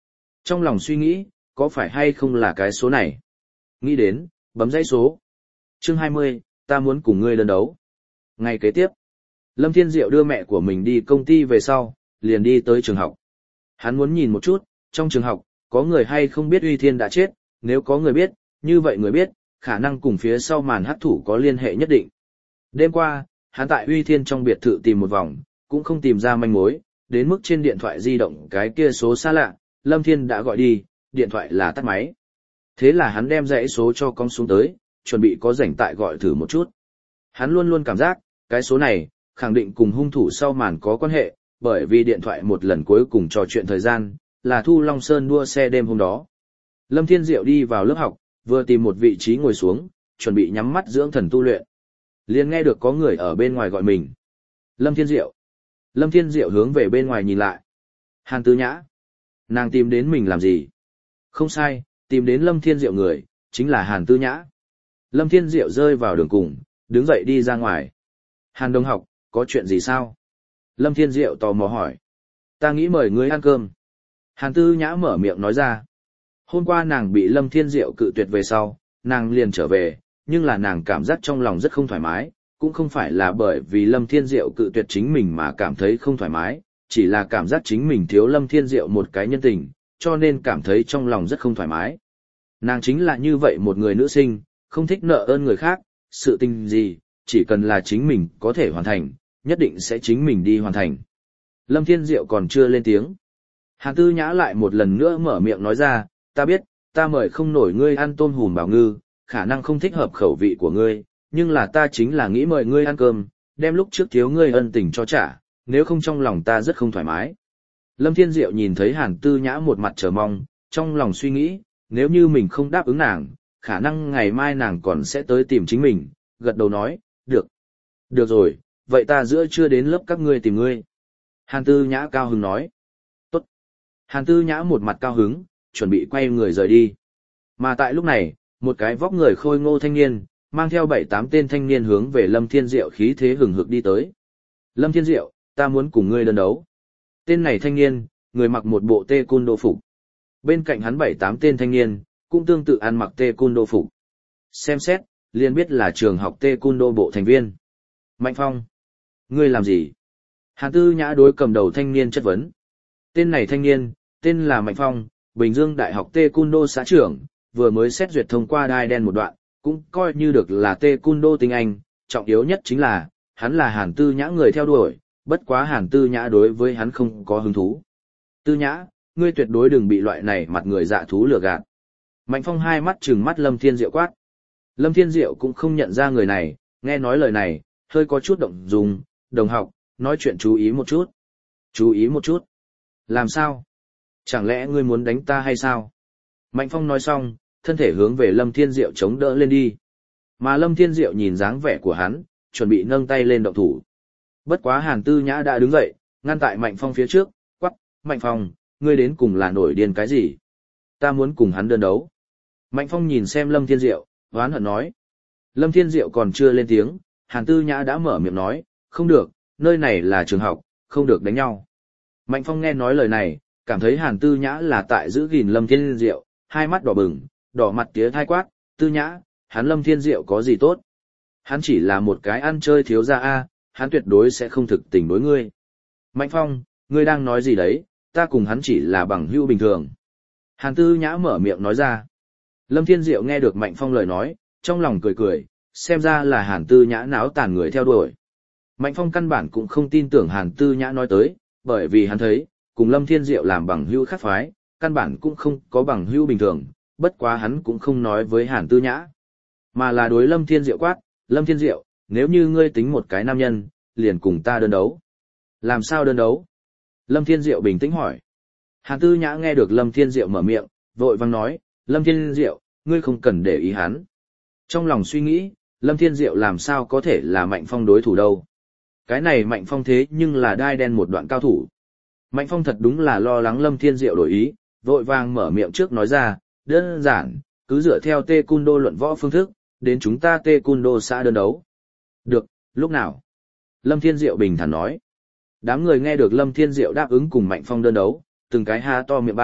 Trong lòng suy nghĩ, có phải hay không là cái số này? Nghĩ đến, bấm dãy số. Chương hai mươi, ta muốn cùng ngươi đơn đấu. Ngày kế tiếp, Lâm Thiên Diệu đưa mẹ của mình đi công ty về sau, liền đi tới trường học. Hắn muốn nhìn một chút, trong trường học, có người hay không biết Uy Thiên đã chết, nếu có người biết, như vậy người biết, khả năng cùng phía sau màn hắc thủ có liên hệ nhất định. Đêm qua, hắn tại Uy Thiên trong biệt thự tìm một vòng, cũng không tìm ra manh mối, đến mức trên điện thoại di động cái kia số xa lạ, Lâm Thiên đã gọi đi, điện thoại là tắt máy. Thế là hắn đem dãy số cho con xuống tới, chuẩn bị có rảnh tại gọi thử một chút. Hắn luôn luôn cảm giác, cái số này, khẳng định cùng hung thủ sau màn có quan hệ, bởi vì điện thoại một lần cuối cùng trò chuyện thời gian, là Thu Long Sơn đua xe đêm hôm đó. Lâm Thiên Diệu đi vào lớp học, vừa tìm một vị trí ngồi xuống, chuẩn bị nhắm mắt dưỡng thần tu luyện. Liền nghe được có người ở bên ngoài gọi mình. Lâm Thiên Diệu. Lâm Thiên Diệu hướng về bên ngoài nhìn lại. Hàn Tư Nhã. Nàng tìm đến mình làm gì? Không sai, tìm đến Lâm Thiên Diệu người, chính là Hàn Tư Nhã. Lâm Thiên Diệu rơi vào đường cùng, đứng dậy đi ra ngoài. Hàn đồng học, có chuyện gì sao? Lâm Thiên Diệu tò mò hỏi. Ta nghĩ mời ngươi ăn cơm. Hàn Tư Nhã mở miệng nói ra. Hôm qua nàng bị Lâm Thiên Diệu cự tuyệt về sau, nàng liền trở về, nhưng là nàng cảm giác trong lòng rất không thoải mái, cũng không phải là bởi vì Lâm Thiên Diệu cự tuyệt chính mình mà cảm thấy không thoải mái, chỉ là cảm giác chính mình thiếu Lâm Thiên Diệu một cái nhân tình, cho nên cảm thấy trong lòng rất không thoải mái. Nàng chính là như vậy một người nữ sinh, không thích nợ ơn người khác, sự tình gì, chỉ cần là chính mình có thể hoàn thành, nhất định sẽ chính mình đi hoàn thành. Lâm Thiên Diệu còn chưa lên tiếng. Hàn Tư Nhã lại một lần nữa mở miệng nói ra, ta biết, ta mời không nổi ngươi ăn tôm hùm bảo ngư, khả năng không thích hợp khẩu vị của ngươi, nhưng là ta chính là nghĩ mời ngươi ăn cơm, đem lúc trước thiếu ngươi ân tình cho trả, nếu không trong lòng ta rất không thoải mái. Lâm Thiên Diệu nhìn thấy Hàn Tư Nhã một mặt chờ mong, trong lòng suy nghĩ, nếu như mình không đáp ứng nàng, khả năng ngày mai nàng còn sẽ tới tìm chính mình, gật đầu nói, được. Được rồi, vậy ta giữa trưa đến lớp các ngươi tìm ngươi. Hàn Tư Nhã cao hứng nói. Tốt. Hàn Tư Nhã một mặt cao hứng, chuẩn bị quay người rời đi. Mà tại lúc này, một cái vóc người khôi ngô thanh niên, mang theo bảy tám tên thanh niên hướng về Lâm Thiên Diệu khí thế hừng hực đi tới. Lâm Thiên Diệu, ta muốn cùng ngươi đơn đấu. Tên này thanh niên, người mặc một bộ tê cun đô phục. Bên cạnh hắn bảy tám tên thanh niên, cũng tương tự ăn mặc tê cun đô phục. Xem xét, liền biết là trường học tê cun đô bộ thành viên. Mạnh Phong, ngươi làm gì? Hàn Tư Nhã đối cầm đầu thanh niên chất vấn. Tên này thanh niên, tên là Mạnh Phong, Bình Dương Đại học tê cun đô xã trưởng, vừa mới xét duyệt thông qua đai đen một đoạn, cũng coi như được là tê cun đô tinh anh, trọng yếu nhất chính là, hắn là Hàn Tư Nhã người theo đuổi, bất quá Hàn Tư Nhã đối với hắn không có hứng thú. Tư Nhã, ngươi tuyệt đối đừng bị loại này mặt người dạ thú lừa gạt. Mạnh Phong hai mắt trừng mắt Lâm Thiên Diệu quát. Lâm Thiên Diệu cũng không nhận ra người này, nghe nói lời này, hơi có chút động dung, đồng học, nói chuyện chú ý một chút. Chú ý một chút. Làm sao? Chẳng lẽ ngươi muốn đánh ta hay sao? Mạnh Phong nói xong, thân thể hướng về Lâm Thiên Diệu chống đỡ lên đi. Mà Lâm Thiên Diệu nhìn dáng vẻ của hắn, chuẩn bị nâng tay lên động thủ. Bất quá Hàn Tư Nhã đã đứng dậy, ngăn tại Mạnh Phong phía trước, quắc, Mạnh Phong, ngươi đến cùng là nổi điên cái gì? Ta muốn cùng hắn đơn đấu. Mạnh Phong nhìn xem Lâm Thiên Diệu, oán hận nói. Lâm Thiên Diệu còn chưa lên tiếng, Hàn Tư Nhã đã mở miệng nói, không được, nơi này là trường học, không được đánh nhau. Mạnh Phong nghe nói lời này, cảm thấy Hàn Tư Nhã là tại giữ gìn Lâm Thiên Diệu, hai mắt đỏ bừng, đỏ mặt tía thai quát, Tư Nhã, hắn Lâm Thiên Diệu có gì tốt? Hắn chỉ là một cái ăn chơi thiếu gia a, hắn tuyệt đối sẽ không thực tình đối ngươi. Mạnh Phong, ngươi đang nói gì đấy, ta cùng hắn chỉ là bằng hữu bình thường. Hàn Tư Nhã mở miệng nói ra. Lâm Thiên Diệu nghe được Mạnh Phong lời nói, trong lòng cười cười, xem ra là Hàn Tư Nhã náo tàn người theo đuổi. Mạnh Phong căn bản cũng không tin tưởng Hàn Tư Nhã nói tới, bởi vì hắn thấy, cùng Lâm Thiên Diệu làm bằng hữu khác phái, căn bản cũng không có bằng hữu bình thường, bất quá hắn cũng không nói với Hàn Tư Nhã, mà là đối Lâm Thiên Diệu quát, Lâm Thiên Diệu, nếu như ngươi tính một cái nam nhân, liền cùng ta đơn đấu. Làm sao đơn đấu? Lâm Thiên Diệu bình tĩnh hỏi. Hàn Tư Nhã nghe được Lâm Thiên Diệu mở miệng, vội vang nói, Lâm Thiên Diệu, ngươi không cần để ý hắn. Trong lòng suy nghĩ, Lâm Thiên Diệu làm sao có thể là Mạnh Phong đối thủ đâu. Cái này Mạnh Phong thế nhưng là đai đen một đoạn cao thủ. Mạnh Phong thật đúng là lo lắng Lâm Thiên Diệu đổi ý, vội vàng mở miệng trước nói ra, đơn giản, cứ dựa theo Tê Cun Đô luận võ phương thức, đến chúng ta Tê Cun Đô xã đơn đấu. Được, lúc nào? Lâm Thiên Diệu bình thản nói. Đám người nghe được Lâm Thiên Diệu đáp ứng cùng Mạnh Phong đơn đấu, từng cái há to miệng ba,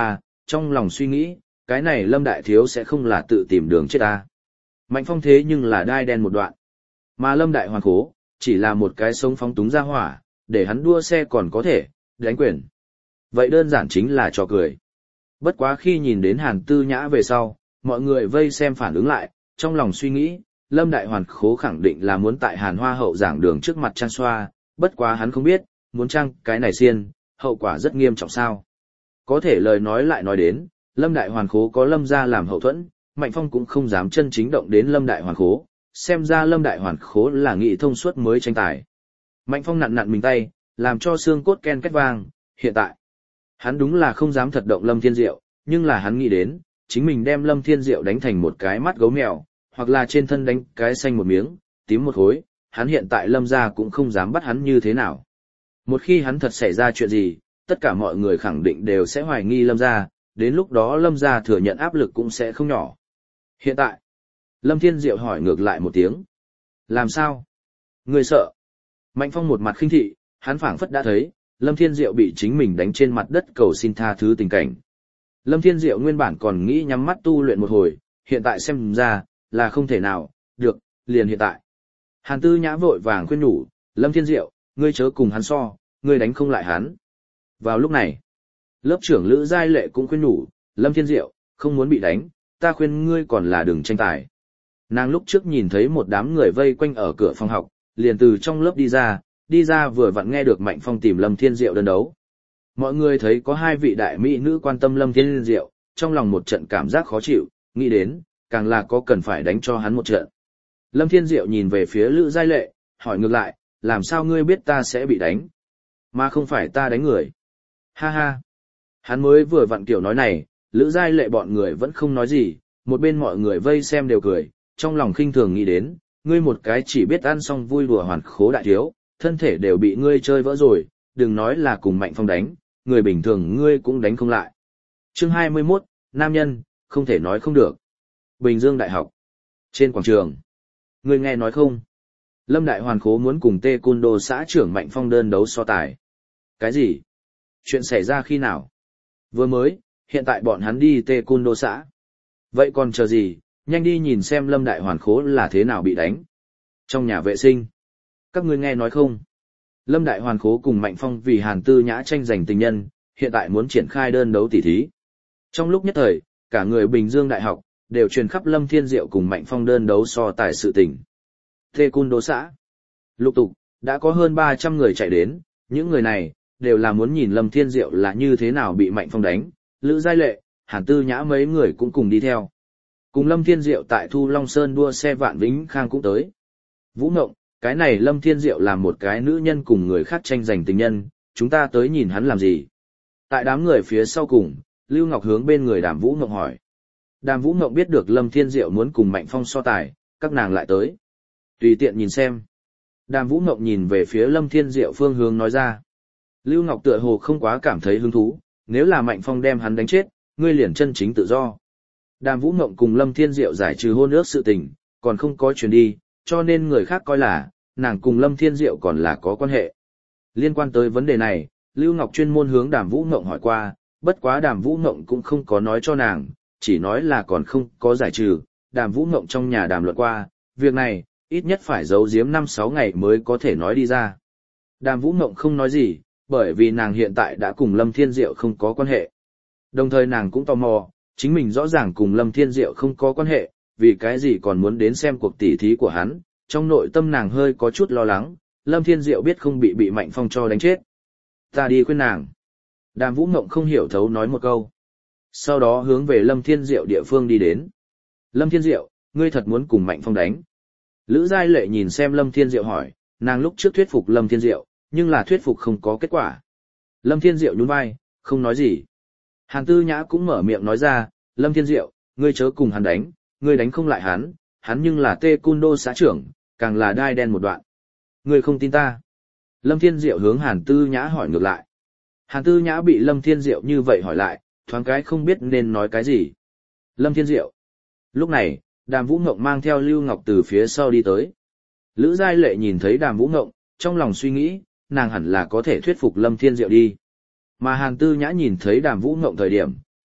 trong lòng suy nghĩ, cái này Lâm Đại Thiếu sẽ không là tự tìm đường chết ta. Mạnh Phong thế nhưng là đai đen một đoạn. Mà Lâm Đại Hoàn Khố, chỉ là một cái sống phóng túng ra hỏa, để hắn đua xe còn có thể, đánh quyền. Vậy đơn giản chính là trò cười. Bất quá khi nhìn đến Hàn Tư Nhã về sau, mọi người vây xem phản ứng lại, trong lòng suy nghĩ, Lâm Đại Hoàn Khố khẳng định là muốn tại Hàn Hoa Hậu giảng đường trước mặt trang xoa, bất quá hắn không biết, muốn trang cái này xiên, hậu quả rất nghiêm trọng sao. Có thể lời nói lại nói đến, Lâm Đại Hoàn Khố có Lâm gia làm hậu thuẫn, Mạnh Phong cũng không dám chân chính động đến Lâm Đại Hoàn Khố, xem ra Lâm Đại Hoàn Khố là nghị thông suốt mới tranh tài. Mạnh Phong nặn nặn mình tay, làm cho xương cốt ken két vang, hiện tại, hắn đúng là không dám thật động Lâm Thiên Diệu, nhưng là hắn nghĩ đến, chính mình đem Lâm Thiên Diệu đánh thành một cái mắt gấu mèo, hoặc là trên thân đánh cái xanh một miếng, tím một khối, hắn hiện tại Lâm gia cũng không dám bắt hắn như thế nào. Một khi hắn thật xảy ra chuyện gì, tất cả mọi người khẳng định đều sẽ hoài nghi Lâm gia, đến lúc đó Lâm gia thừa nhận áp lực cũng sẽ không nhỏ. Hiện tại, Lâm Thiên Diệu hỏi ngược lại một tiếng. Làm sao? Người sợ? Mạnh Phong một mặt khinh thị, hắn phảng phất đã thấy, Lâm Thiên Diệu bị chính mình đánh trên mặt đất cầu xin tha thứ tình cảnh. Lâm Thiên Diệu nguyên bản còn nghĩ nhắm mắt tu luyện một hồi, hiện tại xem ra, là không thể nào, được, liền hiện tại. Hàn Tư Nhã vội vàng khuyên nhủ, Lâm Thiên Diệu, ngươi chớ cùng hắn so, ngươi đánh không lại hắn. Vào lúc này, lớp trưởng Lữ Giai Lệ cũng khuyên nhủ, Lâm Thiên Diệu, không muốn bị đánh, ta khuyên ngươi còn là đừng tranh tài. Nàng lúc trước nhìn thấy một đám người vây quanh ở cửa phòng học, liền từ trong lớp đi ra, đi ra vừa vặn nghe được Mạnh Phong tìm Lâm Thiên Diệu đơn đấu. Mọi người thấy có hai vị đại mỹ nữ quan tâm Lâm Thiên Diệu, trong lòng một trận cảm giác khó chịu, nghĩ đến, càng là có cần phải đánh cho hắn một trận. Lâm Thiên Diệu nhìn về phía Lữ Giai Lệ, hỏi ngược lại, làm sao ngươi biết ta sẽ bị đánh? Mà không phải ta đánh người. Ha ha. Hắn mới vừa vặn kiểu nói này, Lữ Giai Lệ bọn người vẫn không nói gì, một bên mọi người vây xem đều cười, trong lòng khinh thường nghĩ đến, ngươi một cái chỉ biết ăn xong vui đùa Hoàn Khố đại thiếu, thân thể đều bị ngươi chơi vỡ rồi, đừng nói là cùng Mạnh Phong đánh, người bình thường ngươi cũng đánh không lại. Chương hai mươi mốt, nam nhân, không thể nói không được. Bình Dương Đại học. Trên quảng trường. Ngươi nghe nói không? Lâm Đại Hoàn Khố muốn cùng Tê Cun Đô xã trưởng Mạnh Phong đơn đấu so tài. Cái gì? Chuyện xảy ra khi nào? Vừa mới, hiện tại bọn hắn đi Tê Cun Đô xã. Vậy còn chờ gì, nhanh đi nhìn xem Lâm Đại Hoàn Khố là thế nào bị đánh. Trong nhà vệ sinh. Các ngươi nghe nói không? Lâm Đại Hoàn Khố cùng Mạnh Phong vì Hàn Tư Nhã tranh giành tình nhân, hiện tại muốn triển khai đơn đấu tỉ thí. Trong lúc nhất thời, cả người Bình Dương Đại học, đều truyền khắp Lâm Thiên Diệu cùng Mạnh Phong đơn đấu so tài sự tình. Tê Cun Đô xã. Lục tục, đã có hơn ba trăm người chạy đến, những người này, đều là muốn nhìn Lâm Thiên Diệu là như thế nào bị Mạnh Phong đánh, Lữ Giai Lệ, Hàn Tư Nhã mấy người cũng cùng đi theo. Cùng Lâm Thiên Diệu tại Thu Long Sơn đua xe Vạn Vĩnh Khang cũng tới. Vũ Ngộng, cái này Lâm Thiên Diệu là một cái nữ nhân cùng người khác tranh giành tình nhân, chúng ta tới nhìn hắn làm gì? Tại đám người phía sau cùng, Lưu Ngọc hướng bên người Đàm Vũ Ngộng hỏi. Đàm Vũ Ngộng biết được Lâm Thiên Diệu muốn cùng Mạnh Phong so tài, các nàng lại tới. Tùy tiện nhìn xem. Đàm Vũ Ngộng nhìn về phía Lâm Thiên Diệu phương hướng nói ra. Lưu Ngọc tựa hồ không quá cảm thấy hứng thú, nếu là Mạnh Phong đem hắn đánh chết, ngươi liền chân chính tự do. Đàm Vũ Ngộng cùng Lâm Thiên Diệu giải trừ hôn ước sự tình, còn không có chuyển đi, cho nên người khác coi là, nàng cùng Lâm Thiên Diệu còn là có quan hệ. Liên quan tới vấn đề này, Lưu Ngọc chuyên môn hướng Đàm Vũ Ngộng hỏi qua, bất quá Đàm Vũ Ngộng cũng không có nói cho nàng, chỉ nói là còn không có giải trừ. Đàm Vũ Ngộng trong nhà đàm luận qua, việc này, ít nhất phải giấu giếm năm sáu ngày mới có thể nói đi ra. Đàm Vũ Ngộng không nói gì, bởi vì nàng hiện tại đã cùng Lâm Thiên Diệu không có quan hệ. Đồng thời nàng cũng tò mò, chính mình rõ ràng cùng Lâm Thiên Diệu không có quan hệ, vì cái gì còn muốn đến xem cuộc tỉ thí của hắn, trong nội tâm nàng hơi có chút lo lắng, Lâm Thiên Diệu biết không bị bị Mạnh Phong cho đánh chết. Ta đi khuyên nàng. Đàm Vũ Ngộng không hiểu thấu nói một câu. Sau đó hướng về Lâm Thiên Diệu địa phương đi đến. Lâm Thiên Diệu, ngươi thật muốn cùng Mạnh Phong đánh. Lữ Giai Lệ nhìn xem Lâm Thiên Diệu hỏi, nàng lúc trước thuyết phục Lâm Thiên Diệu, nhưng là thuyết phục không có kết quả. Lâm Thiên Diệu nhún vai, không nói gì. Hàn Tư Nhã cũng mở miệng nói ra, Lâm Thiên Diệu, ngươi chớ cùng hắn đánh, ngươi đánh không lại hắn, hắn nhưng là Tê Cun Đô xã trưởng, càng là đai đen một đoạn. Ngươi không tin ta. Lâm Thiên Diệu hướng Hàn Tư Nhã hỏi ngược lại. Hàn Tư Nhã bị Lâm Thiên Diệu như vậy hỏi lại, thoáng cái không biết nên nói cái gì. Lâm Thiên Diệu. Lúc này, Đàm Vũ Ngộng mang theo Lưu Ngọc từ phía sau đi tới. Lữ Giai Lệ nhìn thấy Đàm Vũ Ngộng, trong lòng suy nghĩ, nàng hẳn là có thể thuyết phục Lâm Thiên Diệu đi. Mà Hàn Tư Nhã nhìn thấy Đàm Vũ Ngộng thời điểm,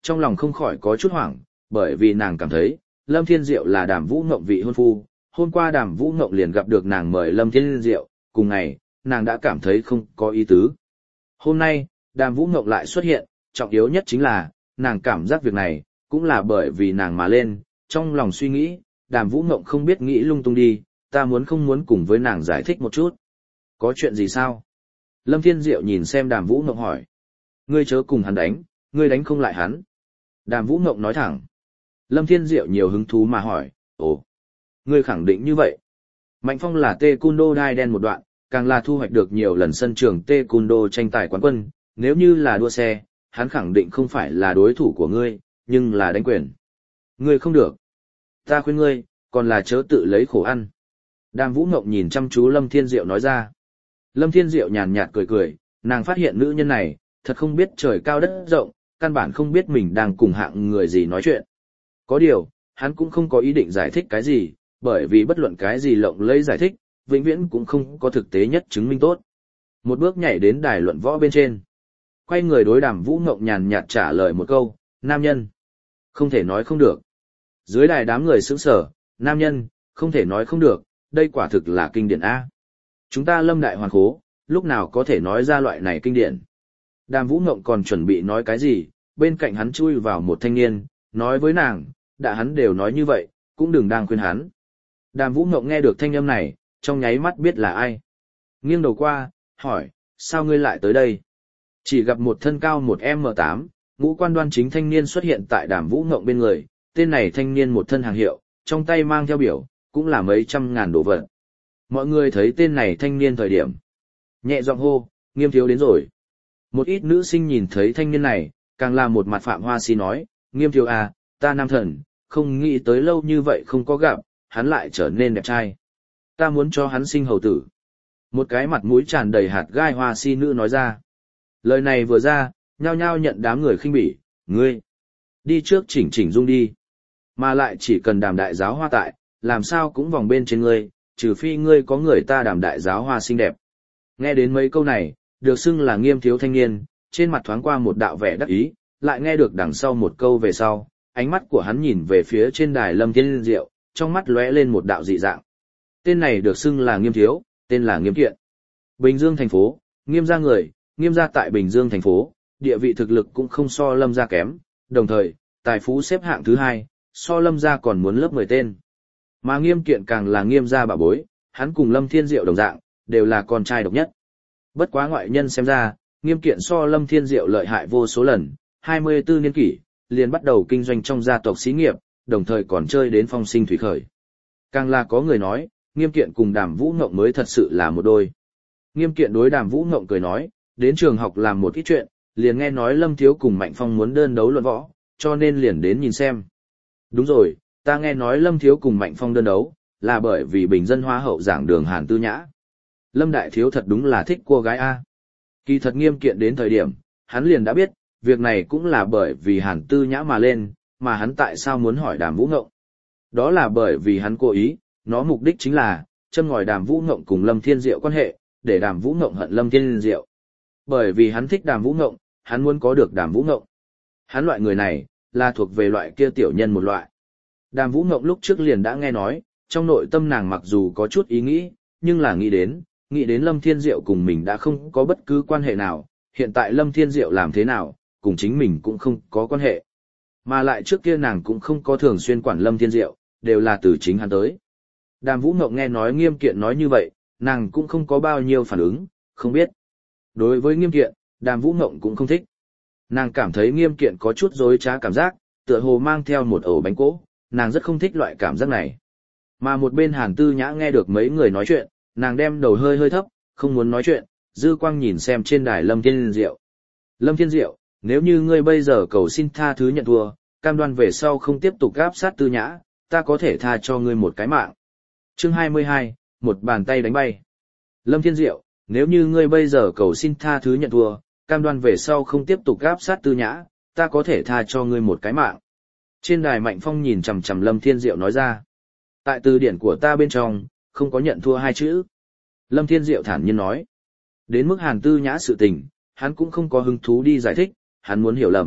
trong lòng không khỏi có chút hoảng, bởi vì nàng cảm thấy, Lâm Thiên Diệu là Đàm Vũ Ngộng vị hôn phu, hôm qua Đàm Vũ Ngộng liền gặp được nàng mời Lâm Thiên Diệu, cùng ngày, nàng đã cảm thấy không có ý tứ. Hôm nay, Đàm Vũ Ngộng lại xuất hiện, trọng yếu nhất chính là, nàng cảm giác việc này, cũng là bởi vì nàng mà lên, trong lòng suy nghĩ, Đàm Vũ Ngộng không biết nghĩ lung tung đi, ta muốn không muốn cùng với nàng giải thích một chút. Có chuyện gì sao? Lâm Thiên Diệu nhìn xem Đàm Vũ Ngộng hỏi. Ngươi chớ cùng hắn đánh, ngươi đánh không lại hắn. Đàm Vũ Ngộng nói thẳng. Lâm Thiên Diệu nhiều hứng thú mà hỏi, ồ, ngươi khẳng định như vậy. Mạnh Phong là Taekwondo đai đen một đoạn, càng là thu hoạch được nhiều lần sân trường Taekwondo tranh tài quán quân, nếu như là đua xe, hắn khẳng định không phải là đối thủ của ngươi, nhưng là đánh quyền. Ngươi không được. Ta khuyên ngươi, còn là chớ tự lấy khổ ăn. Đàm Vũ Ngộng nhìn chăm chú Lâm Thiên Diệu nói ra. Lâm Thiên Diệu nhàn nhạt cười cười, nàng phát hiện nữ nhân này, thật không biết trời cao đất rộng, căn bản không biết mình đang cùng hạng người gì nói chuyện. Có điều, hắn cũng không có ý định giải thích cái gì, bởi vì bất luận cái gì lộng lẫy giải thích, vĩnh viễn cũng không có thực tế nhất chứng minh tốt. Một bước nhảy đến đài luận võ bên trên. Quay người đối Đàm Vũ Ngộng nhàn nhạt trả lời một câu, nam nhân. Không thể nói không được. Dưới đài đám người sững sờ, nam nhân, không thể nói không được, đây quả thực là kinh điển A. Chúng ta Lâm Đại Hoàn Khố, lúc nào có thể nói ra loại này kinh điển. Đàm Vũ Ngộng còn chuẩn bị nói cái gì, bên cạnh hắn chui vào một thanh niên, nói với nàng, đã hắn đều nói như vậy, cũng đừng đang khuyên hắn. Đàm Vũ Ngộng nghe được thanh âm này, trong nháy mắt biết là ai. Nghiêng đầu qua, hỏi, sao ngươi lại tới đây? Chỉ gặp một thân cao một em em tám, ngũ quan đoan chính thanh niên xuất hiện tại Đàm Vũ Ngộng bên người, tên này thanh niên một thân hàng hiệu, trong tay mang theo biểu, cũng là mấy trăm ngàn đồ vật. Mọi người thấy tên này thanh niên thời điểm. Nhẹ giọng hô, Nghiêm thiếu đến rồi. Một ít nữ sinh nhìn thấy thanh niên này, càng là một mặt Phạm Hoa Si nói, Nghiêm thiếu à, ta nam thần, không nghĩ tới lâu như vậy không có gặp, hắn lại trở nên đẹp trai. Ta muốn cho hắn sinh hầu tử. Một cái mặt mũi tràn đầy hạt gai Hoa Si nữ nói ra. Lời này vừa ra, nhao nhao nhận đám người khinh bỉ, ngươi. Đi trước chỉnh chỉnh dung đi. Mà lại chỉ cần Đàm đại giáo hoa tại, làm sao cũng vòng bên trên ngươi, trừ phi ngươi có người ta Đàm đại giáo hoa xinh đẹp. Nghe đến mấy câu này, được xưng là Nghiêm thiếu thanh niên, trên mặt thoáng qua một đạo vẻ đắc ý, lại nghe được đằng sau một câu về sau, ánh mắt của hắn nhìn về phía trên đài Lâm Thiên Diệu, trong mắt lóe lên một đạo dị dạng. Tên này được xưng là Nghiêm thiếu, tên là Nghiêm Kiện. Bình Dương thành phố, Nghiêm gia người, Nghiêm gia tại Bình Dương thành phố, địa vị thực lực cũng không so Lâm gia kém, đồng thời, tài phú xếp hạng thứ hai, so Lâm gia còn muốn lớp mười tên. Mà Nghiêm Kiện càng là Nghiêm gia bảo bối, hắn cùng Lâm Thiên Diệu đồng dạng, đều là con trai độc nhất. Bất quá ngoại nhân xem ra, Nghiêm Kiện so Lâm Thiên Diệu lợi hại vô số lần, hai mươi tư niên kỷ, liền bắt đầu kinh doanh trong gia tộc xí nghiệp, đồng thời còn chơi đến phong sinh thủy khởi. Càng là có người nói, Nghiêm Kiện cùng Đàm Vũ Ngộng mới thật sự là một đôi. Nghiêm Kiện đối Đàm Vũ Ngộng cười nói, đến trường học làm một ít chuyện, liền nghe nói Lâm Thiếu cùng Mạnh Phong muốn đơn đấu luận võ, cho nên liền đến nhìn xem. Đúng rồi, ta nghe nói Lâm Thiếu cùng Mạnh Phong đơn đấu, là bởi vì bình dân hoa hậu giảng đường Hàn Tư Nhã. Lâm Đại Thiếu thật đúng là thích cô gái A. Kỳ thật Nghiêm Kiện đến thời điểm, hắn liền đã biết, việc này cũng là bởi vì Hàn Tư Nhã mà lên, mà hắn tại sao muốn hỏi Đàm Vũ Ngộng. Đó là bởi vì hắn cố ý, nó mục đích chính là, châm ngòi Đàm Vũ Ngộng cùng Lâm Thiên Diệu quan hệ, để Đàm Vũ Ngộng hận Lâm Thiên Diệu. Bởi vì hắn thích Đàm Vũ Ngộng, hắn muốn có được Đàm Vũ Ngộng. Hắn loại người này, là thuộc về loại kia tiểu nhân một loại. Đàm Vũ Ngộng lúc trước liền đã nghe nói, trong nội tâm nàng mặc dù có chút ý nghĩ, nhưng là nghĩ đến, nghĩ đến Lâm Thiên Diệu cùng mình đã không có bất cứ quan hệ nào, hiện tại Lâm Thiên Diệu làm thế nào, cùng chính mình cũng không có quan hệ. Mà lại trước kia nàng cũng không có thường xuyên quản Lâm Thiên Diệu, đều là từ chính hắn tới. Đàm Vũ Ngộng nghe nói Nghiêm Kiện nói như vậy, nàng cũng không có bao nhiêu phản ứng, không biết. Đối với Nghiêm Kiện, Đàm Vũ Ngộng cũng không thích. Nàng cảm thấy Nghiêm Kiện có chút dối trá cảm giác, tựa hồ mang theo một ổ bánh cỗ, nàng rất không thích loại cảm giác này. Mà một bên Hàn Tư Nhã nghe được mấy người nói chuyện, nàng đem đầu hơi hơi thấp, không muốn nói chuyện, dư quang nhìn xem trên đài Lâm Thiên Diệu. Lâm Thiên Diệu, nếu như ngươi bây giờ cầu xin tha thứ nhận thua, cam đoan về sau không tiếp tục gáp sát Tư Nhã, ta có thể tha cho ngươi một cái mạng. Chương hai mươi hai, một bàn tay đánh bay. Lâm Thiên Diệu, nếu như ngươi bây giờ cầu xin tha thứ nhận thua, cam đoan về sau không tiếp tục gáp sát Tư Nhã, ta có thể tha cho ngươi một cái mạng. Trên đài Mạnh Phong nhìn chằm chằm Lâm Thiên Diệu nói ra. Tại từ điển của ta bên trong, không có nhận thua hai chữ. Lâm Thiên Diệu thản nhiên nói. Đến mức Hàn Tư Nhã sự tình, hắn cũng không có hứng thú đi giải thích, hắn muốn hiểu lầm,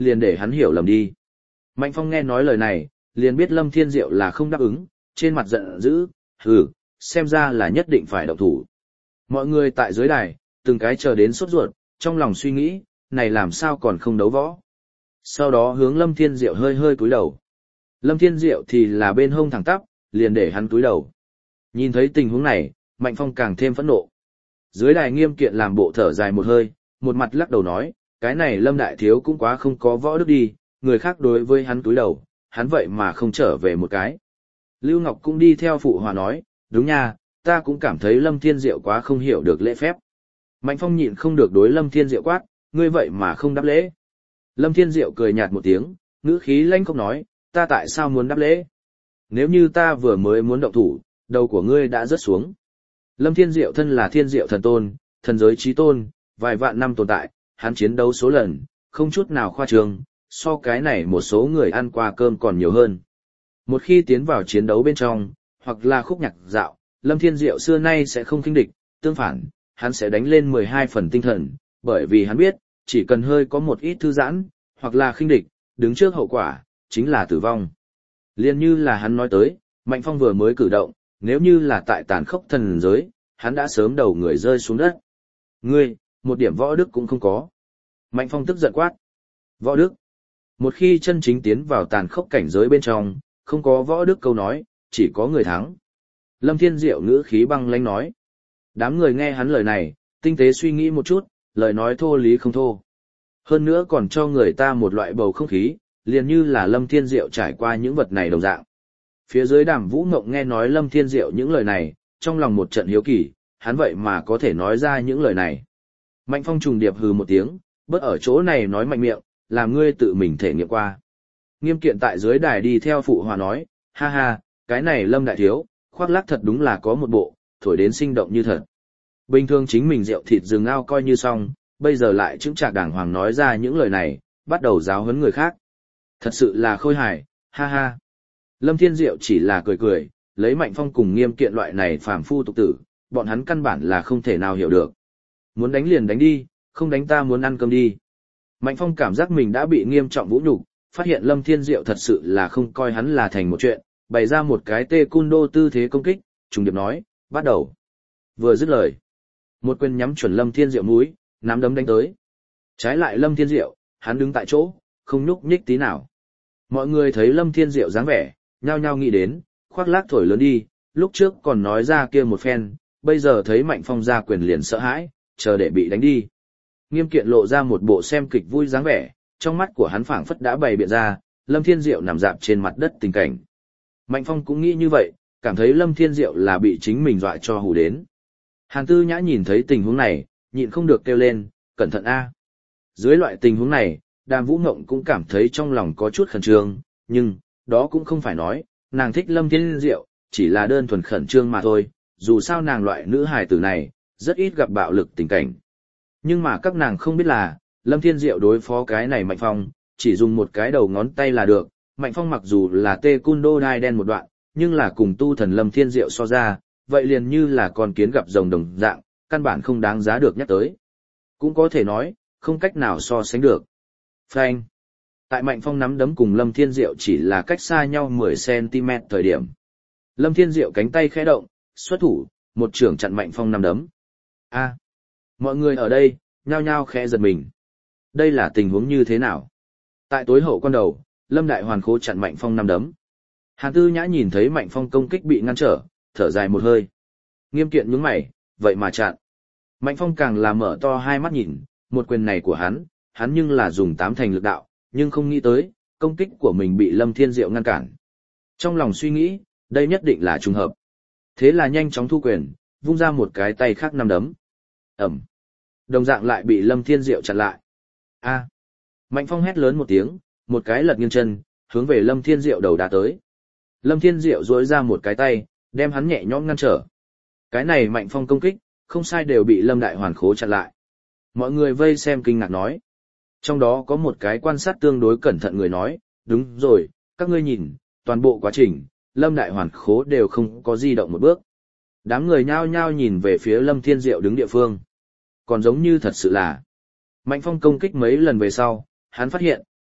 liền để hắn hiểu lầm đi. Mạnh Phong nghe nói lời này, liền biết Lâm Thiên Diệu là không đáp ứng, trên mặt giận dữ, hừ, xem ra là nhất định phải động thủ. Mọi người tại dưới đài, từng cái chờ đến sốt ruột, trong lòng suy nghĩ, này làm sao còn không đấu võ. Sau đó hướng Lâm Thiên Diệu hơi hơi cúi đầu. Lâm Thiên Diệu thì là bên hông thẳng tắp, liền để hắn cúi đầu. Nhìn thấy tình huống này, Mạnh Phong càng thêm phẫn nộ. Dưới đài Nghiêm Kiện làm bộ thở dài một hơi, một mặt lắc đầu nói, cái này Lâm Đại Thiếu cũng quá không có võ đức đi, người khác đối với hắn cúi đầu, hắn vậy mà không trở về một cái. Lưu Ngọc cũng đi theo phụ hòa nói, đúng nha, ta cũng cảm thấy Lâm Thiên Diệu quá không hiểu được lễ phép. Mạnh Phong nhịn không được đối Lâm Thiên Diệu quát, ngươi vậy mà không đáp lễ. Lâm Thiên Diệu cười nhạt một tiếng, ngữ khí lanh khóc nói, ta tại sao muốn đáp lễ? Nếu như ta vừa mới muốn động thủ, đầu của ngươi đã rớt xuống. Lâm Thiên Diệu thân là Thiên Diệu thần tôn, thần giới chí tôn, vài vạn năm tồn tại, hắn chiến đấu số lần, không chút nào khoa trương, so cái này một số người ăn qua cơm còn nhiều hơn. Một khi tiến vào chiến đấu bên trong, hoặc là khúc nhạc dạo, Lâm Thiên Diệu xưa nay sẽ không khinh địch, tương phản, hắn sẽ đánh lên mười hai phần tinh thần, bởi vì hắn biết, chỉ cần hơi có một ít thư giãn, hoặc là khinh địch, đứng trước hậu quả, chính là tử vong. Liên như là hắn nói tới, Mạnh Phong vừa mới cử động, nếu như là tại tàn khốc thần giới, hắn đã sớm đầu người rơi xuống đất. Ngươi, một điểm võ đức cũng không có. Mạnh Phong tức giận quát. Võ đức. Một khi chân chính tiến vào tàn khốc cảnh giới bên trong, không có võ đức câu nói, chỉ có người thắng. Lâm Thiên Diệu ngữ khí băng lãnh nói. Đám người nghe hắn lời này, tinh tế suy nghĩ một chút, lời nói thô lý không thô. Hơn nữa còn cho người ta một loại bầu không khí, liền như là Lâm Thiên Diệu trải qua những vật này đồng dạng. Phía dưới Đàm Vũ Ngộng nghe nói Lâm Thiên Diệu những lời này, trong lòng một trận hiếu kỳ, hắn vậy mà có thể nói ra những lời này. Mạnh Phong trùng điệp hừ một tiếng, bớt ở chỗ này nói mạnh miệng, làm ngươi tự mình thể nghiệm qua. Nghiêm Kiện tại dưới đài đi theo phụ hòa nói, ha ha, cái này Lâm Đại Thiếu, khoác lác thật đúng là có một bộ, thổi đến sinh động như thật. Bình thường chính mình rượu thịt rừng ao coi như xong, bây giờ lại chứng trạc đàng hoàng nói ra những lời này, bắt đầu giáo huấn người khác. Thật sự là khôi hài, ha ha. Lâm Thiên Diệu chỉ là cười cười, lấy Mạnh Phong cùng Nghiêm Kiện loại này phàm phu tục tử, bọn hắn căn bản là không thể nào hiểu được. Muốn đánh liền đánh đi, không đánh ta muốn ăn cơm đi. Mạnh Phong cảm giác mình đã bị nghiêm trọng vũ nhục, phát hiện Lâm Thiên Diệu thật sự là không coi hắn là thành một chuyện, bày ra một cái tê cun đô tư thế công kích, trùng điệp nói, bắt đầu. Vừa dứt lời, một quyền nhắm chuẩn Lâm Thiên Diệu mũi, nắm đấm đánh tới. Trái lại Lâm Thiên Diệu, hắn đứng tại chỗ, không nhúc nhích tí nào. Mọi người thấy Lâm Thiên Diệu dáng vẻ, nhao nhao nghĩ đến, khoác lác thổi lớn đi, lúc trước còn nói ra kia một phen, bây giờ thấy Mạnh Phong ra quyền liền sợ hãi, chờ để bị đánh đi. Nghiêm Kiện lộ ra một bộ xem kịch vui dáng vẻ, trong mắt của hắn phảng phất đã bày biện ra, Lâm Thiên Diệu nằm dạp trên mặt đất tình cảnh. Mạnh Phong cũng nghĩ như vậy, cảm thấy Lâm Thiên Diệu là bị chính mình dọa cho hù đến. Hàn Tư Nhã nhìn thấy tình huống này, nhịn không được kêu lên, cẩn thận a. Dưới loại tình huống này, Đàm Vũ Ngộng cũng cảm thấy trong lòng có chút khẩn trương, nhưng, đó cũng không phải nói, nàng thích Lâm Thiên Diệu, chỉ là đơn thuần khẩn trương mà thôi, dù sao nàng loại nữ hài tử này, rất ít gặp bạo lực tình cảnh. Nhưng mà các nàng không biết là, Lâm Thiên Diệu đối phó cái này Mạnh Phong, chỉ dùng một cái đầu ngón tay là được, Mạnh Phong mặc dù là tê cun đô đai đen một đoạn, nhưng là cùng tu thần Lâm Thiên Diệu so ra, vậy liền như là con kiến gặp rồng đồng dạng, căn bản không đáng giá được nhắc tới. Cũng có thể nói, không cách nào so sánh được. Phanh. Tại Mạnh Phong nắm đấm cùng Lâm Thiên Diệu chỉ là cách xa nhau mười xăng ti mét thời điểm. Lâm Thiên Diệu cánh tay khẽ động, xuất thủ, một trưởng chặn Mạnh Phong nắm đấm. A. Mọi người ở đây, nhao nhao khẽ giật mình. Đây là tình huống như thế nào? Tại tối hậu quan đầu, Lâm Đại Hoàn Khố chặn Mạnh Phong nắm đấm. Hàn Tư Nhã nhìn thấy Mạnh Phong công kích bị ngăn trở, thở dài một hơi. Nghiêm Kiện nhướng mày, vậy mà chặn. Mạnh Phong càng là mở to hai mắt nhìn, một quyền này của hắn, hắn nhưng là dùng tám thành lực đạo, nhưng không nghĩ tới, công kích của mình bị Lâm Thiên Diệu ngăn cản. Trong lòng suy nghĩ, đây nhất định là trùng hợp. Thế là nhanh chóng thu quyền, vung ra một cái tay khác nắm đấm. Ẩm. Đồng dạng lại bị Lâm Thiên Diệu chặn lại. A. Mạnh Phong hét lớn một tiếng, một cái lật nghiêng chân, hướng về Lâm Thiên Diệu đầu đá tới. Lâm Thiên Diệu duỗi ra một cái tay, đem hắn nhẹ nhõm ngăn trở. Cái này Mạnh Phong công kích, không sai đều bị Lâm Đại Hoàn Khố chặn lại. Mọi người vây xem kinh ngạc nói. Trong đó có một cái quan sát tương đối cẩn thận người nói, đúng rồi, các ngươi nhìn, toàn bộ quá trình, Lâm Đại Hoàn Khố đều không có di động một bước. Đám người nhao nhao nhìn về phía Lâm Thiên Diệu đứng địa phương. Còn giống như thật sự là, Mạnh Phong công kích mấy lần về sau, hắn phát hiện,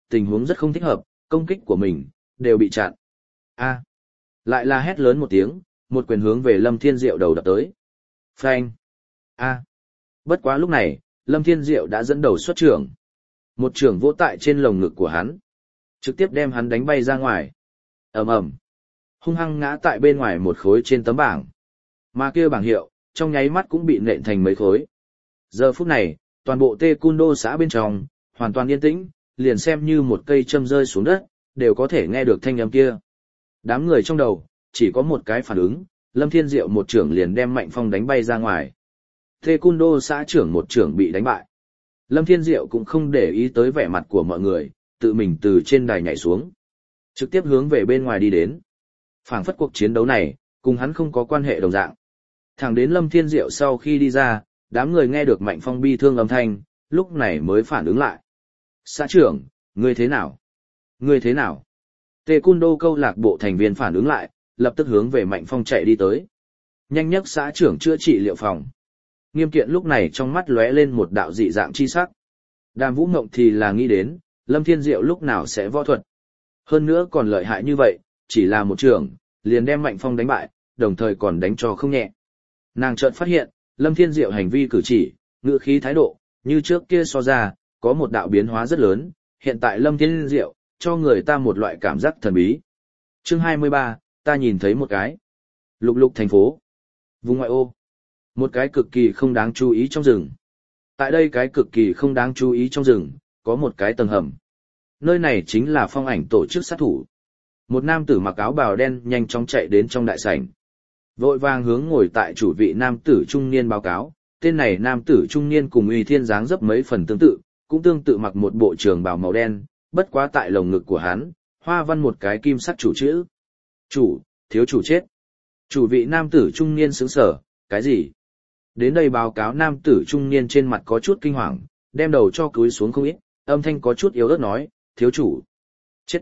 tình huống rất không thích hợp, công kích của mình đều bị chặn. A! Lại là hét lớn một tiếng, một quyền hướng về Lâm Thiên Diệu đầu đập tới. Phanh! A! Bất quá lúc này, Lâm Thiên Diệu đã dẫn đầu xuất trưởng. Một trưởng vỗ tại trên lồng ngực của hắn, trực tiếp đem hắn đánh bay ra ngoài. Ầm ầm! Hung hăng ngã tại bên ngoài một khối trên tấm bảng. Mà kia bảng hiệu, trong nháy mắt cũng bị nện thành mấy khối. Giờ phút này, toàn bộ Tê Cun Đô xã bên trong, hoàn toàn yên tĩnh, liền xem như một cây châm rơi xuống đất, đều có thể nghe được thanh âm kia. Đám người trong đầu, chỉ có một cái phản ứng, Lâm Thiên Diệu một trưởng liền đem Mạnh Phong đánh bay ra ngoài. Tê Cun Đô xã trưởng một trưởng bị đánh bại. Lâm Thiên Diệu cũng không để ý tới vẻ mặt của mọi người, tự mình từ trên đài nhảy xuống, trực tiếp hướng về bên ngoài đi đến. Phảng phất cuộc chiến đấu này, cùng hắn không có quan hệ đồng dạng. Thẳng đến Lâm Thiên Diệu sau khi đi ra, đám người nghe được Mạnh Phong bi thương âm thanh, lúc này mới phản ứng lại. Xã trưởng, ngươi thế nào? Ngươi thế nào? Tê Cun Đô câu lạc bộ thành viên phản ứng lại, lập tức hướng về Mạnh Phong chạy đi tới. Nhanh nhất xã trưởng chữa trị liệu phòng. Nghiêm Kiện lúc này trong mắt lóe lên một đạo dị dạng chi sắc. Đàm Vũ Mộng thì là nghĩ đến, Lâm Thiên Diệu lúc nào sẽ võ thuật. Hơn nữa còn lợi hại như vậy, chỉ là một trưởng, liền đem Mạnh Phong đánh bại, đồng thời còn đánh cho không nhẹ. Nàng chợt phát hiện, Lâm Thiên Diệu hành vi cử chỉ, ngữ khí thái độ, như trước kia so ra, có một đạo biến hóa rất lớn, hiện tại Lâm Thiên Diệu, cho người ta một loại cảm giác thần bí. Chương hai mươi ba, ta nhìn thấy một cái. Lục lục thành phố. Vùng ngoại ô. Một cái cực kỳ không đáng chú ý trong rừng. Tại đây cái cực kỳ không đáng chú ý trong rừng, có một cái tầng hầm. Nơi này chính là Phong Ảnh tổ chức sát thủ. Một nam tử mặc áo bào đen nhanh chóng chạy đến trong đại sảnh. Vội vàng hướng ngồi tại chủ vị nam tử trung niên báo cáo, tên này nam tử trung niên cùng Uy Thiên dáng dấp mấy phần tương tự, cũng tương tự mặc một bộ trường bào màu đen, bất quá tại lồng ngực của hắn, hoa văn một cái kim sắc chủ chữ. Chủ, thiếu chủ chết. Chủ vị nam tử trung niên sững sờ, cái gì? Đến đây báo cáo nam tử trung niên trên mặt có chút kinh hoàng, đem đầu cho cúi xuống không ít, âm thanh có chút yếu ớt nói, thiếu chủ. Chết.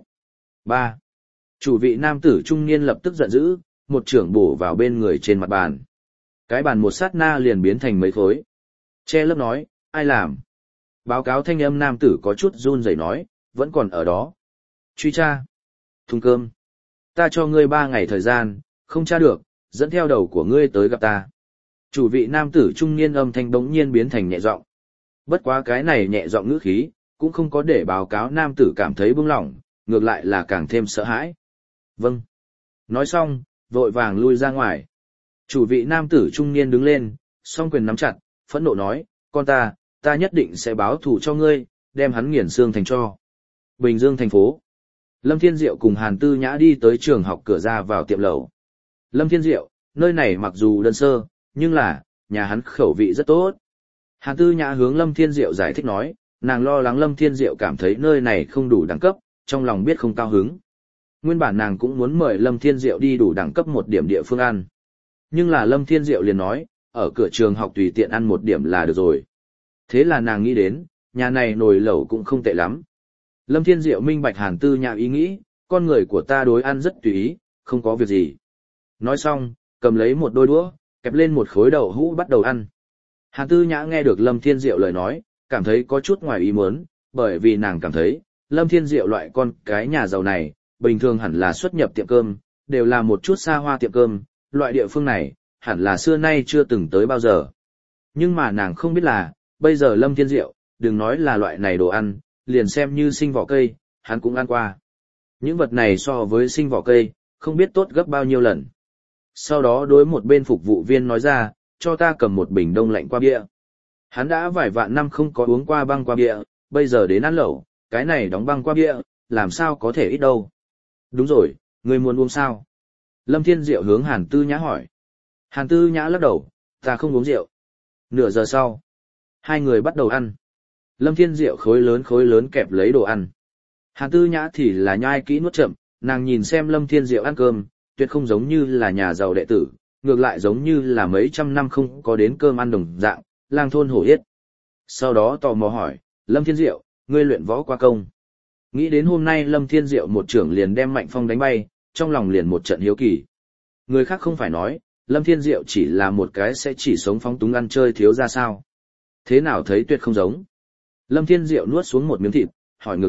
Ba. Chủ vị nam tử trung niên lập tức giận dữ, một trưởng bổ vào bên người trên mặt bàn. Cái bàn một sát na liền biến thành mấy khối. Che lớp nói, ai làm? Báo cáo thanh âm nam tử có chút run rẩy nói, vẫn còn ở đó. Truy tra. Thùng cơm. Ta cho ngươi ba ngày thời gian, không tra được, dẫn theo đầu của ngươi tới gặp ta. Chủ vị nam tử trung niên âm thanh bỗng nhiên biến thành nhẹ giọng. Bất quá cái này nhẹ giọng ngữ khí, cũng không có để báo cáo nam tử cảm thấy bưng lỏng, ngược lại là càng thêm sợ hãi. Vâng. Nói xong, vội vàng lui ra ngoài. Chủ vị nam tử trung niên đứng lên, song quyền nắm chặt, phẫn nộ nói, con ta, ta nhất định sẽ báo thù cho ngươi, đem hắn nghiền xương thành tro. Bình Dương thành phố. Lâm Thiên Diệu cùng Hàn Tư Nhã đi tới trường học cửa ra vào tiệm lẩu. Lâm Thiên Diệu, nơi này mặc dù đơn sơ, nhưng là, nhà hắn khẩu vị rất tốt. Hàn Tư Nhã hướng Lâm Thiên Diệu giải thích nói, nàng lo lắng Lâm Thiên Diệu cảm thấy nơi này không đủ đẳng cấp, trong lòng biết không cao hứng. Nguyên bản nàng cũng muốn mời Lâm Thiên Diệu đi đủ đẳng cấp một điểm địa phương ăn. Nhưng là Lâm Thiên Diệu liền nói, ở cửa trường học tùy tiện ăn một điểm là được rồi. Thế là nàng nghĩ đến, nhà này nồi lẩu cũng không tệ lắm. Lâm Thiên Diệu minh bạch Hàn Tư Nhã ý nghĩ, con người của ta đối ăn rất tùy ý, không có việc gì. Nói xong, cầm lấy một đôi đũa, kẹp lên một khối đậu hũ bắt đầu ăn. Hàn Tư Nhã nghe được Lâm Thiên Diệu lời nói, cảm thấy có chút ngoài ý muốn, bởi vì nàng cảm thấy, Lâm Thiên Diệu loại con cái nhà giàu này, bình thường hẳn là xuất nhập tiệm cơm, đều là một chút xa hoa tiệm cơm, loại địa phương này, hẳn là xưa nay chưa từng tới bao giờ. Nhưng mà nàng không biết là, bây giờ Lâm Thiên Diệu, đừng nói là loại này đồ ăn, liền xem như sinh vỏ cây, hắn cũng ăn qua. Những vật này so với sinh vỏ cây, không biết tốt gấp bao nhiêu lần. Sau đó đối một bên phục vụ viên nói ra, cho ta cầm một bình đông lạnh qua bia. Hắn đã vài vạn năm không có uống qua băng qua bia, bây giờ đến ăn lẩu, cái này đóng băng qua bia, làm sao có thể ít đâu. Đúng rồi, ngươi muốn uống sao? Lâm Thiên Diệu hướng Hàn Tư Nhã hỏi. Hàn Tư Nhã lắc đầu, ta không uống rượu. Nửa giờ sau, hai người bắt đầu ăn. Lâm Thiên Diệu khối lớn khối lớn kẹp lấy đồ ăn. Hàn Tư Nhã thì là nhai kỹ nuốt chậm, nàng nhìn xem Lâm Thiên Diệu ăn cơm, tuyệt không giống như là nhà giàu đệ tử, ngược lại giống như là mấy trăm năm không có đến cơm ăn đồng dạng, lang thôn hổ yết. Sau đó tò mò hỏi, Lâm Thiên Diệu, ngươi luyện võ qua công. Nghĩ đến hôm nay Lâm Thiên Diệu một trưởng liền đem Mạnh Phong đánh bay, trong lòng liền một trận hiếu kỳ. Người khác không phải nói, Lâm Thiên Diệu chỉ là một cái sẽ chỉ sống phóng túng ăn chơi thiếu ra sao. Thế nào thấy tuyệt không giống. Lâm Thiên Diệu nuốt xuống một miếng thịt, hỏi ngược lại,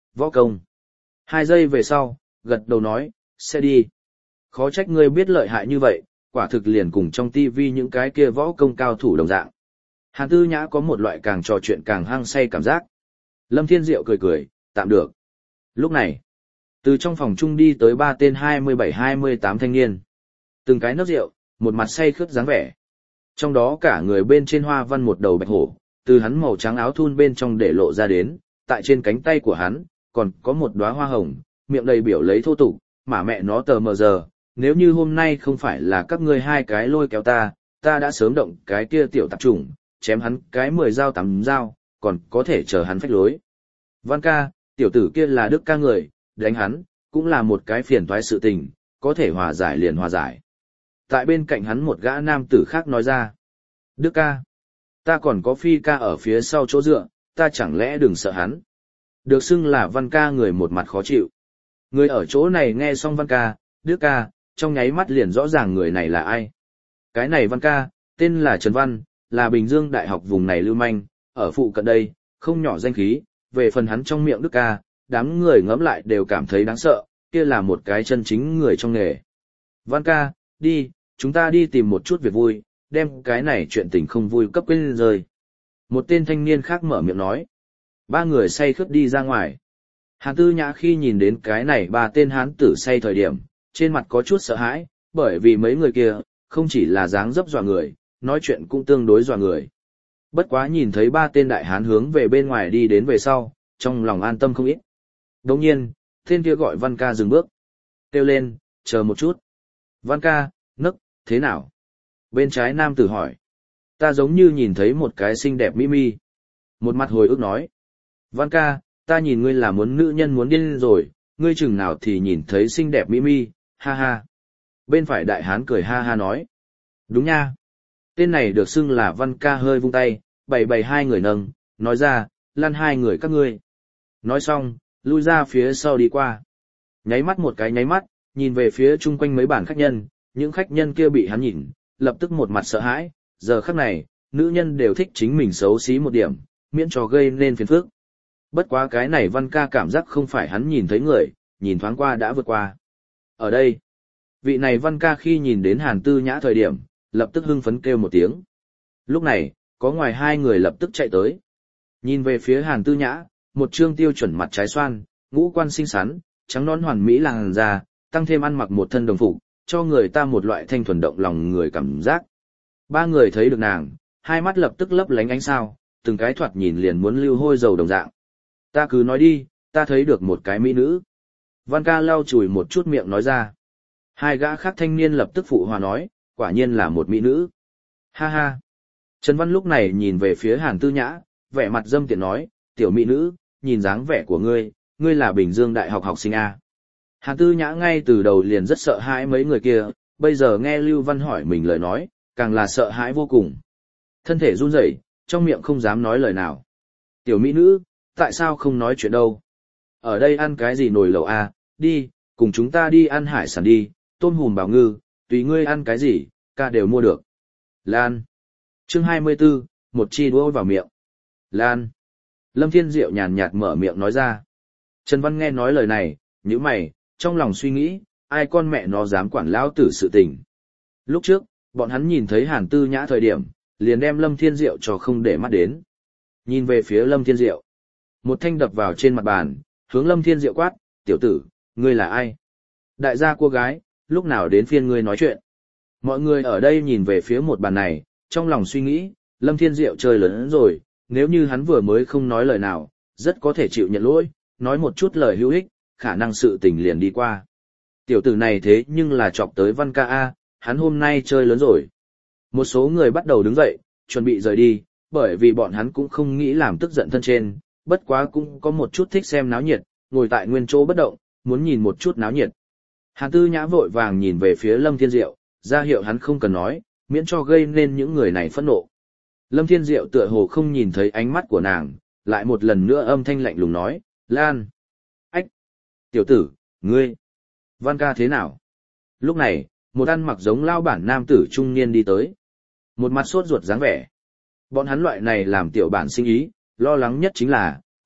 võ công. Hai giây về sau, gật đầu nói, sẽ đi. Khó trách ngươi biết lợi hại như vậy, quả thực liền cùng trong tivi những cái kia võ công cao thủ đồng dạng. Hàn Tư Nhã có một loại càng trò chuyện càng hăng say cảm giác. Lâm Thiên Diệu cười cười, tạm được. Lúc này, từ trong phòng chung đi tới ba tên hai mươi bảy hai mươi tám thanh niên. Từng cái nấc rượu, một mặt say khướt dáng vẻ. Trong đó cả người bên trên hoa văn một đầu bạch hổ, từ hắn màu trắng áo thun bên trong để lộ ra đến, tại trên cánh tay của hắn, còn có một đóa hoa hồng, miệng đầy biểu lấy thô tục, mà mẹ nó tờ mờ giờ, nếu như hôm nay không phải là các ngươi hai cái lôi kéo ta, ta đã sớm động cái kia tiểu tạp chủng, chém hắn cái mười dao tám dao, còn có thể chờ hắn phách lối. Văn ca, tiểu tử kia là Đức ca người, đánh hắn, cũng là một cái phiền toái sự tình, có thể hòa giải liền hòa giải. Tại bên cạnh hắn một gã nam tử khác nói ra, Đức ca, ta còn có Phi ca ở phía sau chỗ dựa, ta chẳng lẽ đừng sợ hắn. Được xưng là Văn ca người một mặt khó chịu. Người ở chỗ này nghe xong Văn ca, Đức ca, trong nháy mắt liền rõ ràng người này là ai. Cái này Văn ca, tên là Trần Văn, là Bình Dương Đại học vùng này lưu manh, ở phụ cận đây, không nhỏ danh khí, về phần hắn trong miệng Đức ca, đám người ngẫm lại đều cảm thấy đáng sợ, kia là một cái chân chính người trong nghề. Văn ca, đi, chúng ta đi tìm một chút việc vui, đem cái này chuyện tình không vui cấp quên rơi. Một tên thanh niên khác mở miệng nói. Ba người say khướt đi ra ngoài. Hàn Tư Nhã khi nhìn đến cái này ba tên hán tử say thời điểm, trên mặt có chút sợ hãi, bởi vì mấy người kia, không chỉ là dáng dấp dọa người, nói chuyện cũng tương đối dọa người. Bất quá nhìn thấy ba tên đại hán hướng về bên ngoài đi đến về sau, trong lòng an tâm không ít. Đồng nhiên, tên kia gọi Văn ca dừng bước. Kêu lên, chờ một chút. Văn ca, nấc, thế nào? Bên trái nam tử hỏi. Ta giống như nhìn thấy một cái xinh đẹp mỹ mi. Một mặt hồi ức nói. Văn ca, ta nhìn ngươi là muốn nữ nhân muốn điên rồi, ngươi chừng nào thì nhìn thấy xinh đẹp mỹ mi, ha ha. Bên phải đại hán cười ha ha nói. Đúng nha. Tên này được xưng là Văn ca hơi vung tay, bày bày hai người nâng, nói ra, lăn hai người các ngươi. Nói xong, lui ra phía sau đi qua. Nháy mắt một cái nháy mắt, nhìn về phía chung quanh mấy bản khách nhân, những khách nhân kia bị hắn nhìn, lập tức một mặt sợ hãi, giờ khắc này, nữ nhân đều thích chính mình xấu xí một điểm, miễn cho gây nên phiền phức. Bất quá cái này Văn ca cảm giác không phải hắn nhìn thấy người, nhìn thoáng qua đã vượt qua. Ở đây, vị này Văn ca khi nhìn đến Hàn Tư Nhã thời điểm, lập tức hưng phấn kêu một tiếng. Lúc này, có ngoài hai người lập tức chạy tới. Nhìn về phía Hàn Tư Nhã, một trương tiêu chuẩn mặt trái xoan, ngũ quan xinh xắn, trắng nõn hoàn mỹ làn da, tăng thêm ăn mặc một thân đồng phục, cho người ta một loại thanh thuần động lòng người cảm giác. Ba người thấy được nàng, hai mắt lập tức lấp lánh ánh sao, từng cái thoạt nhìn liền muốn lưu hôi dầu đồng dạng. Ta cứ nói đi, ta thấy được một cái mỹ nữ. Văn ca lau chùi một chút miệng nói ra. Hai gã khác thanh niên lập tức phụ hòa nói, quả nhiên là một mỹ nữ. Ha ha. Trần Văn lúc này nhìn về phía Hàn Tư Nhã, vẻ mặt dâm tiện nói, tiểu mỹ nữ, nhìn dáng vẻ của ngươi, ngươi là Bình Dương Đại học học sinh A. Hàn Tư Nhã ngay từ đầu liền rất sợ hãi mấy người kia, bây giờ nghe Lưu Văn hỏi mình lời nói, càng là sợ hãi vô cùng. Thân thể run rẩy, trong miệng không dám nói lời nào. Tiểu mỹ nữ, tại sao không nói chuyện đâu? Ở đây ăn cái gì nồi lẩu A, đi, cùng chúng ta đi ăn hải sản đi, tôm hùm bào ngư, tùy ngươi ăn cái gì, ca đều mua được. Lan. Chương hai mươi tư, một chi đũa vào miệng. Lan. Lâm Thiên Diệu nhàn nhạt mở miệng nói ra. Trần Văn nghe nói lời này, nhíu mày, trong lòng suy nghĩ, ai con mẹ nó dám quản lão tử sự tình. Lúc trước, bọn hắn nhìn thấy Hàn Tư Nhã thời điểm, liền đem Lâm Thiên Diệu cho không để mắt đến. Nhìn về phía Lâm Thiên Diệu. Một thanh đập vào trên mặt bàn, hướng Lâm Thiên Diệu quát, tiểu tử, ngươi là ai? Đại gia cô gái, lúc nào đến phiên ngươi nói chuyện? Mọi người ở đây nhìn về phía một bàn này, trong lòng suy nghĩ, Lâm Thiên Diệu chơi lớn rồi, nếu như hắn vừa mới không nói lời nào, rất có thể chịu nhận lỗi, nói một chút lời hữu ích, khả năng sự tình liền đi qua. Tiểu tử này thế nhưng là chọc tới Văn ca A, hắn hôm nay chơi lớn rồi. Một số người bắt đầu đứng dậy, chuẩn bị rời đi, bởi vì bọn hắn cũng không nghĩ làm tức giận thân trên, bất quá cũng có một chút thích xem náo nhiệt, ngồi tại nguyên chỗ bất động, muốn nhìn một chút náo nhiệt. Hàn Tư Nhã vội vàng nhìn về phía Lâm Thiên Diệu, ra hiệu hắn không cần nói, miễn cho gây nên những người này phẫn nộ. Lâm Thiên Diệu tựa hồ không nhìn thấy ánh mắt của nàng, lại một lần nữa âm thanh lạnh lùng nói, Lan. Ách. Tiểu tử, ngươi. Văn ca thế nào? Lúc này, một ăn mặc giống lao bản nam tử trung niên đi tới. Một mặt sốt ruột dáng vẻ. Bọn hắn loại này làm tiểu bản sinh ý, lo lắng nhất chính là,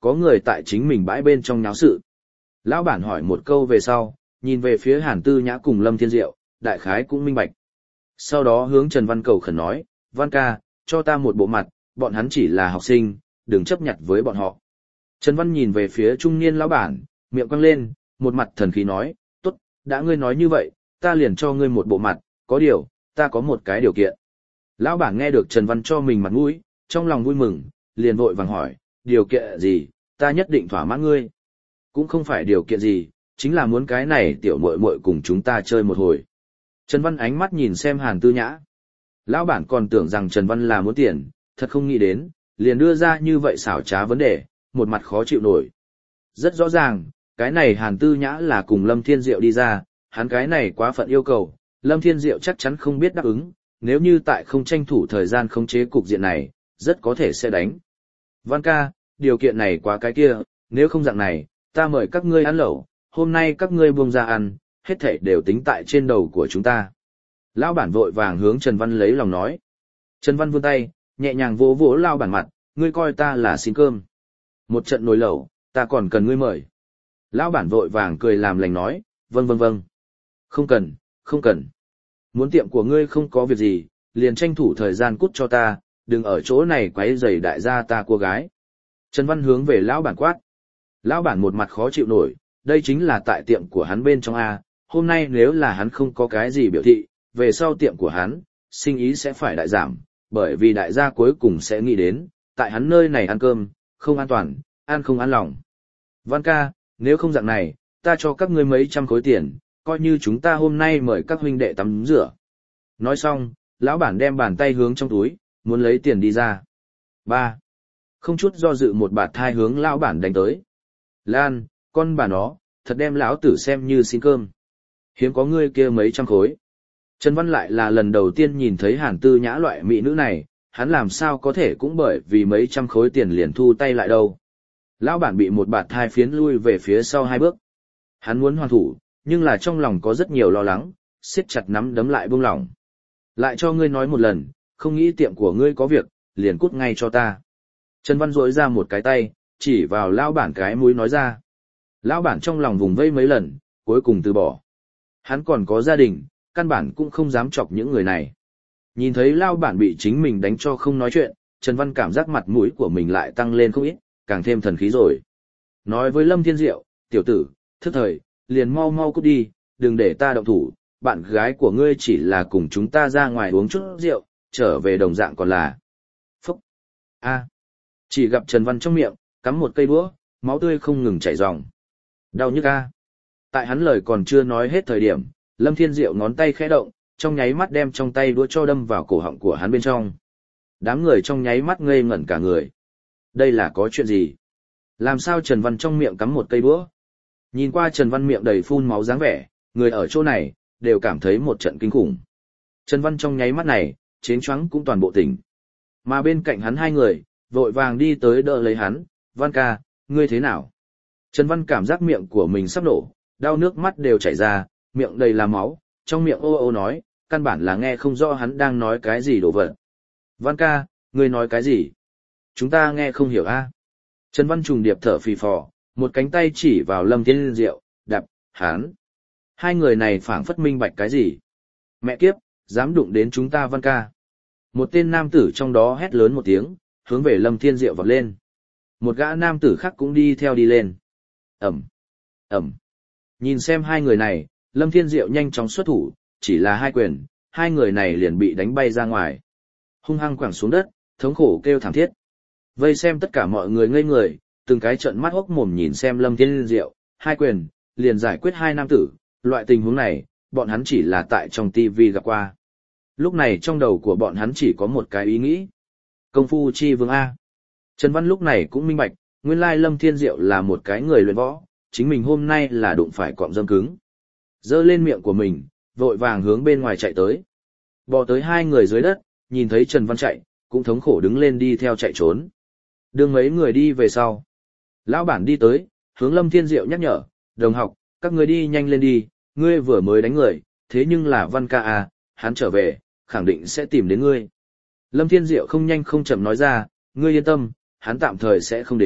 có người tại chính mình bãi bên trong nháo sự. Lão bản hỏi một câu về sau, nhìn về phía Hàn Tư Nhã cùng Lâm Thiên Diệu, đại khái cũng minh bạch. Sau đó hướng Trần Văn cầu khẩn nói, Văn ca, cho ta một bộ mặt, bọn hắn chỉ là học sinh, đừng chấp nhặt với bọn họ. Trần Văn nhìn về phía trung niên lão bản, miệng quăng lên, một mặt thần khí nói, tốt, đã ngươi nói như vậy, ta liền cho ngươi một bộ mặt, có điều, ta có một cái điều kiện. Lão bản nghe được Trần Văn cho mình mặt mũi, trong lòng vui mừng, liền vội vàng hỏi, điều kiện gì, ta nhất định thỏa mãn ngươi. Cũng không phải điều kiện gì, chính là muốn cái này tiểu muội muội cùng chúng ta chơi một hồi. Trần Văn ánh mắt nhìn xem Hàn Tư Nhã. Lão bản còn tưởng rằng Trần Văn là muốn tiền, thật không nghĩ đến, liền đưa ra như vậy xảo trá vấn đề, một mặt khó chịu nổi. Rất rõ ràng, cái này Hàn Tư Nhã là cùng Lâm Thiên Diệu đi ra, hắn cái này quá phận yêu cầu, Lâm Thiên Diệu chắc chắn không biết đáp ứng, nếu như tại không tranh thủ thời gian khống chế cục diện này, rất có thể sẽ đánh. Văn ca, điều kiện này quá cái kia, nếu không dạng này, ta mời các ngươi ăn lẩu, hôm nay các ngươi buông ra ăn, hết thảy đều tính tại trên đầu của chúng ta. Lão bản vội vàng hướng Trần Văn lấy lòng nói. Trần Văn vươn tay, nhẹ nhàng vỗ vỗ lão bản mặt, ngươi coi ta là xin cơm. Một trận nồi lẩu, ta còn cần ngươi mời. Lão bản vội vàng cười làm lành nói, vâng vâng vâng. Không cần, không cần. Muốn tiệm của ngươi không có việc gì, liền tranh thủ thời gian cút cho ta, đừng ở chỗ này quấy rầy đại gia ta cô gái. Trần Văn hướng về lão bản quát. Lão bản một mặt khó chịu nổi, đây chính là tại tiệm của hắn bên trong A, hôm nay nếu là hắn không có cái gì biểu thị, về sau tiệm của hắn, sinh ý sẽ phải đại giảm, bởi vì đại gia cuối cùng sẽ nghĩ đến, tại hắn nơi này ăn cơm, không an toàn, ăn không an lòng. Văn ca, nếu không dạng này, ta cho các ngươi mấy trăm khối tiền, coi như chúng ta hôm nay mời các huynh đệ tắm rửa. Nói xong, lão bản đem bàn tay hướng trong túi, muốn lấy tiền đi ra. Ba. Không chút do dự một bạt thai hướng lão bản đánh tới. Lan, con bà nó, thật đem lão tử xem như xin cơm. Hiếm có ngươi kia mấy trăm khối. Trần Văn lại là lần đầu tiên nhìn thấy Hàn Tư Nhã loại mỹ nữ này, hắn làm sao có thể cũng bởi vì mấy trăm khối tiền liền thu tay lại đâu. Lão bản bị một bạt thai phiến lui về phía sau hai bước. Hắn muốn hoàn thủ, nhưng là trong lòng có rất nhiều lo lắng, siết chặt nắm đấm lại buông lỏng. Lại cho ngươi nói một lần, không nghĩ tiệm của ngươi có việc, liền cút ngay cho ta. Trần Văn rỗi ra một cái tay, chỉ vào lão bản cái mũi nói ra. Lão bản trong lòng vùng vây mấy lần, cuối cùng từ bỏ. Hắn còn có gia đình, căn bản cũng không dám chọc những người này. Nhìn thấy lão bản bị chính mình đánh cho không nói chuyện, Trần Văn cảm giác mặt mũi của mình lại tăng lên không ít, càng thêm thần khí rồi. Nói với Lâm Thiên Diệu, tiểu tử, thức thời, liền mau mau cút đi, đừng để ta động thủ, bạn gái của ngươi chỉ là cùng chúng ta ra ngoài uống chút rượu, trở về đồng dạng còn là. Phúc! A! Chỉ gặp Trần Văn trong miệng, cắm một cây đũa, máu tươi không ngừng chảy ròng. Đau nhức a! Tại hắn lời còn chưa nói hết thời điểm, Lâm Thiên Diệu ngón tay khẽ động, trong nháy mắt đem trong tay đũa cho đâm vào cổ họng của hắn bên trong. Đám người trong nháy mắt ngây ngẩn cả người. Đây là có chuyện gì? Làm sao Trần Văn trong miệng cắm một cây đũa? Nhìn qua Trần Văn miệng đầy phun máu dáng vẻ, người ở chỗ này, đều cảm thấy một trận kinh khủng. Trần Văn trong nháy mắt này, chến choáng cũng toàn bộ tỉnh. Mà bên cạnh hắn hai người, vội vàng đi tới đỡ lấy hắn, Văn ca, ngươi thế nào? Trần Văn cảm giác miệng của mình sắp nổ, đau nước mắt đều chảy ra, miệng đầy là máu, trong miệng ô ô nói, căn bản là nghe không rõ hắn đang nói cái gì đổ vật. Văn ca, ngươi nói cái gì? Chúng ta nghe không hiểu a. Trần Văn trùng điệp thở phì phò, một cánh tay chỉ vào Lâm Thiên Diệu, đạp, hắn. Hai người này phảng phất minh bạch cái gì? Mẹ kiếp, dám đụng đến chúng ta Văn ca. Một tên nam tử trong đó hét lớn một tiếng, hướng về Lâm Thiên Diệu vọt lên. Một gã nam tử khác cũng đi theo đi lên. Ẩm, Ẩm. Nhìn xem hai người này, Lâm Thiên Diệu nhanh chóng xuất thủ, chỉ là hai quyền, hai người này liền bị đánh bay ra ngoài. Hung hăng quẳng xuống đất, thống khổ kêu thảm thiết. Vây xem tất cả mọi người ngây người, từng cái trợn mắt hốc mồm nhìn xem Lâm Thiên Diệu, hai quyền, liền giải quyết hai nam tử, loại tình huống này, bọn hắn chỉ là tại trong tivi gặp qua. Lúc này trong đầu của bọn hắn chỉ có một cái ý nghĩ. Công phu chi vương A. Trần Văn lúc này cũng minh bạch, nguyên lai Lâm Thiên Diệu là một cái người luyện võ, chính mình hôm nay là đụng phải cọm dâm cứng. Giơ lên miệng của mình, vội vàng hướng bên ngoài chạy tới. Bò tới hai người dưới đất, nhìn thấy Trần Văn chạy, cũng thống khổ đứng lên đi theo chạy trốn. Đường mấy người đi về sau. Lão bản đi tới, hướng Lâm Thiên Diệu nhắc nhở, đồng học, các người đi nhanh lên đi, ngươi vừa mới đánh người, thế nhưng là Văn ca à, hắn trở về, khẳng định sẽ tìm đến ngươi. Lâm Thiên Diệu không nhanh không chậm nói ra, ngươi yên tâm, hắn tạm thời sẽ không đến,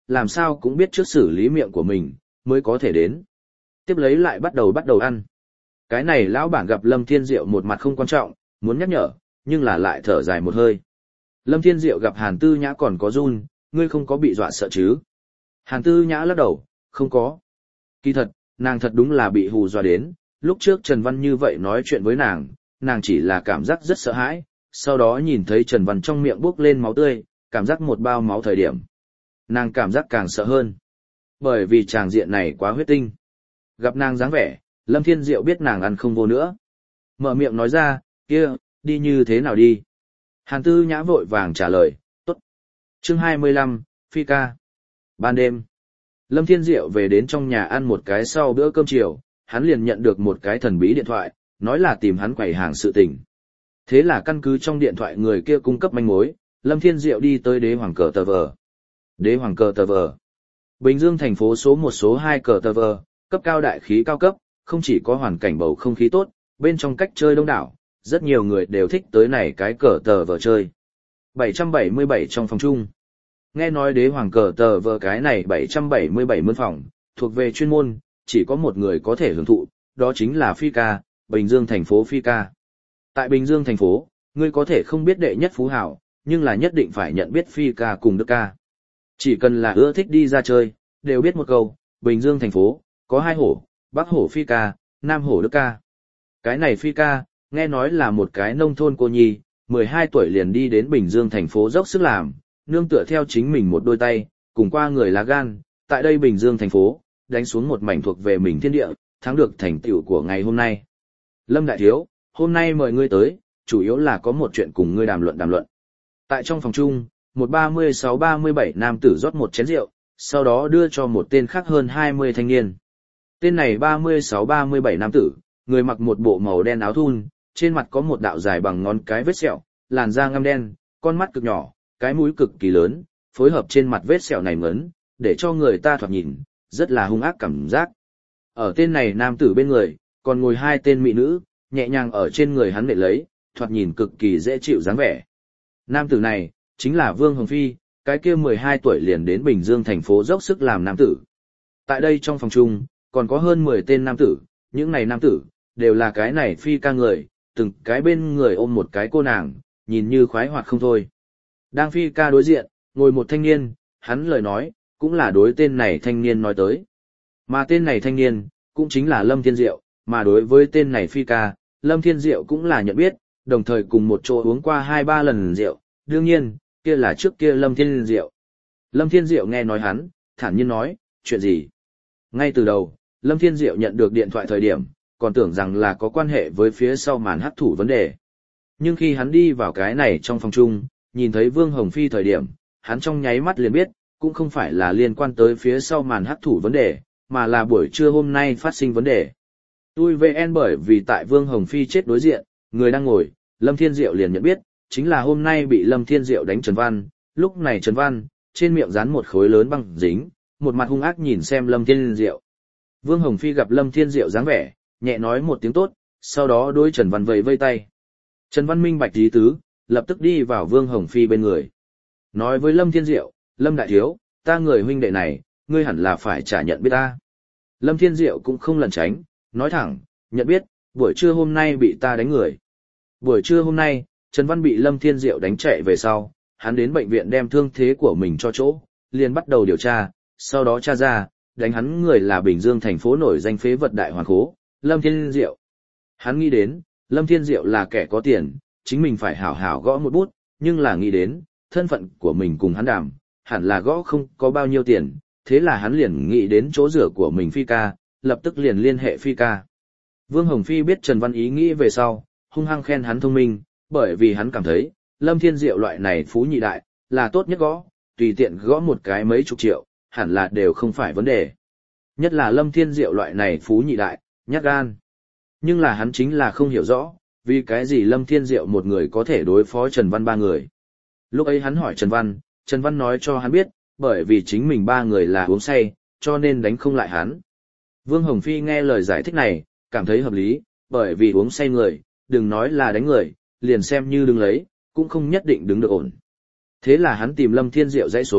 làm sao cũng biết trước xử lý miệng của mình, mới có thể đến. Tiếp lấy lại bắt đầu bắt đầu ăn. Cái này lão bản gặp Lâm Thiên Diệu một mặt không quan trọng, muốn nhắc nhở, nhưng là lại thở dài một hơi. Lâm Thiên Diệu gặp Hàn Tư Nhã còn có run, ngươi không có bị dọa sợ chứ? Hàn Tư Nhã lắc đầu, không có. Kỳ thật, nàng thật đúng là bị hù dọa đến, lúc trước Trần Văn như vậy nói chuyện với nàng, nàng chỉ là cảm giác rất sợ hãi, sau đó nhìn thấy Trần Văn trong miệng bốc lên máu tươi, cảm giác một bao máu thời điểm. Nàng cảm giác càng sợ hơn, bởi vì tràng diện này quá huyết tinh. Gặp nàng dáng vẻ, Lâm Thiên Diệu biết nàng ăn không vô nữa. Mở miệng nói ra, kia, đi như thế nào đi? Hàn Tư Nhã vội vàng trả lời, tốt. Chương hai mươi lăm, Phi ca. Ban đêm, Lâm Thiên Diệu về đến trong nhà ăn một cái sau bữa cơm chiều, hắn liền nhận được một cái thần bí điện thoại, nói là tìm hắn quầy hàng sự tình. Thế là căn cứ trong điện thoại người kia cung cấp manh mối, Lâm Thiên Diệu đi tới đế hoàng cờ tờ vờ. Đế hoàng cờ tờ vờ. Bình Dương thành phố số một số hai cờ tờ vờ, cấp cao đại khí cao cấp, không chỉ có hoàn cảnh bầu không khí tốt, bên trong cách chơi đông đảo, rất nhiều người đều thích tới này cái cờ tờ vờ chơi. bảy trăm bảy mươi bảy trong phòng chung. Nghe nói đế hoàng cờ tờ vờ cái này bảy trăm bảy mươi bảy mươn phòng, thuộc về chuyên môn, chỉ có một người có thể hưởng thụ, đó chính là Phi ca, Bình Dương thành phố Phi ca. Tại Bình Dương thành phố, ngươi có thể không biết đệ nhất phú hảo, nhưng là nhất định phải nhận biết Phi ca cùng Đức ca. Chỉ cần là ưa thích đi ra chơi, đều biết một câu, Bình Dương thành phố, có hai hổ, Bắc hổ Phi ca, Nam hổ Đức ca. Cái này Phi ca, nghe nói là một cái nông thôn cô nhi, mười hai tuổi liền đi đến Bình Dương thành phố dốc sức làm, nương tựa theo chính mình một đôi tay, cùng qua người lá gan, tại đây Bình Dương thành phố, đánh xuống một mảnh thuộc về mình thiên địa, thắng được thành tựu của ngày hôm nay. Lâm Đại Thiếu, hôm nay mời ngươi tới, chủ yếu là có một chuyện cùng ngươi đàm luận đàm luận. Tại trong phòng chung, một ba mươi sáu ba mươi bảy nam tử rót một chén rượu, sau đó đưa cho một tên khác hơn hai mươi thanh niên. Tên này ba mươi sáu ba mươi bảy nam tử, người mặc một bộ màu đen áo thun, trên mặt có một đạo dài bằng ngón cái vết sẹo, làn da ngăm đen, con mắt cực nhỏ, cái mũi cực kỳ lớn, phối hợp trên mặt vết sẹo này ngấn, để cho người ta thoạt nhìn, rất là hung ác cảm giác. Ở tên này nam tử bên người, còn ngồi hai tên mỹ nữ, nhẹ nhàng ở trên người hắn để lấy, thoạt nhìn cực kỳ dễ chịu dáng vẻ. Nam tử này, chính là Vương Hồng Phi, cái kia mười hai tuổi liền đến Bình Dương thành phố dốc sức làm nam tử. Tại đây trong phòng chung, còn có hơn mười tên nam tử, những này nam tử, đều là cái này Phi ca người, từng cái bên người ôm một cái cô nàng, nhìn như khoái hoạt không thôi. Đang Phi ca đối diện, ngồi một thanh niên, hắn lời nói, cũng là đối tên này thanh niên nói tới. Mà tên này thanh niên, cũng chính là Lâm Thiên Diệu, mà đối với tên này Phi ca, Lâm Thiên Diệu cũng là nhận biết, đồng thời cùng một chỗ uống qua hai ba lần rượu, đương nhiên, kia là trước kia Lâm Thiên Diệu. Lâm Thiên Diệu nghe nói hắn, thản nhiên nói, chuyện gì? Ngay từ đầu, Lâm Thiên Diệu nhận được điện thoại thời điểm, còn tưởng rằng là có quan hệ với phía sau màn hắc thủ vấn đề. Nhưng khi hắn đi vào cái này trong phòng chung, nhìn thấy Vương Hồng Phi thời điểm, hắn trong nháy mắt liền biết, cũng không phải là liên quan tới phía sau màn hắc thủ vấn đề, mà là buổi trưa hôm nay phát sinh vấn đề. Tôi vê en bởi vì tại Vương Hồng Phi chết đối diện, người đang ngồi, Lâm Thiên Diệu liền nhận biết, chính là hôm nay bị Lâm Thiên Diệu đánh Trần Văn, lúc này Trần Văn, trên miệng dán một khối lớn băng dính, một mặt hung ác nhìn xem Lâm Thiên Diệu. Vương Hồng Phi gặp Lâm Thiên Diệu dáng vẻ, nhẹ nói một tiếng tốt, sau đó đối Trần Văn vẫy vây tay. Trần Văn minh bạch ý tứ, lập tức đi vào Vương Hồng Phi bên người. Nói với Lâm Thiên Diệu, Lâm Đại Thiếu, ta người huynh đệ này, ngươi hẳn là phải trả nhận biết ta. Lâm Thiên Diệu cũng không lẩn tránh, nói thẳng, nhận biết, buổi trưa hôm nay bị ta đánh người. Buổi trưa hôm nay, Trần Văn bị Lâm Thiên Diệu đánh chạy về sau, hắn đến bệnh viện đem thương thế của mình cho chỗ, liền bắt đầu điều tra, sau đó tra ra, đánh hắn người là Bình Dương thành phố nổi danh phế vật đại hoàn khố, Lâm Thiên Diệu. Hắn nghĩ đến, Lâm Thiên Diệu là kẻ có tiền, chính mình phải hảo hảo gõ một bút, nhưng là nghĩ đến, thân phận của mình cùng hắn đàm, hẳn là gõ không có bao nhiêu tiền, thế là hắn liền nghĩ đến chỗ rửa của mình Phi ca, lập tức liền liên hệ Phi ca. Vương Hồng Phi biết Trần Văn ý nghĩ về sau, hung hăng khen hắn thông minh, bởi vì hắn cảm thấy, Lâm Thiên Diệu loại này phú nhị đại, là tốt nhất gõ, tùy tiện gõ một cái mấy chục triệu, hẳn là đều không phải vấn đề. Nhất là Lâm Thiên Diệu loại này phú nhị đại, nhát gan. Nhưng là hắn chính là không hiểu rõ, vì cái gì Lâm Thiên Diệu một người có thể đối phó Trần Văn ba người. Lúc ấy hắn hỏi Trần Văn, Trần Văn nói cho hắn biết, bởi vì chính mình ba người là uống say, cho nên đánh không lại hắn. Vương Hồng Phi nghe lời giải thích này, cảm thấy hợp lý, bởi vì uống say người, đừng nói là đánh người, liền xem như đứng lấy, cũng không nhất định đứng được ổn. Thế là hắn tìm Lâm Thiên Diệu dãy số,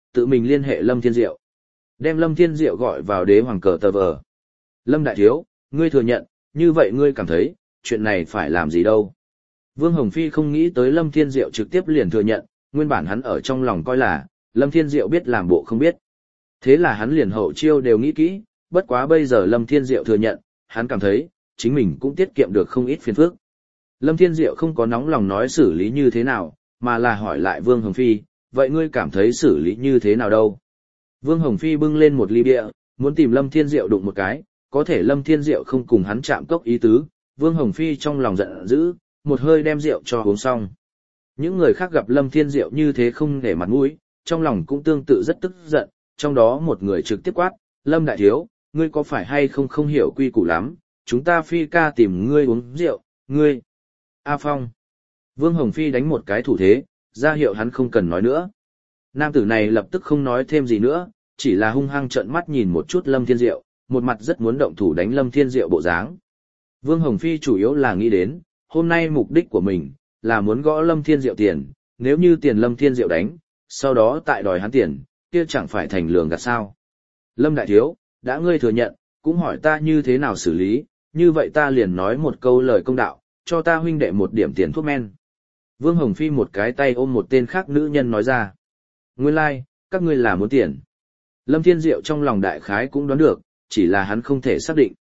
tự mình liên hệ Lâm Thiên Diệu. Đem Lâm Thiên Diệu gọi vào đế hoàng cờ tờ vờ. Lâm đại thiếu, ngươi thừa nhận, như vậy ngươi cảm thấy, chuyện này phải làm gì đâu. Vương Hồng Phi không nghĩ tới Lâm Thiên Diệu trực tiếp liền thừa nhận, nguyên bản hắn ở trong lòng coi là, Lâm Thiên Diệu biết làm bộ không biết. Thế là hắn liền hậu chiêu đều nghĩ kỹ, bất quá bây giờ Lâm Thiên Diệu thừa nhận, hắn cảm thấy, chính mình cũng tiết kiệm được không ít phiền phức. Lâm Thiên Diệu không có nóng lòng nói xử lý như thế nào, mà là hỏi lại Vương Hồng Phi, vậy ngươi cảm thấy xử lý như thế nào đâu? Vương Hồng Phi bưng lên một ly bia, muốn tìm Lâm Thiên Diệu đụng một cái, có thể Lâm Thiên Diệu không cùng hắn chạm cốc ý tứ, Vương Hồng Phi trong lòng giận dữ, một hơi đem rượu cho uống xong. Những người khác gặp Lâm Thiên Diệu như thế không để mặt mũi, trong lòng cũng tương tự rất tức giận, trong đó một người trực tiếp quát, Lâm đại thiếu, ngươi có phải hay không không hiểu quy củ lắm, chúng ta Phi ca tìm ngươi uống rượu, ngươi. A Phong. Vương Hồng Phi đánh một cái thủ thế, ra hiệu hắn không cần nói nữa. Nam tử này lập tức không nói thêm gì nữa, chỉ là hung hăng trợn mắt nhìn một chút Lâm Thiên Diệu, một mặt rất muốn động thủ đánh Lâm Thiên Diệu bộ dáng. Vương Hồng Phi chủ yếu là nghĩ đến, hôm nay mục đích của mình, là muốn gõ Lâm Thiên Diệu tiền, nếu như tiền Lâm Thiên Diệu đánh, sau đó tại đòi hắn tiền, kia chẳng phải thành lường gạt sao. Lâm đại thiếu, đã ngươi thừa nhận, cũng hỏi ta như thế nào xử lý, như vậy ta liền nói một câu lời công đạo, cho ta huynh đệ một điểm tiền thuốc men. Vương Hồng Phi một cái tay ôm một tên khác nữ nhân nói ra. Nguyên lai, like, các ngươi là muốn tiền. Lâm Thiên Diệu trong lòng đại khái cũng đoán được, chỉ là hắn không thể xác định.